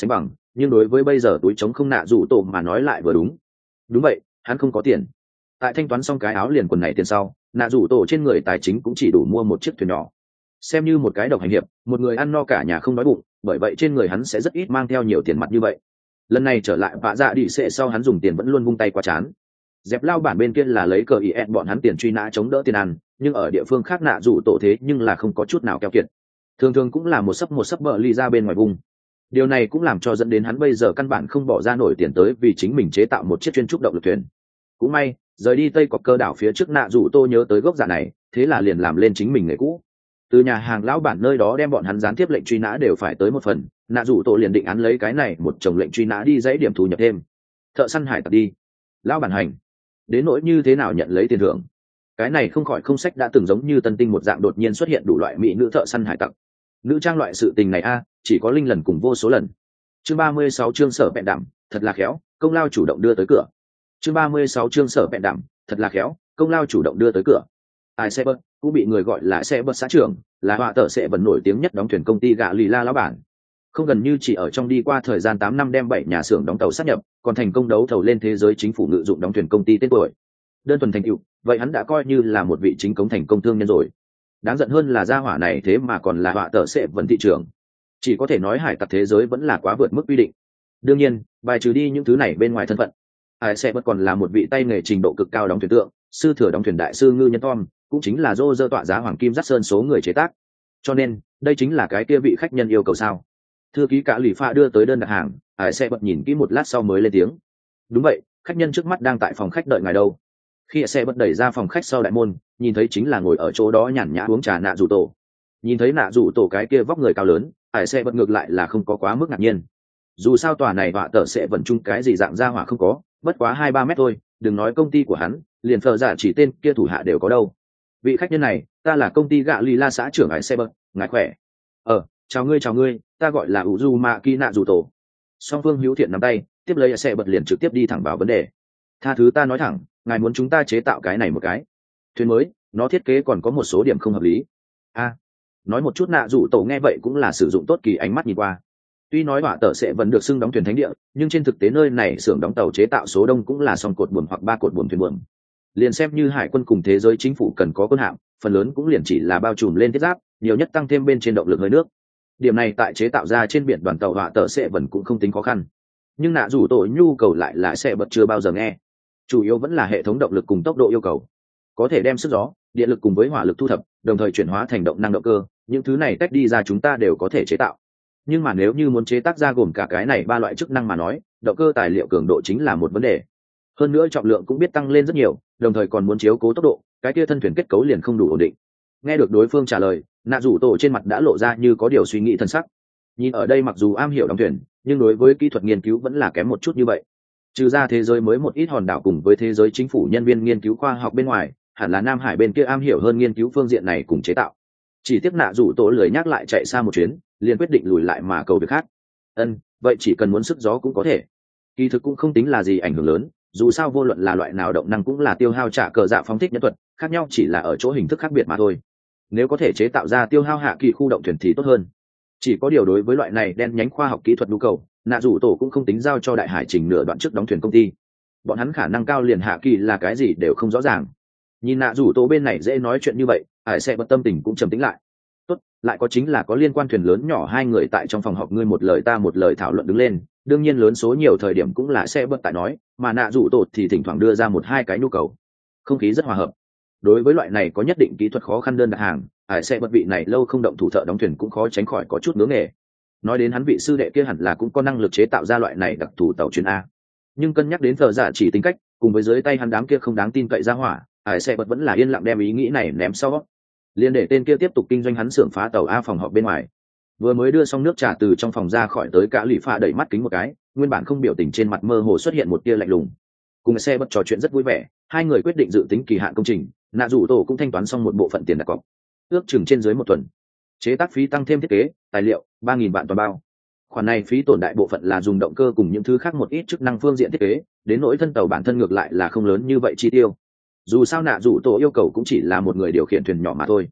nhưng đối với bây giờ túi trống không nạ rủ tổ mà nói lại vừa đúng. Đúng vậy, hắn không có tiền. Tại thanh toán xong cái áo liền quần này tiền sau, nạ rủ tổ trên người tài chính cũng chỉ đủ mua một chiếc thuyền nhỏ. Xem như một cái độc hành hiệp, một người ăn no cả nhà không đói bụng, bởi vậy trên người hắn sẽ rất ít mang theo nhiều tiền mặt như vậy. Lần này trở lại vạ dạ đi sẽ sau hắn dùng tiền vẫn luôn vung tay qua chán. Dẹp lao bản bên kia là lấy cờ ý bọn hắn tiền truy nã chống đỡ tiền ăn, nhưng ở địa phương khác nạ rủ tổ thế nhưng là không có chút nào keo kiệt. Thường thường cũng là một sấp một sấp bờ ly ra bên ngoài vùng. Điều này cũng làm cho dẫn đến hắn bây giờ căn bản không bỏ ra nổi tiền tới vì chính mình chế tạo một chiếc chuyên trúc động lực thuyền. Cũng may, rời đi Tây Cọc Cơ đảo phía trước nạ rủ tô nhớ tới gốc giả này, thế là liền làm lên chính mình nghề cũ. Từ nhà hàng lão bản nơi đó đem bọn hắn gián tiếp lệnh truy nã đều phải tới một phần, nạ rủ tô liền định án lấy cái này một chồng lệnh truy nã đi dãy điểm thu nhập thêm. Thợ săn hải tặc đi. Lão bản hành. Đến nỗi như thế nào nhận lấy tiền thưởng. Cái này không khỏi không sách đã từng giống như tân tinh một dạng đột nhiên xuất hiện đủ loại mỹ nữ thợ săn hải tặc. Nữ trang loại sự tình này a, chỉ có linh lần cùng vô số lần. Chương ba mươi sáu chương sở bẹn đảm, thật là khéo, công lao chủ động đưa tới cửa. Chương ba mươi sáu chương sở bẹn đảm, thật là khéo, công lao chủ động đưa tới cửa. Ai Sebert cũng bị người gọi là Sebert xã trưởng, là họa tợ sẽ vẫn nổi tiếng nhất đóng thuyền công ty gạ lì la lão bản. Không gần như chỉ ở trong đi qua thời gian tám năm đem bảy nhà xưởng đóng tàu sát nhập, còn thành công đấu thầu lên thế giới chính phủ ngự dụng đóng thuyền công ty tên tuổi. Đơn thuần thành tựu, vậy hắn đã coi như là một vị chính cống thành công thương nhân rồi. Đáng giận hơn là gia hỏa này thế mà còn là họa tợ sẽ vẫn thị trường. Chỉ có thể nói hải tặc thế giới vẫn là quá vượt mức quy định. Đương nhiên, bài trừ đi những thứ này bên ngoài thân phận, ai sẽ vẫn còn là một vị tay nghề trình độ cực cao đóng thuyền tượng, sư thừa đóng thuyền đại sư ngư nhân Tom, cũng chính là dô dơ tọa giá hoàng kim dắt sơn số người chế tác. Cho nên, đây chính là cái kia vị khách nhân yêu cầu sao? Thư ký cả lì pha đưa tới đơn đặt hàng, ai sẽ bật nhìn kỹ một lát sau mới lên tiếng. Đúng vậy, khách nhân trước mắt đang tại phòng khách đợi ngài đâu. Khi xe bật đẩy ra phòng khách sau đại môn, nhìn thấy chính là ngồi ở chỗ đó nhàn nhã uống trà nạ rủ tổ. Nhìn thấy nạ rủ tổ cái kia vóc người cao lớn, ai xe bật ngược lại là không có quá mức ngạc nhiên. Dù sao tòa này họa tợ sẽ vận chung cái gì dạng ra hỏa không có, bất quá hai ba mét thôi, đừng nói công ty của hắn, liền phờ giả chỉ tên kia thủ hạ đều có đâu. Vị khách nhân này, ta là công ty gạ lì la xã trưởng ai xe bật, ngài khỏe. Ờ, chào ngươi chào ngươi, ta gọi là Uzumaki nạ rủ tổ. Song phương hữu thiện nắm tay, tiếp lấy xe bật liền trực tiếp đi thẳng vào vấn đề. Tha thứ ta nói thẳng, ngài muốn chúng ta chế tạo cái này một cái thuyền mới, nó thiết kế còn có một số điểm không hợp lý. A, à, nói một chút nạ rủ tổ nghe vậy cũng là sử dụng tốt kỳ ánh mắt nhìn qua. Tuy nói họa tợ sẽ vẫn được xưng đóng thuyền thánh địa, nhưng trên thực tế nơi này xưởng đóng tàu chế tạo số đông cũng là song cột buồm hoặc ba cột buồm thuyền buồm. Liền xem như hải quân cùng thế giới chính phủ cần có quân hạm, phần lớn cũng liền chỉ là bao trùm lên thiết giáp, nhiều nhất tăng thêm bên trên động lực hơi nước. Điểm này tại chế tạo ra trên biển đoàn tàu họa tợ sẽ vẫn cũng không tính khó khăn. Nhưng nạ rủ tổ nhu cầu lại là sẽ bật chưa bao giờ nghe. Chủ yếu vẫn là hệ thống động lực cùng tốc độ yêu cầu. Có thể đem sức gió, điện lực cùng với hỏa lực thu thập, đồng thời chuyển hóa thành động năng động cơ, những thứ này tách đi ra chúng ta đều có thể chế tạo. Nhưng mà nếu như muốn chế tác ra gồm cả cái này ba loại chức năng mà nói, động cơ tài liệu cường độ chính là một vấn đề. Hơn nữa trọng lượng cũng biết tăng lên rất nhiều, đồng thời còn muốn chiếu cố tốc độ, cái kia thân thuyền kết cấu liền không đủ ổn định. Nghe được đối phương trả lời, nạ rủ tổ trên mặt đã lộ ra như có điều suy nghĩ thân sắc. Nhìn ở đây mặc dù am hiểu đóng thuyền, nhưng đối với kỹ thuật nghiên cứu vẫn là kém một chút như vậy. Trừ ra thế giới mới một ít hòn đảo cùng với thế giới chính phủ nhân viên nghiên cứu khoa học bên ngoài, hẳn là Nam Hải bên kia am hiểu hơn nghiên cứu phương diện này cùng chế tạo. Chỉ tiếc nạ rủ tổ lười nhắc lại chạy xa một chuyến, liền quyết định lùi lại mà cầu việc khác. Ân, vậy chỉ cần muốn sức gió cũng có thể. Kỳ thực cũng không tính là gì ảnh hưởng lớn, dù sao vô luận là loại nào động năng cũng là tiêu hao trả cờ dạ phóng thích nhân thuật, khác nhau chỉ là ở chỗ hình thức khác biệt mà thôi. Nếu có thể chế tạo ra tiêu hao hạ kỳ khu động thuyền thì tốt hơn. Chỉ có điều đối với loại này đen nhánh khoa học kỹ thuật nhu cầu, nạ rủ tổ cũng không tính giao cho đại hải trình nửa đoạn trước đóng thuyền công ty. Bọn hắn khả năng cao liền hạ kỳ là cái gì đều không rõ ràng. Nhìn nạ rủ tổ bên này dễ nói chuyện như vậy, hải sẽ bật tâm tình cũng trầm tĩnh lại. Tốt, lại có chính là có liên quan thuyền lớn nhỏ hai người tại trong phòng họp, ngươi một lời ta một lời thảo luận đứng lên. Đương nhiên lớn số nhiều thời điểm cũng là sẽ bật tại nói, mà nạ rủ tổ thì thỉnh thoảng đưa ra một hai cái nhu cầu. Không khí rất hòa hợp. Đối với loại này có nhất định kỹ thuật khó khăn đơn đặt hàng, hải sẽ bật vị này lâu không động thủ thợ đóng thuyền cũng khó tránh khỏi có chút ngứa nghề. Nói đến hắn vị sư đệ kia hẳn là cũng có năng lực chế tạo ra loại này đặc thù tàu chuyến A. Nhưng cân nhắc đến thợ giả chỉ tính cách, cùng với dưới tay hắn đám kia không đáng tin cậy ra hỏa, hải sẽ bật vẫn là yên lặng đem ý nghĩ này ném sau. Liên để tên kia tiếp tục kinh doanh hắn xưởng phá tàu A phòng họp bên ngoài. Vừa mới đưa xong nước trà từ trong phòng ra khỏi tới, cả lì pha đẩy mắt kính một cái, nguyên bản không biểu tình trên mặt mơ hồ xuất hiện một tia lạnh lùng. Cùng xe bật trò chuyện rất vui vẻ, hai người quyết định dự tính kỳ hạn công trình, nạ rủ tổ cũng thanh toán xong một bộ phận tiền đặt cọc, ước chừng trên dưới một tuần. Chế tác phí tăng thêm thiết kế, tài liệu, ba nghìn vạn toàn bao. Khoản này phí tổn đại bộ phận là dùng động cơ cùng những thứ khác một ít chức năng phương diện thiết kế, đến nỗi thân tàu bản thân ngược lại là không lớn như vậy chi tiêu. Dù sao nạ rủ tổ yêu cầu cũng chỉ là một người điều khiển thuyền nhỏ mà thôi.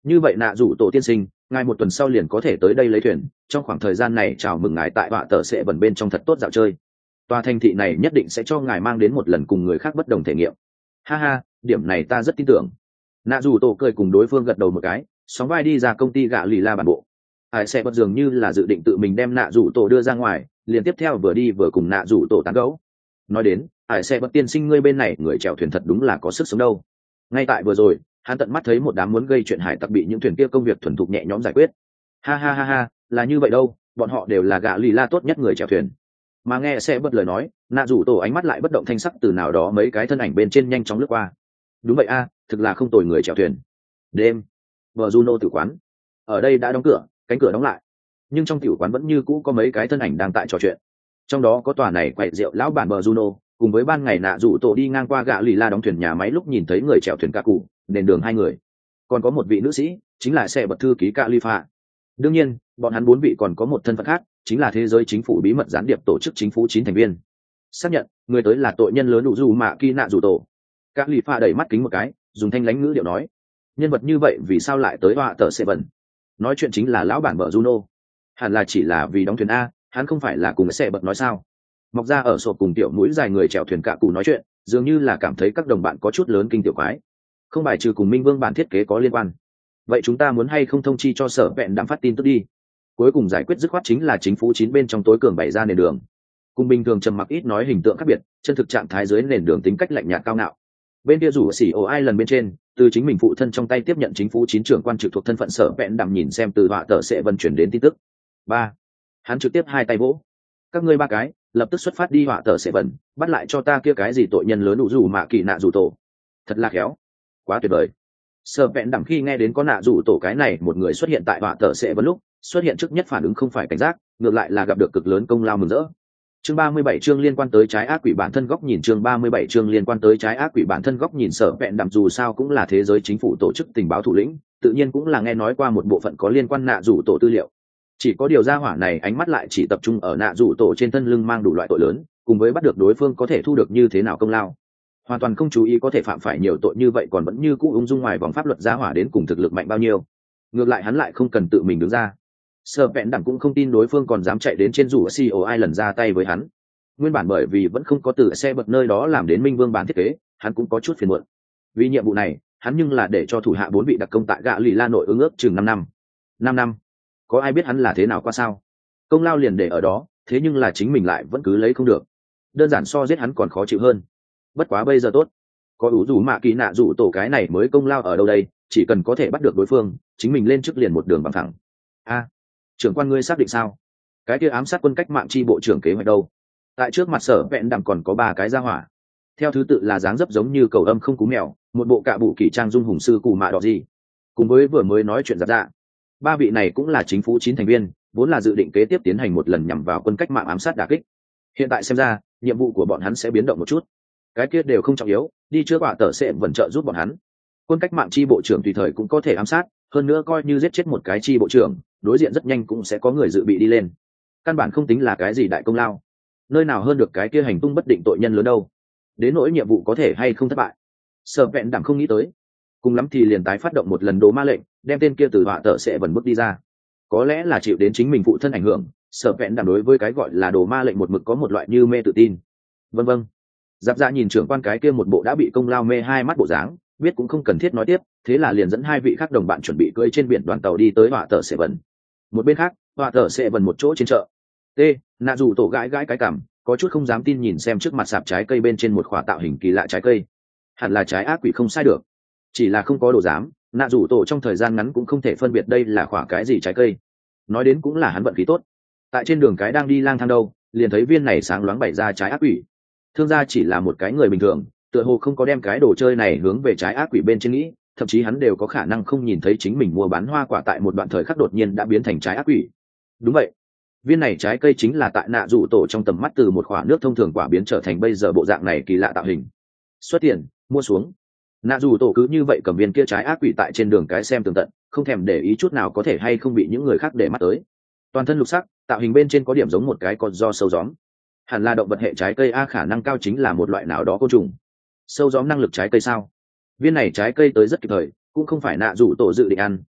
Như vậy nạ rủ tổ tiên sinh, ngài một tuần sau liền có thể tới đây lấy thuyền, trong khoảng thời gian này chào mừng ngài tại họa tờ sẽ bẩn bên trong thật tốt dạo chơi. Tòa thành thị này nhất định sẽ cho ngài mang đến một lần cùng người khác bất đồng thể nghiệm. Ha ha, điểm này ta rất tin tưởng. Nạ rủ tổ cười cùng đối phương gật đầu một cái, sóng vai đi ra công ty gạ lì la bản bộ. Ai sẽ bất dường như là dự định tự mình đem nạ rủ tổ đưa ra ngoài, liền tiếp theo vừa đi vừa cùng nạ rủ tổ tán gẫu. Nói đến, ai sẽ bất tiên sinh ngươi bên này người chèo thuyền thật đúng là có sức sống đâu. Ngay tại vừa rồi, hắn tận mắt thấy một đám muốn gây chuyện hải tặc bị những thuyền kia công việc thuần thục nhẹ nhõm giải quyết. Ha ha ha ha, là như vậy đâu, bọn họ đều là gạ lì la tốt nhất người chèo thuyền. Mà nghe sẽ bất lời nói, nạ rủ tổ ánh mắt lại bất động thanh sắc từ nào đó mấy cái thân ảnh bên trên nhanh chóng lướt qua. Đúng vậy a, thực là không tồi người chèo thuyền. Đêm, vợ Juno tử quán ở đây đã đóng cửa, cánh cửa đóng lại, nhưng trong tiểu quán vẫn như cũ có mấy cái thân ảnh đang tại trò chuyện. Trong đó có tòa này quậy rượu lão bản bờ Juno, cùng với ban ngày nạ rủ tổ đi ngang qua gạ lì la đóng thuyền nhà máy lúc nhìn thấy người chèo thuyền cả cụ nền đường hai người, còn có một vị nữ sĩ chính là xe bật thư ký Califa. Đương nhiên bọn hắn bốn vị còn có một thân phận khác, chính là thế giới chính phủ bí mật gián điệp tổ chức chính phủ chín thành viên. Xác nhận người tới là tội nhân lớn đủ dù mạ kỳ nạ rủ tổ. Califa đẩy mắt kính một cái, dùng thanh lãnh ngữ điệu nói, nhân vật như vậy vì sao lại tới họa tờ sẽ bẩn? Nói chuyện chính là lão bản bờ Juno, hẳn là chỉ là vì đóng thuyền a, hắn không phải là cùng xe bật nói sao? Mọc ra ở sộp cùng tiểu mũi dài người chèo thuyền cả cụ nói chuyện, dường như là cảm thấy các đồng bạn có chút lớn kinh tiểu quái, không bài trừ cùng minh vương bản thiết kế có liên quan. Vậy chúng ta muốn hay không thông chi cho sở vẹn đạm phát tin tức đi? Cuối cùng giải quyết dứt khoát chính là chính phủ chín bên trong tối cường bày ra nền đường. Cùng bình thường trầm mặc ít nói hình tượng khác biệt, chân thực trạng thái dưới nền đường tính cách lạnh nhạt cao ngạo. Bên kia rủ xỉ ổ ai lần bên trên, từ chính mình phụ thân trong tay tiếp nhận chính phủ chín trưởng quan trực thuộc thân phận sở vẹn đạm nhìn xem từ họa tờ sẽ vận chuyển đến tin tức. Ba, hắn trực tiếp hai tay vỗ, các ngươi ba cái lập tức xuất phát đi họa tờ sẽ vận, bắt lại cho ta kia cái gì tội nhân lớn đủ dù mà kỳ nạ dù tổ. Thật là khéo, quá tuyệt vời. Sở vẹn đạm khi nghe đến có nạ dù tổ cái này một người xuất hiện tại họa tờ sẽ vận lúc xuất hiện trước nhất phản ứng không phải cảnh giác, ngược lại là gặp được cực lớn công lao mừng rỡ. Chương ba mươi bảy chương liên quan tới trái ác quỷ bản thân góc nhìn chương ba mươi bảy chương liên quan tới trái ác quỷ bản thân góc nhìn sở vẹn đạm dù sao cũng là thế giới chính phủ tổ chức tình báo thủ lĩnh, tự nhiên cũng là nghe nói qua một bộ phận có liên quan nạ rủ tổ tư liệu. Chỉ có điều ra hỏa này ánh mắt lại chỉ tập trung ở nạ rủ tổ trên thân lưng mang đủ loại tội lớn, cùng với bắt được đối phương có thể thu được như thế nào công lao. Hoàn toàn không chú ý có thể phạm phải nhiều tội như vậy còn vẫn như cũ ung dung ngoài vòng pháp luật ra hỏa đến cùng thực lực mạnh bao nhiêu. Ngược lại hắn lại không cần tự mình đứng ra. Sở vẹn đạm cũng không tin đối phương còn dám chạy đến trên rủ xê o ai lần ra tay với hắn. Nguyên bản bởi vì vẫn không có từ xe bật nơi đó làm đến minh vương bản thiết kế, hắn cũng có chút phiền muộn. Vì nhiệm vụ này, hắn nhưng là để cho thủ hạ bốn vị đặc công tại gạ lì la nội ứng ước chừng năm năm. Năm năm, có ai biết hắn là thế nào qua sao? Công lao liền để ở đó, thế nhưng là chính mình lại vẫn cứ lấy không được. Đơn giản so giết hắn còn khó chịu hơn. Bất quá bây giờ tốt, có đủ rủ mạ kỳ nạ rủ tổ cái này mới công lao ở đâu đây, chỉ cần có thể bắt được đối phương, chính mình lên trước liền một đường bằng thẳng. A, trưởng quan ngươi xác định sao? Cái kia ám sát quân cách mạng chi bộ trưởng kế hoạch đâu? Tại trước mặt sở vẹn đạm còn có ba cái gia hỏa, theo thứ tự là dáng dấp giống như cầu âm không cú mèo, một bộ cạ bụ kỳ trang dung hùng sư cù mạ đỏ gì, cùng với vừa mới nói chuyện giáp dạ. Ba vị này cũng là chính phủ chín thành viên, vốn là dự định kế tiếp tiến hành một lần nhằm vào quân cách mạng ám sát đả kích. Hiện tại xem ra, nhiệm vụ của bọn hắn sẽ biến động một chút. Cái kia đều không trọng yếu, đi trước quả tờ sẽ vẫn trợ giúp bọn hắn. Quân cách mạng chi bộ trưởng tùy thời cũng có thể ám sát, hơn nữa coi như giết chết một cái chi bộ trưởng, đối diện rất nhanh cũng sẽ có người dự bị đi lên. Căn bản không tính là cái gì đại công lao. Nơi nào hơn được cái kia hành tung bất định tội nhân lớn đâu. Đến nỗi nhiệm vụ có thể hay không thất bại, Sở vẹn đạm không nghĩ tới. Cùng lắm thì liền tái phát động một lần đồ ma lệnh, đem tên kia từ họa tờ sẽ vần bước đi ra. Có lẽ là chịu đến chính mình phụ thân ảnh hưởng, Sở vẹn đạm đối với cái gọi là đồ ma lệnh một mực có một loại như mê tự tin. Vân vân. Giáp dạ nhìn trưởng quan cái kia một bộ đã bị công lao mê hai mắt bộ dáng, biết cũng không cần thiết nói tiếp, thế là liền dẫn hai vị khác đồng bạn chuẩn bị cưỡi trên biển đoàn tàu đi tới họa tờ sẽ vần. Một bên khác, họa tờ sẽ vần một chỗ trên chợ. T, nạ dù tổ gãi gãi cái cảm, có chút không dám tin nhìn xem trước mặt sạp trái cây bên trên một khỏa tạo hình kỳ lạ trái cây. Hẳn là trái ác quỷ không sai được, chỉ là không có đồ dám, nạ dù tổ trong thời gian ngắn cũng không thể phân biệt đây là khỏa cái gì trái cây. Nói đến cũng là hắn vận khí tốt, tại trên đường cái đang đi lang thang đâu, liền thấy viên này sáng loáng bày ra trái ác quỷ. Thương gia chỉ là một cái người bình thường, tựa hồ không có đem cái đồ chơi này hướng về trái ác quỷ bên trên nghĩ, thậm chí hắn đều có khả năng không nhìn thấy chính mình mua bán hoa quả tại một đoạn thời khắc đột nhiên đã biến thành trái ác quỷ. Đúng vậy, viên này trái cây chính là tại nạ dụ tổ trong tầm mắt từ một khoả nước thông thường quả biến trở thành bây giờ bộ dạng này kỳ lạ tạo hình. Xuất tiền mua xuống. Nạ dụ tổ cứ như vậy cầm viên kia trái ác quỷ tại trên đường cái xem tường tận, không thèm để ý chút nào có thể hay không bị những người khác để mắt tới. Toàn thân lục sắc, tạo hình bên trên có điểm giống một cái con do sâu gióm. Hẳn là động vật hệ trái cây a, khả năng cao chính là một loại nào đó côn trùng. Sâu gióm năng lực trái cây sao? Viên này trái cây tới rất kịp thời, cũng không phải nạ dụ tổ dự định ăn,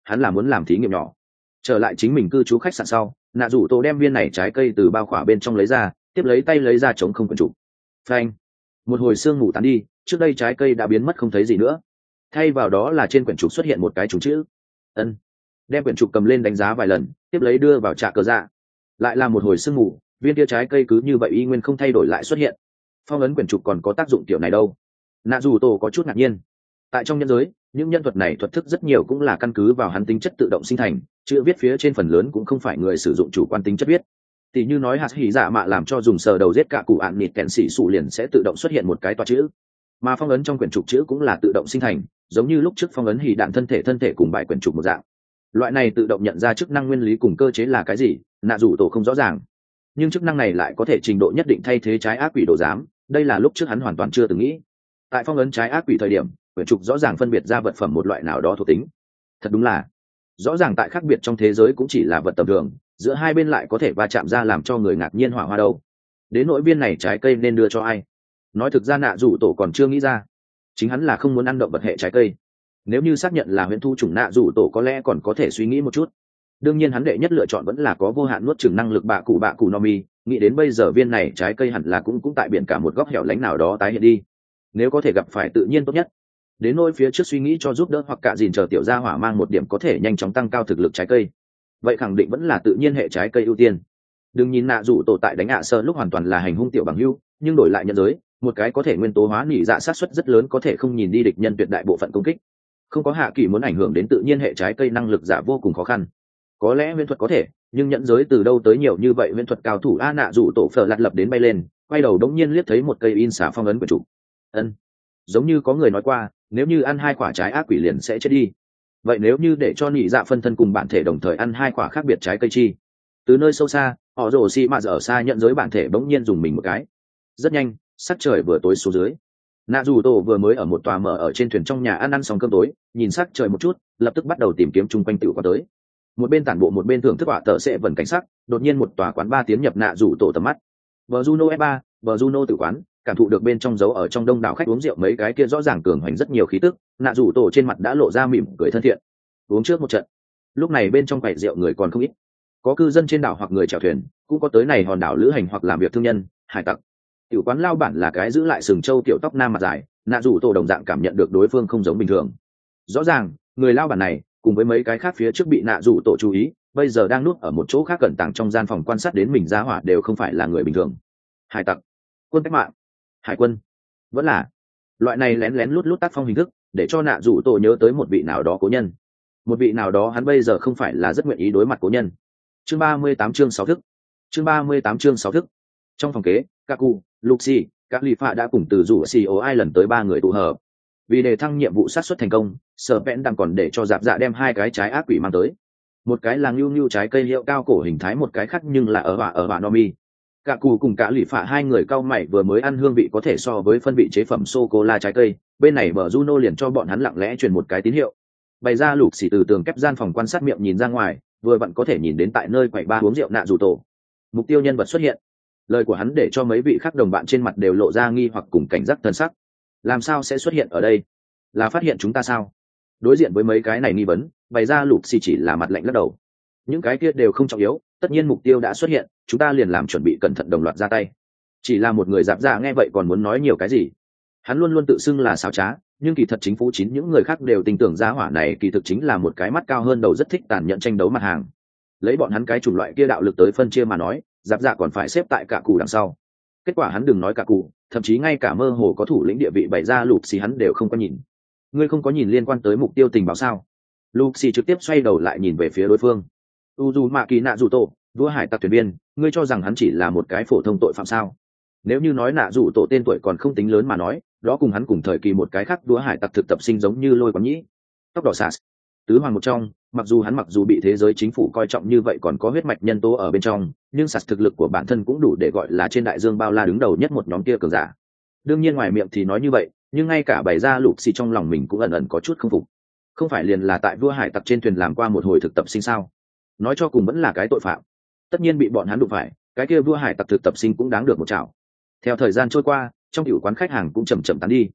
hắn là muốn làm thí nghiệm nhỏ. Trở lại chính mình cư trú khách sạn sau, nạ rủ tổ đem viên này trái cây từ bao khỏa bên trong lấy ra, tiếp lấy tay lấy ra chống không quyển trục. Phanh! Một hồi sương ngủ tán đi, trước đây trái cây đã biến mất không thấy gì nữa. Thay vào đó là trên quyển trục xuất hiện một cái trùng chữ. Ân. Đem quyển trục cầm lên đánh giá vài lần, tiếp lấy đưa vào trạ cờ dạ. Lại là một hồi sương ngủ, viên kia trái cây cứ như vậy y nguyên không thay đổi lại xuất hiện. Phong ấn quyển trục còn có tác dụng kiểu này đâu? Nạ rủ tổ có chút ngạc nhiên. Tại trong nhân giới, những nhân thuật này thuật thức rất nhiều cũng là căn cứ vào hắn tính chất tự động sinh thành, chữ viết phía trên phần lớn cũng không phải người sử dụng chủ quan tính chất viết. Tỷ như nói hạt hỉ dạ mạ làm cho dùng sờ đầu giết cả cụ ạn nịt kẹn xỉ sụ liền sẽ tự động xuất hiện một cái toa chữ, mà phong ấn trong quyển trục chữ cũng là tự động sinh thành, giống như lúc trước phong ấn hỉ đạn thân thể thân thể cùng bài quyển trục một dạng. Loại này tự động nhận ra chức năng nguyên lý cùng cơ chế là cái gì, nạ rủ tổ không rõ ràng, nhưng chức năng này lại có thể trình độ nhất định thay thế trái ác quỷ đồ giám, đây là lúc trước hắn hoàn toàn chưa từng nghĩ. Tại phong ấn trái ác quỷ thời điểm, quyển trục rõ ràng phân biệt ra vật phẩm một loại nào đó thuộc tính. Thật đúng là rõ ràng tại khác biệt trong thế giới cũng chỉ là vật tầm thường, giữa hai bên lại có thể va chạm ra làm cho người ngạc nhiên hỏa hoa đâu. Đến nỗi viên này trái cây nên đưa cho ai, nói thực ra nạ rủ tổ còn chưa nghĩ ra. Chính hắn là không muốn ăn động vật hệ trái cây. Nếu như xác nhận là huyễn thu chủng, nạ rủ tổ có lẽ còn có thể suy nghĩ một chút. Đương nhiên hắn đệ nhất lựa chọn vẫn là có vô hạn nuốt chửng năng lực bạ cụ bạ cụ no mi, nghĩ đến bây giờ viên này trái cây hẳn là cũng cũng tại biển cả một góc hẻo lánh nào đó tái hiện đi. Nếu có thể gặp phải tự nhiên tốt nhất. Đến nỗi phía trước suy nghĩ cho giúp đỡ hoặc cả gìn chờ tiểu gia hỏa mang một điểm có thể nhanh chóng tăng cao thực lực trái cây, vậy khẳng định vẫn là tự nhiên hệ trái cây ưu tiên. Đừng nhìn nạ rủ tổ tại đánh ạ sơ lúc hoàn toàn là hành hung tiểu bằng hưu, nhưng đổi lại nhân giới, một cái có thể nguyên tố hóa nỉ dạ sát suất rất lớn có thể không nhìn đi địch nhân tuyệt đại bộ phận công kích. Không có hạ kỳ muốn ảnh hưởng đến tự nhiên hệ trái cây năng lực giả vô cùng khó khăn. Có lẽ huyễn thuật có thể, nhưng nhẫn giới từ đâu tới nhiều như vậy huyễn thuật cao thủ a. Nạ rủ tổ phở lặt lập đến bay lên, quay đầu đống nhiên liếc thấy một cây in xả phong ấn của chủ. Ân, giống như có người nói qua, nếu như ăn hai quả trái ác quỷ liền sẽ chết đi. Vậy nếu như để cho nỉ dạ phân thân cùng bản thể đồng thời ăn hai quả khác biệt trái cây chi? Từ nơi sâu xa, họ rồ xi mạ ở xa nhận giới bản thể bỗng nhiên dùng mình một cái. Rất nhanh, sắc trời vừa tối xuống dưới. Nạ dù tổ vừa mới ở một tòa mở ở trên thuyền trong nhà ăn ăn xong cơm tối, nhìn sắc trời một chút, lập tức bắt đầu tìm kiếm chung quanh tiểu quán tới. Một bên tản bộ một bên thưởng thức quả tợ sẽ vần cảnh sắc, đột nhiên một tòa quán ba tiến nhập nạ dù tổ tầm mắt. Bờ Juno ép ba, bờ Juno tự quán, cảm thụ được bên trong dấu ở trong đông đảo khách uống rượu mấy cái kia rõ ràng cường hoành rất nhiều khí tức, nạ dù tổ trên mặt đã lộ ra mỉm cười thân thiện. Uống trước một trận. Lúc này bên trong quầy rượu người còn không ít, có cư dân trên đảo hoặc người chèo thuyền, cũng có tới này hòn đảo lữ hành hoặc làm việc thương nhân, hải tặc. Tiểu quán lao bản là cái giữ lại sừng trâu tiểu tóc nam mặt dài, nạ dù tổ đồng dạng cảm nhận được đối phương không giống bình thường. Rõ ràng người lao bản này cùng với mấy cái khác phía trước bị nạ dù tổ chú ý, bây giờ đang núp ở một chỗ khác cẩn tàng trong gian phòng quan sát đến mình ra hỏa đều không phải là người bình thường. Hải tặc, quân cách mạng, hải quân, vẫn là loại này lén lén lút lút tác phong hình thức, để cho nạ dù tổ nhớ tới một vị nào đó cố nhân, một vị nào đó hắn bây giờ không phải là rất nguyện ý đối mặt cố nhân. Chương ba mươi tám chương sáu thức. Chương ba mươi tám chương sáu thức. Trong phòng kế, Kaku, Luxi, các lì phạ đã cùng từ rủ xì ô ai lần tới ba người tụ hợp. Vì đề thăng nhiệm vụ sát xuất thành công, sở vẹn đang còn để cho dạp dạ đem hai cái trái ác quỷ mang tới. Một cái là ngưu ngưu trái cây hiệu cao cổ hình thái, một cái khác nhưng là ở hỏa ở hỏa Nomi. Cả cù cùng cả lì phạ hai người cao mày vừa mới ăn hương vị có thể so với phân vị chế phẩm sô cô la trái cây, bên này bờ Juno liền cho bọn hắn lặng lẽ truyền một cái tín hiệu. Bày ra lục xì từ tường kép gian phòng quan sát miệng nhìn ra ngoài, vừa vặn có thể nhìn đến tại nơi quầy ba uống rượu nạ dù tổ. Mục tiêu nhân vật xuất hiện. Lời của hắn để cho mấy vị khác đồng bạn trên mặt đều lộ ra nghi hoặc cùng cảnh giác thân sắc. Làm sao sẽ xuất hiện ở đây? Là phát hiện chúng ta sao? Đối diện với mấy cái này nghi vấn, bày ra lục xì chỉ là mặt lạnh lắc đầu. Những cái kia đều không trọng yếu, tất nhiên mục tiêu đã xuất hiện, chúng ta liền làm chuẩn bị cẩn thận đồng loạt ra tay. Chỉ là một người dạp ra nghe vậy còn muốn nói nhiều cái gì. Hắn luôn luôn tự xưng là xáo trá, nhưng kỳ thật chính phủ chín những người khác đều tin tưởng giá hỏa này kỳ thực chính là một cái mắt cao hơn đầu rất thích tàn nhẫn tranh đấu mặt hàng. Lấy bọn hắn cái chủng loại kia đạo lực tới phân chia mà nói, dạp dạ còn phải xếp tại cả cụ đằng sau. Kết quả hắn đừng nói cả cụ, thậm chí ngay cả mơ hồ có thủ lĩnh địa vị bày ra lục xì hắn đều không có nhìn. Ngươi không có nhìn liên quan tới mục tiêu tình báo sao? Lục xì trực tiếp xoay đầu lại nhìn về phía đối phương. Uju mạ kỳ nạ dù tổ, vua hải tặc thuyền viên, ngươi cho rằng hắn chỉ là một cái phổ thông tội phạm sao? Nếu như nói nạ dù tổ tên tuổi còn không tính lớn mà nói, đó cùng hắn cùng thời kỳ một cái khác vua hải tặc thực tập sinh giống như lôi quán nhĩ. Tóc đỏ sạt, tứ hoàng một trong, mặc dù hắn mặc dù bị thế giới chính phủ coi trọng như vậy còn có huyết mạch nhân tố ở bên trong, nhưng sạt thực lực của bản thân cũng đủ để gọi là trên đại dương bao la đứng đầu nhất một nhóm kia cường giả. Đương nhiên ngoài miệng thì nói như vậy, nhưng ngay cả bày ra lục xì trong lòng mình cũng ẩn ẩn có chút không phục. Không phải liền là tại vua hải tặc trên thuyền làm qua một hồi thực tập sinh sao? Nói cho cùng vẫn là cái tội phạm. Tất nhiên bị bọn hắn đụng phải, cái kia vua hải tặc thực tập sinh cũng đáng được một chảo. Theo thời gian trôi qua, trong tiểu quán khách hàng cũng chậm chậm tán đi.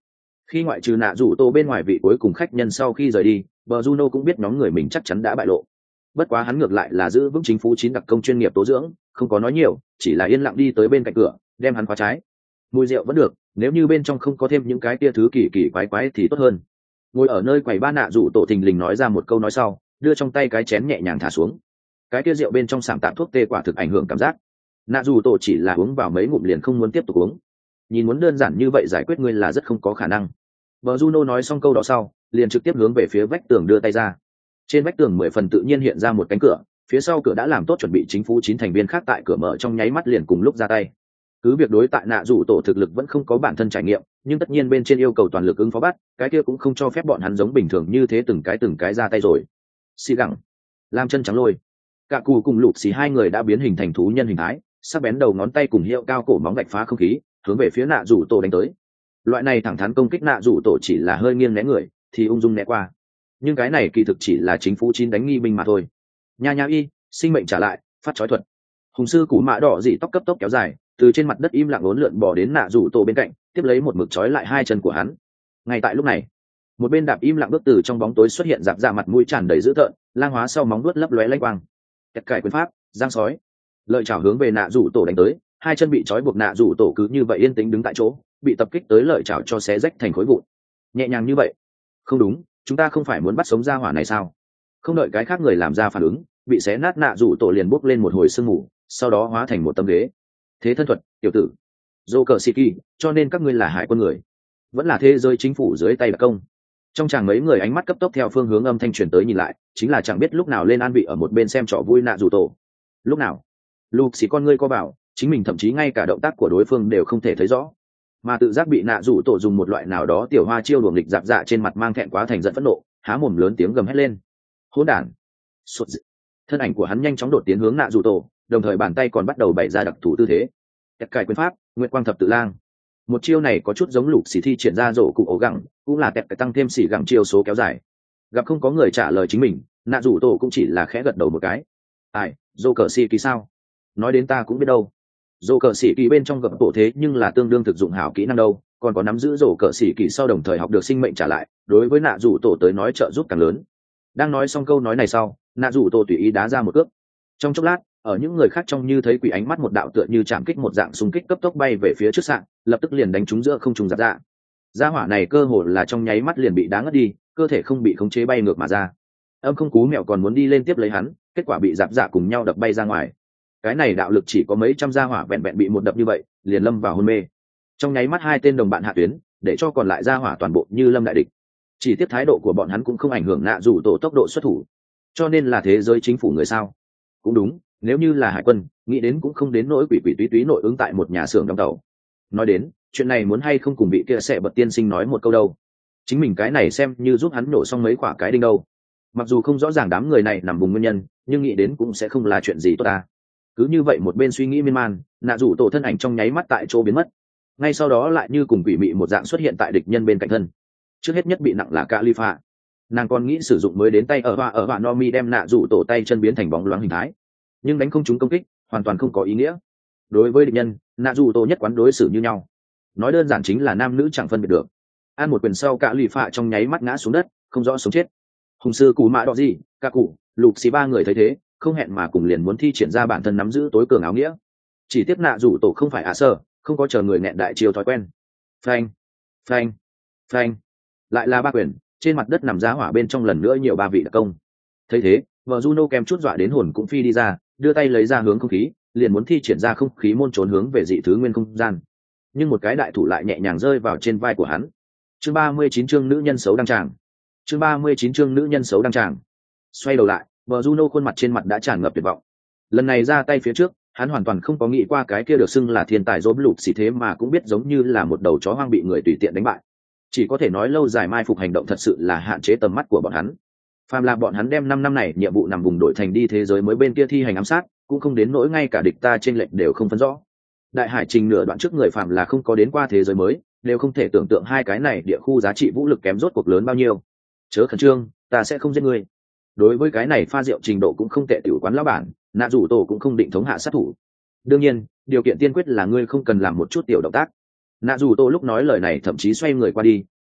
Khi ngoại trừ nạ rủ tổ bên ngoài vị cuối cùng khách nhân sau khi rời đi, bờ Juno cũng biết nhóm người mình chắc chắn đã bại lộ. Bất quá hắn ngược lại là giữ vững chính phủ chín đặc công chuyên nghiệp tố dưỡng, không có nói nhiều, chỉ là yên lặng đi tới bên cạnh cửa, đem hắn khóa trái. Mùi rượu vẫn được, nếu như bên trong không có thêm những cái tia thứ kỳ kỳ quái quái thì tốt hơn. Ngồi ở nơi quầy ba, nạ rủ tổ thình lình nói ra một câu nói sau, đưa trong tay cái chén nhẹ nhàng thả xuống. Cái tia rượu bên trong sảng tạm thuốc tê quả thực ảnh hưởng cảm giác. Nạ rủ tổ chỉ là uống vào mấy ngụm liền không muốn tiếp tục uống. Nhìn muốn đơn giản như vậy giải quyết ngươi là rất không có khả năng. Bờ Juno nói xong câu đó sau, liền trực tiếp hướng về phía vách tường đưa tay ra. Trên vách tường mười phần tự nhiên hiện ra một cánh cửa, phía sau cửa đã làm tốt chuẩn bị, chính phủ chín thành viên khác tại cửa mở trong nháy mắt liền cùng lúc ra tay. Cứ việc đối tại nạ rủ tổ thực lực vẫn không có bản thân trải nghiệm, nhưng tất nhiên bên trên yêu cầu toàn lực ứng phó bắt, cái kia cũng không cho phép bọn hắn giống bình thường như thế từng cái từng cái ra tay rồi. Xì gẳng, làm chân trắng lôi, cả cù cùng lục xì hai người đã biến hình thành thú nhân hình thái, sắc bén đầu ngón tay cùng hiệu cao cổ móng vạch phá không khí, hướng về phía nạ rủ tổ đánh tới. Loại này thẳng thắn công kích nạ rủ tổ chỉ là hơi nghiêng né người thì ung dung né qua, nhưng cái này kỳ thực chỉ là chính phủ chín đánh nghi binh mà thôi. Nha nha y, sinh mệnh trả lại, phát chói thuật. Hùng sư cú mã đỏ dị tóc cấp tốc kéo dài, từ trên mặt đất im lặng uốn lượn bỏ đến nạ rủ tổ bên cạnh, tiếp lấy một mực trói lại hai chân của hắn. Ngay tại lúc này, một bên đạp im lặng bước từ trong bóng tối xuất hiện, dạp ra mặt mũi tràn đầy dữ tợn, lang hóa sau móng vuốt lấp lóe lanh quang. Kẹt cải quyền pháp, giang sói, lợi chảo hướng về nạ rủ tổ đánh tới, hai chân bị trói buộc nạ rủ tổ cứ như vậy yên tĩnh đứng tại chỗ, bị tập kích tới lợi chảo cho xé rách thành khối vụn. Nhẹ nhàng như vậy? Không đúng, chúng ta không phải muốn bắt sống gia hỏa này sao? Không đợi cái khác người làm ra phản ứng, bị xé nát nạ rủ tổ liền bốc lên một hồi sương mù, sau đó hóa thành một tấm ghế. Thế thân thuật, tiểu tử. Joker, cho nên các ngươi là hải quân người, vẫn là thế giới chính phủ dưới tay đặc công. Trong chàng mấy người ánh mắt cấp tốc theo phương hướng âm thanh truyền tới nhìn lại, chính là chẳng biết lúc nào lên an vị ở một bên xem trò vui nạ rủ tổ. Lúc nào? Lục xì con ngươi co bảo, chính mình thậm chí ngay cả động tác của đối phương đều không thể thấy rõ, mà tự giác bị nạ rủ tổ dùng một loại nào đó tiểu hoa chiêu đuồng nghịch dạp dạ trên mặt mang thẹn quá thành giận phẫn nộ, há mồm lớn tiếng gầm hét lên. Hỗn đản! Sụt dị. Thân ảnh của hắn nhanh chóng đột tiến hướng nạ rủ tổ, đồng thời bàn tay còn bắt đầu bày ra đặc thủ tư thế. Kẹt cải quyền pháp, nguyệt quang thập tự lang. Một chiêu này có chút giống lục xì thi triển ra rổ cụ ổ gẳng, cũng là kẹt cải tăng thêm xì gẳng chiêu số kéo dài. Gặp không có người trả lời chính mình, nạ rủ tổ cũng chỉ là khẽ gật đầu một cái. Ai, dô cờ xì kỳ sao? Nói đến ta cũng biết đâu. Dô cờ xì kỳ bên trong gập bộ thế nhưng là tương đương thực dụng hảo kỹ năng đâu, còn có nắm giữ rổ cờ xì kỳ sau đồng thời học được sinh mệnh trả lại, đối với nạ rủ tổ tới nói trợ giúp càng lớn. Đang nói xong câu nói này sau, nạ rủ tổ tùy ý đá ra một cước. Trong chốc lát, ở những người khác trông như thấy quỷ ánh mắt một đạo tựa như chạm kích một dạng xung kích cấp tốc bay về phía trước sạn, lập tức liền đánh trúng giữa không trung giáp dạ. Gia hỏa này cơ hồ là trong nháy mắt liền bị đá ngất đi, cơ thể không bị khống chế bay ngược mà ra. Âm không cú mèo còn muốn đi lên tiếp lấy hắn, kết quả bị giáp dạ cùng nhau đập bay ra ngoài. Cái này đạo lực chỉ có mấy trăm gia hỏa vẹn vẹn bị một đập như vậy, liền lâm vào hôn mê. Trong nháy mắt hai tên đồng bạn hạ tuyến, để cho còn lại gia hỏa toàn bộ như lâm đại địch. Chỉ tiếp thái độ của bọn hắn cũng không ảnh hưởng nạ rủ tổ tốc độ xuất thủ, cho nên là thế giới chính phủ người sao? Cũng đúng, nếu như là hải quân, nghĩ đến cũng không đến nỗi quỷ quỷ túy túy nội ứng tại một nhà xưởng đóng tàu. Nói đến chuyện này muốn hay không cùng vị kia sẽ bật tiên sinh nói một câu đâu, chính mình cái này xem như giúp hắn nổ xong mấy quả cái đinh đâu. Mặc dù không rõ ràng đám người này nằm vùng nguyên nhân, nhưng nghĩ đến cũng sẽ không là chuyện gì tốt ta. Cứ như vậy một bên suy nghĩ miên man, nạ rủ tổ thân ảnh trong nháy mắt tại chỗ biến mất, ngay sau đó lại như cùng quỷ mị một dạng xuất hiện tại địch nhân bên cạnh thân. Trước hết nhất bị nặng là Califa, nàng còn nghĩ sử dụng mới đến tay ở họa ở họa Nomi đem nạ rủ tổ tay chân biến thành bóng loáng hình thái, nhưng đánh không trúng công kích hoàn toàn không có ý nghĩa. Đối với địch nhân, nạ rủ tổ nhất quán đối xử như nhau, nói đơn giản chính là nam nữ chẳng phân biệt được. Ăn một quyền sau Califa trong nháy mắt ngã xuống đất, không rõ sống chết. Hùng sư cú mã đỏ gì, ca cụ, lục xì ba người thấy thế, không hẹn mà cùng liền muốn thi triển ra bản thân nắm giữ tối cường áo nghĩa. Chỉ tiếc nạ rủ tổ không phải ạ sơ, không có chờ người nghẹn đại chiêu thói quen. Phanh, phanh, phanh, lại là ba quyền, trên mặt đất nằm giá hỏa bên trong lần nữa nhiều ba vị đặc công. Thấy thế, vợ Juno kèm chút dọa đến hồn cũng phi đi ra, đưa tay lấy ra hướng không khí, liền muốn thi triển ra không khí môn trốn hướng về dị thứ nguyên không gian. Nhưng một cái đại thủ lại nhẹ nhàng rơi vào trên vai của hắn. Chương ba mươi chín chương nữ nhân xấu đăng tràng. Chương ba mươi chín chương nữ nhân xấu đăng tràng. Xoay đầu lại, vợ Juno khuôn mặt trên mặt đã tràn ngập tuyệt vọng. Lần này ra tay phía trước, hắn hoàn toàn không có nghĩ qua cái kia được xưng là thiên tài dốm lục xì thế mà cũng biết giống như là một đầu chó hoang bị người tùy tiện đánh bại. Chỉ có thể nói lâu dài mai phục hành động thật sự là hạn chế tầm mắt của bọn hắn. Phàm là bọn hắn đem năm năm này nhiệm vụ nằm vùng đổi thành đi thế giới mới bên kia thi hành ám sát, cũng không đến nỗi ngay cả địch ta trên lệch đều không phân rõ. Đại hải trình nửa đoạn trước người phàm là không có đến qua thế giới mới, đều không thể tưởng tượng hai cái này địa khu giá trị vũ lực kém rốt cuộc lớn bao nhiêu. Chớ khẩn trương, ta sẽ không giết ngươi. Đối với cái này pha rượu trình độ cũng không tệ tiểu quán lão bản, nạ rủ tổ cũng không định thống hạ sát thủ. Đương nhiên, điều kiện tiên quyết là ngươi không cần làm một chút tiểu động tác. Nạ rủ tổ lúc nói lời này thậm chí xoay người qua đi,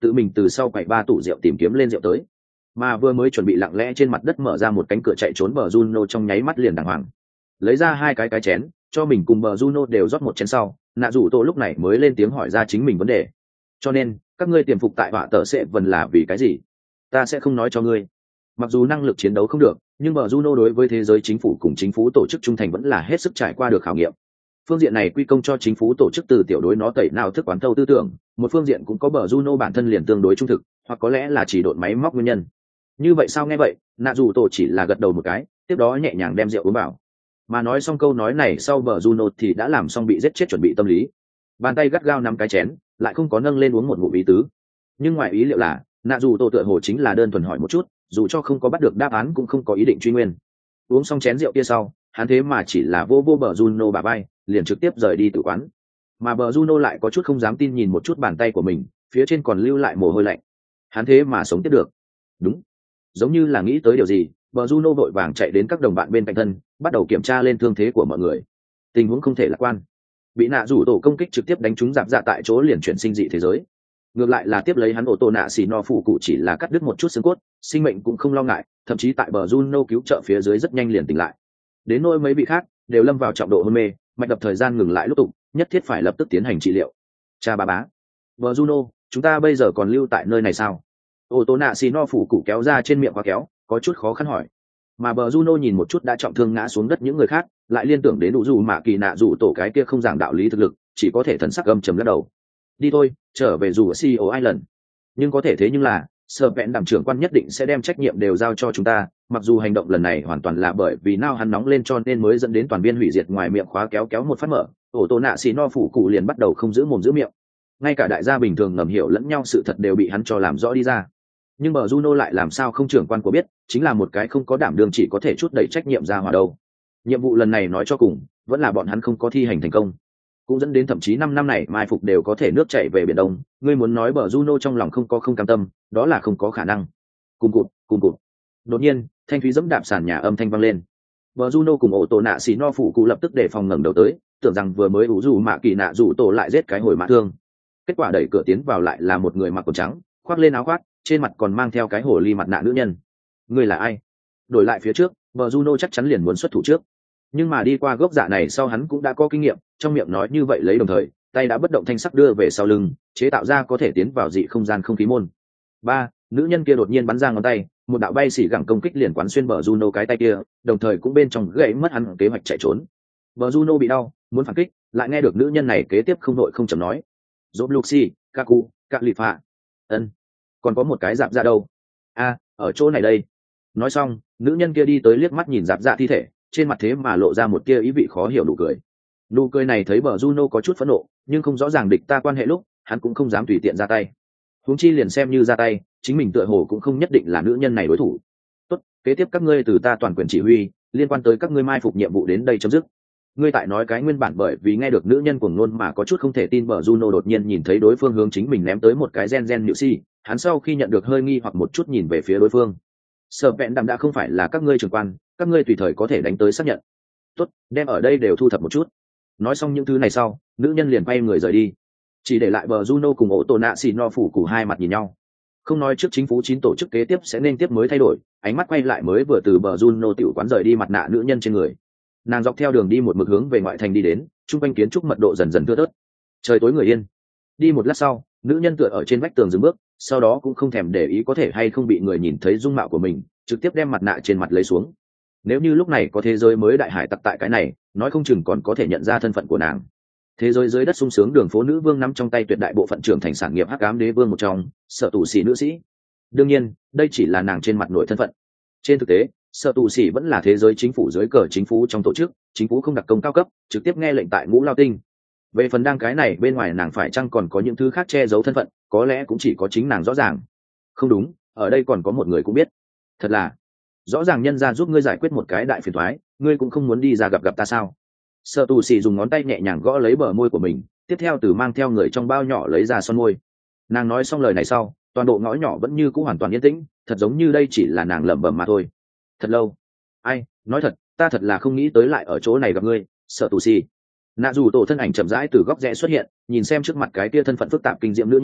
tự mình từ sau quầy ba tủ rượu tìm kiếm lên rượu tới. Mà vừa mới chuẩn bị lặng lẽ trên mặt đất mở ra một cánh cửa chạy trốn bờ Juno trong nháy mắt liền đàng hoàng lấy ra hai cái cái chén cho mình cùng bờ Juno đều rót một chén sau, nạ rủ tổ lúc này mới lên tiếng hỏi ra chính mình vấn đề. Cho nên các ngươi tiềm phục tại họa tờ sẽ vần là vì cái gì? Ta sẽ không nói cho ngươi. Mặc dù năng lực chiến đấu không được, nhưng bờ Juno đối với thế giới chính phủ cùng chính phủ tổ chức trung thành vẫn là hết sức trải qua được khảo nghiệm. Phương diện này quy công cho chính phủ tổ chức từ tiểu đối nó tẩy nào thức quán thâu tư tưởng, một phương diện cũng có bờ Juno bản thân liền tương đối trung thực, hoặc có lẽ là chỉ độn máy móc nguyên nhân. Như vậy sao nghe vậy, nạ dù tổ chỉ là gật đầu một cái, tiếp đó nhẹ nhàng đem rượu uống vào. Mà nói xong câu nói này sau, bờ Juno thì đã làm xong bị giết chết chuẩn bị tâm lý. Bàn tay gắt gao nắm cái chén, lại không có nâng lên uống một ngụm ý tứ. Nhưng ngoài ý liệu là, nạ dù tổ tựa hồ chính là đơn thuần hỏi một chút, dù cho không có bắt được đáp án cũng không có ý định truy nguyên. Uống xong chén rượu kia sau, hắn thế mà chỉ là vô vô bờ Juno bả vai, liền trực tiếp rời đi tử quán. Mà bờ Juno lại có chút không dám tin nhìn một chút bàn tay của mình, phía trên còn lưu lại mồ hôi lạnh. Hắn thế mà sống tiếp được. Đúng. Giống như là nghĩ tới điều gì, bờ Juno vội vàng chạy đến các đồng bạn bên cạnh thân, bắt đầu kiểm tra lên thương thế của mọi người. Tình huống không thể lạc quan. Bị nạ rủ tổ công kích trực tiếp đánh trúng dạp dạ tại chỗ, liền chuyển sinh dị thế giới. Ngược lại là tiếp lấy hắn ổ tổ nạ xì no phụ cụ chỉ là cắt đứt một chút xương cốt, sinh mệnh cũng không lo ngại, thậm chí tại bờ Juno cứu trợ phía dưới rất nhanh liền tỉnh lại. Đến nỗi mấy vị khác đều lâm vào trọng độ hôn mê, mạch đập thời gian ngừng lại lúc tục, nhất thiết phải lập tức tiến hành trị liệu. Cha bà bá, bờ Juno, chúng ta bây giờ còn lưu tại nơi này sao? Ổ tổ nạ xì no phụ cụ kéo ra trên miệng khóa kéo, có chút khó khăn hỏi. Mà bờ Juno nhìn một chút đã trọng thương ngã xuống đất những người khác, lại liên tưởng đến đủ dù mà kỳ nạ dù tổ cái kia không giảng đạo lý thực lực, chỉ có thể thần sắc gầm trầm lắc đầu. Đi thôi, trở về dù ở xê e ô Island. Nhưng có thể thế nhưng là, sở vẹn đảm trưởng quan nhất định sẽ đem trách nhiệm đều giao cho chúng ta, mặc dù hành động lần này hoàn toàn là bởi vì nao hắn nóng lên cho nên mới dẫn đến toàn viên hủy diệt. Ngoài miệng khóa kéo kéo một phát mở, ổ tổ nạ xì no phủ cụ liền bắt đầu không giữ mồm giữ miệng. Ngay cả đại gia bình thường ngầm hiểu lẫn nhau sự thật đều bị hắn cho làm rõ đi ra. Nhưng bờ Juno lại làm sao không trưởng quan của biết, chính là một cái không có đảm đương chỉ có thể chút đẩy trách nhiệm ra hòa đâu. Nhiệm vụ lần này nói cho cùng vẫn là bọn hắn không có thi hành thành công, cũng dẫn đến thậm chí năm năm này mai phục đều có thể nước chảy về biển đông. Ngươi muốn nói bờ Juno trong lòng không có không cam tâm, đó là không có khả năng. Cùng cụt cùng cụt đột nhiên thanh thúy dẫm đạp sàn nhà âm thanh vang lên. Bờ Juno cùng ổ tổ nạ xì no phụ cụ lập tức đề phòng ngẩng đầu tới, tưởng rằng vừa mới ủ dù mạ kỳ nạ dù tổ lại giết cái hồi mã thương. Kết quả đẩy cửa tiến vào lại là một người mặc quần trắng, khoác lên áo khoác, trên mặt còn mang theo cái hồ ly mặt nạ nữ nhân. Ngươi là ai? Đổi lại phía trước, bờ Juno chắc chắn liền muốn xuất thủ trước, nhưng mà đi qua gốc dạ này sau hắn cũng đã có kinh nghiệm, trong miệng nói như vậy lấy đồng thời tay đã bất động thanh sắc đưa về sau lưng, chế tạo ra có thể tiến vào dị không gian không khí môn. Ba, nữ nhân kia đột nhiên bắn ra ngón tay, một đạo bay xỉ gẳng công kích liền quán xuyên bờ Juno cái tay kia, đồng thời cũng bên trong gãy mất hắn kế hoạch chạy trốn. Bờ Juno bị đau, muốn phản kích, lại nghe được nữ nhân này kế tiếp không đội không chậm nói: "Dỗ Luxi, Kaku, Cạc Lịp Phạ, ân, còn có một cái dạp dạ đâu? A, ở chỗ này đây." Nói xong, nữ nhân kia đi tới liếc mắt nhìn dạp dạ thi thể, trên mặt thế mà lộ ra một tia ý vị khó hiểu nụ cười. Nụ cười này thấy bờ Juno có chút phẫn nộ, nhưng không rõ ràng địch ta quan hệ lúc, hắn cũng không dám tùy tiện ra tay. Huống chi liền xem như ra tay, chính mình tựa hồ cũng không nhất định là nữ nhân này đối thủ. Tốt, kế tiếp các ngươi từ ta toàn quyền chỉ huy, liên quan tới các ngươi mai phục nhiệm vụ đến đây chấm dứt. Ngươi tại nói cái nguyên bản bởi vì nghe được nữ nhân cuồng ngôn mà có chút không thể tin. Bờ Juno đột nhiên nhìn thấy đối phương hướng chính mình ném tới một cái gen gen nhự si, hắn sau khi nhận được hơi nghi hoặc một chút nhìn về phía đối phương. Sở vẹn đàm đã không phải là các ngươi trưởng quan, các ngươi tùy thời có thể đánh tới xác nhận. Tốt, đem ở đây đều thu thập một chút. Nói xong những thứ này sau, nữ nhân liền quay người rời đi, chỉ để lại bờ Juno cùng ổ tổ nạ xì no phủ củ hai mặt nhìn nhau. Không nói trước chính phủ chín tổ chức kế tiếp sẽ nên tiếp mới thay đổi, ánh mắt quay lại mới vừa từ bờ Juno tiểu quán rời đi mặt nạ nữ nhân trên người. Nàng dọc theo đường đi một mực hướng về ngoại thành đi đến, trung quanh kiến trúc mật độ dần dần thưa thớt. Trời tối người yên. Đi một lát sau, nữ nhân tựa ở trên vách tường dừng bước, sau đó cũng không thèm để ý có thể hay không bị người nhìn thấy dung mạo của mình, trực tiếp đem mặt nạ trên mặt lấy xuống. Nếu như lúc này có thế giới mới đại hải tặc tại cái này, nói không chừng còn có thể nhận ra thân phận của nàng. Thế giới dưới đất sung sướng đường phố nữ vương nắm trong tay tuyệt đại bộ phận trưởng thành sản nghiệp hắc ám đế vương một trong, Sở tù sĩ nữ sĩ. Đương nhiên, đây chỉ là nàng trên mặt nội thân phận. Trên thực tế, Sở tù sĩ vẫn là thế giới chính phủ dưới cờ chính phủ trong tổ chức, chính phủ không đặc công cao cấp, trực tiếp nghe lệnh tại Ngũ Lao Tinh. Về phần đang cái này bên ngoài nàng phải chăng còn có những thứ khác che giấu thân phận, có lẽ cũng chỉ có chính nàng rõ ràng. Không đúng, ở đây còn có một người cũng biết. Thật là, rõ ràng nhân ra giúp ngươi giải quyết một cái đại phiền toái, ngươi cũng không muốn đi ra gặp gặp ta sao? Sở tù sĩ dùng ngón tay nhẹ nhàng gõ lấy bờ môi của mình, tiếp theo từ mang theo người trong bao nhỏ lấy ra son môi. Nàng nói xong lời này sau, toàn bộ ngõ nhỏ vẫn như cũ hoàn toàn yên tĩnh, thật giống như đây chỉ là nàng lẩm bẩm mà thôi. Thật lâu. Ai, nói thật, ta thật là không nghĩ tới lại ở chỗ này gặp ngươi, Sở tù sĩ. Nạ dù tổ thân ảnh chậm rãi từ góc rẽ xuất hiện, nhìn xem trước mặt cái kia thân phận phức tạp kinh diệm nữ nhân,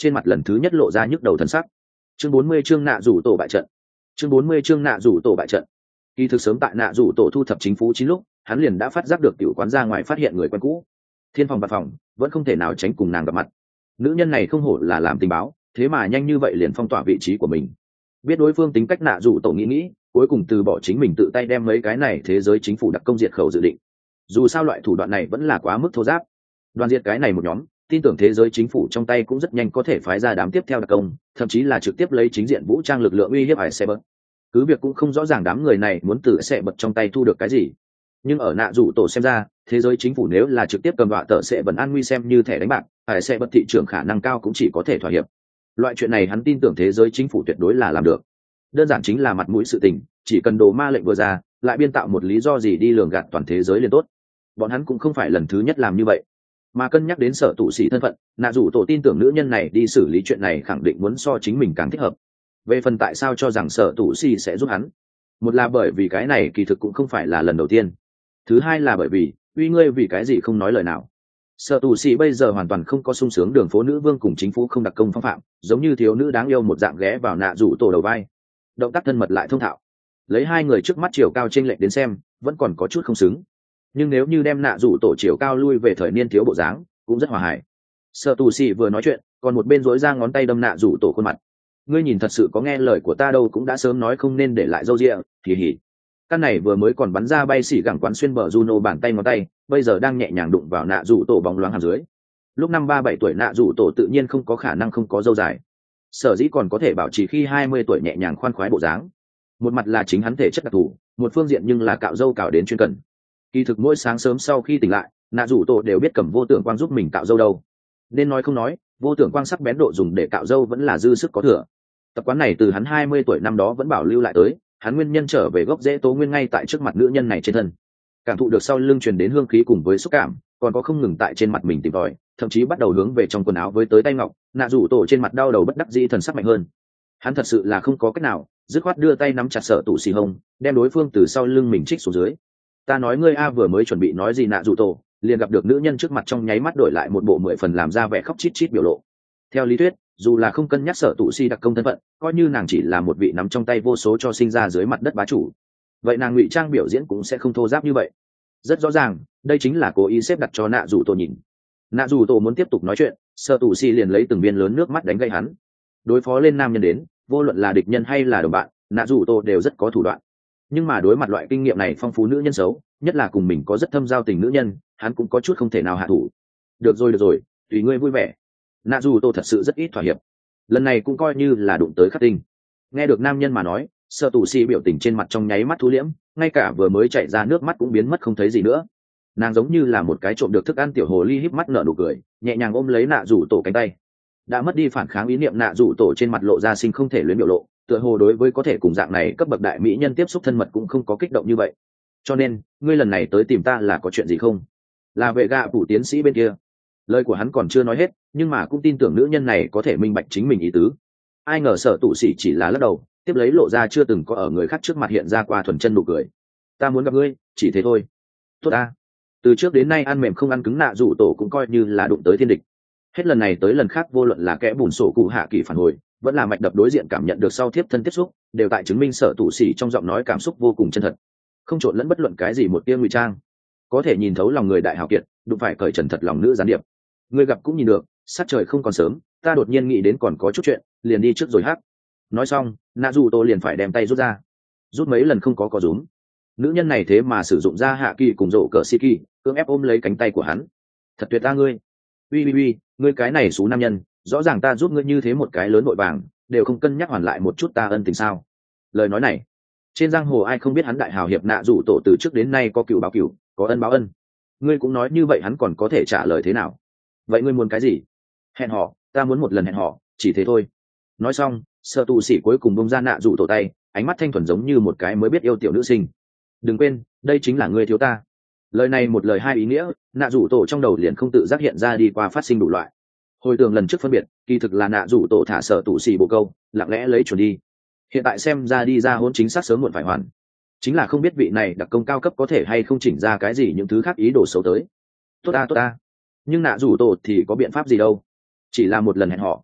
trên mặt lần thứ nhất lộ ra nhức đầu thần sắc. Chương bốn mươi chương nạ rủ tổ bại trận. Chương bốn mươi chương nạ rủ tổ bại trận. Kỳ thực sớm tại nạ rủ tổ thu thập chính phủ chín lúc, hắn liền đã phát giác được tiểu quán ra ngoài phát hiện người quen cũ. Thiên phòng và phòng, vẫn không thể nào tránh cùng nàng gặp mặt. Nữ nhân này không hổ là làm tình báo, thế mà nhanh như vậy liền phong tỏa vị trí của mình. Biết đối phương tính cách nạ rủ tổ nghĩ nghĩ, cuối cùng từ bỏ chính mình tự tay đem mấy cái này thế giới chính phủ đặc công diệt khẩu dự định. Dù sao loại thủ đoạn này vẫn là quá mức thô giáp. Đoàn diệt cái này một nhóm, tin tưởng thế giới chính phủ trong tay cũng rất nhanh có thể phái ra đám tiếp theo đặc công, thậm chí là trực tiếp lấy chính diện vũ trang lực lượng uy hiếp Hải Xe Bật. Cứ việc cũng không rõ ràng đám người này muốn từ Xe Bật trong tay thu được cái gì, nhưng ở nạ rủ tổ xem ra, thế giới chính phủ nếu là trực tiếp cầm đoạ tờ Xe Bật an nguy xem như thẻ đánh bạc, Hải Xe Bật thị trường khả năng cao cũng chỉ có thể thỏa hiệp. Loại chuyện này hắn tin tưởng thế giới chính phủ tuyệt đối là làm được. Đơn giản chính là mặt mũi sự tình, chỉ cần đồ ma lệnh vừa ra, lại biên tạo một lý do gì đi lường gạt toàn thế giới liền tốt. Bọn hắn cũng không phải lần thứ nhất làm như vậy. Mà cân nhắc đến sở tụ sĩ thân phận, nạ rủ tổ tin tưởng nữ nhân này đi xử lý chuyện này khẳng định muốn so chính mình càng thích hợp. Về phần tại sao cho rằng sở tụ sĩ sẽ giúp hắn, một là bởi vì cái này kỳ thực cũng không phải là lần đầu tiên, thứ hai là bởi vì uy ngươi vì cái gì không nói lời nào. Sở tụ sĩ bây giờ hoàn toàn không có sung sướng đường phố nữ vương cùng chính phủ không đặc công phong phạm, giống như thiếu nữ đáng yêu một dạng ghé vào nạ rủ tổ đầu vai, động tác thân mật lại thông thạo. Lấy hai người trước mắt chiều cao chênh lệch đến xem, vẫn còn có chút không xứng, nhưng nếu như đem nạ rủ tổ chiều cao lui về thời niên thiếu bộ dáng, cũng rất hòa hài. Sở tù xì vừa nói chuyện, còn một bên dối ra ngón tay đâm nạ rủ tổ khuôn mặt. Ngươi nhìn thật sự có nghe lời của ta đâu, cũng đã sớm nói không nên để lại râu ria, hì hì. Căn này vừa mới còn bắn ra bay xỉ gẳng quán xuyên bờ Juno bàn tay ngón tay, bây giờ đang nhẹ nhàng đụng vào nạ rủ tổ bóng loáng hàm dưới. Lúc năm ba bảy tuổi nạ rủ tổ tự nhiên không có khả năng không có râu dài, sở dĩ còn có thể bảo trì khi hai mươi tuổi nhẹ nhàng khoan khoái bộ dáng. Một mặt là chính hắn thể chất đặc thù, một phương diện nhưng là cạo râu cạo đến chuyên cần. Kỳ thực mỗi sáng sớm sau khi tỉnh lại, nạ rủ tổ đều biết cầm vô tưởng quang giúp mình cạo râu đâu. Nên nói không nói, vô tưởng quang sắc bén độ dùng để cạo râu vẫn là dư sức có thừa. Tập quán này từ hắn hai mươi tuổi năm đó vẫn bảo lưu lại tới, hắn nguyên nhân trở về gốc rễ tố nguyên ngay tại trước mặt nữ nhân này trên thân. Cảm thụ được sau lưng truyền đến hương khí cùng với xúc cảm, còn có không ngừng tại trên mặt mình tìm tòi, thậm chí bắt đầu hướng về trong quần áo với tới tay ngọc, nạ rủ tổ trên mặt đau đầu bất đắc dĩ thần sắc mạnh hơn. Hắn thật sự là không có cách nào, dứt khoát đưa tay nắm chặt sở tủ xì hông, đem đối phương từ sau lưng mình trích xuống dưới. Ta nói ngươi a, vừa mới chuẩn bị nói gì nạ rủ tổ, liền gặp được nữ nhân trước mặt trong nháy mắt đổi lại một bộ mười phần làm ra vẻ khóc chít chít biểu lộ. Theo lý thuyết, dù là không cân nhắc sở tụ si đặc công thân phận, coi như nàng chỉ là một vị nắm trong tay vô số cho sinh ra dưới mặt đất bá chủ, vậy nàng ngụy trang biểu diễn cũng sẽ không thô giáp như vậy. Rất rõ ràng, đây chính là cố ý xếp đặt cho nạ rủ tổ nhìn. Nạ rủ tổ muốn tiếp tục nói chuyện, sở tụ si liền lấy từng viên lớn nước mắt đánh gây hắn. Đối phó lên nam nhân đến, vô luận là địch nhân hay là đồng bạn, nạ rủ tổ đều rất có thủ đoạn. Nhưng mà đối mặt loại kinh nghiệm này phong phú nữ nhân xấu, nhất là cùng mình có rất thâm giao tình nữ nhân, hắn cũng có chút không thể nào hạ thủ. Được rồi được rồi, tùy ngươi vui vẻ. Nạ dù tô thật sự rất ít thỏa hiệp, lần này cũng coi như là đụng tới khắc tinh. Nghe được nam nhân mà nói, sợ tù si biểu tình trên mặt trong nháy mắt thu liễm, ngay cả vừa mới chạy ra nước mắt cũng biến mất không thấy gì nữa. Nàng giống như là một cái trộm được thức ăn tiểu hồ ly, híp mắt nở nụ cười, nhẹ nhàng ôm lấy nạ dù tổ cánh tay. Đã mất đi phản kháng ý niệm nạ dù tổ trên mặt lộ ra sinh không thể luyến biểu lộ, tựa hồ đối với có thể cùng dạng này cấp bậc đại mỹ nhân tiếp xúc thân mật cũng không có kích động như vậy. Cho nên ngươi lần này tới tìm ta là có chuyện gì không? Là vệ gạ phủ tiến sĩ bên kia. Lời của hắn còn chưa nói hết, nhưng mà cũng tin tưởng nữ nhân này có thể minh bạch chính mình ý tứ. Ai ngờ sở tụ sĩ chỉ là lắc đầu, tiếp lấy lộ ra chưa từng có ở người khác trước mặt hiện ra qua thuần chân nụ cười. Ta muốn gặp ngươi, chỉ thế thôi. Tốt ta. Từ trước đến nay ăn mềm không ăn cứng nạ rủ tổ cũng coi như là đụng tới thiên địch. Hết lần này tới lần khác, vô luận là kẽ bùn sổ cụ hạ kỳ phản hồi, vẫn là mạch đập đối diện cảm nhận được sau tiếp thân tiếp xúc, đều tại chứng minh sở tụ sĩ trong giọng nói cảm xúc vô cùng chân thật, không trộn lẫn bất luận cái gì một tia ngụy trang, có thể nhìn thấu lòng người đại hào kiệt, đụng phải cởi trần thật lòng nữ gián điệp. Người gặp cũng nhìn được, sát trời không còn sớm, ta đột nhiên nghĩ đến còn có chút chuyện, liền đi trước rồi hắc. Nói xong, nạ dù tô liền phải đem tay rút ra, rút mấy lần không có có rúm. Nữ nhân này thế mà sử dụng ra hạ kỳ cùng rộ cờ si kỳ, cưỡng ép ôm lấy cánh tay của hắn. Thật tuyệt ta ngươi, uy uy uy, ngươi cái này xú nam nhân, rõ ràng ta giúp ngươi như thế một cái lớn vội vàng, đều không cân nhắc hoàn lại một chút ta ân tình sao? Lời nói này, trên giang hồ ai không biết hắn đại hào hiệp nạ rủ tổ từ trước đến nay có cựu báo cựu, có ân báo ân. Ngươi cũng nói như vậy, hắn còn có thể trả lời thế nào? Vậy ngươi muốn cái gì? Hẹn hò, ta muốn một lần hẹn hò, chỉ thế thôi. Nói xong, sợ tù sĩ cuối cùng bông ra nạ rủ tổ tay, ánh mắt thanh thuần giống như một cái mới biết yêu tiểu nữ sinh. Đừng quên, đây chính là ngươi thiếu ta. Lời này một lời hai ý nghĩa, nạ rủ tổ trong đầu liền không tự giác hiện ra đi qua phát sinh đủ loại. Hồi tưởng lần trước phân biệt, kỳ thực là nạ rủ tổ thả sở tù sĩ bộ câu, lặng lẽ lấy chuẩn đi. Hiện tại xem ra đi ra hôn chính xác sớm muộn phải hoàn, chính là không biết vị này đặc công cao cấp có thể hay không chỉnh ra cái gì những thứ khác ý đồ xấu tới. Tốt ta tốt ta, nhưng nạ rủ tổ thì có biện pháp gì đâu, chỉ là một lần hẹn họ,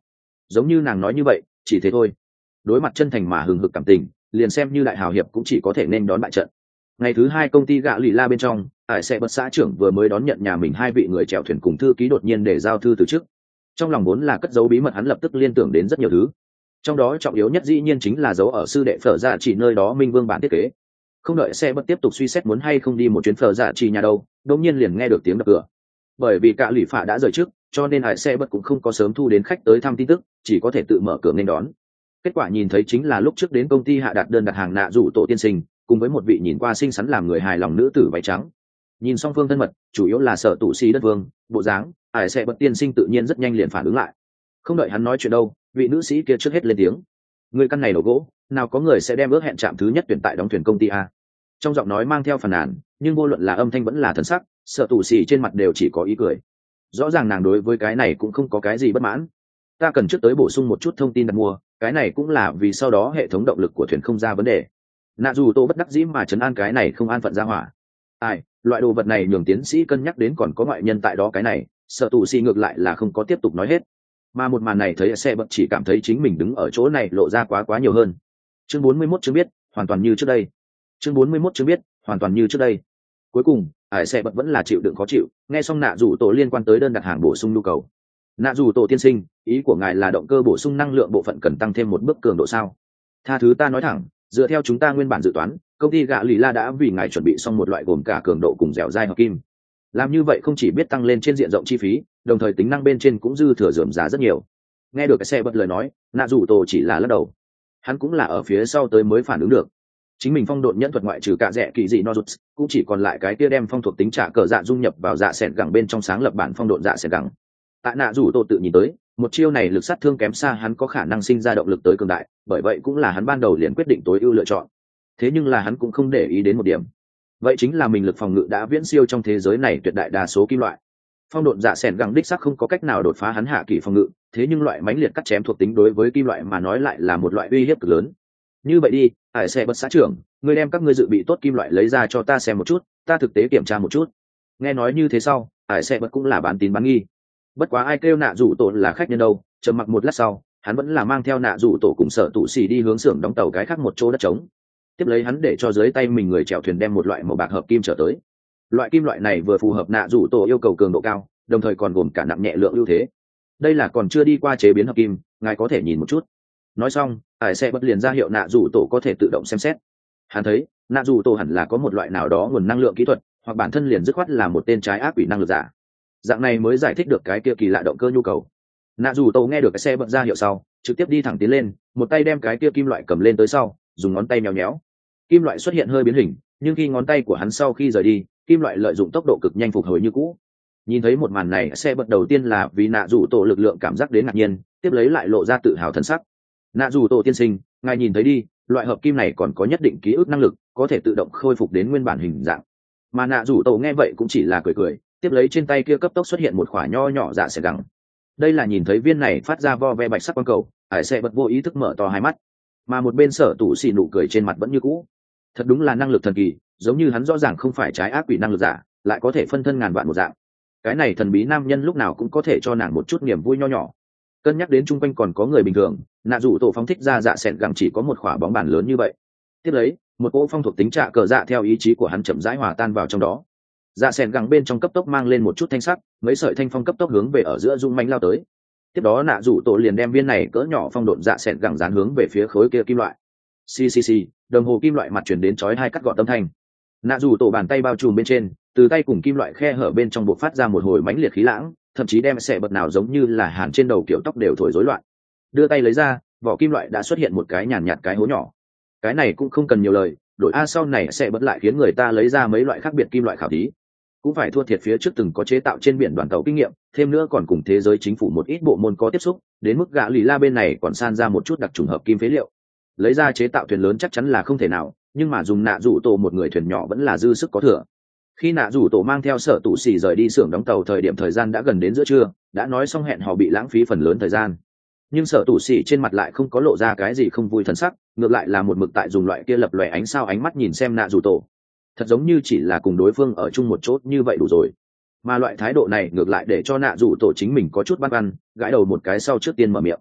giống như nàng nói như vậy, chỉ thế thôi. Đối mặt chân thành mà hừng hực cảm tình, liền xem như đại hào hiệp cũng chỉ có thể nên đón bại trận. Ngày thứ hai công ty gạ lì la bên trong, ải xe bật xã trưởng vừa mới đón nhận nhà mình hai vị người chèo thuyền cùng thư ký đột nhiên để giao thư từ chức. Trong lòng vốn là cất giấu bí mật, hắn lập tức liên tưởng đến rất nhiều thứ, trong đó trọng yếu nhất dĩ nhiên chính là dấu ở sư đệ phở dạ chỉ nơi đó minh vương bản thiết kế. Không đợi xe bật tiếp tục suy xét muốn hay không đi một chuyến phở dạ chỉ nhà đâu, đột nhiên liền nghe được tiếng đập cửa. Bởi vì cả lì phạ đã rời trước, cho nên ải xe bật cũng không có sớm thu đến khách tới thăm tin tức, chỉ có thể tự mở cửa nên đón. Kết quả nhìn thấy chính là lúc trước đến công ty hạ đặt đơn đặt hàng nạ rủ tổ tiên sinh, cùng với một vị nhìn qua xinh xắn làm người hài lòng nữ tử váy trắng. Nhìn song phương thân mật, chủ yếu là sở tụ xì đất vương bộ dáng, ải sẽ bật tiên sinh tự nhiên rất nhanh liền phản ứng lại. Không đợi hắn nói chuyện đâu, vị nữ sĩ kia trước hết lên tiếng: người căn này đổ gỗ, nào có người sẽ đem ước hẹn chạm thứ nhất tuyển tại đóng thuyền công ty a? Trong giọng nói mang theo phàn nàn, nhưng vô luận là âm thanh vẫn là thần sắc, sở tụ xì trên mặt đều chỉ có ý cười. Rõ ràng nàng đối với cái này cũng không có cái gì bất mãn. Ta cần trước tới bổ sung một chút thông tin đặt mua, cái này cũng là vì sau đó hệ thống động lực của thuyền không ra vấn đề. Nạ dù tô bất đắc dĩ mà chấn an cái này không an phận ra hỏa. Ai, loại đồ vật này nhường tiến sĩ cân nhắc đến còn có ngoại nhân tại đó, cái này sợ tù xì ngược lại là không có tiếp tục nói hết. Mà một màn này thấy xe bật chỉ cảm thấy chính mình đứng ở chỗ này lộ ra quá quá nhiều hơn. Chương bốn mươi mốt chưa biết, hoàn toàn như trước đây. Chương bốn mươi mốt chưa biết, hoàn toàn như trước đây. Cuối cùng, ải xe bật vẫn là chịu đựng khó chịu, nghe xong nạ dù tổ liên quan tới đơn đặt hàng bổ sung nhu cầu. Nạ dù tổ tiên sinh, ý của ngài là động cơ bổ sung năng lượng bộ phận cần tăng thêm một bước cường độ sao? Tha thứ ta nói thẳng, dựa theo chúng ta nguyên bản dự toán, công ty gạ lì la đã vì ngài chuẩn bị xong một loại gồm cả cường độ cùng dẻo dai hợp kim. Làm như vậy không chỉ biết tăng lên trên diện rộng chi phí, đồng thời tính năng bên trên cũng dư thừa rườm rà rất nhiều. Nghe được cái xe bật lời nói, nạ dù tổ chỉ là lắc đầu. Hắn cũng là ở phía sau tới mới phản ứng được. Chính mình phong độn nhẫn thuật ngoại trừ cả rẻ kỳ dị Nozuts, cũng chỉ còn lại cái kia đem phong thuộc tính trả cờ dạ dung nhập vào dạ sẹn gẳng bên trong sáng lập bản phong độn dạ sẹn gẳng. Tại nạ dù tổ tự nhìn tới, một chiêu này lực sát thương kém xa hắn có khả năng sinh ra động lực tới cường đại, bởi vậy cũng là hắn ban đầu liền quyết định tối ưu lựa chọn. Thế nhưng là hắn cũng không để ý đến một điểm, vậy chính là mình lực phòng ngự đã viễn siêu trong thế giới này tuyệt đại đa số kim loại. Phong độn dạ sẹn gẳng đích xác không có cách nào đột phá hắn hạ kỳ phòng ngự, thế nhưng loại mãnh liệt cắt chém thuộc tính đối với kim loại mà nói lại là một loại uy hiếp cực lớn. Như vậy đi, ải xe bật xã trưởng, ngươi đem các ngươi dự bị tốt kim loại lấy ra cho ta xem một chút, ta thực tế kiểm tra một chút. Nghe nói như thế sau, ải xe bật cũng là bán tín bán nghi. Bất quá ai kêu nạ rủ tổ là khách nhân đâu, trầm mặc một lát sau, hắn vẫn là mang theo nạ rủ tổ cùng sở tụ xì đi hướng xưởng đóng tàu cái khác một chỗ đất trống. Tiếp lấy hắn để cho dưới tay mình người chèo thuyền đem một loại màu bạc hợp kim trở tới. Loại kim loại này vừa phù hợp nạ rủ tổ yêu cầu cường độ cao, đồng thời còn gồm cả nặng nhẹ lượng ưu thế. Đây là còn chưa đi qua chế biến hợp kim, ngài có thể nhìn một chút. Nói xong, ải xe bất liền ra hiệu nạ rủ tổ có thể tự động xem xét. Hắn thấy nạ rủ tổ hẳn là có một loại nào đó nguồn năng lượng kỹ thuật, hoặc bản thân liền dứt khoát là một tên trái ác quỷ năng lực giả. Dạng này mới giải thích được cái kia kỳ lạ động cơ nhu cầu. Nạ rủ tổ nghe được cái xe bật ra hiệu sau, trực tiếp đi thẳng tiến lên, một tay đem cái kia kim loại cầm lên tới sau, dùng ngón tay nhéo nhéo. Kim loại xuất hiện hơi biến hình, nhưng khi ngón tay của hắn sau khi rời đi, kim loại lợi dụng tốc độ cực nhanh phục hồi như cũ. Nhìn thấy một màn này, xe bật đầu tiên là vì nạ rủ tổ lực lượng cảm giác đến ngạc nhiên, tiếp lấy lại lộ ra tự hào thần sắc. Nạ rủ tổ tiên sinh, ngài nhìn thấy đi, loại hợp kim này còn có nhất định ký ức năng lực, có thể tự động khôi phục đến nguyên bản hình dạng. Mà nạ rủ tổ nghe vậy cũng chỉ là cười cười, tiếp lấy trên tay kia cấp tốc xuất hiện một khỏa nho nhỏ dạ sẹn gẳng. Đây là nhìn thấy viên này phát ra vo ve bạch sắc quang cầu, ải xe bật vô ý thức mở to hai mắt, mà một bên sở tủ xì nụ cười trên mặt vẫn như cũ. Thật đúng là năng lực thần kỳ, giống như hắn rõ ràng không phải trái ác quỷ năng lực giả, lại có thể phân thân ngàn vạn một dạng. Cái này thần bí nam nhân lúc nào cũng có thể cho nàng một chút niềm vui nho nhỏ. Cân nhắc đến chung quanh còn có người bình thường, nạ rủ tổ phóng thích ra dạ sẹn gẳng chỉ có một khỏa bóng bàn lớn như vậy. Tiếp lấy, một cỗ phong thuộc tính trạ cờ dạ theo ý chí của hắn chậm rãi hòa tan vào trong đó. Dạ sẹn gẳng bên trong cấp tốc mang lên một chút thanh sắc, mấy sợi thanh phong cấp tốc hướng về ở giữa dung manh lao tới. Tiếp đó nạ rủ tổ liền đem viên này cỡ nhỏ phong độn dạ sẹn gẳng dán hướng về phía khối kia kim loại. Xì xì xì, đồng hồ kim loại mặt chuyển đến chói hai cắt gọn âm thanh. Nạ rủ tổ bàn tay bao trùm bên trên, từ tay cùng kim loại khe hở bên trong buộc phát ra một hồi mãnh liệt khí lãng, thậm chí đem xẻ bật nào giống như là hàn trên đầu kiểu tóc đều thổi rối loạn. Đưa tay lấy ra, vỏ kim loại đã xuất hiện một cái nhàn nhạt cái hố nhỏ. Cái này cũng không cần nhiều lời, đổi a sau này sẽ bật lại khiến người ta lấy ra mấy loại khác biệt kim loại khảo thí, cũng phải thua thiệt phía trước từng có chế tạo trên biển đoàn tàu kinh nghiệm, thêm nữa còn cùng thế giới chính phủ một ít bộ môn có tiếp xúc, đến mức gã lì la bên này còn san ra một chút đặc trùng hợp kim phế liệu. Lấy ra chế tạo thuyền lớn chắc chắn là không thể nào, nhưng mà dùng nạ rủ tổ một người thuyền nhỏ vẫn là dư sức có thừa. Khi nạ rủ tổ mang theo sở tụ xì rời đi xưởng đóng tàu, thời điểm thời gian đã gần đến giữa trưa, đã nói xong hẹn họ bị lãng phí phần lớn thời gian. Nhưng sở tụ xì trên mặt lại không có lộ ra cái gì không vui thần sắc, ngược lại là một mực tại dùng loại kia lập lòe ánh sao ánh mắt nhìn xem nạ rủ tổ, thật giống như chỉ là cùng đối phương ở chung một chỗ như vậy đủ rồi. Mà loại thái độ này ngược lại để cho nạ rủ tổ chính mình có chút băn khoăn, gãi đầu một cái sau trước tiên mở miệng.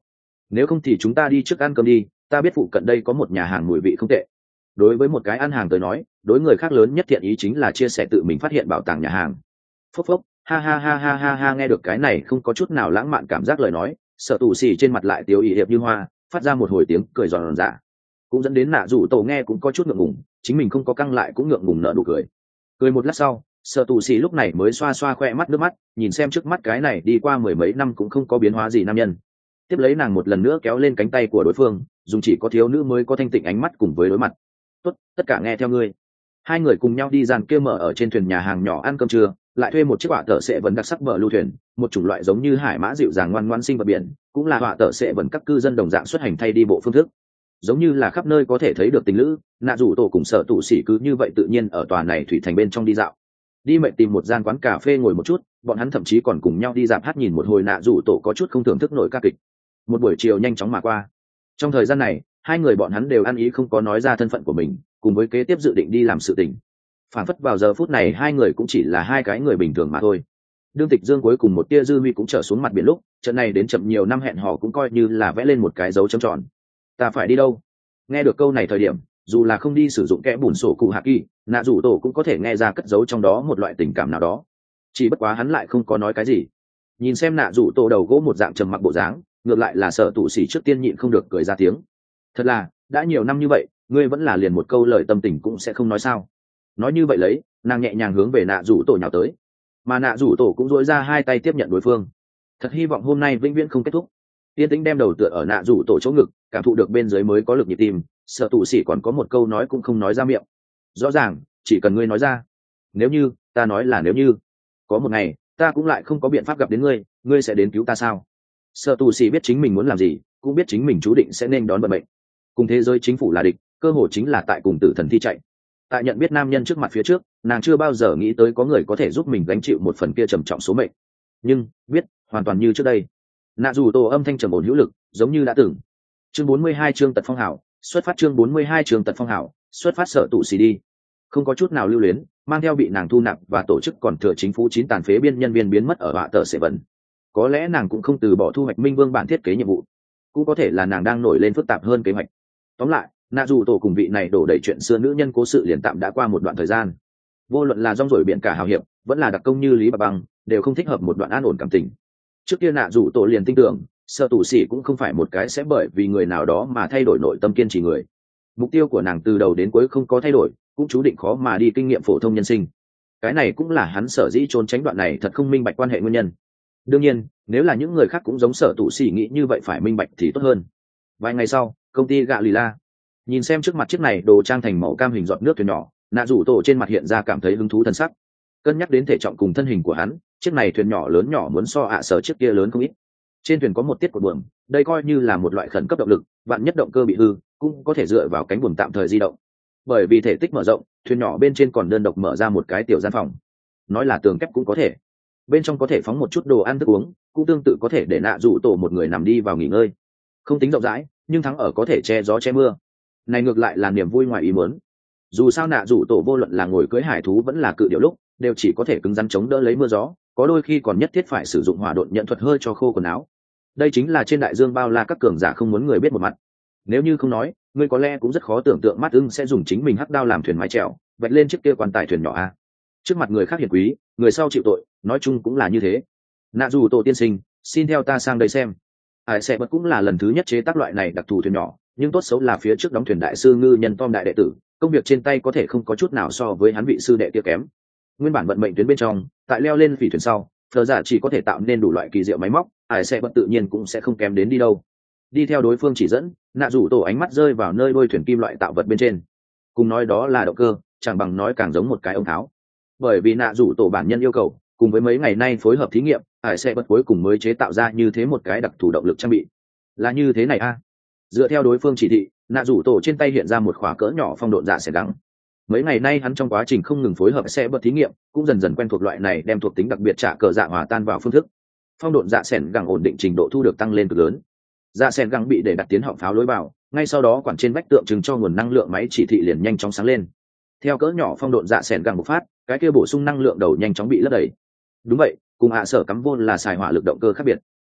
nếu không thì chúng ta đi trước ăn cơm đi, ta biết phụ cận đây có một nhà hàng mùi vị không tệ. Đối với một cái ăn hàng tới nói, đối người khác lớn nhất thiện ý chính là chia sẻ tự mình phát hiện bảo tàng nhà hàng. Phốc phốc, ha ha ha ha ha ha, nghe được cái này không có chút nào lãng mạn cảm giác lời nói, Sở Tù Xỉ trên mặt lại tiêu ý hiệp như hoa, phát ra một hồi tiếng cười giòn giả, cũng dẫn đến nạ rủ tổ nghe cũng có chút ngượng ngùng, chính mình không có căng lại cũng ngượng ngùng nở nụ cười. Cười một lát sau, Sở Tù Xỉ lúc này mới xoa xoa khoe mắt nước mắt, nhìn xem trước mắt cái này đi qua mười mấy năm cũng không có biến hóa gì nam nhân. Tiếp lấy nàng một lần nữa kéo lên cánh tay của đối phương, dùng chỉ có thiếu nữ mới có thanh tịnh ánh mắt cùng với đối mặt. Tốt, tất cả nghe theo ngươi. Hai người cùng nhau đi dàn kia mở ở trên thuyền nhà hàng nhỏ ăn cơm trưa, lại thuê một chiếc họa tợ sệ vẫn đặc sắc bờ lưu thuyền, một chủng loại giống như hải mã dịu dàng ngoan ngoãn sinh vật biển, cũng là họa tợ sệ vẫn các cư dân đồng dạng xuất hành thay đi bộ phương thức. Giống như là khắp nơi có thể thấy được tình lữ, nạ rủ tổ cùng Sở Tù Xỉ cứ như vậy tự nhiên ở tòa này thủy thành bên trong đi dạo. Đi mệt tìm một gian quán cà phê ngồi một chút, bọn hắn thậm chí còn cùng nhau đi dạp hát nhìn một hồi nạ rủ tổ có chút không thưởng thức nổi ca kịch. Một buổi chiều nhanh chóng mà qua. Trong thời gian này, hai người bọn hắn đều ăn ý không có nói ra thân phận của mình, cùng với kế tiếp dự định đi làm sự tình. Phản phất vào giờ phút này hai người cũng chỉ là hai cái người bình thường mà thôi. Đương Tịch Dương cuối cùng một tia dư huy cũng trở xuống mặt biển lúc, trận này đến chậm nhiều năm hẹn hò cũng coi như là vẽ lên một cái dấu chấm tròn. Ta phải đi đâu? Nghe được câu này thời điểm, dù là không đi sử dụng kẽ bùn sổ cụ hạ kỳ, nạ rủ tổ cũng có thể nghe ra cất giấu trong đó một loại tình cảm nào đó. Chỉ bất quá hắn lại không có nói cái gì. Nhìn xem nạ rủ tổ đầu gỗ một dạng trầm mặc bộ dáng, ngược lại là Sở Tù Xỉ trước tiên nhịn không được cười ra tiếng. Thật là, đã nhiều năm như vậy, ngươi vẫn là liền một câu lời tâm tình cũng sẽ không nói sao? Nói như vậy lấy, nàng nhẹ nhàng hướng về nạ rủ tổ nhào tới, mà nạ rủ tổ cũng dối ra hai tay tiếp nhận đối phương. Thật hy vọng hôm nay vĩnh viễn không kết thúc. Tiên Tĩnh đem đầu tựa ở nạ rủ tổ chỗ ngực, cảm thụ được bên dưới mới có lực nhịp tim. Sở Tù Xỉ còn có một câu nói cũng không nói ra miệng. Rõ ràng, chỉ cần ngươi nói ra. Nếu như, ta nói là nếu như, có một ngày, ta cũng lại không có biện pháp gặp đến ngươi, ngươi sẽ đến cứu ta sao? Sở Tù Xỉ biết chính mình muốn làm gì, cũng biết chính mình chú định sẽ nên đón vận mệnh. Cùng thế giới chính phủ là địch, cơ hội chính là tại cùng tử thần thi chạy. Tại nhận biết nam nhân trước mặt phía trước, nàng chưa bao giờ nghĩ tới có người có thể giúp mình gánh chịu một phần kia trầm trọng số mệnh. Nhưng biết, hoàn toàn như trước đây. Nạ dù tổ âm thanh trầm ổn hữu lực, giống như đã từng. Chương bốn mươi hai chương tật phong hảo, xuất phát chương bốn mươi hai chương tật phong hảo, xuất phát. Sở Tù Xỉ đi. Không có chút nào lưu luyến, mang theo bị nàng thu nạp và tổ chức còn thừa chính phủ chín tàn phế biên nhân viên biến mất ở họa tờ sẽ vận. Có lẽ nàng cũng không từ bỏ thu hoạch Minh Vương bản thiết kế nhiệm vụ, cũng có thể là nàng đang nổi lên phức tạp hơn kế hoạch. Tóm lại, nạ dù tổ cùng vị này đổ đầy chuyện xưa nữ nhân cố sự liền tạm đã qua một đoạn thời gian. Vô luận là rong rổi biển cả hào hiệp, vẫn là đặc công như Lý Bà Băng, đều không thích hợp một đoạn an ổn cảm tình. Trước kia nạ dù tổ liền tin tưởng, Sở Tù Xỉ cũng không phải một cái sẽ bởi vì người nào đó mà thay đổi nội tâm kiên trì người. Mục tiêu của nàng từ đầu đến cuối không có thay đổi, cũng chú định khó mà đi kinh nghiệm phổ thông nhân sinh. Cái này cũng là hắn sở dĩ trốn tránh đoạn này thật không minh bạch quan hệ nguyên nhân. Đương nhiên, nếu là những người khác cũng giống Sở Tù Xỉ nghĩ như vậy phải minh bạch thì tốt hơn. Vài ngày sau, công ty gạ lì la. Nhìn xem trước mặt chiếc này đồ trang thành màu cam hình giọt nước thuyền nhỏ, nạ rủ tổ trên mặt hiện ra cảm thấy hứng thú thân sắc. Cân nhắc đến thể trọng cùng thân hình của hắn, chiếc này thuyền nhỏ lớn nhỏ muốn so ạ sở chiếc kia lớn không ít. Trên thuyền có một tiết cột buồm, đây coi như là một loại khẩn cấp động lực, vạn nhất động cơ bị hư, cũng có thể dựa vào cánh buồm tạm thời di động. Bởi vì thể tích mở rộng, thuyền nhỏ bên trên còn đơn độc mở ra một cái tiểu gian phòng. Nói là tường kép cũng có thể. Bên trong có thể phóng một chút đồ ăn thức uống, cũng tương tự có thể để nạ rủ tổ một người nằm đi vào nghỉ ngơi. Không tính rộng rãi, nhưng thắng ở có thể che gió che mưa. Này ngược lại là niềm vui ngoài ý muốn. Dù sao nạ rủ tổ vô luận là ngồi cưỡi hải thú vẫn là cự điểu lúc, đều chỉ có thể cứng rắn chống đỡ lấy mưa gió, có đôi khi còn nhất thiết phải sử dụng hỏa độn nhận thuật hơi cho khô quần áo. Đây chính là trên đại dương bao la các cường giả không muốn người biết một mặt. Nếu như không nói, ngươi có lẽ cũng rất khó tưởng tượng mắt ưng sẽ dùng chính mình hắc đao làm thuyền mái chèo, vạch lên chiếc kia quan tài thuyền nhỏ a. Trước mặt người khác hiền quý, người sau chịu tội, nói chung cũng là như thế. Nạ dù tổ tiên sinh, xin theo ta sang đây xem. Hải sẽ bất cũng là lần thứ nhất chế tác loại này đặc thù thuyền nhỏ, nhưng tốt xấu là phía trước đóng thuyền đại sư ngư nhân Tom đại đệ tử, công việc trên tay có thể không có chút nào so với hắn vị sư đệ kia kém. Nguyên bản vận mệnh tuyến bên trong, tại leo lên phỉ thuyền sau, thờ giả chỉ có thể tạo nên đủ loại kỳ diệu máy móc, Hải sẽ bất tự nhiên cũng sẽ không kém đến đi đâu. Đi theo đối phương chỉ dẫn, nạ rủ tổ ánh mắt rơi vào nơi đôi thuyền kim loại tạo vật bên trên. Cùng nói đó là động cơ, chẳng bằng nói càng giống một cái ống tháo. Bởi vì nạ rủ tổ bản nhân yêu cầu, cùng với mấy ngày nay phối hợp thí nghiệm, Hải sẽ bất cuối cùng mới chế tạo ra như thế một cái đặc thù động lực trang bị. Là như thế này a. À? Dựa theo đối phương chỉ thị, nạ rủ tổ trên tay hiện ra một khóa cỡ nhỏ phong độn dạ sẽ đắng. Mấy ngày nay hắn trong quá trình không ngừng phối hợp sẽ bật thí nghiệm, cũng dần dần quen thuộc loại này đem thuộc tính đặc biệt trả cờ dạ hòa tan vào phương thức. Phong độn dạ sẻn gẳng ổn định trình độ thu được tăng lên cực lớn. Dạ sẻn gẳng bị để đặt tiến họng pháo lối vào, ngay sau đó quản trên vách tượng trưng cho nguồn năng lượng máy chỉ thị liền nhanh chóng sáng lên. Theo cỡ nhỏ phong độn dạ sẻn gẳng một phát, cái kia bổ sung năng lượng đầu nhanh chóng bị lấp đầy. Đúng vậy, cùng hạ sở cắm vô là xài hỏa lực động cơ khác biệt.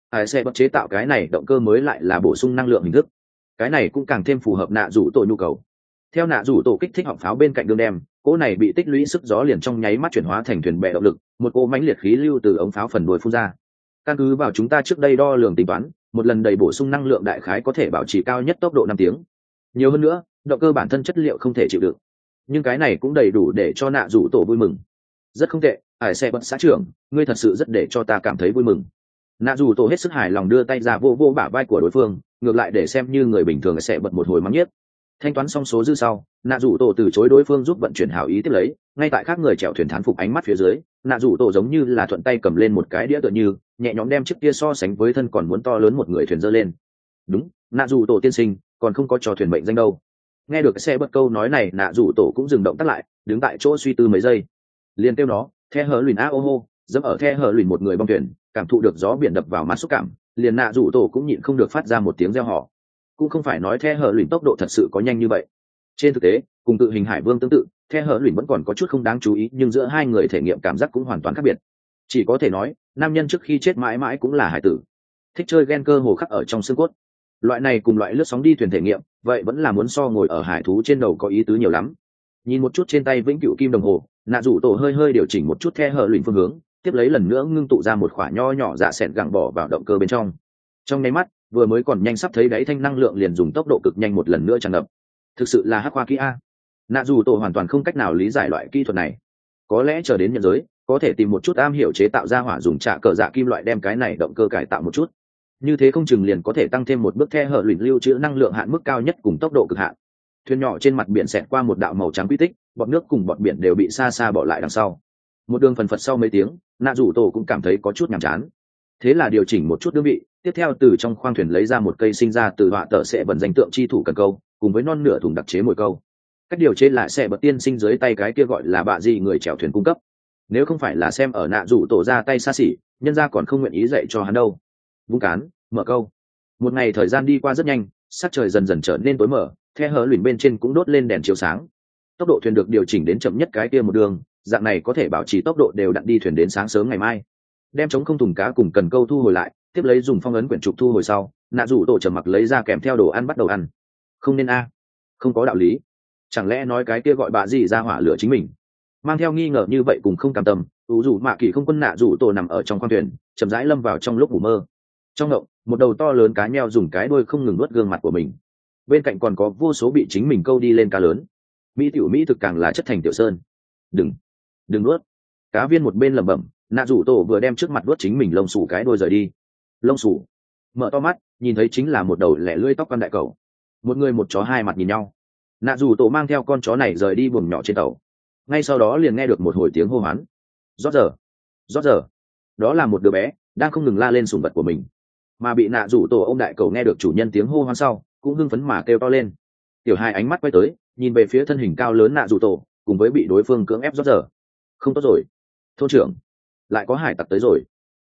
ai sẽ bất chế tạo cái này động cơ mới lại là bổ sung năng lượng hình thức. Cái này cũng càng thêm phù hợp nạ rủ tổ nhu cầu. Theo nạ rủ tổ kích thích họng pháo bên cạnh đường đem, cỗ này bị tích lũy sức gió liền trong nháy mắt chuyển hóa thành thuyền bè động lực, một cỗ mãnh liệt khí lưu từ ống pháo phần đuôi phun ra. Căn cứ vào chúng ta trước đây đo lường tính toán, một lần đầy bổ sung năng lượng đại khái có thể bảo trì cao nhất tốc độ năm tiếng. Nhiều hơn nữa, động cơ bản thân chất liệu không thể chịu được, nhưng cái này cũng đầy đủ để cho nạ rủ tổ vui mừng. Rất không tệ, ải xe bật xã trưởng, ngươi thật sự rất để cho ta cảm thấy vui mừng. Nạ rủ tổ hết sức hài lòng đưa tay ra vô vô bả vai của đối phương, ngược lại để xem như người bình thường sẽ bật một hồi mắng nhiếc. Thanh toán xong số dư sau, nạ rủ tổ từ chối đối phương giúp vận chuyển hảo ý tiếp lấy, ngay tại các người chèo thuyền thán phục ánh mắt phía dưới, nạ rủ tổ giống như là thuận tay cầm lên một cái đĩa tựa như nhẹ nhõm đem chiếc kia so sánh với thân còn muốn to lớn một người thuyền dơ lên. Đúng, nạ rủ tổ tiên sinh, còn không có trò thuyền mệnh danh đâu. Nghe được xe bật câu nói này, nạ rủ tổ cũng dừng động tác lại, đứng tại chỗ suy tư mấy giây, liền kêu nó the hở lùn a ô hô, dẫm ở the hở lùn một người bong thuyền, cảm thụ được gió biển đập vào mắt xúc cảm, liền nạ rủ tổ cũng nhịn không được phát ra một tiếng reo hò. Cũng không phải nói the hở lùn tốc độ thật sự có nhanh như vậy. Trên thực tế, cùng tự hình hải vương tương tự, the hở lùn vẫn còn có chút không đáng chú ý, nhưng giữa hai người thể nghiệm cảm giác cũng hoàn toàn khác biệt. Chỉ có thể nói, nam nhân trước khi chết mãi mãi cũng là hải tử, thích chơi ghen cơ hồ khắc ở trong xương cốt. Loại này cùng loại lướt sóng đi thuyền thể nghiệm, vậy vẫn là muốn so ngồi ở hải thú trên đầu có ý tứ nhiều lắm. Nhìn một chút trên tay vĩnh cửu kim đồng hồ, nạ rủ tổ hơi hơi điều chỉnh một chút the hở lùn phương hướng, tiếp lấy lần nữa ngưng tụ ra một khỏa nho nhỏ dạ sẹn gẳng bỏ vào động cơ bên trong. Trong nháy mắt, vừa mới còn nhanh sắp thấy đáy thanh năng lượng liền dùng tốc độ cực nhanh một lần nữa tràn ngập. Thực sự là hắc khoa kỹ a. Nạ dù tổ hoàn toàn không cách nào lý giải loại kỹ thuật này. Có lẽ chờ đến nhân giới có thể tìm một chút am hiểu chế tạo ra hỏa dùng trả cờ dạ kim loại đem cái này động cơ cải tạo một chút, như thế không chừng liền có thể tăng thêm một bước the hở lùn lưu trữ năng lượng hạn mức cao nhất cùng tốc độ cực hạn. Thuyền nhỏ trên mặt biển xẹt qua một đạo màu trắng quy tích, bọt nước cùng bọt biển đều bị xa xa bỏ lại đằng sau. Một đường phần phật sau mấy tiếng, nạ dù tổ cũng cảm thấy có chút nhàm chán, thế là điều chỉnh một chút đơn vị, tiếp theo từ trong khoang thuyền lấy ra một cây sinh ra từ họa tợ sẽ bẩn danh tượng chi thủ cần câu, cùng với non nửa thùng đặc chế mồi câu. Cách điều chế lại sẽ bật tiên sinh dưới tay cái kia gọi là bạ gì người chèo thuyền cung cấp. Nếu không phải là xem ở nạ rủ tổ ra tay xa xỉ, nhân ra còn không nguyện ý dạy cho hắn đâu. Vung cán, mở câu. Một ngày thời gian đi qua rất nhanh, sắc trời dần dần trở nên tối mở, the hở lùn bên trên cũng đốt lên đèn chiếu sáng. Tốc độ thuyền được điều chỉnh đến chậm nhất cái kia một đường, dạng này có thể bảo trì tốc độ đều đặn đi thuyền đến sáng sớm ngày mai. Đem chống không thùng cá cùng cần câu thu hồi lại, tiếp lấy dùng phong ấn quyển trục thu hồi sau, nạ rủ tổ trầm mặc lấy ra kèm theo đồ ăn bắt đầu ăn. Không nên a, không có đạo lý. Chẳng lẽ nói cái kia gọi bà gì ra hỏa lửa chính mình? Mang theo nghi ngờ như vậy cùng không cam tâm, ủ rủ mạ kỳ không quân nạ rủ tổ nằm ở trong khoang thuyền, chậm rãi lâm vào trong lúc ngủ mơ. Trong ngộng, một đầu to lớn cá nheo dùng cái đuôi không ngừng nuốt gương mặt của mình. Bên cạnh còn có vô số bị chính mình câu đi lên cá lớn. Mỹ tiểu Mỹ thực càng là chất thành tiểu sơn. Đừng, đừng nuốt. Cá viên một bên lẩm bẩm, nạ rủ tổ vừa đem trước mặt nuốt chính mình lông sủ cái đuôi rời đi. Lông sủ. Mở to mắt, nhìn thấy chính là một đầu lẻ lưỡi tóc con đại cầu. Một người một chó hai mặt nhìn nhau. Nạ rủ tổ mang theo con chó này rời đi buồng nhỏ trên tàu. Ngay sau đó liền nghe được một hồi tiếng hô hoán. Rót giờ, rót giờ. Đó là một đứa bé đang không ngừng la lên sùng vật của mình, mà bị nạ rủ tổ ô m đại cầu nghe được chủ nhân tiếng hô hoán sau cũng hưng phấn mà kêu to lên. Tiểu hai ánh mắt quay tới nhìn về phía thân hình cao lớn nạ rủ tổ cùng với bị đối phương cưỡng ép rót giờ. Không tốt rồi, thôn trưởng, lại có hải tặc tới rồi.